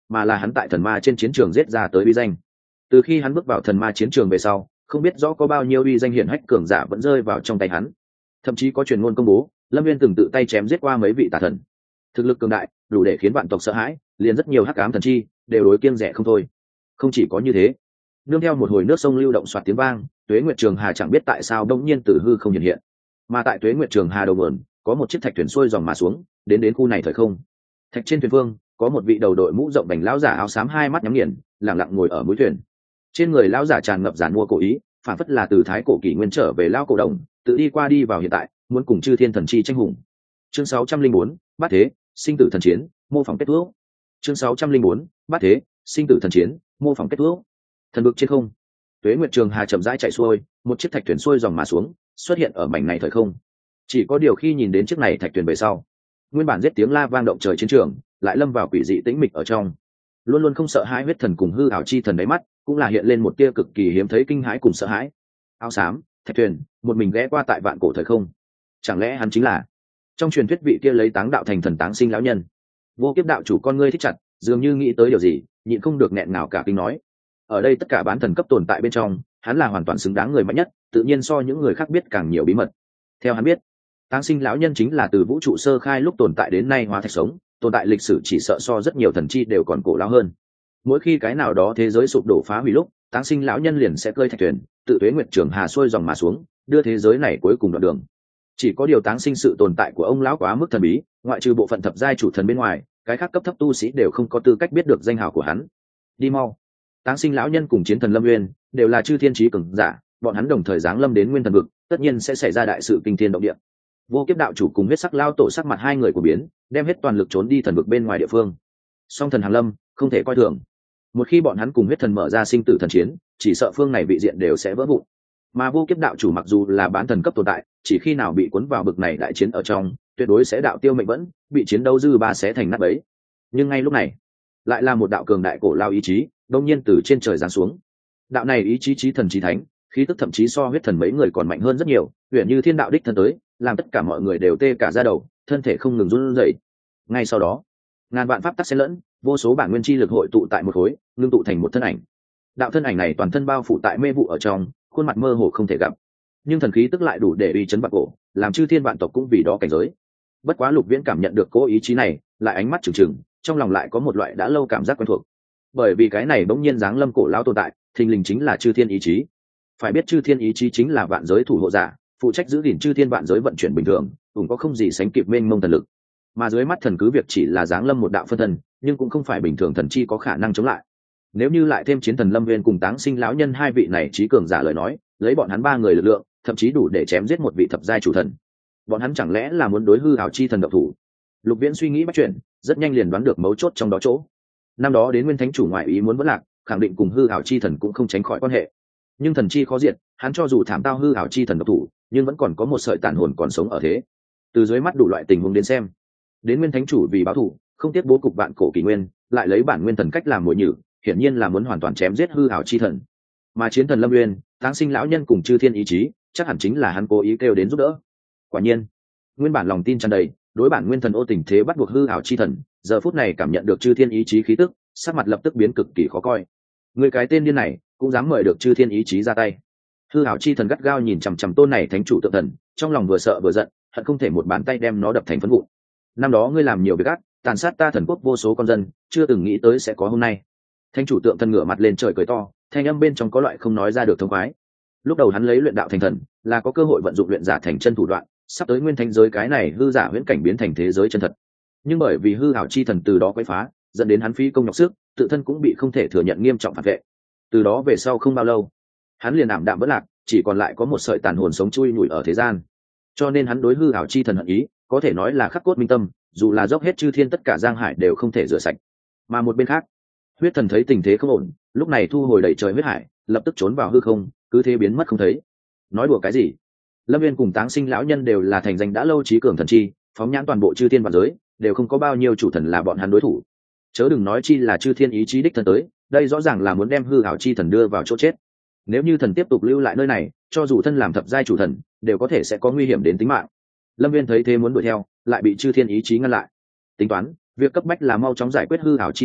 Speaker 1: mà là hắn tại thần ma trên chiến trường giết ra tới uy danh. Từ khi hắn bước vào thần ma chiến trường về sau, không biết rõ có bao nhiêu uy danh hiển hách cường giả vẫn rơi vào trong tay hắn. Thậm chí có truyền ngôn công bố, Lâm Viên từng tự tay chém giết qua mấy vị tà thần. Thực lực cường đại, đủ để khiến vạn tộc sợ hãi, liền rất nhiều hắc ám thần chi đều đối kiêng rẻ không thôi. Không chỉ có như thế, nương theo một hồi nước sông lưu động xoạt tiếng vang, Tuế Nguyệt Trường Hà chẳng biết tại sao đông nhiên từ hư không hiện hiện. Mà tại Tuế Nguyệt Trường Hà đầu nguồn, có một chiếc thạch thuyền xuôi dòng mà xuống, đến đến khu này thời không. Thạch trên thuyền phương, có một vị đầu đội mũ rộng vành lão giả áo xám hai mắt nhắm nghiền, lặng lặng ngồi ở mũi thuyền. Trên người lão giả tràn ngập giản mua cổ ý, phản phất là từ thái cổ kỷ nguyên trở về lão cổ đồng, tự đi qua đi vào hiện tại, muốn cùng chư thiên thần chi tranh hùng. Chương sáu trăm linh bốn, Bát Thế, sinh tử thần chiến, mô phỏng kết thúc. Chương sáu trăm linh bốn, Bát Thế, sinh tử thần chiến, mô phỏng kết thúc. Thần vực trên không, Tuế Nguyệt Trường Hà chậm rãi chạy xuôi, một chiếc thạch thuyền xuôi dòng mà xuống, xuất hiện ở mảnh này thời không. Chỉ có điều khi nhìn đến chiếc này thạch thuyền về sau, nguyên bản giết tiếng la vang động trời chiến trường, lại lâm vào quỷ dị tĩnh mịch ở trong. Luôn luôn không sợ hãi huyết thần cùng hư ảo chi thần đáy mắt, cũng là hiện lên một tia cực kỳ hiếm thấy kinh hãi cùng sợ hãi. Áo xám, thạch thuyền, một mình ghé qua tại vạn cổ thời không. Chẳng lẽ hắn chính là trong truyền thuyết vị kia lấy táng đạo thành thần táng sinh lão nhân? Vô Kiếp đạo chủ con ngươi thích chặt, dường như nghĩ tới điều gì, nhịn không được nghẹn ngào cả kinh nói. Ở đây tất cả bán thần cấp tồn tại bên trong, hắn là hoàn toàn xứng đáng người mạnh nhất, tự nhiên so những người khác biết càng nhiều bí mật. Theo hắn biết, táng sinh lão nhân chính là từ vũ trụ sơ khai lúc tồn tại đến nay hóa thạch sống, tồn tại lịch sử chỉ sợ so rất nhiều thần chi đều còn cổ lão hơn. Mỗi khi cái nào đó thế giới sụp đổ phá hủy lúc, táng sinh lão nhân liền sẽ cơi thạch thuyền, tự Tuế Nguyệt Trường Hà xuôi dòng mà xuống, đưa thế giới này cuối cùng đoạn đường. Chỉ có điều táng sinh sự tồn tại của ông lão quá mức thần bí, ngoại trừ bộ phận thập giai chủ thần bên ngoài, cái khác cấp thấp tu sĩ đều không có tư cách biết được danh hào của hắn. Đi mau. Táng sinh lão nhân cùng chiến thần Lâm Nguyên đều là chư thiên chí cường giả, bọn hắn đồng thời giáng lâm đến nguyên thần vực, tất nhiên sẽ xảy ra đại sự kinh thiên động địa. Vô Kiếp đạo chủ cùng huyết sắc lao tổ sắc mặt hai người của biến, đem hết toàn lực trốn đi thần vực bên ngoài địa phương. Song thần hàng lâm, không thể coi thường. Một khi bọn hắn cùng huyết thần mở ra sinh tử thần chiến, chỉ sợ phương này vị diện đều sẽ vỡ vụn. Mà Vô Kiếp đạo chủ mặc dù là bán thần cấp tồn tại, chỉ khi nào bị cuốn vào bực này đại chiến ở trong, tuyệt đối sẽ đạo tiêu mệnh vẫn, bị chiến đấu dư ba xé thành nát bấy. Nhưng ngay lúc này, lại là một đạo cường đại cổ lao ý chí, đông nhiên từ trên trời giáng xuống. Đạo này ý chí chí thần chí thánh, khí tức thậm chí so huyết thần mấy người còn mạnh hơn rất nhiều, huyền như thiên đạo đích thân tới, làm tất cả mọi người đều tê cả da đầu, thân thể không ngừng run rẩy. Ngay sau đó, ngàn vạn pháp tắc xen lẫn, vô số bản nguyên chi lực hội tụ tại một khối, ngưng tụ thành một thân ảnh. Đạo thân ảnh này toàn thân bao phủ tại mê vụ ở trong, khuôn mặt mơ hồ không thể gặp, nhưng thần khí tức lại đủ để uy chấn vạn cổ, làm chư thiên vạn tộc cũng vì đó cảnh giới. Bất quá Lục Viễn cảm nhận được cố ý chí này, lại ánh mắt trừng trừng, trong lòng lại có một loại đã lâu cảm giác quen thuộc. Bởi vì cái này bỗng nhiên giáng lâm cổ lão tồn tại, thình lình chính là chư thiên ý chí. Phải biết chư thiên ý chí chính là vạn giới thủ hộ giả, phụ trách giữ gìn chư thiên vạn giới vận chuyển bình thường, cũng có không gì sánh kịp mênh mông thần lực. Mà dưới mắt thần cứ việc chỉ là giáng lâm một đạo phân thần, nhưng cũng không phải bình thường thần chi có khả năng chống lại. Nếu như lại thêm chiến thần Lâm Nguyên cùng táng sinh lão nhân hai vị này trí cường giả lời nói, lấy bọn hắn ba người lực lượng, thậm chí đủ để chém giết một vị thập giai chủ thần. Bọn hắn chẳng lẽ là muốn đối hư ảo chi thần độc thủ? Lục Viễn suy nghĩ bắt chuyện, rất nhanh liền đoán được mấu chốt trong đó chỗ. Năm đó đến Nguyên Thánh chủ ngoại ý muốn vẫn lạc, khẳng định cùng hư ảo chi thần cũng không tránh khỏi quan hệ. Nhưng thần chi khó diệt, hắn cho dù thảm tao hư ảo chi thần độc thủ, nhưng vẫn còn có một sợi tàn hồn còn sống ở thế. Từ dưới mắt đủ loại tình huống đến xem, đến Nguyên Thánh chủ vì báo thù, không tiếc bố cục vạn cổ kỷ nguyên, lại lấy bản nguyên thần cách làm mồi nhử, hiển nhiên là muốn hoàn toàn chém giết hư ảo chi thần. Mà chiến thần Lâm Nguyên, táng sinh lão nhân cùng chư thiên ý chí, chắc hẳn chính là hắn cố ý kêu đến giúp đỡ. Quả nhiên, nguyên bản lòng tin tràn đầy, đối bản nguyên thần ô tình thế bắt buộc hư ảo chi thần, giờ phút này cảm nhận được chư thiên ý chí khí tức, sắc mặt lập tức biến cực kỳ khó coi. Người cái tên điên này, cũng dám mời được chư thiên ý chí ra tay. Hư ảo chi thần gắt gao nhìn chằm chằm tôn này thánh chủ tượng thần, trong lòng vừa sợ vừa giận, hận không thể một bàn tay đem nó đập thành phấn vụn. Năm đó ngươi làm nhiều việc ác, tàn sát ta thần quốc vô số con dân, chưa từng nghĩ tới sẽ có hôm nay. Thánh chủ tượng thần ngửa mặt lên trời cười to, thanh âm bên trong có loại không nói ra được thông khoái. Lúc đầu hắn lấy luyện đạo thành thần, là có cơ hội vận dụng luyện giả thành chân thủ đoạn, sắp tới nguyên thánh giới cái này hư giả huyễn cảnh biến thành thế giới chân thật. Nhưng bởi vì hư ảo chi thần từ đó quấy phá, dẫn đến hắn phí công nhọc sức, tự thân cũng bị không thể thừa nhận nghiêm trọng phản vệ. Từ đó về sau không bao lâu, hắn liền ảm đạm vỡ lạc, chỉ còn lại có một sợi tàn hồn sống chui nhủi ở thế gian. Cho nên hắn đối hư ảo chi thần hận ý, có thể nói là khắc cốt minh tâm, dù là dốc hết chư thiên tất cả giang hải đều không thể rửa sạch. Mà một bên khác, huyết thần thấy tình thế không ổn, lúc này thu hồi đẩy trời huyết hải, lập tức trốn vào hư không, cứ thế biến mất không thấy. Nói đùa cái gì? Lâm Viên cùng táng sinh lão nhân đều là thành danh đã lâu trí cường thần chi, phóng nhãn toàn bộ chư thiên vạn giới, đều không có bao nhiêu chủ thần là bọn hắn đối thủ. Chớ đừng nói chi là chư thiên ý chí đích thân tới, đây rõ ràng là muốn đem hư ảo chi thần đưa vào chỗ chết. Nếu như thần tiếp tục lưu lại nơi này, cho dù thân làm thập giai chủ thần, đều có thể sẽ có nguy hiểm đến tính mạng. Lâm Viên thấy thế muốn đuổi theo, lại bị chư thiên ý chí ngăn lại. Tính toán, việc cấp bách là mau chóng giải quyết hư ảo chi thần,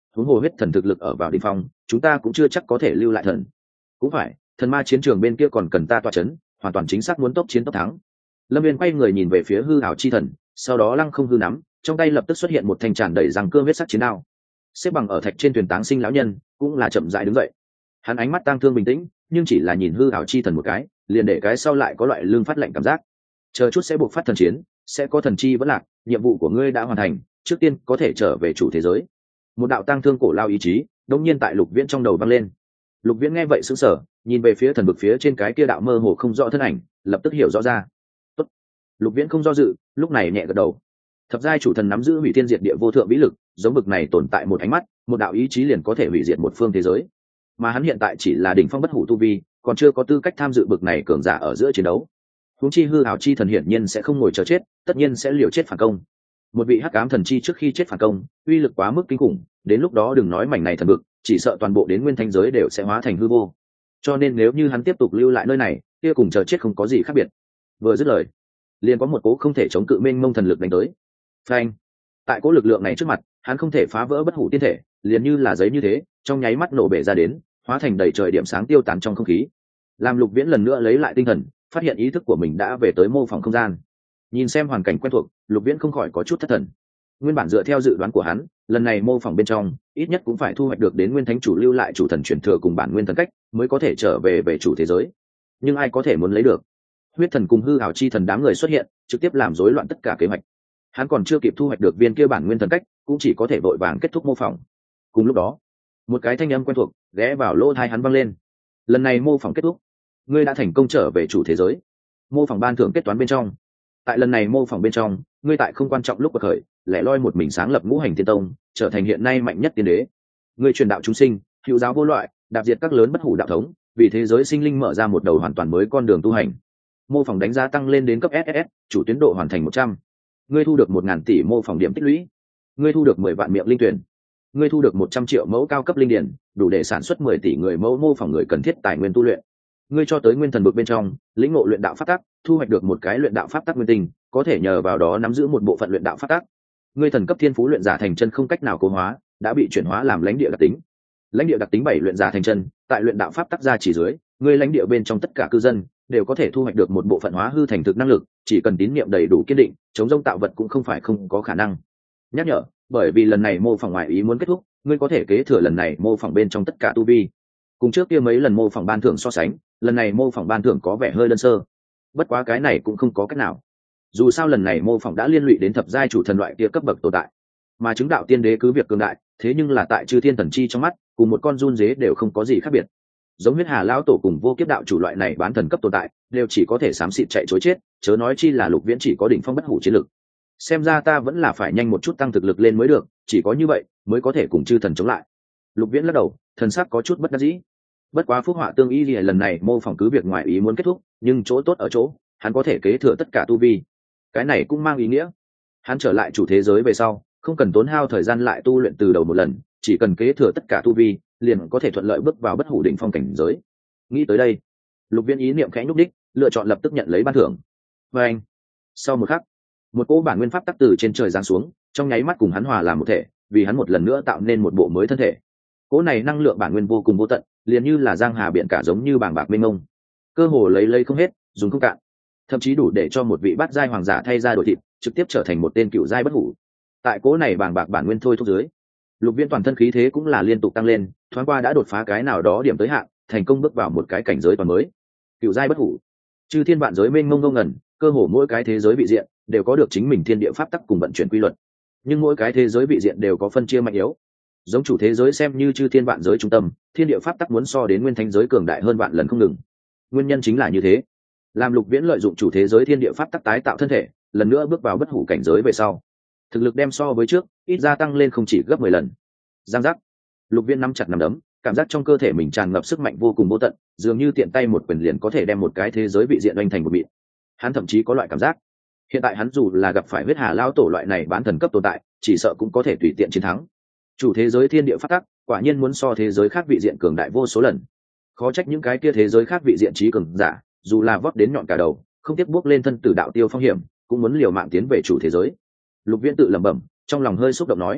Speaker 1: huống hồ huyết thần thực lực ở vào đỉnh phong, chúng ta cũng chưa chắc có thể lưu lại thần. Cũng phải, thần ma chiến trường bên kia còn cần ta tọa chấn, hoàn toàn chính xác muốn tốc chiến tốc thắng. Lâm Viên quay người nhìn về phía hư ảo chi thần, sau đó lăng không hư nắm, trong tay lập tức xuất hiện một thanh tràn đầy răng cưa huyết sắc chiến đao. Xếp bằng ở thạch trên thuyền táng sinh lão nhân cũng là chậm rãi đứng dậy. Hắn ánh mắt tang thương bình tĩnh, nhưng chỉ là nhìn hư ảo chi thần một cái, liền để cái sau lại có loại lương phát lạnh cảm giác. Chờ chút sẽ buộc phát thần chiến, sẽ có thần chi vẫn lạc, nhiệm vụ của ngươi đã hoàn thành, trước tiên có thể trở về chủ thế giới. Một đạo tang thương cổ lao ý chí đột nhiên tại Lục Viễn trong đầu vang lên. Lục Viễn nghe vậy sững sờ, nhìn về phía thần vực phía trên cái kia đạo mơ hồ không rõ thân ảnh, lập tức hiểu rõ ra. Tốt. Lục Viễn không do dự, lúc này nhẹ gật đầu. Thập giai chủ thần nắm giữ hủy thiên diệt địa vô thượng vĩ lực, giống bực này tồn tại một ánh mắt, một đạo ý chí liền có thể hủy diệt một phương thế giới. Mà hắn hiện tại chỉ là đỉnh phong bất hủ tu vi, còn chưa có tư cách tham dự bực này cường giả ở giữa chiến đấu. Huống chi hư ảo chi thần hiển nhiên sẽ không ngồi chờ chết, tất nhiên sẽ liều chết phản công. Một vị hắc ám thần chi trước khi chết phản công, uy lực quá mức kinh khủng, đến lúc đó đừng nói mảnh này thần vực, chỉ sợ toàn bộ đến nguyên thanh giới đều sẽ hóa thành hư vô. Cho nên nếu như hắn tiếp tục lưu lại nơi này, kia cùng chờ chết không có gì khác biệt. Vừa dứt lời, liền có một cố không thể chống cự mênh mông thần lực đánh tới. Phanh! Tại cố lực lượng này trước mặt, hắn không thể phá vỡ bất hủ tiên thể, liền như là giấy như thế, trong nháy mắt nổ bể ra đến, hóa thành đầy trời điểm sáng tiêu tán trong không khí. Làm Lục Viễn lần nữa lấy lại tinh thần, phát hiện ý thức của mình đã về tới mô phỏng không gian. Nhìn xem hoàn cảnh quen thuộc, Lục Viễn không khỏi có chút thất thần. Nguyên bản dựa theo dự đoán của hắn, lần này mô phỏng bên trong ít nhất cũng phải thu hoạch được đến nguyên thánh chủ lưu lại chủ thần truyền thừa cùng bản nguyên thần cách, mới có thể trở về về chủ thế giới. Nhưng ai có thể muốn lấy được? Huyết thần cùng hư ảo chi thần đám người xuất hiện, trực tiếp làm rối loạn tất cả kế hoạch. Hắn còn chưa kịp thu hoạch được viên kia bản nguyên thần cách, cũng chỉ có thể vội vàng kết thúc mô phỏng. Cùng lúc đó, một cái thanh âm quen thuộc ghé vào lỗ tai hắn vang lên. Lần này mô phỏng kết thúc, ngươi đã thành công trở về chủ thế giới. Mô phỏng ban thưởng kết toán bên trong. Tại lần này mô phỏng bên trong, ngươi tại không quan trọng lúc bậc khởi, lẻ loi một mình sáng lập ngũ hành thiên tông, trở thành hiện nay mạnh nhất tiên đế. Ngươi truyền đạo chúng sinh, hữu giáo vô loại, đạp diệt các lớn bất hủ đạo thống, vì thế giới sinh linh mở ra một đầu hoàn toàn mới con đường tu hành. Mô phỏng đánh giá tăng lên đến cấp ét ét ét, chủ tiến độ hoàn thành một trăm. Ngươi thu được một ngàn tỷ mô phỏng điểm tích lũy. Ngươi thu được mười vạn miệng linh tuyển. Ngươi thu được một trăm triệu mẫu cao cấp linh điển, đủ để sản xuất mười tỷ người mẫu mô phỏng người cần thiết tài nguyên tu luyện. Ngươi cho tới nguyên thần vực bên trong, lĩnh ngộ luyện đạo pháp tắc, thu hoạch được một cái luyện đạo pháp tắc nguyên tinh, có thể nhờ vào đó nắm giữ một bộ phận luyện đạo pháp tắc. Ngươi thần cấp thiên phú luyện giả thành chân không cách nào cố hóa, đã bị chuyển hóa làm lãnh địa đặc tính. Lãnh địa đặc tính bảy luyện giả thành chân, tại luyện đạo pháp tắc ra chỉ dưới, ngươi lãnh địa bên trong tất cả cư dân đều có thể thu hoạch được một bộ phận hóa hư thành thực năng lực, chỉ cần tín niệm đầy đủ kiên định, chống rông tạo vật cũng không phải không có khả năng. Nhắc nhở, bởi vì lần này mô phỏng ngoại ý muốn kết thúc, ngươi có thể kế thừa lần này mô phỏng bên trong tất cả tu vi. Cùng trước kia mấy lần mô phỏng ban thưởng so sánh, lần này mô phỏng ban thưởng có vẻ hơi đơn sơ. Bất quá cái này cũng không có cách nào. Dù sao lần này mô phỏng đã liên lụy đến thập giai chủ thần loại kia cấp bậc tồn tại, mà chứng đạo tiên đế cứ việc cường đại, thế nhưng là tại chư thiên thần chi trong mắt, cùng một con run dế đều không có gì khác biệt. Giống huyết hà lão tổ cùng vô kiếp đạo chủ loại này bán thần cấp tồn tại, đều chỉ có thể xám xịt chạy trối chết, chớ nói chi là Lục Viễn chỉ có đỉnh phong bất hủ chiến lực. Xem ra ta vẫn là phải nhanh một chút tăng thực lực lên mới được, chỉ có như vậy mới có thể cùng chư thần chống lại. Lục Viễn lắc đầu, thần sắc có chút bất đắc dĩ. Bất quá phúc họa tương y lìa lần này mô phỏng cứ việc ngoài ý muốn kết thúc, nhưng chỗ tốt ở chỗ hắn có thể kế thừa tất cả tu vi. Cái này cũng mang ý nghĩa hắn trở lại chủ thế giới về sau, không cần tốn hao thời gian lại tu luyện từ đầu một lần, chỉ cần kế thừa tất cả tu vi, liền có thể thuận lợi bước vào bất hủ đỉnh phong cảnh giới. Nghĩ tới đây, Lục Viễn ý niệm khẽ nhúc đích, lựa chọn lập tức nhận lấy ban thưởng. Và anh, sau một khắc, một cỗ bản nguyên pháp tắc từ trên trời giáng xuống, trong nháy mắt cùng hắn hòa làm một thể, vì hắn một lần nữa tạo nên một bộ mới thân thể. Cỗ này năng lượng bản nguyên vô cùng vô tận, liền như là giang hà biển cả, giống như bàng bạc mênh mông, cơ hồ lấy lấy không hết, dùng không cạn, thậm chí đủ để cho một vị bát giai hoàng giả thay ra đổi thịt, trực tiếp trở thành một tên cựu giai bất hủ. Tại cỗ này bàng bạc bản nguyên thôi thúc dưới, Lục Viễn toàn thân khí thế cũng là liên tục tăng lên, thoáng qua đã đột phá cái nào đó điểm tới hạn, thành công bước vào một cái cảnh giới toàn mới, cựu giai bất hủ. Chư thiên vạn giới mênh mông ngông ngẩn, cơ hồ mỗi cái thế giới vị diện đều có được chính mình thiên địa pháp tắc cùng vận chuyển quy luật, nhưng mỗi cái thế giới vị diện đều có phân chia mạnh yếu. Giống chủ thế giới xem như chư thiên vạn giới trung tâm, thiên địa pháp tắc muốn so đến nguyên thánh giới cường đại hơn vạn lần không ngừng. Nguyên nhân chính là như thế, làm Lục Viễn lợi dụng chủ thế giới thiên địa pháp tắc tái tạo thân thể, lần nữa bước vào bất hủ cảnh giới về sau, thực lực đem so với trước ít gia tăng lên không chỉ gấp mười lần. Giang giác, Lục Viễn nắm chặt nắm đấm, cảm giác trong cơ thể mình tràn ngập sức mạnh vô cùng vô tận, dường như tiện tay một quyền liền có thể đem một cái thế giới vị diện oanh thành một mịn. Hắn thậm chí có loại cảm giác, hiện tại hắn dù là gặp phải huyết hà lao tổ loại này bán thần cấp tồn tại, chỉ sợ cũng có thể tùy tiện chiến thắng. Chủ thế giới thiên địa pháp tắc quả nhiên muốn so thế giới khác vị diện cường đại vô số lần. Khó trách những cái kia thế giới khác vị diện trí cường giả, dù là vót đến nhọn cả đầu, không tiếc bước lên thân tử đạo tiêu phong hiểm, cũng muốn liều mạng tiến về chủ thế giới. Lục Viễn tự lẩm bẩm, trong lòng hơi xúc động nói: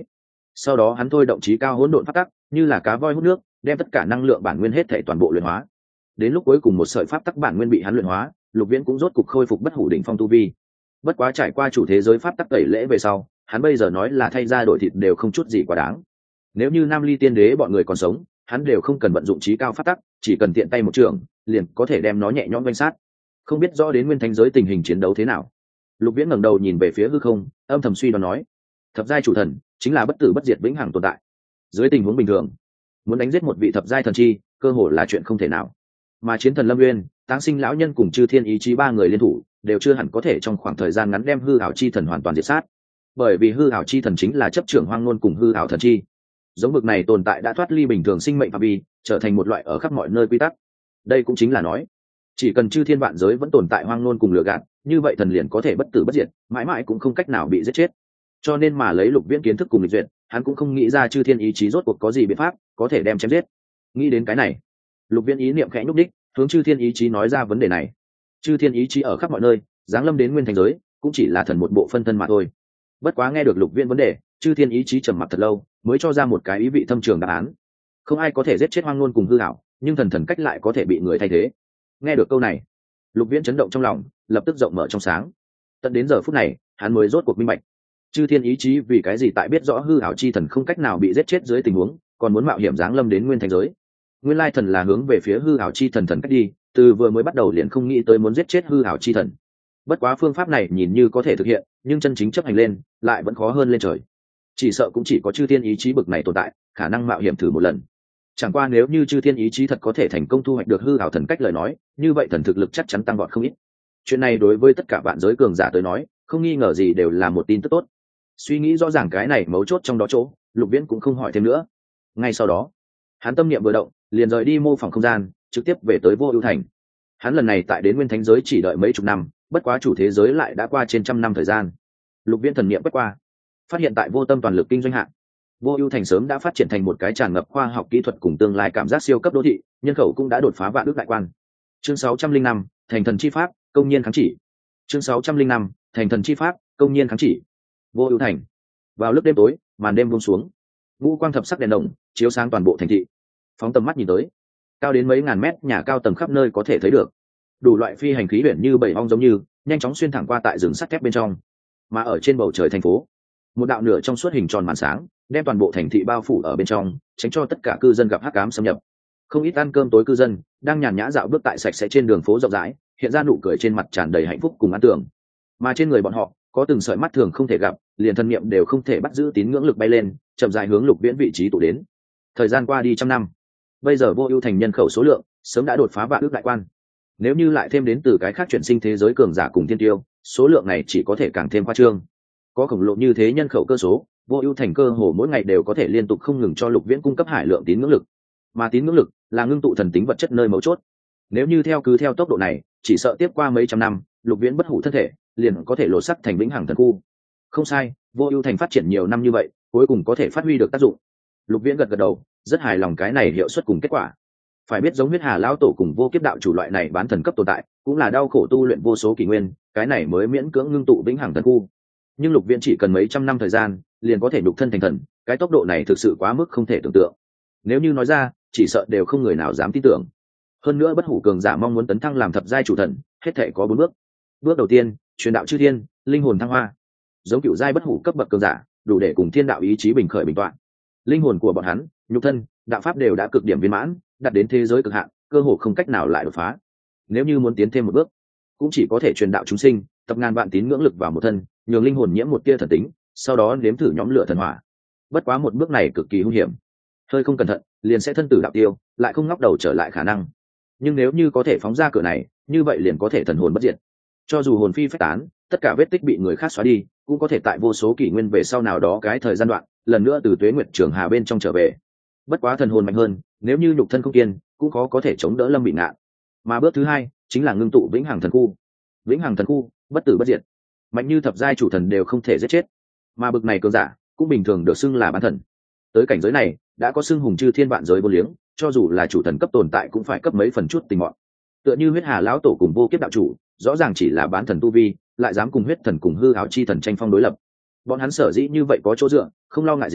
Speaker 1: sau đó hắn thôi động chí cao hỗn độn pháp tắc, như là cá voi hút nước, đem tất cả năng lượng bản nguyên hết thể toàn bộ luyện hóa. Đến lúc cuối cùng một sợi pháp tắc bản nguyên bị hắn luyện hóa, Lục Viễn cũng rốt cục khôi phục bất hủ đỉnh phong tu vi. Bất quá trải qua chủ thế giới pháp tắc tẩy lễ về sau, hắn bây giờ nói là thay ra đổi thịt đều không chút gì quá đáng. Nếu như Nam Ly Tiên Đế bọn người còn sống, hắn đều không cần vận dụng chí cao pháp tắc, chỉ cần tiện tay một trường, liền có thể đem nó nhẹ nhõm vây sát. Không biết rõ đến nguyên thánh giới tình hình chiến đấu thế nào. Lục Viễn ngẩng đầu nhìn về phía hư không, âm thầm suy đoán nói: thập giai chủ thần chính là bất tử bất diệt vĩnh hằng tồn tại. Dưới tình huống bình thường, muốn đánh giết một vị thập giai thần chi, cơ hồ là chuyện không thể nào. Mà chiến thần Lâm Nguyên, Táng Sinh lão nhân cùng Chư Thiên ý chí ba người liên thủ, đều chưa hẳn có thể trong khoảng thời gian ngắn đem hư ảo chi thần hoàn toàn diệt sát. Bởi vì hư ảo chi thần chính là chấp trưởng hoang ngôn cùng hư ảo thần chi. Giống bực này tồn tại đã thoát ly bình thường sinh mệnh phạm vi, trở thành một loại ở khắp mọi nơi quy tắc. Đây cũng chính là nói, chỉ cần chư thiên vạn giới vẫn tồn tại hoang ngôn cùng lừa gạt, như vậy thần liền có thể bất tử bất diệt, mãi mãi cũng không cách nào bị giết chết. Cho nên mà lấy Lục Viễn kiến thức cùng lịch duyệt, hắn cũng không nghĩ ra chư thiên ý chí rốt cuộc có gì biện pháp có thể đem chém giết. Nghĩ đến cái này, Lục Viễn ý niệm khẽ nhúc đích, hướng chư thiên ý chí nói ra vấn đề này. Chư thiên ý chí ở khắp mọi nơi, giáng lâm đến nguyên thành giới, cũng chỉ là thần một bộ phân thân mà thôi. Bất quá nghe được Lục Viễn vấn đề, chư thiên ý chí trầm mặc thật lâu, mới cho ra một cái ý vị thâm trường đáp án. Không ai có thể giết chết hoang ngôn cùng hư ảo, nhưng thần thần cách lại có thể bị người thay thế. Nghe được câu này, Lục Viễn chấn động trong lòng, lập tức rộng mở trong sáng. Tận đến giờ phút này, hắn mới rốt cuộc minh bạch, chư thiên ý chí vì cái gì tại biết rõ hư ảo chi thần không cách nào bị giết chết dưới tình huống, còn muốn mạo hiểm giáng lâm đến nguyên thành giới. Nguyên lai thần là hướng về phía hư ảo chi thần thần cách đi, từ vừa mới bắt đầu liền không nghĩ tới muốn giết chết hư ảo chi thần. Bất quá phương pháp này nhìn như có thể thực hiện, nhưng chân chính chấp hành lên lại vẫn khó hơn lên trời. Chỉ sợ cũng chỉ có chư thiên ý chí bực này tồn tại, khả năng mạo hiểm thử một lần. Chẳng qua nếu như chư thiên ý chí thật có thể thành công thu hoạch được hư ảo thần cách lời nói, như vậy thần thực lực chắc chắn tăng vọt không ít. Chuyện này đối với tất cả vạn giới cường giả tới nói, không nghi ngờ gì đều là một tin tức tốt. Suy nghĩ rõ ràng cái này mấu chốt trong đó chỗ, Lục Viễn cũng không hỏi thêm nữa. Ngay sau đó, hắn tâm niệm vừa động, liền rời đi mô phỏng không gian, trực tiếp về tới Vô Ưu Thành. Hắn lần này tại đến nguyên thánh giới chỉ đợi mấy chục năm, bất quá chủ thế giới lại đã qua trên trăm năm thời gian. Lục Viễn thần niệm quét qua, phát hiện tại Vô Tâm toàn lực kinh doanh hạng, Vô Ưu Thành sớm đã phát triển thành một cái tràn ngập khoa học kỹ thuật cùng tương lai cảm giác siêu cấp đô thị, nhân khẩu cũng đã đột phá vạn ước đại quan. Chương sáu trăm linh năm, thành thần chi pháp, công nhiên kháng chỉ. Chương sáu trăm linh năm, thành thần chi pháp, công nhiên kháng chỉ. Vô Ưu Thành. Vào lúc đêm tối, màn đêm buông xuống, ngũ quang thập sắc đèn đồng chiếu sáng toàn bộ thành thị. Phóng tầm mắt nhìn tới, cao đến mấy ngàn mét nhà cao tầng khắp nơi có thể thấy được. Đủ loại phi hành khí biển như bảy ong giống như, nhanh chóng xuyên thẳng qua tại rừng sắt thép bên trong. Mà ở trên bầu trời thành phố, một đạo nửa trong suốt hình tròn màn sáng, đem toàn bộ thành thị bao phủ ở bên trong, tránh cho tất cả cư dân gặp hắc ám xâm nhập. Không ít ăn cơm tối cư dân đang nhàn nhã dạo bước tại sạch sẽ trên đường phố rộng rãi, hiện ra nụ cười trên mặt tràn đầy hạnh phúc cùng an tưởng. Mà trên người bọn họ có từng sợi mắt thường không thể gặp, liền thân niệm đều không thể bắt giữ tín ngưỡng lực bay lên, chậm rãi hướng Lục Viễn vị trí tụ đến. Thời gian qua đi trăm năm, bây giờ Vô Ưu Thành nhân khẩu số lượng sớm đã đột phá vạn ước đại quan. Nếu như lại thêm đến từ cái khác chuyển sinh thế giới cường giả cùng thiên tiêu, số lượng này chỉ có thể càng thêm khoa trương. Có khổng lồ như thế nhân khẩu cơ số, Vô Ưu Thành cơ hồ mỗi ngày đều có thể liên tục không ngừng cho Lục Viễn cung cấp hải lượng tín ngưỡng lực. Mà tín ngưỡng lực là ngưng tụ thần tính vật chất nơi mấu chốt. Nếu như theo cứ theo tốc độ này, chỉ sợ tiếp qua mấy trăm năm, Lục Viễn bất hủ thân thể liền có thể lột sắc thành vĩnh hằng thần khu. Không sai, Vô Ưu Thành phát triển nhiều năm như vậy, cuối cùng có thể phát huy được tác dụng. Lục Viễn gật gật đầu, rất hài lòng cái này hiệu suất cùng kết quả. Phải biết giống huyết hà lão tổ cùng vô kiếp đạo chủ loại này bán thần cấp tồn tại, cũng là đau khổ tu luyện vô số kỷ nguyên, cái này mới miễn cưỡng ngưng tụ vĩnh hằng thần khu. Nhưng Lục Viễn chỉ cần mấy trăm năm thời gian, liền có thể nhục thân thành thần, cái tốc độ này thực sự quá mức không thể tưởng tượng. Nếu như nói ra, chỉ sợ đều không người nào dám tin tưởng. Hơn nữa bất hủ cường giả mong muốn tấn thăng làm thập giai chủ thần, hết thảy có bốn bước. Bước đầu tiên, truyền đạo chư thiên, linh hồn thăng hoa. Giống cựu giai bất hủ cấp bậc cường giả, đủ để cùng thiên đạo ý chí bình khởi bình toạn. Linh hồn của bọn hắn, nhục thân, đạo pháp đều đã cực điểm viên mãn, đạt đến thế giới cực hạn, cơ hồ không cách nào lại đột phá. Nếu như muốn tiến thêm một bước, cũng chỉ có thể truyền đạo chúng sinh, tập ngàn vạn tín ngưỡng lực vào một thân, nhường linh hồn nhiễm một tia thần tính, sau đó nếm thử nhóm lửa thần hỏa. Bất quá một bước này cực kỳ hung hiểm, hơi không cẩn thận, liền sẽ thân tử đạo tiêu, lại không ngóc đầu trở lại khả năng. Nhưng nếu như có thể phóng ra cửa này, như vậy liền có thể thần hồn bất diệt. Cho dù hồn phi phách tán, tất cả vết tích bị người khác xóa đi, cũng có thể tại vô số kỷ nguyên về sau nào đó cái thời gian đoạn, lần nữa từ tuế nguyệt trường hà bên trong trở về. Bất quá thần hồn mạnh hơn, nếu như nhục thân không kiên, cũng khó có thể chống đỡ lâm bị ngạn. Mà bước thứ hai chính là ngưng tụ vĩnh hằng thần khu. Vĩnh hằng thần khu, bất tử bất diệt, mạnh như thập giai chủ thần đều không thể giết chết. Mà bực này cường giả cũng bình thường được xưng là bán thần. Tới cảnh giới này, đã có xưng hùng chư thiên vạn giới vô liếng, cho dù là chủ thần cấp tồn tại cũng phải cấp mấy phần chút tình mọn. Tựa như huyết hà lão tổ cùng vô kiếp đạo chủ, rõ ràng chỉ là bán thần tu vi, lại dám cùng huyết thần cùng hư áo chi thần tranh phong đối lập. Bọn hắn sở dĩ như vậy có chỗ dựa, không lo ngại gì,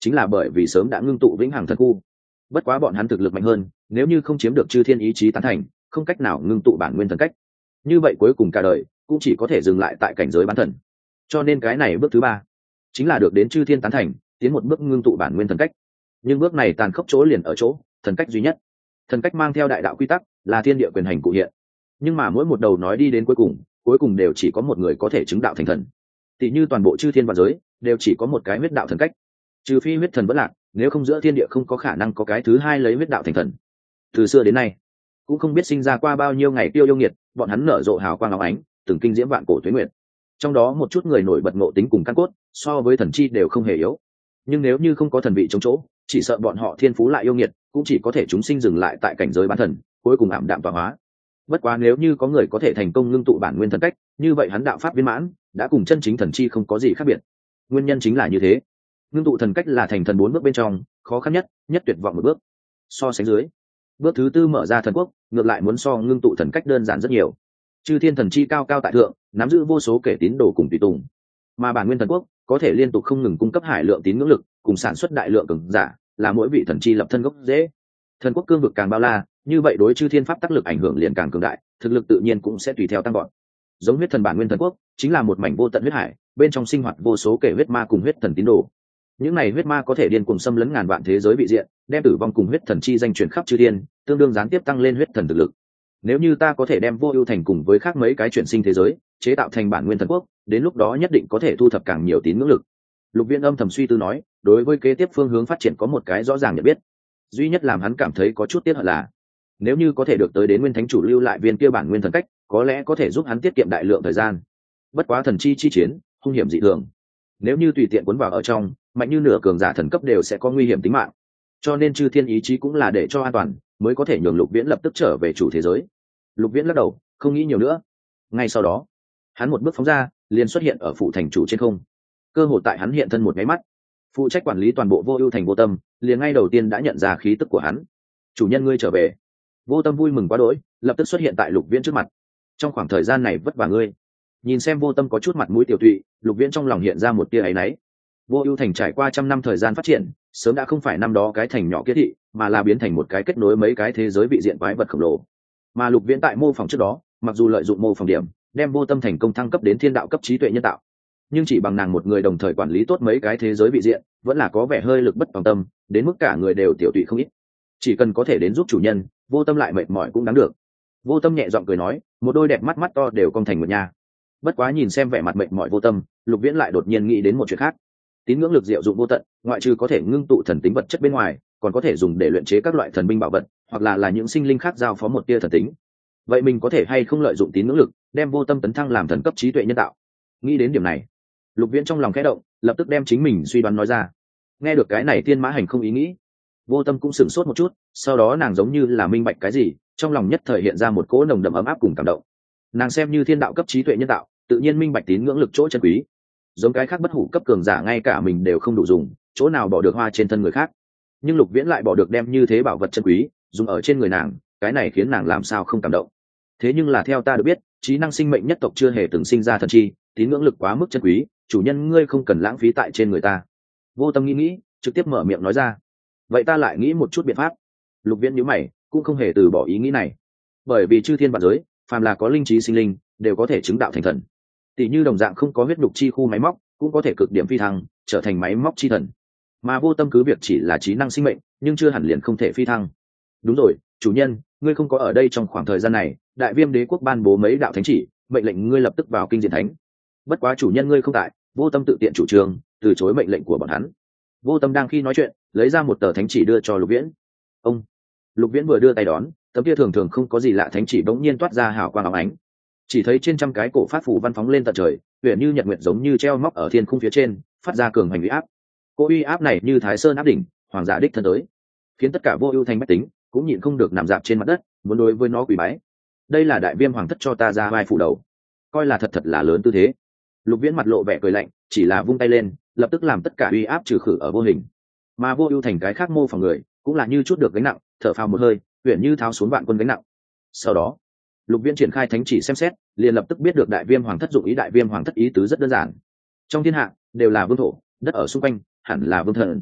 Speaker 1: chính là bởi vì sớm đã ngưng tụ vĩnh hằng thần khu. Bất quá bọn hắn thực lực mạnh hơn, nếu như không chiếm được chư thiên ý chí tán thành, không cách nào ngưng tụ bản nguyên thần cách, như vậy cuối cùng cả đời cũng chỉ có thể dừng lại tại cảnh giới bán thần. Cho nên cái này bước thứ ba chính là được đến chư thiên tán thành, tiến một bước ngưng tụ bản nguyên thần cách. Nhưng bước này tàn khốc chỗ liền ở chỗ thần cách duy nhất. Thần cách mang theo đại đạo quy tắc, là thiên địa quyền hành cụ hiện, nhưng mà mỗi một đầu nói đi đến cuối cùng cuối cùng đều chỉ có một người có thể chứng đạo thành thần. Tỷ như toàn bộ chư thiên và giới đều chỉ có một cái huyết đạo thần cách, trừ phi huyết thần vẫn lạc, nếu không giữa thiên địa không có khả năng có cái thứ hai lấy huyết đạo thành thần. Từ xưa đến nay cũng không biết sinh ra qua bao nhiêu ngày tiêu yêu nghiệt, bọn hắn nở rộ hào quang óng ánh, từng kinh diễm vạn cổ tuế nguyệt. Trong đó một chút người nổi bật ngộ tính cùng căn cốt so với thần chi đều không hề yếu, nhưng nếu như không có thần vị chống chỗ, chỉ sợ bọn họ thiên phú lại yêu nghiệt, cũng chỉ có thể chúng sinh dừng lại tại cảnh giới bán thần, cuối cùng ảm đạm tọa hóa. Bất quá nếu như có người có thể thành công ngưng tụ bản nguyên thần cách, như vậy hắn đạo pháp viên mãn, đã cùng chân chính thần chi không có gì khác biệt. Nguyên nhân chính là như thế, ngưng tụ thần cách là thành thần bốn bước bên trong khó khăn nhất, nhất tuyệt vọng một bước. So sánh dưới, bước thứ tư mở ra thần quốc, ngược lại muốn so ngưng tụ thần cách đơn giản rất nhiều. Chư thiên thần chi cao cao tại thượng, nắm giữ vô số kể tín đồ cùng tùy tùng, mà bản nguyên thần quốc có thể liên tục không ngừng cung cấp hải lượng tín ngưỡng lực, cùng sản xuất đại lượng cường giả, là mỗi vị thần chi lập thân gốc dễ. Thần quốc cương vực càng bao la, như vậy đối chư thiên pháp tác lực ảnh hưởng liền càng cường đại, thực lực tự nhiên cũng sẽ tùy theo tăng gọn. Giống huyết thần bản nguyên thần quốc chính là một mảnh vô tận huyết hải, bên trong sinh hoạt vô số kể huyết ma cùng huyết thần tín đồ. Những này huyết ma có thể điên cuồng xâm lấn ngàn vạn thế giới vị diện, đem tử vong cùng huyết thần chi danh truyền khắp chư thiên, tương đương gián tiếp tăng lên huyết thần thực lực. Nếu như ta có thể đem vô ưu thành cùng với khác mấy cái chuyển sinh thế giới chế tạo thành bản nguyên thần quốc, đến lúc đó nhất định có thể thu thập càng nhiều tín ngưỡng lực. Lục Viễn âm thầm suy tư nói, đối với kế tiếp phương hướng phát triển có một cái rõ ràng nhận biết. Duy nhất làm hắn cảm thấy có chút tiếc hận là, nếu như có thể được tới đến nguyên thánh chủ lưu lại viên kia bản nguyên thần cách, có lẽ có thể giúp hắn tiết kiệm đại lượng thời gian. Bất quá thần chi chi chiến hung hiểm dị thường, nếu như tùy tiện cuốn vào ở trong, mạnh như nửa cường giả thần cấp đều sẽ có nguy hiểm tính mạng. Cho nên chư thiên ý chí cũng là để cho an toàn, mới có thể nhường Lục Viễn lập tức trở về chủ thế giới. Lục Viễn lắc đầu, không nghĩ nhiều nữa. Ngay sau đó, hắn một bước phóng ra, liền xuất hiện ở phủ thành chủ trên không. Cơ hội tại hắn hiện thân một cái mắt, phụ trách quản lý toàn bộ Vô Ưu thành Vô Tâm, liền ngay đầu tiên đã nhận ra khí tức của hắn. "Chủ nhân ngươi trở về." Vô Tâm vui mừng quá đỗi, lập tức xuất hiện tại Lục Viễn trước mặt. "Trong khoảng thời gian này vất vả ngươi." Nhìn xem Vô Tâm có chút mặt mũi tiểu tụy, Lục Viễn trong lòng hiện ra một tia áy náy. Vô Ưu thành trải qua trăm năm thời gian phát triển, sớm đã không phải năm đó cái thành nhỏ kia thị, mà là biến thành một cái kết nối mấy cái thế giới vị diện quái vật khổng lồ. Mà Lục Viễn tại mô phỏng trước đó, mặc dù lợi dụng mô phỏng điểm, đem Vô Tâm thành công thăng cấp đến thiên đạo cấp trí tuệ nhân tạo, nhưng chỉ bằng nàng một người đồng thời quản lý tốt mấy cái thế giới vị diện, vẫn là có vẻ hơi lực bất tòng tâm, đến mức cả người đều tiểu tụy không ít. Chỉ cần có thể đến giúp chủ nhân, Vô Tâm lại mệt mỏi cũng đáng được. Vô Tâm nhẹ giọng cười nói, một đôi đẹp mắt mắt to đều cong thành một nha. Bất quá nhìn xem vẻ mặt mệt mỏi Vô Tâm, Lục Viễn lại đột nhiên nghĩ đến một chuyện khác. Tín ngưỡng lực diệu dụng vô tận, ngoại trừ có thể ngưng tụ thần tính vật chất bên ngoài, còn có thể dùng để luyện chế các loại thần binh bảo vật, hoặc là là những sinh linh khác giao phó một tia thần tính. Vậy mình có thể hay không lợi dụng tín ngưỡng lực, đem Vô Tâm tấn thăng làm thần cấp trí tuệ nhân tạo? Nghĩ đến điểm này, Lục Viễn trong lòng khẽ động, lập tức đem chính mình suy đoán nói ra. Nghe được cái này Tiên Mã Hành không ý nghĩ, Vô Tâm cũng sửng sốt một chút, sau đó nàng giống như là minh bạch cái gì, trong lòng nhất thời hiện ra một cỗ nồng đậm ấm áp cùng cảm động. Nàng xem như thiên đạo cấp trí tuệ nhân tạo, tự nhiên minh bạch tín ngưỡng lực chỗ chân quý. Giống cái khác bất hủ cấp cường giả ngay cả mình đều không đủ dùng, chỗ nào bỏ được hoa trên thân người khác. Nhưng Lục Viễn lại bỏ được đem như thế bảo vật chân quý dùng ở trên người nàng, cái này khiến nàng làm sao không cảm động. Thế nhưng là theo ta được biết, trí năng sinh mệnh nhất tộc chưa hề từng sinh ra thần chi, tín ngưỡng lực quá mức chân quý, chủ nhân ngươi không cần lãng phí tại trên người ta. Vô Tâm nghĩ nghĩ, trực tiếp mở miệng nói ra. Vậy ta lại nghĩ một chút biện pháp. Lục Viễn nhíu mày, cũng không hề từ bỏ ý nghĩ này. Bởi vì chư thiên vạn giới, phàm là có linh trí sinh linh, đều có thể chứng đạo thành thần. Tỷ như đồng dạng không có huyết nhục chi khu máy móc, cũng có thể cực điểm phi thăng, trở thành máy móc chi thần. Mà Vô Tâm cứ việc chỉ là trí năng sinh mệnh, nhưng chưa hẳn liền không thể phi thăng. Đúng rồi, chủ nhân, ngươi không có ở đây trong khoảng thời gian này, Đại Viêm Đế quốc ban bố mấy đạo thánh chỉ, mệnh lệnh ngươi lập tức vào kinh diện thánh. Bất quá chủ nhân ngươi không tại, Vô Tâm tự tiện chủ trương, từ chối mệnh lệnh của bọn hắn. Vô Tâm đang khi nói chuyện, lấy ra một tờ thánh chỉ đưa cho Lục Viễn. Ông. Lục Viễn vừa đưa tay đón, tấm kia thường thường không có gì lạ thánh chỉ bỗng nhiên toát ra hào quang óng ánh. Chỉ thấy trên trăm cái cổ phát phủ văn phóng lên tận trời, huyền như nhật nguyệt giống như treo móc ở thiên khung phía trên, phát ra cường hành uy áp. Cô uy áp này như Thái Sơn áp đỉnh, hoàng giả đích thân tới, khiến tất cả Vô Ưu thành bách tính cũng nhịn không được nằm dạp trên mặt đất, muốn đối với nó quỳ bái. Đây là Đại Viêm hoàng thất cho ta ra vai phủ đầu, coi là thật thật là lớn tư thế. Lục Viễn mặt lộ vẻ cười lạnh, chỉ là vung tay lên, lập tức làm tất cả uy áp trừ khử ở vô hình. Mà Vô Ưu thành cái khác mô phỏng người, cũng là như chút được gánh nặng, thở phào một hơi, huyền như tháo xuống vạn quân gánh nặng. Sau đó, Lục Viễn triển khai thánh chỉ xem xét, liền lập tức biết được Đại Viêm hoàng thất dụng ý. Đại Viêm hoàng thất ý tứ rất đơn giản, trong thiên hạ đều là vương thổ, đất ở xung quanh hẳn là vương thần.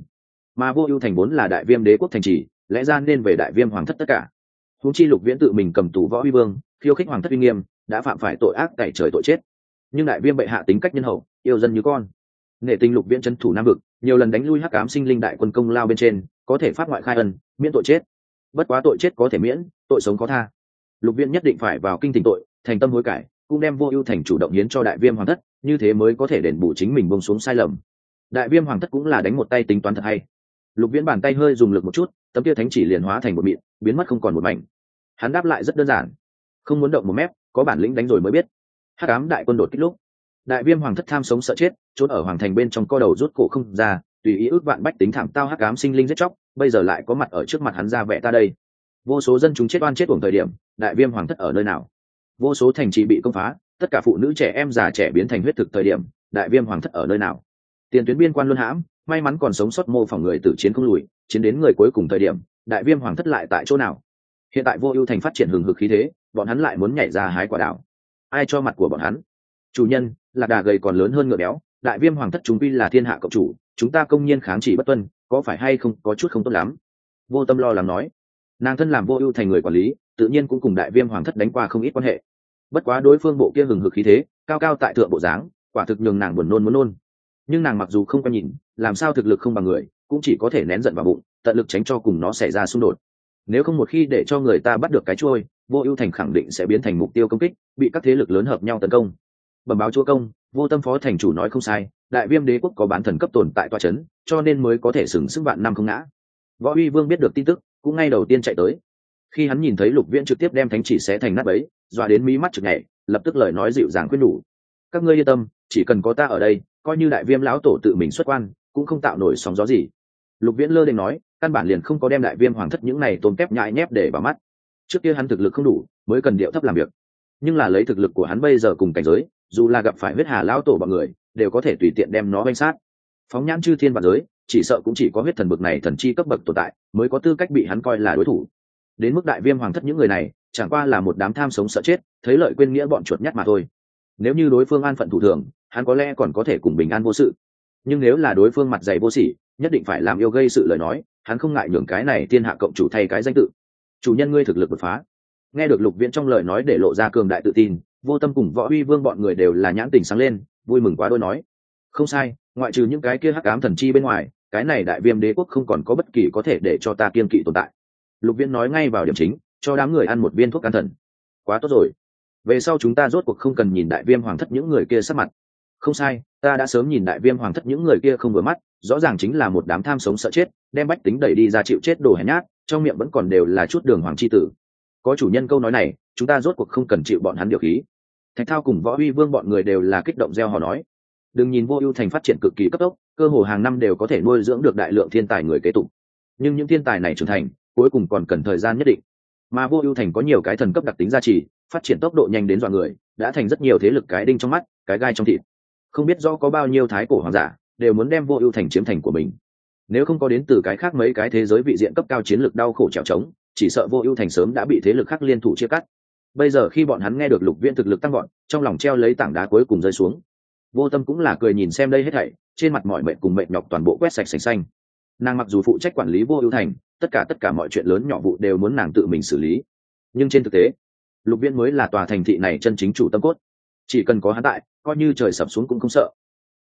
Speaker 1: mà vô ưu thành vốn là đại viêm đế quốc thành trì, lẽ ra nên về đại viêm hoàng thất tất cả. Huống chi Lục Viễn tự mình cầm tù võ uy vương, khiêu khích hoàng thất uy nghiêm, đã phạm phải tội ác tẩy trời tội chết. Nhưng đại viêm bệ hạ tính cách nhân hậu, yêu dân như con, nghệ tình Lục Viễn trấn thủ nam vực, nhiều lần đánh lui hắc ám sinh linh đại quân công lao bên trên, có thể phát ngoại khai ân, miễn tội chết. Bất quá tội chết có thể miễn, tội sống khó tha. Lục Viễn nhất định phải vào kinh tỉnh tội, thành tâm hối cải, cũng đem vô ưu thành chủ động hiến cho đại viêm hoàng thất, như thế mới có thể đền bù chính mình buông xuống sai lầm. Đại viêm hoàng thất cũng là đánh một tay tính toán thật hay. Lục Viễn bàn tay hơi dùng lực một chút, tấm kia thánh chỉ liền hóa thành một mịn, biến mất không còn một mảnh. Hắn đáp lại rất đơn giản, không muốn động một mép, có bản lĩnh đánh rồi mới biết. Hắc ám đại quân đột kích lúc, đại viêm hoàng thất tham sống sợ chết, trốn ở hoàng thành bên trong co đầu rút cổ không ra, tùy ý ước vạn bách tính thảm tao hắc ám sinh linh giết chóc, bây giờ lại có mặt ở trước mặt hắn ra vẻ ta đây. Vô số dân chúng chết oan chết uổng thời điểm, đại viêm hoàng thất ở nơi nào? Vô số thành trì bị công phá, tất cả phụ nữ trẻ em già trẻ biến thành huyết thực thời điểm, đại viêm hoàng thất ở nơi nào? Tiền tuyến biên quan luân hãm, may mắn còn sống sót mô phỏng người tử chiến không lùi, chiến đến người cuối cùng thời điểm, đại viêm hoàng thất lại tại chỗ nào? Hiện tại vô ưu thành phát triển hừng hực khí thế, bọn hắn lại muốn nhảy ra hái quả đào. Ai cho mặt của bọn hắn? Chủ nhân, lạc đà gầy còn lớn hơn ngựa béo, đại viêm hoàng thất chúng quy là thiên hạ cộng chủ, chúng ta công nhiên kháng chỉ bất tuân, có phải hay không có chút không tốt lắm? Vô Tâm lo lắng nói. Nàng thân làm vô ưu thành người quản lý, tự nhiên cũng cùng đại viêm hoàng thất đánh qua không ít quan hệ. Bất quá đối phương bộ kia hừng hực khí thế, cao cao tại thượng bộ dáng, quả thực nhường nàng buồn nôn muốn nôn. Nhưng nàng mặc dù không quen nhìn, làm sao thực lực không bằng người, cũng chỉ có thể nén giận vào bụng, tận lực tránh cho cùng nó xảy ra xung đột. Nếu không một khi để cho người ta bắt được cái trôi, vô ưu thành khẳng định sẽ biến thành mục tiêu công kích, bị các thế lực lớn hợp nhau tấn công. Bẩm báo chúa công, Vô Tâm phó thành chủ nói không sai, đại viêm đế quốc có bán thần cấp tồn tại tọa chấn, cho nên mới có thể sừng sững vạn năm không ngã. Võ Uy Vương biết được tin tức, cũng ngay đầu tiên chạy tới. Khi hắn nhìn thấy Lục Viễn trực tiếp đem thánh chỉ xé thành nát bấy, dọa đến mí mắt chực nhảy, lập tức lời nói dịu dàng khuyên nhủ: các ngươi yên tâm, chỉ cần có ta ở đây, coi như đại viêm lão tổ tự mình xuất quan, cũng không tạo nổi sóng gió gì. Lục Viễn lơ đễnh nói, căn bản liền không có đem đại viêm hoàng thất những này tôm kép nhãi nhép để vào mắt. Trước kia hắn thực lực không đủ, mới cần điệu thấp làm việc, nhưng là lấy thực lực của hắn bây giờ cùng cảnh giới, dù là gặp phải huyết hà lão tổ bọn người, đều có thể tùy tiện đem nó banh sát. Phóng nhãn chư thiên vạn giới, chỉ sợ cũng chỉ có huyết thần bậc này thần chi cấp bậc tồn tại, mới có tư cách bị hắn coi là đối thủ. Đến mức đại viêm hoàng thất những người này, chẳng qua là một đám tham sống sợ chết, thấy lợi quên nghĩa bọn chuột nhắt mà thôi. Nếu như đối phương an phận thủ thường, hắn có lẽ còn có thể cùng bình an vô sự. Nhưng nếu là đối phương mặt dày vô sỉ, nhất định phải làm yêu gây sự lời nói, hắn không ngại nhường cái này thiên hạ cộng chủ thay cái danh tự. Chủ nhân ngươi thực lực đột phá. Nghe được Lục Viễn trong lời nói để lộ ra cường đại tự tin, Vô Tâm cùng Võ Uy Vương bọn người đều là nhãn tình sáng lên, vui mừng quá đôi nói: không sai, ngoại trừ những cái kia hắc ám thần chi bên ngoài, cái này đại viêm đế quốc không còn có bất kỳ có thể để cho ta kiên kỵ tồn tại. Lục Viễn nói ngay vào điểm chính, cho đám người ăn một viên thuốc can thần. Quá tốt rồi, về sau chúng ta rốt cuộc không cần nhìn đại viêm hoàng thất những người kia sắc mặt. Không sai, ta đã sớm nhìn đại viêm hoàng thất những người kia không vừa mắt, rõ ràng chính là một đám tham sống sợ chết, đem bách tính đẩy đi ra chịu chết đồ hèn nhát, trong miệng vẫn còn đều là chút đường hoàng chi tử. Có chủ nhân câu nói này, chúng ta rốt cuộc không cần chịu bọn hắn điều khí. Thạch Thao cùng Võ Uy Vương bọn người đều là kích động reo hò nói: đừng nhìn Vô Ưu thành phát triển cực kỳ cấp tốc, cơ hồ hàng năm đều có thể nuôi dưỡng được đại lượng thiên tài người kế tục, nhưng những thiên tài này trưởng thành, cuối cùng còn cần thời gian nhất định. Mà Vô Ưu thành có nhiều cái thần cấp đặc tính gia trì, phát triển tốc độ nhanh đến dọa người, đã thành rất nhiều thế lực cái đinh trong mắt, cái gai trong thịt. Không biết rõ có bao nhiêu thái cổ hoàng giả đều muốn đem Vô Ưu thành chiếm thành của mình. Nếu không có đến từ cái khác mấy cái thế giới vị diện cấp cao chiến lược đau khổ trèo trống, chỉ sợ Vô Ưu thành sớm đã bị thế lực khác liên thủ chia cắt. Bây giờ khi bọn hắn nghe được Lục Viễn thực lực tăng vọt, trong lòng treo lấy tảng đá cuối cùng rơi xuống. Vô Tâm cũng là cười nhìn xem đây hết thảy, trên mặt mọi mệt cùng mệt nhọc toàn bộ quét sạch sành xanh. Nàng mặc dù phụ trách quản lý Vô Ưu thành, tất cả tất cả mọi chuyện lớn nhỏ vụ đều muốn nàng tự mình xử lý, nhưng trên thực tế, Lục Viễn mới là tòa thành thị này chân chính chủ tâm cốt. Chỉ cần có hắn tại, coi như trời sập xuống cũng không sợ.